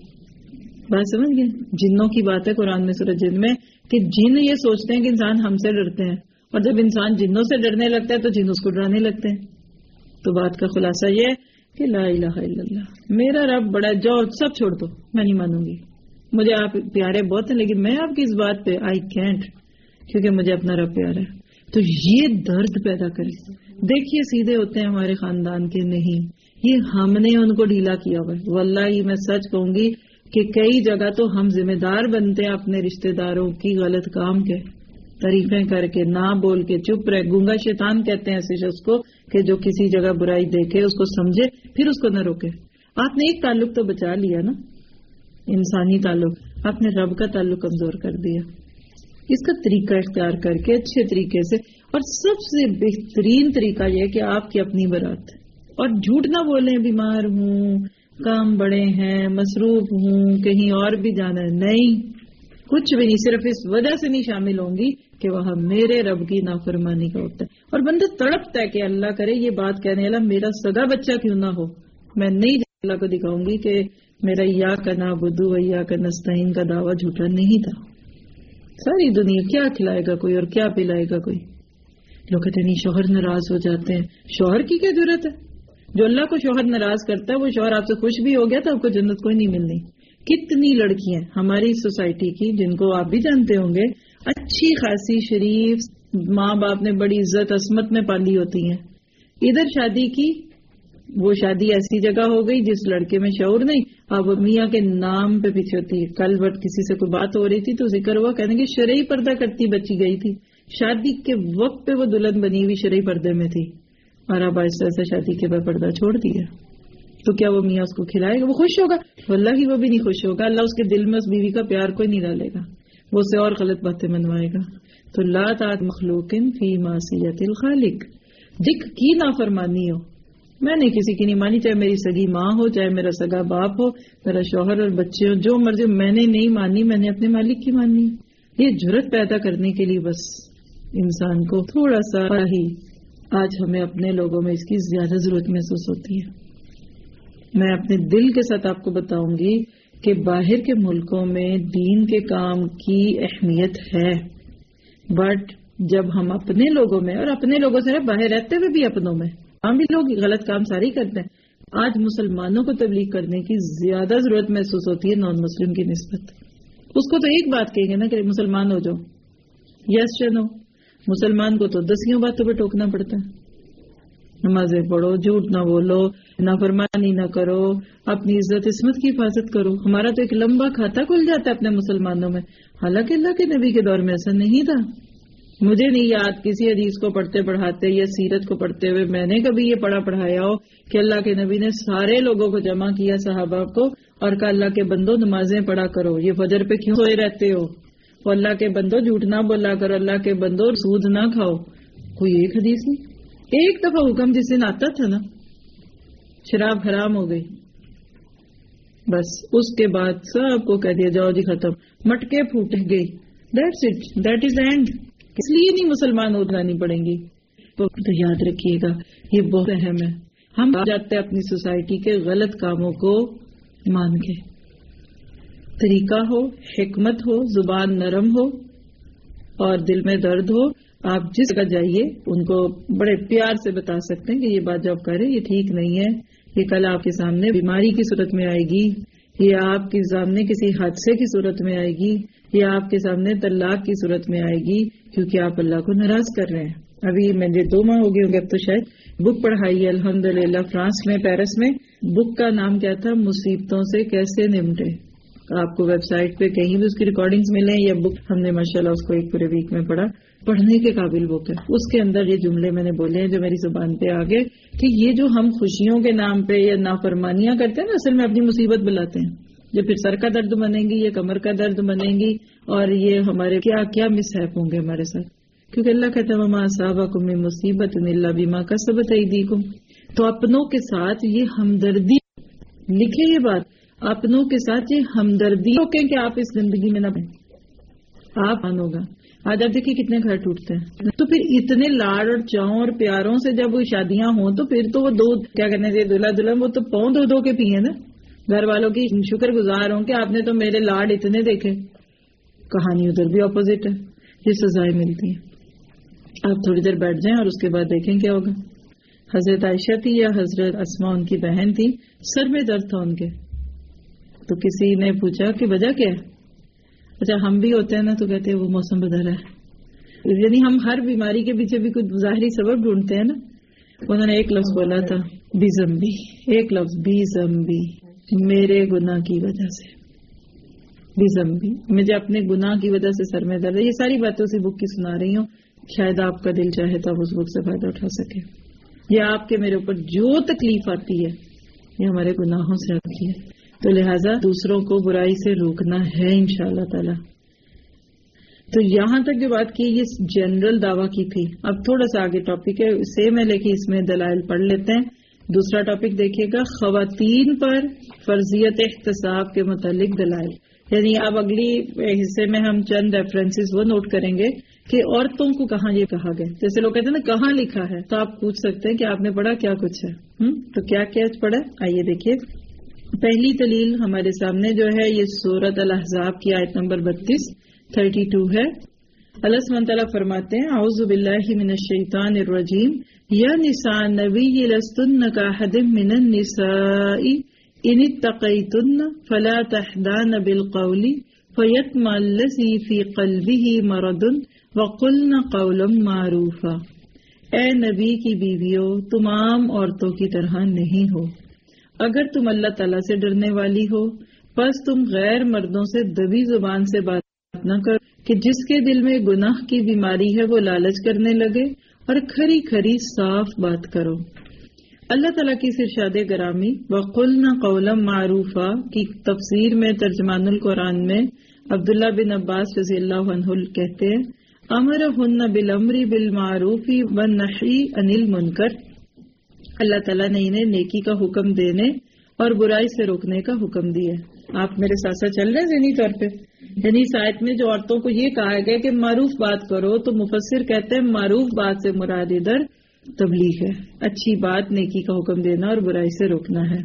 بات سمجھ گئے؟ جنوں کی بات ہے قرآن میں سورۃ جن میں کہ جن یہ سوچتے ہیں کہ انسان ہم سے ڈرتے ہیں، اور جب انسان جنوں سے ڈرنے لگتا ہے تو جن اس کو ڈرانے لگتے ہیں۔ تو بات کا خلاصہ یہ ہے کہ لا الہ الا اللہ، میرا رب بڑا، جو سب چھوڑ دو، میں نہیں مانوں گی، مجھے آپ پیارے بہت ہیں لیکن میں آپ کی اس بات پہ آئی کینٹ، کیونکہ مجھے اپنا رب پیارا ہے۔ تو یہ درد پیدا کرے۔ دیکھیے سیدھے ہوتے ہیں ہمارے خاندان کے نہیں، یہ ہم نے ان کو ڈھیلا کیا ہوا ہے۔ واللہ میں سچ کہوں گی کہ کئی جگہ تو ہم ذمہ دار بنتے ہیں اپنے رشتہ داروں کی غلط کام کے، تعریفیں کر کے، نہ بول کے، چپ رہے۔ گونگا شیطان کہتے ہیں ایسے شخص کو کہ جو کسی جگہ برائی دیکھے اس کو سمجھے پھر اس کو نہ روکے۔ آپ نے ایک تعلق تو بچا لیا نا، انسانی تعلق، آپ نے رب کا تعلق کمزور کر دیا۔ اس کا طریقہ اختیار کر کے اچھے طریقے سے، اور سب سے بہترین طریقہ یہ کہ آپ کی اپنی برات، اور جھوٹ نہ بولیں بیمار ہوں، کام بڑے ہیں، مصروف ہوں، کہیں اور بھی جانا ہے، نہیں، کچھ بھی نہیں، صرف اس وجہ سے نہیں شامل ہوں گی کہ وہاں میرے رب کی نافرمانی کا ہوتا ہے۔ اور بندہ تڑپتا ہے کہ اللہ کرے یہ بات کہنے والا میرا سگا بچہ کیوں نہ ہو، میں نہیں اللہ کو دکھاؤں گی کہ میرا یا کا نعبدو و یا کا نستعین کا دعویٰ جھوٹا نہیں تھا۔ ساری دنیا کیا کھلائے گا کوئی اور کیا پلائے گا کوئی؟ لوگ کہتے ہیں نہیں شوہر ناراض ہو جاتے ہیں، شوہر کی کیا ضرورت ہے؟ جو اللہ کو شوہر ناراض کرتا ہے وہ شوہر آپ سے خوش بھی ہو گیا تو آپ کو جنت کوئی نہیں ملنی۔ کتنی لڑکیاں ہماری سوسائٹی کی جن کو آپ بھی جانتے ہوں گے، اچھی خاصی شریف، ماں باپ نے بڑی عزت عصمت میں پالی ہوتی ہیں، ادھر شادی کی، وہ شادی ایسی جگہ ہو گئی جس لڑکے میں شعور نہیں، اب میاں کے نام پہ پیچھے ہوتی ہے۔ کل بٹ کسی سے کوئی بات ہو رہی تھی تو ذکر ہوا، کہنے کہ شرعی پردہ کرتی بچی گئی تھی، شادی کے وقت پہ وہ دلہن بنی ہوئی شرعی پردے میں تھی، اور اب ایسا ایسا شادی کے بعد پردہ چھوڑ دیا، تو کیا وہ میاں اس کو کھلائے گا؟ وہ خوش ہوگا؟ واللہ ہی وہ بھی نہیں خوش ہوگا، اللہ اس کے دل میں اس بیوی کا پیار کوئی نہیں ڈالے گا، وہ اسے اور غلط باتیں منوائے گا۔ تو لا طاعت مخلوق فی معصیت الخالق، دکھ کی نافرمانی ہو، میں نے کسی کی نہیں مانی، چاہے میری سگی ماں ہو، چاہے میرا سگا باپ ہو، میرا شوہر اور بچے ہو، جو مرضی، میں نے نہیں مانی، میں نے اپنے مالک کی مانی۔ یہ جرت پیدا کرنے کے لیے بس انسان کو تھوڑا سا ہی آج ہمیں اپنے لوگوں میں اس کی زیادہ ضرورت محسوس ہوتی ہے۔ میں اپنے دل کے ساتھ آپ کو بتاؤں گی کہ باہر کے ملکوں میں دین کے کام کی اہمیت ہے، بٹ جب ہم اپنے لوگوں میں، اور اپنے لوگوں سے باہر رہتے ہوئے بھی اپنوں میں، ہم بھی لوگ غلط کام ساری کرتے ہیں، آج مسلمانوں کو تبلیغ کرنے کی زیادہ ضرورت محسوس ہوتی ہے نان مسلم کی نسبت۔ اس کو تو ایک بات کہیں گے نا کہ مسلمان ہو جاؤ، یس چنو، مسلمان کو تو دسیوں باتوں پہ ٹوکنا پڑتا ہے. نمازیں پڑھو، جھوٹ نہ بولو، نافرمانی نہ کرو، اپنی عزت عصمت کی حفاظت کرو. ہمارا تو ایک لمبا کھاتا کھل جاتا ہے اپنے مسلمانوں میں، حالانکہ اللہ کے نبی کے دور میں ایسا نہیں تھا. مجھے نہیں یاد کسی حدیث کو پڑھتے پڑھاتے یا سیرت کو پڑھتے ہوئے میں نے کبھی یہ پڑھا پڑھایا ہو کہ اللہ کے نبی نے سارے لوگوں کو جمع کیا صحابہ کو اور کہا اللہ کے بندو نمازیں پڑھا کرو، یہ فجر پہ کیوں سوئے رہتے ہو، اور اللہ کے بندو جھوٹ نہ بولا کرو، اللہ کے بندو سود نہ کھاؤ. کوئی ایک حدیث نہیں. ایک دفعہ حکم جس دن آتا تھا نا شراب حرام ہو گئی، بس اس کے بعد سب کو کہہ دیا جاؤ جی ختم، مٹکے پھوٹ گئی، that's it, that is end. اس لیے نہیں مسلمان اترانی پڑیں گی. تو یاد رکھیے گا یہ بہت اہم ہے. ہم جاتے ہیں اپنی سوسائٹی کے غلط کاموں کو مان کے، طریقہ ہو، حکمت ہو، زبان نرم ہو اور دل میں درد ہو، آپ جس جگہ جائیے ان کو بڑے پیار سے بتا سکتے ہیں کہ یہ بات جو آپ کر رہے ہیں یہ ٹھیک نہیں ہے، یہ کل آپ کے سامنے بیماری کی صورت میں آئے گی، یہ آپ کے سامنے کسی حادثے کی صورت میں آئے گی، یہ آپ کے سامنے طلاق کی صورت میں آئے گی، کیونکہ آپ اللہ کو ناراض کر رہے ہیں. ابھی مجھے دو ماہ ہو گئے ہوں گے، اب تو شاید بک پڑھائی ہے الحمدللہ فرانس میں، پیرس میں. بک کا نام کیا تھا؟ مصیبتوں سے کیسے نمٹے. آپ کو ویب سائٹ پہ کہیں بھی اس کی ریکارڈنگز ملیں. یہ بک ہم نے ماشاءاللہ اس کو ایک پورے ویک میں پڑھا، پڑھنے کے قابل بک ہے. اس کے اندر یہ جملے میں نے بولے ہیں جو میری زبان پہ آ گئے کہ یہ جو ہم خوشیوں کے نام پہ یا نافرمانیاں کرتے ہیں نا، اصل میں اپنی مصیبت بلاتے ہیں. جو پھر سر کا درد بنے گی، یہ کمر کا درد بنے گی، اور یہ ہمارے کیا کیا مس ہیپ ہوں گے ہمارے ساتھ. کیونکہ اللہ کہتا ہے وما اصابکم من مصیبۃ الا بما کسبت ایدیکم. تو اپنوں کے ساتھ یہ ہمدردی، لکھے یہ بات، اپنوں کے ساتھ یہ ہمدردی روکیں کہ آپ اس زندگی میں نہ بنیں. آپ مان ہوگا آج آپ دیکھیے کتنے گھر ٹوٹتے ہیں. تو پھر اتنے لاڑ اور چاؤں اور پیاروں سے جب وہ شادیاں ہوں تو پھر تو وہ دو کیا کہنے سے دلہا دلہن وہ تو پاؤں دھو دھو کے پیے نا. گھر والوں کی شکر گزار ہوں کہ آپ نے تو میرے لاڈ اتنے دیکھے. کہانی ادھر بھی اپوزٹ ہے، یہ سزائیں ملتی ہیں. آپ تھوڑی دیر بیٹھ جائیں اور اس کے بعد دیکھیں کیا ہوگا. حضرت عائشہ تھی یا حضرت اسماء ان کی بہن تھی، سر میں درد تھا ان کے. تو کسی نے پوچھا کہ وجہ کیا ہے؟ اچھا ہم بھی ہوتے ہیں نا تو کہتے ہیں وہ موسم بدل ہے. یعنی ہم ہر بیماری کے پیچھے بھی کچھ ظاہری سبب ڈھونڈتے ہیں نا. انہوں نے ایک لفظ بولا تھا بیزمبی، ایک لفظ بیزمبی، میرے گناہ کی وجہ سے. بیزمبی، مجھے اپنے گناہ کی وجہ سے سر میں درد ہے. یہ ساری باتیں اسی بک کی سنا رہی ہوں، شاید آپ کا دل چاہے تو آپ اس بک سے فائدہ اٹھا سکے. یہ آپ کے میرے اوپر جو تکلیف آتی ہے یہ ہمارے گناہوں سے آتی ہے. تو لہٰذا دوسروں کو برائی سے روکنا ہے انشاءاللہ تعالی. تو یہاں تک جو بات کی یہ جنرل دعویٰ کی تھی. اب تھوڑا سا آگے ٹاپک ہے سیم ہے لیکن اس میں دلائل پڑھ لیتے ہیں. دوسرا ٹاپک دیکھیے گا خواتین پر فرضیت احتساب کے متعلق دلائل. یعنی اب اگلی حصے میں ہم چند ریفرنسز وہ نوٹ کریں گے کہ عورتوں کو کہاں یہ کہا گیا. جیسے لوگ کہتے ہیں نا کہاں لکھا ہے، تو آپ پوچھ سکتے ہیں کہ آپ نے پڑھا کیا کچھ ہے. تو کیا کیا پڑھا؟ آئیے دیکھیے. پہلی دلیل ہمارے سامنے جو ہے یہ سورۃ الاحزاب کی آیت نمبر بتیس تھرٹی ٹو ہے. اللہ سبحانہ تعالیٰ فرماتے ہیں اعوذ باللہ من الشیطان الرجیم یا نساء النبی لستن کاحد من النساء ان اتقیتن فلا تحدان بالقول فیطمع الذی فی قلبہ مرض وقلن قولا معروفا. اے نبی کی بیویوں تم عام عورتوں کی طرح نہیں ہو. اگر تم اللہ تعالیٰ سے ڈرنے والی ہو پس تم غیر مردوں سے دبی زبان سے بات نہ کرو کہ جس کے دل میں گناہ کی بیماری ہے وہ لالچ کرنے لگے، اور کھری کھری صاف بات کرو. اللہ تعالیٰ کی ارشاد گرامی وَقُلْنَ قَوْلًا مَعْرُوفًا کی تفسیر میں ترجمان القرآن میں عبداللہ بن عباس رضی اللہ عنہ کہتے ہیں امرہن بالامر بالمعروف والنہی عن المنکر. اللہ تعالیٰ نے انہیں نیکی کا حکم دینے اور برائی سے روکنے کا حکم دیا. آپ میرے ساتھ ساتھ چل رہے ہیں ذہنی طور پہ. یعنی اس آیت میں جو عورتوں کو یہ کہا گیا کہ معروف بات کرو، تو مفسر کہتے ہیں معروف بات سے مراد ادھر تبلیغ ہے، اچھی بات نیکی کا حکم دینا اور برائی سے روکنا ہے.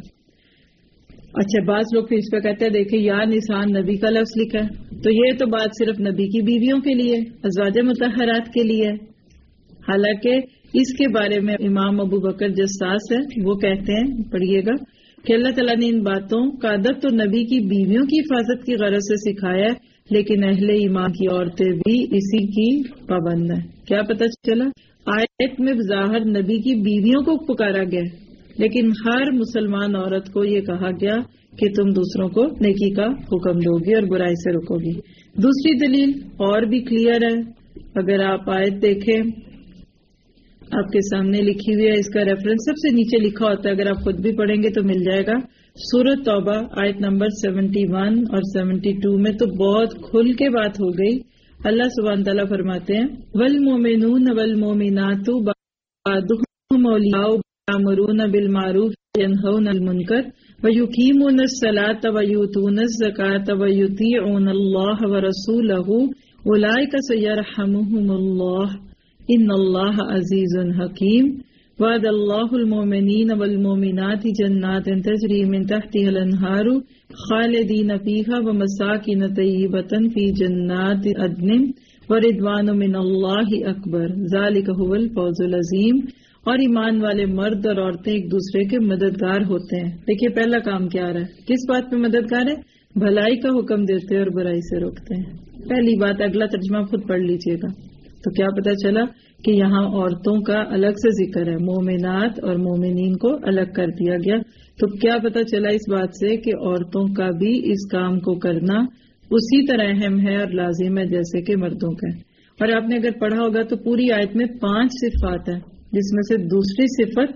اچھا بعض لوگ پھر اس پہ کہتے ہیں دیکھیں یا نسان نبی کا لفظ لکھا ہے تو یہ تو بات صرف نبی کی بیویوں کے لیے، ازواج مطہرات کے لیے. حالانکہ اس کے بارے میں امام ابو بکر جساس ہے وہ کہتے ہیں، پڑھیے گا، کہ اللہ تعالیٰ نے ان باتوں کا ادب تو نبی کی بیویوں کی حفاظت کی غرض سے سکھایا ہے، لیکن اہل ایمان کی عورتیں بھی اسی کی پابند ہیں. کیا پتہ چلا؟ آیت میں بظاہر نبی کی بیویوں کو پکارا گیا، لیکن ہر مسلمان عورت کو یہ کہا گیا کہ تم دوسروں کو نیکی کا حکم دو گی اور برائی سے روکو گی. دوسری دلیل اور بھی کلیئر ہے. اگر آپ آیت دیکھیں، آپ کے سامنے لکھی ہوئی ہے، اس کا ریفرنس سب سے نیچے لکھا ہوتا ہے، اگر آپ خود بھی پڑھیں گے تو مل جائے گا. سورۃ توبہ آیت نمبر سیونٹی ون اور سیونٹی ٹو میں تو بہت کھل کے بات ہو گئی. اللہ سبحانہ تعالیٰ فرماتے ہیں والمؤمنون والمؤمنات بعضهم اولیاء یأمرون بالمعروف وینہون عن المنکر ویقیمون الصلاة ویؤتون الزکاة ویطیعون اللہ ورسولہ اولئک سیرحمهم اللہ ان اللہ عزیز حکیم. وعد اللہ المؤمنین والمؤمنات جنات تجری من تحتها الانہار خالدین فیہا ومساکن طیبۃ فی جنات عدن ورضوان من اللہ اکبر ذالک هو الفوز العظیم. اور ایمان والے مرد اور عورتیں ایک دوسرے کے مددگار ہوتے ہیں. دیکھیے پہلا کام کیا آ رہا ہے، کس بات پہ مددگار ہے؟ بھلائی کا حکم دیتے ہیں اور برائی سے روکتے ہیں. پہلی بات، اگلا ترجمہ خود پڑھ لیجئے گا. تو کیا پتہ چلا کہ یہاں عورتوں کا الگ سے ذکر ہے، مومنات اور مومنین کو الگ کر دیا گیا. تو کیا پتہ چلا اس بات سے کہ عورتوں کا بھی اس کام کو کرنا اسی طرح اہم ہے اور لازم ہے جیسے کہ مردوں کا ہے. اور آپ نے اگر پڑھا ہوگا تو پوری آیت میں پانچ صفات ہیں، جس میں سے دوسری صفت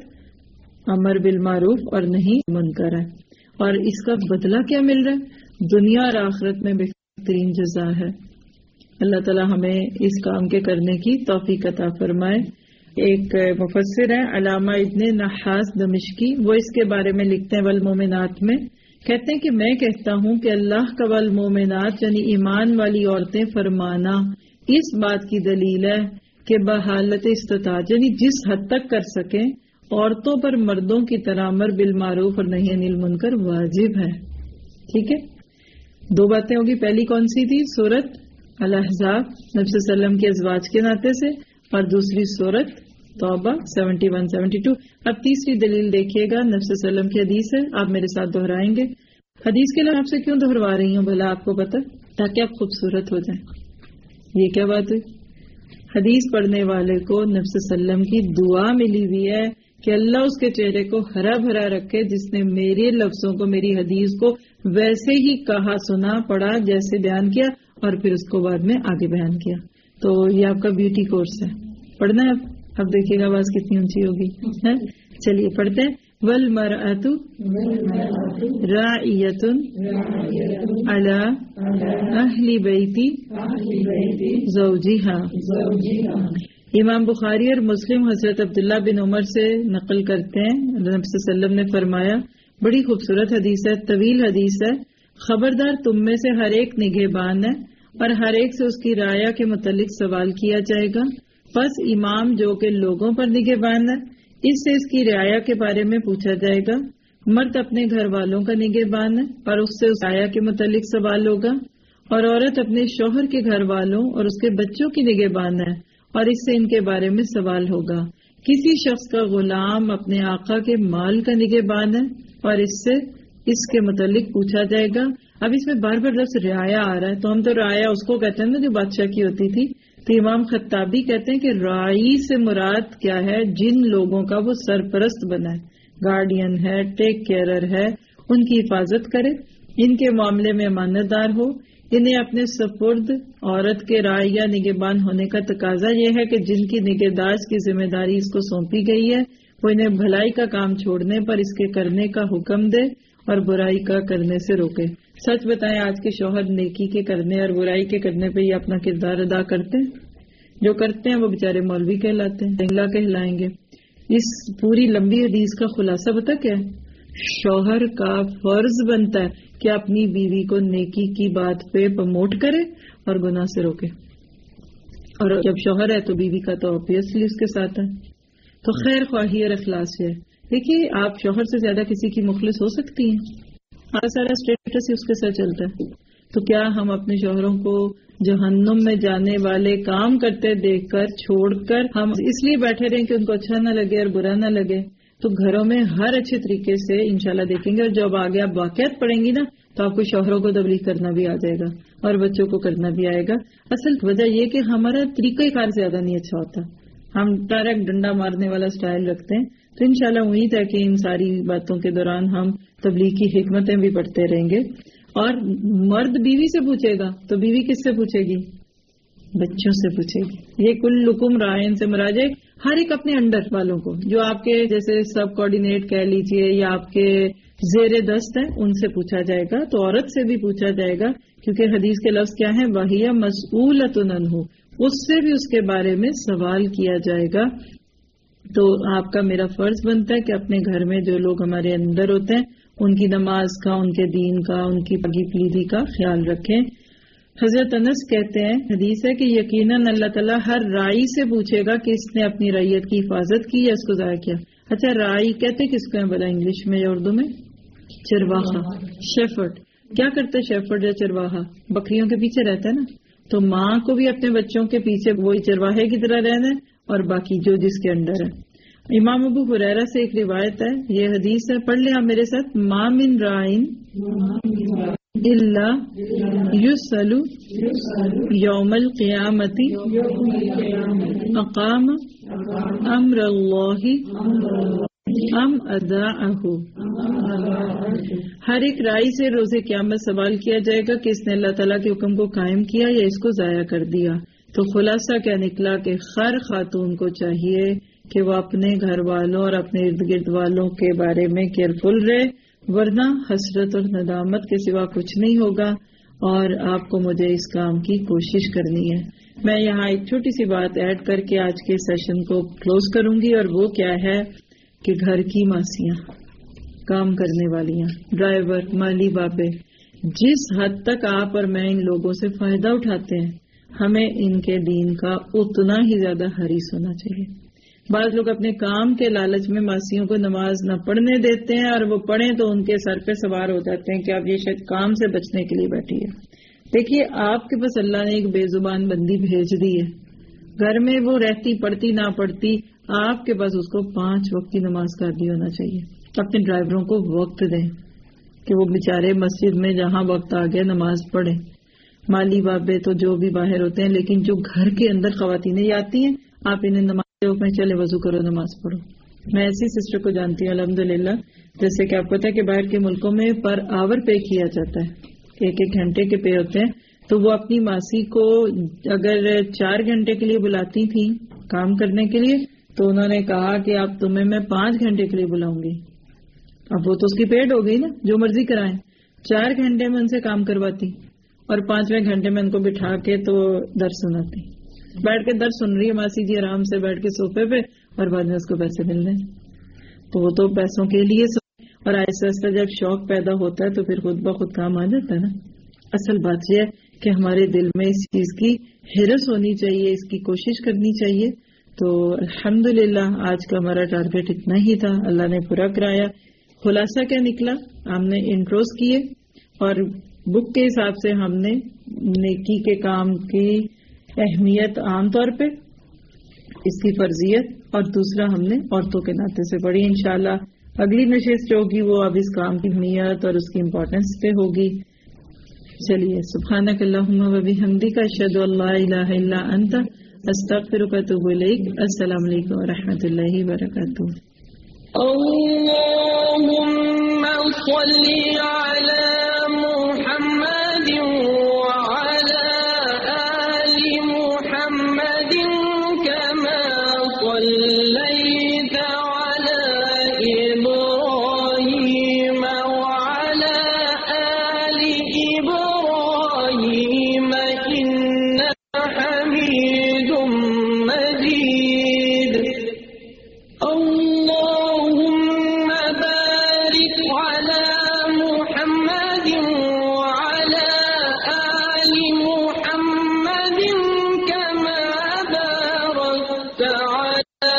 امر بالمعروف اور نہیں منکر ہے. اور اس کا بدلہ کیا مل رہا ہے؟ دنیا اور آخرت میں بہترین جزا ہے. اللہ تعالیٰ ہمیں اس کام کے کرنے کی توفیق عطا فرمائے. ایک مفسر ہے علامہ ابن نحاس دمشقی، وہ اس کے بارے میں لکھتے ہیں والمومنات میں، کہتے ہیں کہ میں کہتا ہوں کہ اللہ کا والمومنات یعنی ایمان والی عورتیں فرمانا اس بات کی دلیل ہے کہ بحالت استطاعت یعنی جس حد تک کر سکیں عورتوں پر مردوں کی طرح امر بالمعروف اور نہی عن المنکر واجب ہے. ٹھیک ہے، دو باتیں ہوگی. پہلی کون سی تھی؟ سورت الاحزاب نبی صلی اللہ علیہ وسلم کے ازواج کے ناطے سے، اور دوسری سورت توبہ سیونٹی ون سیونٹی ٹو. اب تیسری دلیل دیکھیے گا، نبی صلی اللہ علیہ وسلم کی حدیث ہے، آپ میرے ساتھ دہرائیں گے. حدیث کے لیے آپ سے کیوں دہروا رہی ہوں بھلا آپ کو پتہ؟ تاکہ آپ خوبصورت ہو جائیں. یہ کیا بات ہے؟ حدیث پڑھنے والے کو نبی صلی اللہ علیہ وسلم کی دعا ملی ہوئی ہے کہ اللہ اس کے چہرے کو ہرا بھرا رکھے جس نے میرے لفظوں کو، میری حدیث کو ویسے ہی کہا، سنا، پڑھا، جیسے بیان کیا اور پھر اس کو بعد میں آگے بیان کیا. تو یہ آپ کا بیوٹی کورس ہے، پڑھنا ہے. اب اب دیکھیے گا آواز کتنی اونچی ہوگی. چلیے پڑھتے ہیں. والمرأۃ راعیۃ علی اہل بیت زوجہا. امام بخاری اور مسلم حضرت عبداللہ بن عمر سے نقل کرتے ہیں، نبی صلی اللہ علیہ وسلم نے فرمایا، بڑی خوبصورت حدیث ہے، طویل حدیث ہے، خبردار تم میں سے ہر ایک نگہبان ہے اور ہر ایک سے اس کی رعایا کے متعلق سوال کیا جائے گا. پس امام جو کہ لوگوں پر نگہبان ہے، اس سے اس کی رعایا کے بارے میں پوچھا جائے گا. مرد اپنے گھر والوں کا نگہبان ہے اور اس سے اس رعایا کے متعلق سوال ہوگا، اور عورت اپنے شوہر کے گھر والوں اور اس کے بچوں کی نگہبان ہے اور اس سے ان کے بارے میں سوال ہوگا. کسی شخص کا غلام اپنے آقا کے مال کا نگہبان ہے اور اس سے اس کے متعلق پوچھا جائے گا. اب اس میں بار بار لفظ رعایا آ رہا ہے، تو ہم تو رعایا اس کو کہتے ہیں نا جو بادشاہ کی ہوتی تھی. تو امام خطابی کہتے ہیں کہ راعی سے مراد کیا ہے؟ جن لوگوں کا وہ سرپرست بنا ہے، گارڈین ہے، ٹیک کیئرر ہے، ان کی حفاظت کرے، ان کے معاملے میں امانت دار ہو. انہیں اپنے سپرد عورت کے رعائی یا نگہبان ہونے کا تقاضا یہ ہے کہ جن کی نگہداشت کی ذمہ داری اس کو سونپی گئی ہے وہ انہیں بھلائی کا کام چھوڑنے پر اس کے کرنے کا حکم دے اور برائی کا کرنے سے روکے. سچ بتائیں آج کے شوہر نیکی کے کرنے اور برائی کے کرنے پہ یہ اپنا کردار ادا کرتے ہیں؟ جو کرتے ہیں وہ بیچارے مولوی کہلاتے ہیں، اللہ کہلائیں گے. اس پوری لمبی حدیث کا خلاصہ پتہ کیا ہے؟ شوہر کا فرض بنتا ہے کہ اپنی بیوی کو نیکی کی بات پہ پروموٹ کرے اور گناہ سے روکے. اور جب شوہر ہے تو بیوی کا تو آبویسلی اس کے ساتھ ہے. تو خیر خواہی اور اخلاص ہے. دیکھیے آپ شوہر سے زیادہ کسی کی مخلص ہو سکتی ہیں؟ ہر سارا اسٹیٹس ہی اس کے ساتھ چلتا ہے. تو کیا ہم اپنے شوہروں کو جہنم میں جانے والے کام کرتے دیکھ کر چھوڑ کر ہم اس لیے بیٹھے رہیں کہ ان کو اچھا نہ لگے اور برا نہ لگے؟ تو گھروں میں ہر اچھے طریقے سے انشاءاللہ دیکھیں گے، اور جب آگے آپ واقعات پڑھیں گی نا تو آپ کو شوہروں کو تبلیغ کرنا بھی آ جائے گا اور بچوں کو کرنا بھی آئے گا. اصل وجہ یہ کہ ہمارا طریقہ کار زیادہ نہیں اچھا ہوتا, ہم ڈائریکٹ ڈنڈا مارنے والا سٹائل رکھتے ہیں. تو انشاءاللہ امید ہے کہ ان ساری باتوں کے دوران ہم تبلیغ کی حکمتیں بھی پڑھتے رہیں گے. اور مرد بیوی سے پوچھے گا تو بیوی کس سے پوچھے گی؟ بچوں سے پوچھے گی. یہ کل لکم رائن سے مراد ہے ہر ایک اپنے انڈر والوں کو, جو آپ کے جیسے سب کوآرڈینیٹ کہہ لیجئے یا آپ کے زیر دست ہیں, ان سے پوچھا جائے گا. تو عورت سے بھی پوچھا جائے گا, کیونکہ حدیث کے لفظ کیا ہیں؟ وَهِيَ مَسْئُولَةٌ عَنْهُ, اس سے بھی اس کے بارے میں سوال کیا جائے گا. تو آپ کا میرا فرض بنتا ہے کہ اپنے گھر میں جو لوگ ہمارے اندر ہوتے ہیں ان کی نماز کا, ان کے دین کا, ان کی پاکی پلیدی کا خیال رکھیں. حضرت انس کہتے ہیں, حدیث ہے کہ یقیناً اللہ تعالیٰ ہر رائی سے پوچھے گا کہ اس نے اپنی رعیت کی حفاظت کی یا اس کو ضائع کیا. اچھا رائی کہتے کس کو ہیں بلا انگلش میں یا اردو میں؟ چرواہا, شیفرڈ. کیا کرتے شیفرڈ یا چرواہا؟ بکریوں کے پیچھے رہتا ہے نا. تو ماں کو بھی اپنے بچوں کے پیچھے وہی چرواہے کی طرح رہنا ہے, اور باقی جو جس کے انڈر ہے. امام ابو ہریرہ سے ایک روایت ہے, یہ حدیث ہے, پڑھ لیں آپ میرے ساتھ. ما من رائن الا یسأل یوم القیامت اقام امر اللہ ام اضاعہ. ہر ایک رائی سے روز قیامت سوال کیا جائے گا کہ اس نے اللہ تعالیٰ کے حکم کو قائم کیا یا اس کو ضائع کر دیا. تو خلاصہ کیا نکلا کہ ہر خاتون کو چاہیے کہ وہ اپنے گھر والوں اور اپنے ارد گرد والوں کے بارے میں کیئرفل رہے, ورنہ حسرت اور ندامت کے سوا کچھ نہیں ہوگا. اور آپ کو مجھے اس کام کی کوشش کرنی ہے. میں یہاں ایک چھوٹی سی بات ایڈ کر کے آج کے سیشن کو کلوز کروں گی, اور وہ کیا ہے کہ گھر کی ماسیاں, کام کرنے والیاں, ڈرائیور, مالی بابے, جس حد تک آپ اور میں ان لوگوں سے فائدہ اٹھاتے ہیں, ہمیں ان کے دین کا اتنا ہی زیادہ حریص ہونا چاہیے. بعض لوگ اپنے کام کے لالچ میں ماسیوں کو نماز نہ پڑھنے دیتے ہیں, اور وہ پڑھیں تو ان کے سر پہ سوار ہو جاتے ہیں کہ اب یہ شاید کام سے بچنے کے لیے بیٹھی ہے. دیکھیے آپ کے پاس اللہ نے ایک بے زبان بندی بھیج دی ہے, گھر میں وہ رہتی پڑھتی نہ پڑھتی, آپ کے پاس اس کو پانچ وقت کی نماز کا عادی ہونا چاہیے. اپنے ڈرائیوروں کو وقت دیں کہ وہ بیچارے مسجد میں جہاں وقت آ گیا نماز پڑھیں. مالی بابے تو جو بھی باہر ہوتے ہیں, لیکن جو گھر کے اندر خواتینیں آتی ہیں, آپ انہیں نماز میں چلے وضو کرو, نماز پڑھو. میں ایسی سسٹر کو جانتی ہوں الحمدللہ, جیسے کہ آپ پتہ ہے کہ باہر کے ملکوں میں پر آور پے کیا جاتا ہے, ایک ایک گھنٹے کے پے ہوتے ہیں. تو وہ اپنی ماسی کو اگر چار گھنٹے کے لیے بلاتی تھیں کام کرنے کے لیے, تو انہوں نے کہا کہ اب تمہیں میں پانچ گھنٹے کے لیے بلاؤں گی. اب وہ تو اس کی پیڈ ہو گئی نا, جو مرضی کرائیں. چار گھنٹے میں ان سے کام کرواتی اور پانچویں گھنٹے میں ان کو بٹھا کے تو درس سناتی. بیٹھ کے درس سن رہی ہے ماسی جی آرام سے بیٹھ کے صوفے پہ, اور بعد میں اس کو پیسے مل رہے ہیں. تو وہ تو پیسوں کے لیے سن, اور آہستہ آہستہ جب شوق پیدا ہوتا ہے تو پھر خود بخود کام آ جاتا ہے نا. اصل بات یہ ہے کہ ہمارے دل میں اس چیز کی ہرس ہونی چاہیے, اس کی کوشش کرنی چاہیے. تو الحمدللہ آج کا ہمارا ٹارگیٹ اتنا ہی تھا, اللہ نے پورا کرایا. خلاصہ کیا نکلا, ہم نے انٹروز کیے, اور بک کے حساب سے ہم نے نیکی کے کام کی اہمیت عام طور پہ, اس کی فرضیت, اور دوسرا ہم نے عورتوں کے ناطے سے پڑھی. انشاءاللہ اگلی نشست جو ہوگی وہ اب اس کام کی اہمیت اور اس کی امپورٹنس پہ ہوگی. چلیے, سبحانک اللہم و بحمدک, اشہد ان لا الہ الا انت, استغفرک و اتوب الیک. السلام علیکم و رحمۃ اللہ وبرکاتہ.
اللهم صل على محمد وعلى آل محمد كما صليت على إبراهيم وعلى آل إبراهيم إنك حميد مجيد. اللهم بارك على محمد وعلى آل محمد كما باركت على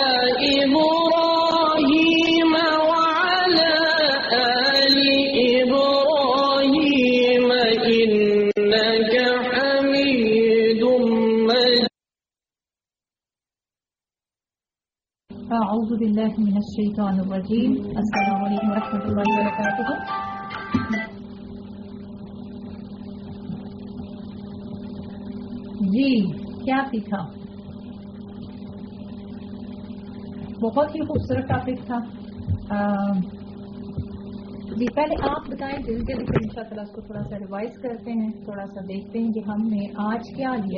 إبراهيم وعلى آل إبراهيم إنك حميد مجيد.
اعوذ باللہ من الشیطان الرجیم. السلام علیکم ورحمۃ اللہ وبرکاتہ. جی کیا سیکھا؟ بہت ہی خوبصورت ٹاپک تھا. جی پہلے آپ بتائیں جلدی جلدی ان شاء اللہ اس کو تھوڑا سا ریوائز کرتے ہیں, تھوڑا سا دیکھتے ہیں کہ ہم نے آج کیا لیا.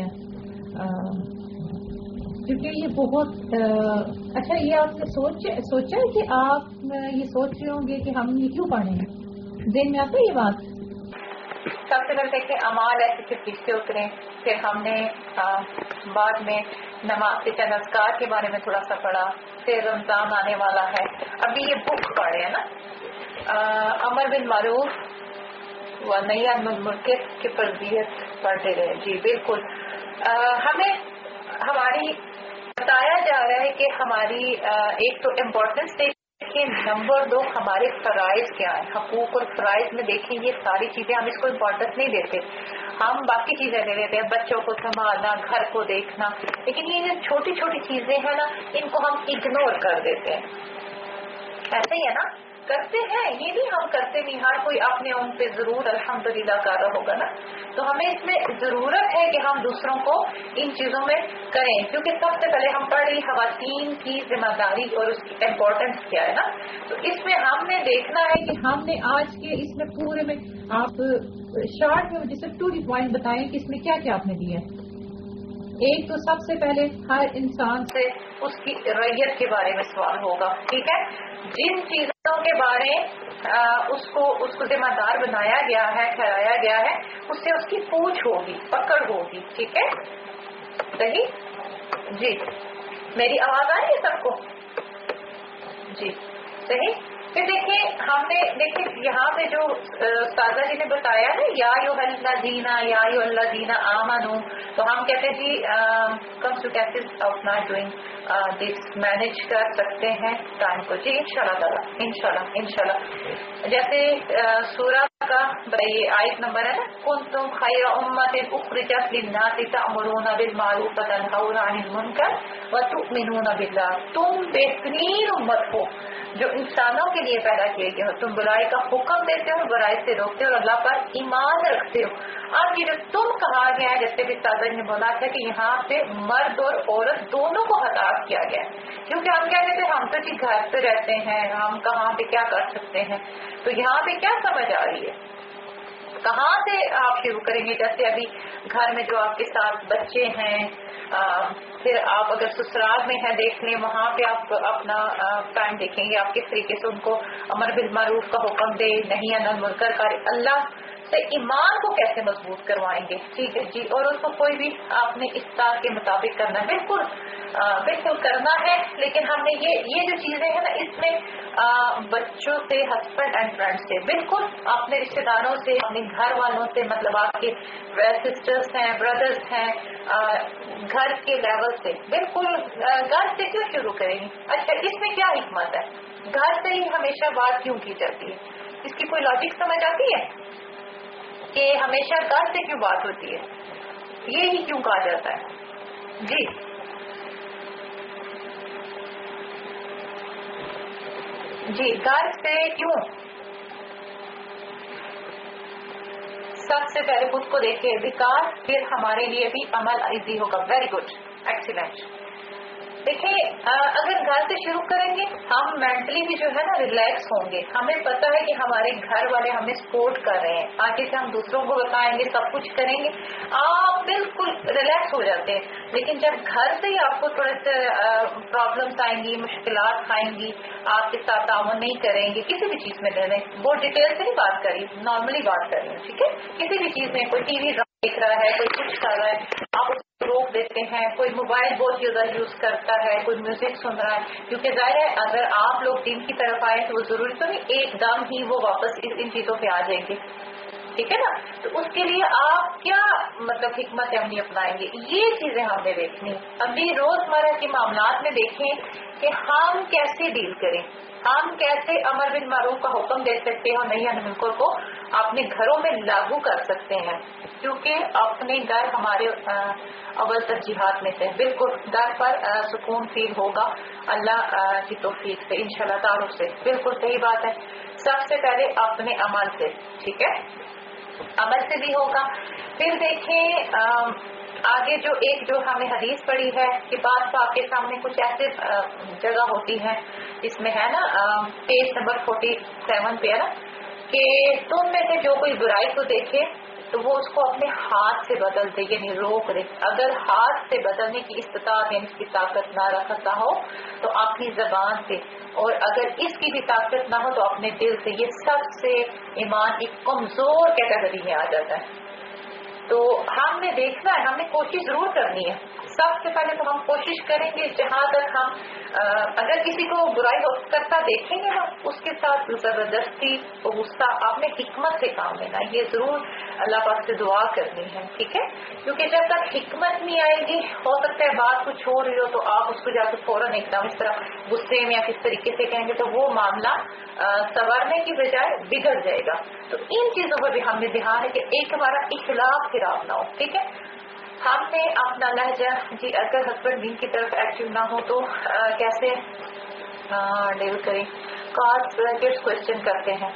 کیونکہ یہ بہت اچھا, یہ آپ نے سوچ سوچا ہے کہ آپ یہ سوچ رہے ہوں گے کہ ہم یہ کیوں پڑھیں گے, ذہن میں آتا ہے یہ بات؟
سب سے پہلے دیکھیں امال ایسے پھر پیچھے اترے, پھر ہم نے بعد میں نماز کے چند اذکار کے بارے میں تھوڑا سا پڑھا, پھر رمضان آنے والا ہے. ابھی یہ بک پڑھ رہے ہیں نا, امر بن معروف و نہی عن المنکر کی فرضیت پڑھتے رہے. جی بالکل, ہمیں ہماری بتایا جا رہا ہے کہ ہماری ایک تو امپورٹنس دیکھیں, نمبر دو ہمارے فرائض کیا ہیں, حقوق اور فرائض میں دیکھیں یہ ساری چیزیں ہم اس کو امپورٹنس نہیں دیتے, ہم باقی چیزیں لے لیتے ہیں, بچوں کو سنبھالنا, گھر کو دیکھنا, لیکن یہ جو چھوٹی چھوٹی چیزیں ہیں نا ان کو ہم اگنور کر دیتے ہیں. ایسے ہی ہے نا, کرتے ہیں یہ نہیں ہم کرتے نہیں, ہر کوئی اپنے ان پہ ضرور الحمدللہ کر رہا ہوگا نا. تو ہمیں اس میں ضرورت ہے کہ ہم دوسروں کو ان چیزوں میں کریں, کیونکہ سب سے پہلے ہم پڑھ رہی خواتین کی ذمہ داری اور اس کی امپورٹنس کیا ہے نا. تو اس میں ہم نے دیکھنا ہے کہ
ہم نے آج کے اس میں پورے میں آپ شارٹ میں جیسے ٹو دی پوائنٹ بتائیں کہ اس میں کیا کیا آپ نے دیا. ایک تو سب سے پہلے ہر انسان
سے اس کی ریت کے بارے میں سوال ہوگا, ٹھیک ہے. جن چیزوں کے بارے اس کو اس کو ذمہ دار بنایا گیا ہے, ٹھہرایا گیا ہے, اس سے اس کی پوچھ ہوگی, پکڑ ہوگی, ٹھیک ہے. صحیح جی, میری آواز آ رہی ہے سب کو؟ جی صحیح. پھر دیکھیں ہم نے دیکھیں یہاں پہ جو استاذہ جی نے بتایا نا یا ایھا الذین یا ایھا الذین آمنوا, تو ہم کہتے ہیں جی come to cases of not doing this, manage کر سکتے ہیں ٹائم کو. جی انشاءاللہ تعالیٰ انشاءاللہ انشاءاللہ. جیسے سورہ کا یہ آیت نمبر ہے نا, کنتم خیر امۃ اخرجت للناس تأمرون بالمعروف وتنہون عن المنکر وتؤمنون باللہ, تم بہترین امت ہو جو انسانوں کے لیے پیدا کیے گئے ہو, تم برائی کا حکم دیتے ہو, برائی سے روکتے ہو اور اللہ پر ایمان رکھتے ہو. اب یہ جو تم کہا گیا ہے, جیسے بھی سادہ نے بولا تھا کہ یہاں پہ مرد اور عورت دونوں کو خطاب کیا گیا ہے, کیونکہ ہم کیا کہتے ہیں ہم تو جی گھر پہ رہتے ہیں, ہم کہاں پہ کیا کر سکتے ہیں. تو یہاں پہ کیا سمجھ آ رہی ہے, کہاں سے آپ شروع کریں گے؟ جیسے ابھی گھر میں جو آپ کے ساتھ بچے ہیں, آ, پھر آپ اگر سسرال میں ہیں دیکھ لیں, وہاں پہ آپ اپنا ٹائم دیکھیں گے, آپ کس طریقے سے ان کو امر بالمعروف کا حکم دے, نہی عن المنکر کا, اللہ سے ایمان کو کیسے مضبوط کروائیں گے. ٹھیک ہے جی, اور اس کو کوئی بھی آپ نے افطار کے مطابق کرنا ہے, بالکل بالکل کرنا ہے. لیکن ہم نے یہ یہ جو چیزیں ہیں نا, اس میں آ, بچوں سے, ہسبینڈ اینڈ فرینڈ سے, بالکل اپنے رشتے داروں سے, اپنے گھر والوں سے, مطلب آپ کے سسٹرس ہیں, بردرس ہیں, آ, گھر کے لیول سے, بالکل گھر سے کیوں شروع کریں گے؟ اچھا اس میں کیا حکمت ہے, گھر سے ہی ہمیشہ بات کیوں کی جاتی ہے؟ اس کی کوئی لاجک سمجھ آتی ہے کہ ہمیشہ گھر سے کیوں بات ہوتی ہے, یہ ہی کیوں کہا جاتا ہے؟ جی جی گھر سے کیوں؟ سب سے پہلے خود کو دیکھیں وکاس, پھر ہمارے لیے بھی عمل ایزی ہوگا. Very good, excellent. دیکھیں اگر گھر سے شروع کریں گے ہم مینٹلی بھی جو ہے نا ریلیکس ہوں گے, ہمیں پتہ ہے کہ ہمارے گھر والے ہمیں سپورٹ کر رہے ہیں, آگے سے ہم دوسروں کو بتائیں گے, سب کچھ کریں گے, آپ بالکل ریلیکس ہو جاتے ہیں. لیکن جب گھر سے ہی آپ کو تھوڑے سے پرابلمس آئیں گی, مشکلات آئیں گی, آپ کے ساتھ تعاون نہیں کریں گے کسی بھی چیز میں, لے لیں بہت ڈیٹیل سے نہیں بات کری, نارملی بات کر رہی ہوں, ٹھیک ہے. کسی بھی چیز میں کوئی ٹی وی دیکھ رہا ہے, کوئی کچھ کر رہا ہے, آپ اس کو روک دیتے ہیں. کوئی موبائل بہت زیادہ یوز کرتا ہے, کوئی میوزک سن رہا ہے, کیونکہ ظاہر ہے اگر آپ لوگ دین کی طرف آئے تو وہ ضروری تو نہیں ایک دم ہی وہ واپس ان چیزوں پہ آ جائیں گے, ٹھیک ہے نا. تو اس کے لیے آپ کیا مطلب حکمت عملی اپنائیں گے, یہ چیزیں ہم نے دیکھنی. ابھی روزمرہ کے معاملات میں دیکھیں کہ ہم کیسے ڈیل کریں, ہم کیسے امر بالمعروف کا حکم دے سکتے ہیں اور نہی عن المنکر کو اپنے گھروں میں لاگو کر سکتے ہیں, کیونکہ اپنے گھر ہمارے اول ترجیحات میں سے. بالکل گھر پر سکون فیل ہوگا اللہ کی توفیق سے, انشاءاللہ تعارف سے. بالکل صحیح بات ہے. سب سے پہلے اپنے عمل سے, ٹھیک ہے, عمل سے بھی ہوگا. پھر دیکھیں
آگے جو ایک جو ہمیں حدیث پڑھی ہے کہ بعض آپ کے سامنے کچھ ایسے جگہ ہوتی ہے جس میں ہے نا پیج نمبر فورٹی سیون پہ ہے نا کہ تم میں سے جو کوئی برائی کو دیکھے تو وہ اس کو اپنے ہاتھ سے بدل دے یعنی روک دے. اگر ہاتھ سے بدلنے کی استطاعت یعنی اس کی طاقت نہ رکھتا ہو تو اپنی زبان سے, اور اگر اس کی بھی طاقت نہ ہو تو اپنے دل سے. یہ سب سے ایمان ایک کمزور کیٹیگری میں آ جاتا ہے. تو ہم نے دیکھنا ہے, ہم نے کوشش ضرور کرنی ہے. سب سے پہلے تو ہم کوشش کریں گے جہاں تک ہم اگر کسی کو برائی کرتا دیکھیں گے نا اس کے ساتھ زبردستی غصہ آپ نے حکمت سے کام لینا. یہ ضرور اللہ پاک سے دعا کرنی ہے, ٹھیک ہے, کیونکہ جب تک حکمت نہیں آئے گی ہو سکتا ہے بات کچھ ہو رہی ہو تو آپ اس کو جا کے فوراً ایک دم اس طرح غصے میں یا کس طریقے سے کہیں گے تو وہ معاملہ سنورنے کی بجائے بگڑ جائے گا. تو ان چیزوں پر بھی ہم نے دھیان ہے کہ ایک ہمارا اخلاق خراب نہ ہو, ٹھیک ہے. ہم نے اپنا لہجہ جی اگر ہسبینڈ بین کی طرف ایکٹیو نہ ہو تو کیسے ڈیل کریں, کارڈ براکٹس کوشچن کرتے ہیں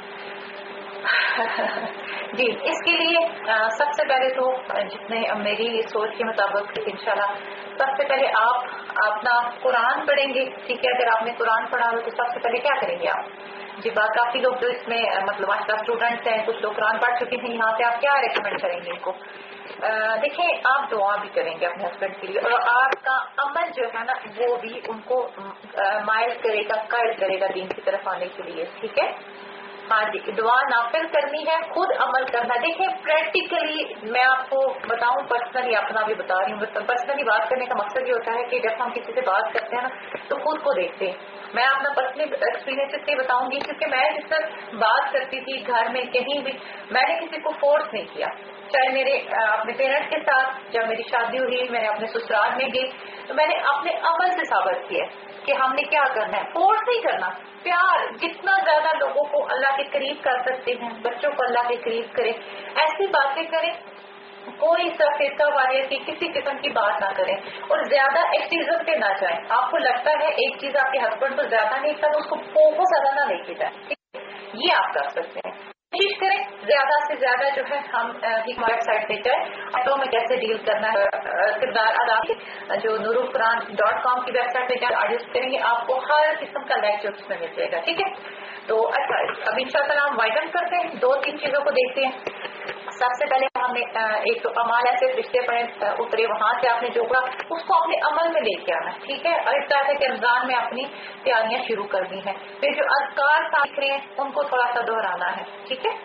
جی. اس کے لیے سب سے پہلے تو جتنے میری سوچ کے مطابق انشاءاللہ سب سے پہلے آپ اپنا قرآن پڑھیں گے, ٹھیک ہے. اگر آپ نے قرآن پڑھا ہو تو سب سے پہلے کیا کریں گے آپ جی. بات کافی لوگ جو اس میں مطلب آج کل اسٹوڈینٹس ہیں, کچھ لوگ قرآن پڑھ چکے ہیں, یہاں سے آپ کیا ریکمینڈ کریں گے ان کو؟ دیکھیں آپ دعا بھی کریں گے اپنے ہسبینڈ کے لیے اور آپ کا عمل جو ہے نا وہ بھی ان کو مائل کرے گا, قائل کرے گا دین کی طرف آنے کے لیے, ٹھیک ہے. ہاں جی, دعا نافل کرنی ہے, خود عمل کرنا. دیکھیں پریکٹیکلی میں آپ کو بتاؤں, پرسنلی اپنا بھی بتا رہی ہوں. پرسنلی بات کرنے کا مقصد یہ ہوتا ہے کہ جب ہم کسی سے بات کرتے ہیں نا تو خود کو دیکھتے ہیں. میں اپنا پرسنل ایکسپیرینس سے بتاؤں گی کیونکہ میں جس طرح بات کرتی تھی گھر میں کہیں بھی میں نے کسی کو فورس نہیں کیا, چاہے میرے اپنے پیرنٹس کے ساتھ جب میری شادی ہوئی میں نے اپنے سسرال میں گئی تو میں نے اپنے عمل سے ثابت کیا کہ ہم نے کیا کرنا ہے. فورس نہیں کرنا, پیار. جتنا زیادہ لوگوں کو اللہ کے قریب کر سکتے ہیں, بچوں کو اللہ کے قریب کریں, ایسی باتیں کریں. کوئی فرقہ واریت کی کسی قسم کی بات نہ کریں اور زیادہ ایکٹیزم پہ نہ جائیں. آپ کو لگتا ہے ایک چیز آپ کے ہسبینڈ کو زیادہ نہیں کرنا, اس کو بہت زیادہ نہ لے کے جائیں. یہ آپ کر سکتے ہیں. کوشش کریں زیادہ سے زیادہ جو ہے ہم ویب سائٹ پہ جائیں, آٹو میں کیسے ڈیل کرنا ہے کردار ادا جو نور القرآن ڈاٹ کام کی ویب سائٹ پہ جائیں آڈیوز کریں گے, آپ کو ہر قسم کا لیکچر اس میں مل جائے گا, ٹھیک ہے. تو اچھا اب ان شاء اللہ ہم وائڈن کرتے ہیں, دو تین چیزوں کو دیکھتے ہیں. سب سے پہلے ہم نے ایک تو عمال ایسے رشتے پڑے اترے, وہاں سے آپ نے جو پڑا اس کو اپنے عمل میں لے کے آنا ہے, ٹھیک ہے. اور اس طرح ہے کہ رمضان میں اپنی تیاریاں شروع کرنی ہے. پھر جو اذکار سیکھ رہے ہیں ان کو تھوڑا سا دہرانا ہے, ٹھیک ہے.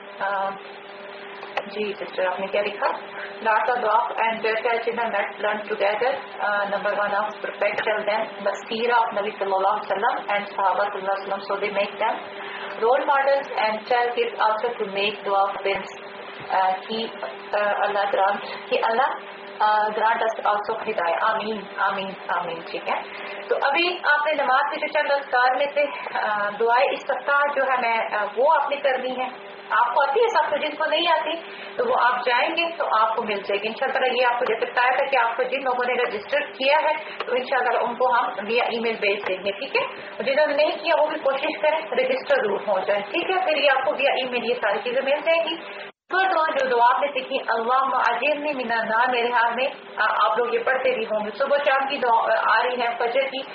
جی سسٹر آپ نے کیا لکھا, lot of dock and let's learn together. Number one of perfect tell them the seerah of Nabi sallallahu alaihi wasallam and Sahaba sallallahu alaihi wasallam, so they make them role models and tell kids also to make dua of parents. Ki Allah grant ki Allah grant us also hidayah. آمین آمین آمین, ٹھیک ہے. تو ابھی آپ نے نماز کے جو چند اذکار میں سے دعائے استفتاح جو ہے میں وہ آپ نے کرنی ہے. آپ کو آتی ہے سب کو, جن کو نہیں آتی تو وہ آپ جائیں گے تو آپ کو مل جائے گی ان شاء اللہ. یہ آپ کو جیسے بتایا تھا کہ آپ کو جن لوگوں نے رجسٹر کیا ہے تو ان شاء اللہ ان کو ہم ویا ای میل بھیج دیں گے, ٹھیک ہے. جنہوں نے نہیں کیا وہ بھی کوشش کریں رجسٹر ضرور ہو جائے, ٹھیک ہے. پھر یہ آپ کو ویا ای میل یہ ساری چیزیں مل جائیں گی. تو دعا جو دعا آپ نے سیکھی اللہم اجرنی من النار, میرے حال میں آپ لوگ یہ پڑھتے بھی ہوں گے. صبح شام کی دعا آ رہی ہے, فجر کی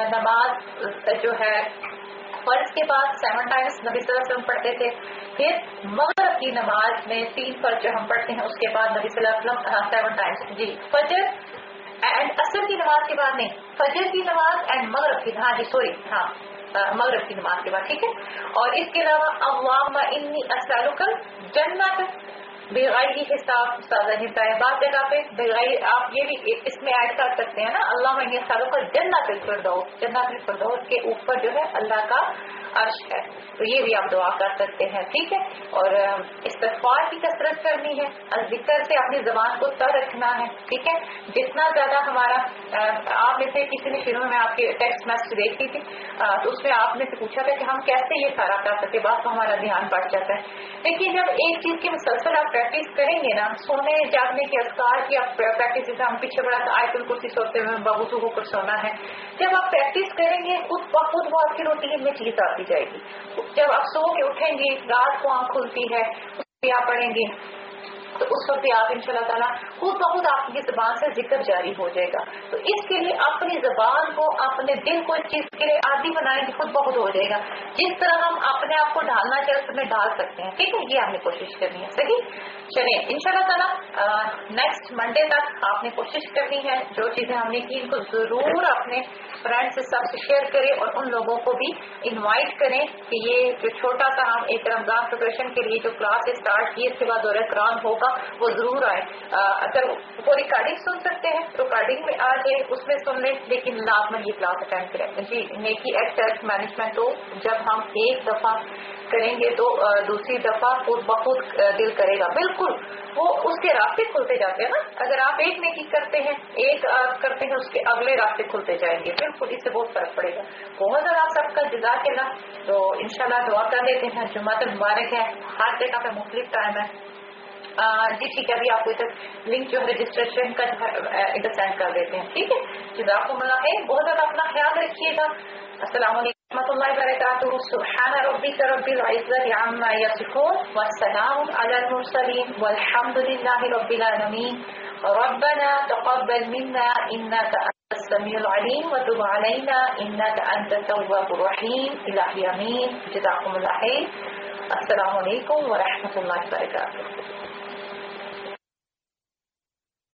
نماز جو ہے فرض کے بعد سیون ٹائمز نبی صلی اللہ علیہ وسلم پڑھتے تھے. پھر مغرب کی نماز میں تین فرض جو ہم پڑھتے ہیں اس کے بعد نبی صلی اللہ علیہ وسلم سیون ٹائمز. جی فجر اینڈ عصر کی نماز کے بعد نہیں, فجر کی نماز اینڈ مغرب کی, ہاں جی سوری ہاں مغرب کی نماز کے بعد, ٹھیک ہے. اور اس کے علاوہ اللہم انی اسألک الجنۃ بغیر حساب. استاد نے بتایا بعض جگہ پہ بغیر, آپ یہ بھی اس میں ایڈ کر سکتے ہیں نا اللہم انی اسألک الجنۃ الفردوس. جنت الفردوس کے اوپر جو ہے اللہ کا عرش ہے, تو یہ بھی آپ دعا کر سکتے ہیں, ٹھیک ہے. اور استغفار کی کثرت کرنی ہے, ذکر سے اپنی زبان کو تر رکھنا ہے, ٹھیک ہے. جتنا زیادہ ہمارا آپ میں سے کسی نے شروع میں آپ کے ٹیکسٹ میسج دیکھی تھی تو اس میں آپ نے سے پوچھا تھا کہ ہم کیسے یہ سارا کر سکتے, بات تو ہمارا دھیان بڑھ جاتا ہے. لیکن جب ایک چیز کی مسلسل آپ پریکٹس کریں گے نا, سونے جاگنے کے اذکار کی آپ پریکٹس, جیسے ہم پیچھے بڑا سا آیت الکرسی سوتے ہوئے بوضو ہو کر سونا ہے, جب آپ پریکٹس کریں گے خود بخود وہ آپ کی روٹین میں چیز آتی جائے گی. جب آپ سو کے اٹھیں گے رات کو آنکھ کھلتی ہے اس پہ آپ پڑھیں گے تو اس وقت بھی آپ انشاءاللہ تعالیٰ خود بخود آپ کی زبان سے ذکر جاری ہو جائے گا. تو اس کے لیے اپنی زبان کو اپنے دل کو اس چیز کے لیے عادی بنائیں کہ خود بخود ہو جائے گا. جس طرح ہم اپنے آپ کو ڈھالنا چاہے اس میں ڈال سکتے ہیں. ٹھیک ہے, یہ آپ نے کوشش کرنی ہے. صحیح, چلیں انشاءاللہ تعالیٰ نیکسٹ منڈے تک آپ نے کوشش کرنی ہے جو چیزیں ہم نے کی ان کو ضرور اپنے فرینڈ سے سب سے شیئر کریں اور ان لوگوں کو بھی انوائٹ کریں کہ یہ جو چھوٹا سا ہم ایک رمضان پریپریشن کے لیے جو کلاس اسٹارٹ کی اس کے بعد دورہ قرآن ہوگا وہ ضرور آئے. اگر وہ ریکارڈنگ سن سکتے ہیں ریکارڈنگ میں آ جائے اس میں سن لیں, لیکن لازمن یہ کلاس اٹینڈ کریں. جی نیکی ایٹ چرچ مینجمنٹ تو جب ہم ایک دفعہ کریں گے تو دوسری دفعہ خود بخود دل کرے گا. بالکل وہ اس کے راستے کھلتے جاتے ہیں نا. اگر آپ ایک نیکی کرتے ہیں ایک کرتے ہیں اس کے اگلے راستے کھلتے جائیں گے. بالکل اس سے بہت فرق پڑے گا. بہت زیادہ آپ سب کا جزاک اللہ. تو انشاءاللہ دعا کر لیتے ہیں. جمعہ مبارک ہے, ہر جگہ پہ مختلف ٹائم ہے. جی ٹھیک ہے, ابھی آپ کو ادھر لنک جو ہے رجسٹریشن کا ادھر سینڈ کر دیتے ہیں. ٹھیک ہے, جزاکم اللہ خیر. بہت زیادہ اپنا خیال رکھیے گا. السلام علیکم ورحمۃ اللہ وبرکاتہ. سبحان ربک رب العزۃ عما یصفون والسلام علی المرسلین والحمد للہ رب العالمین. ربنا تقبل منا انك انت السميع العليم وتب علينا انك انت التواب الرحيم. الہی امین. جزاکم اللہ خیر. السلام علیکم ورحمۃ اللہ وبرکاتہ.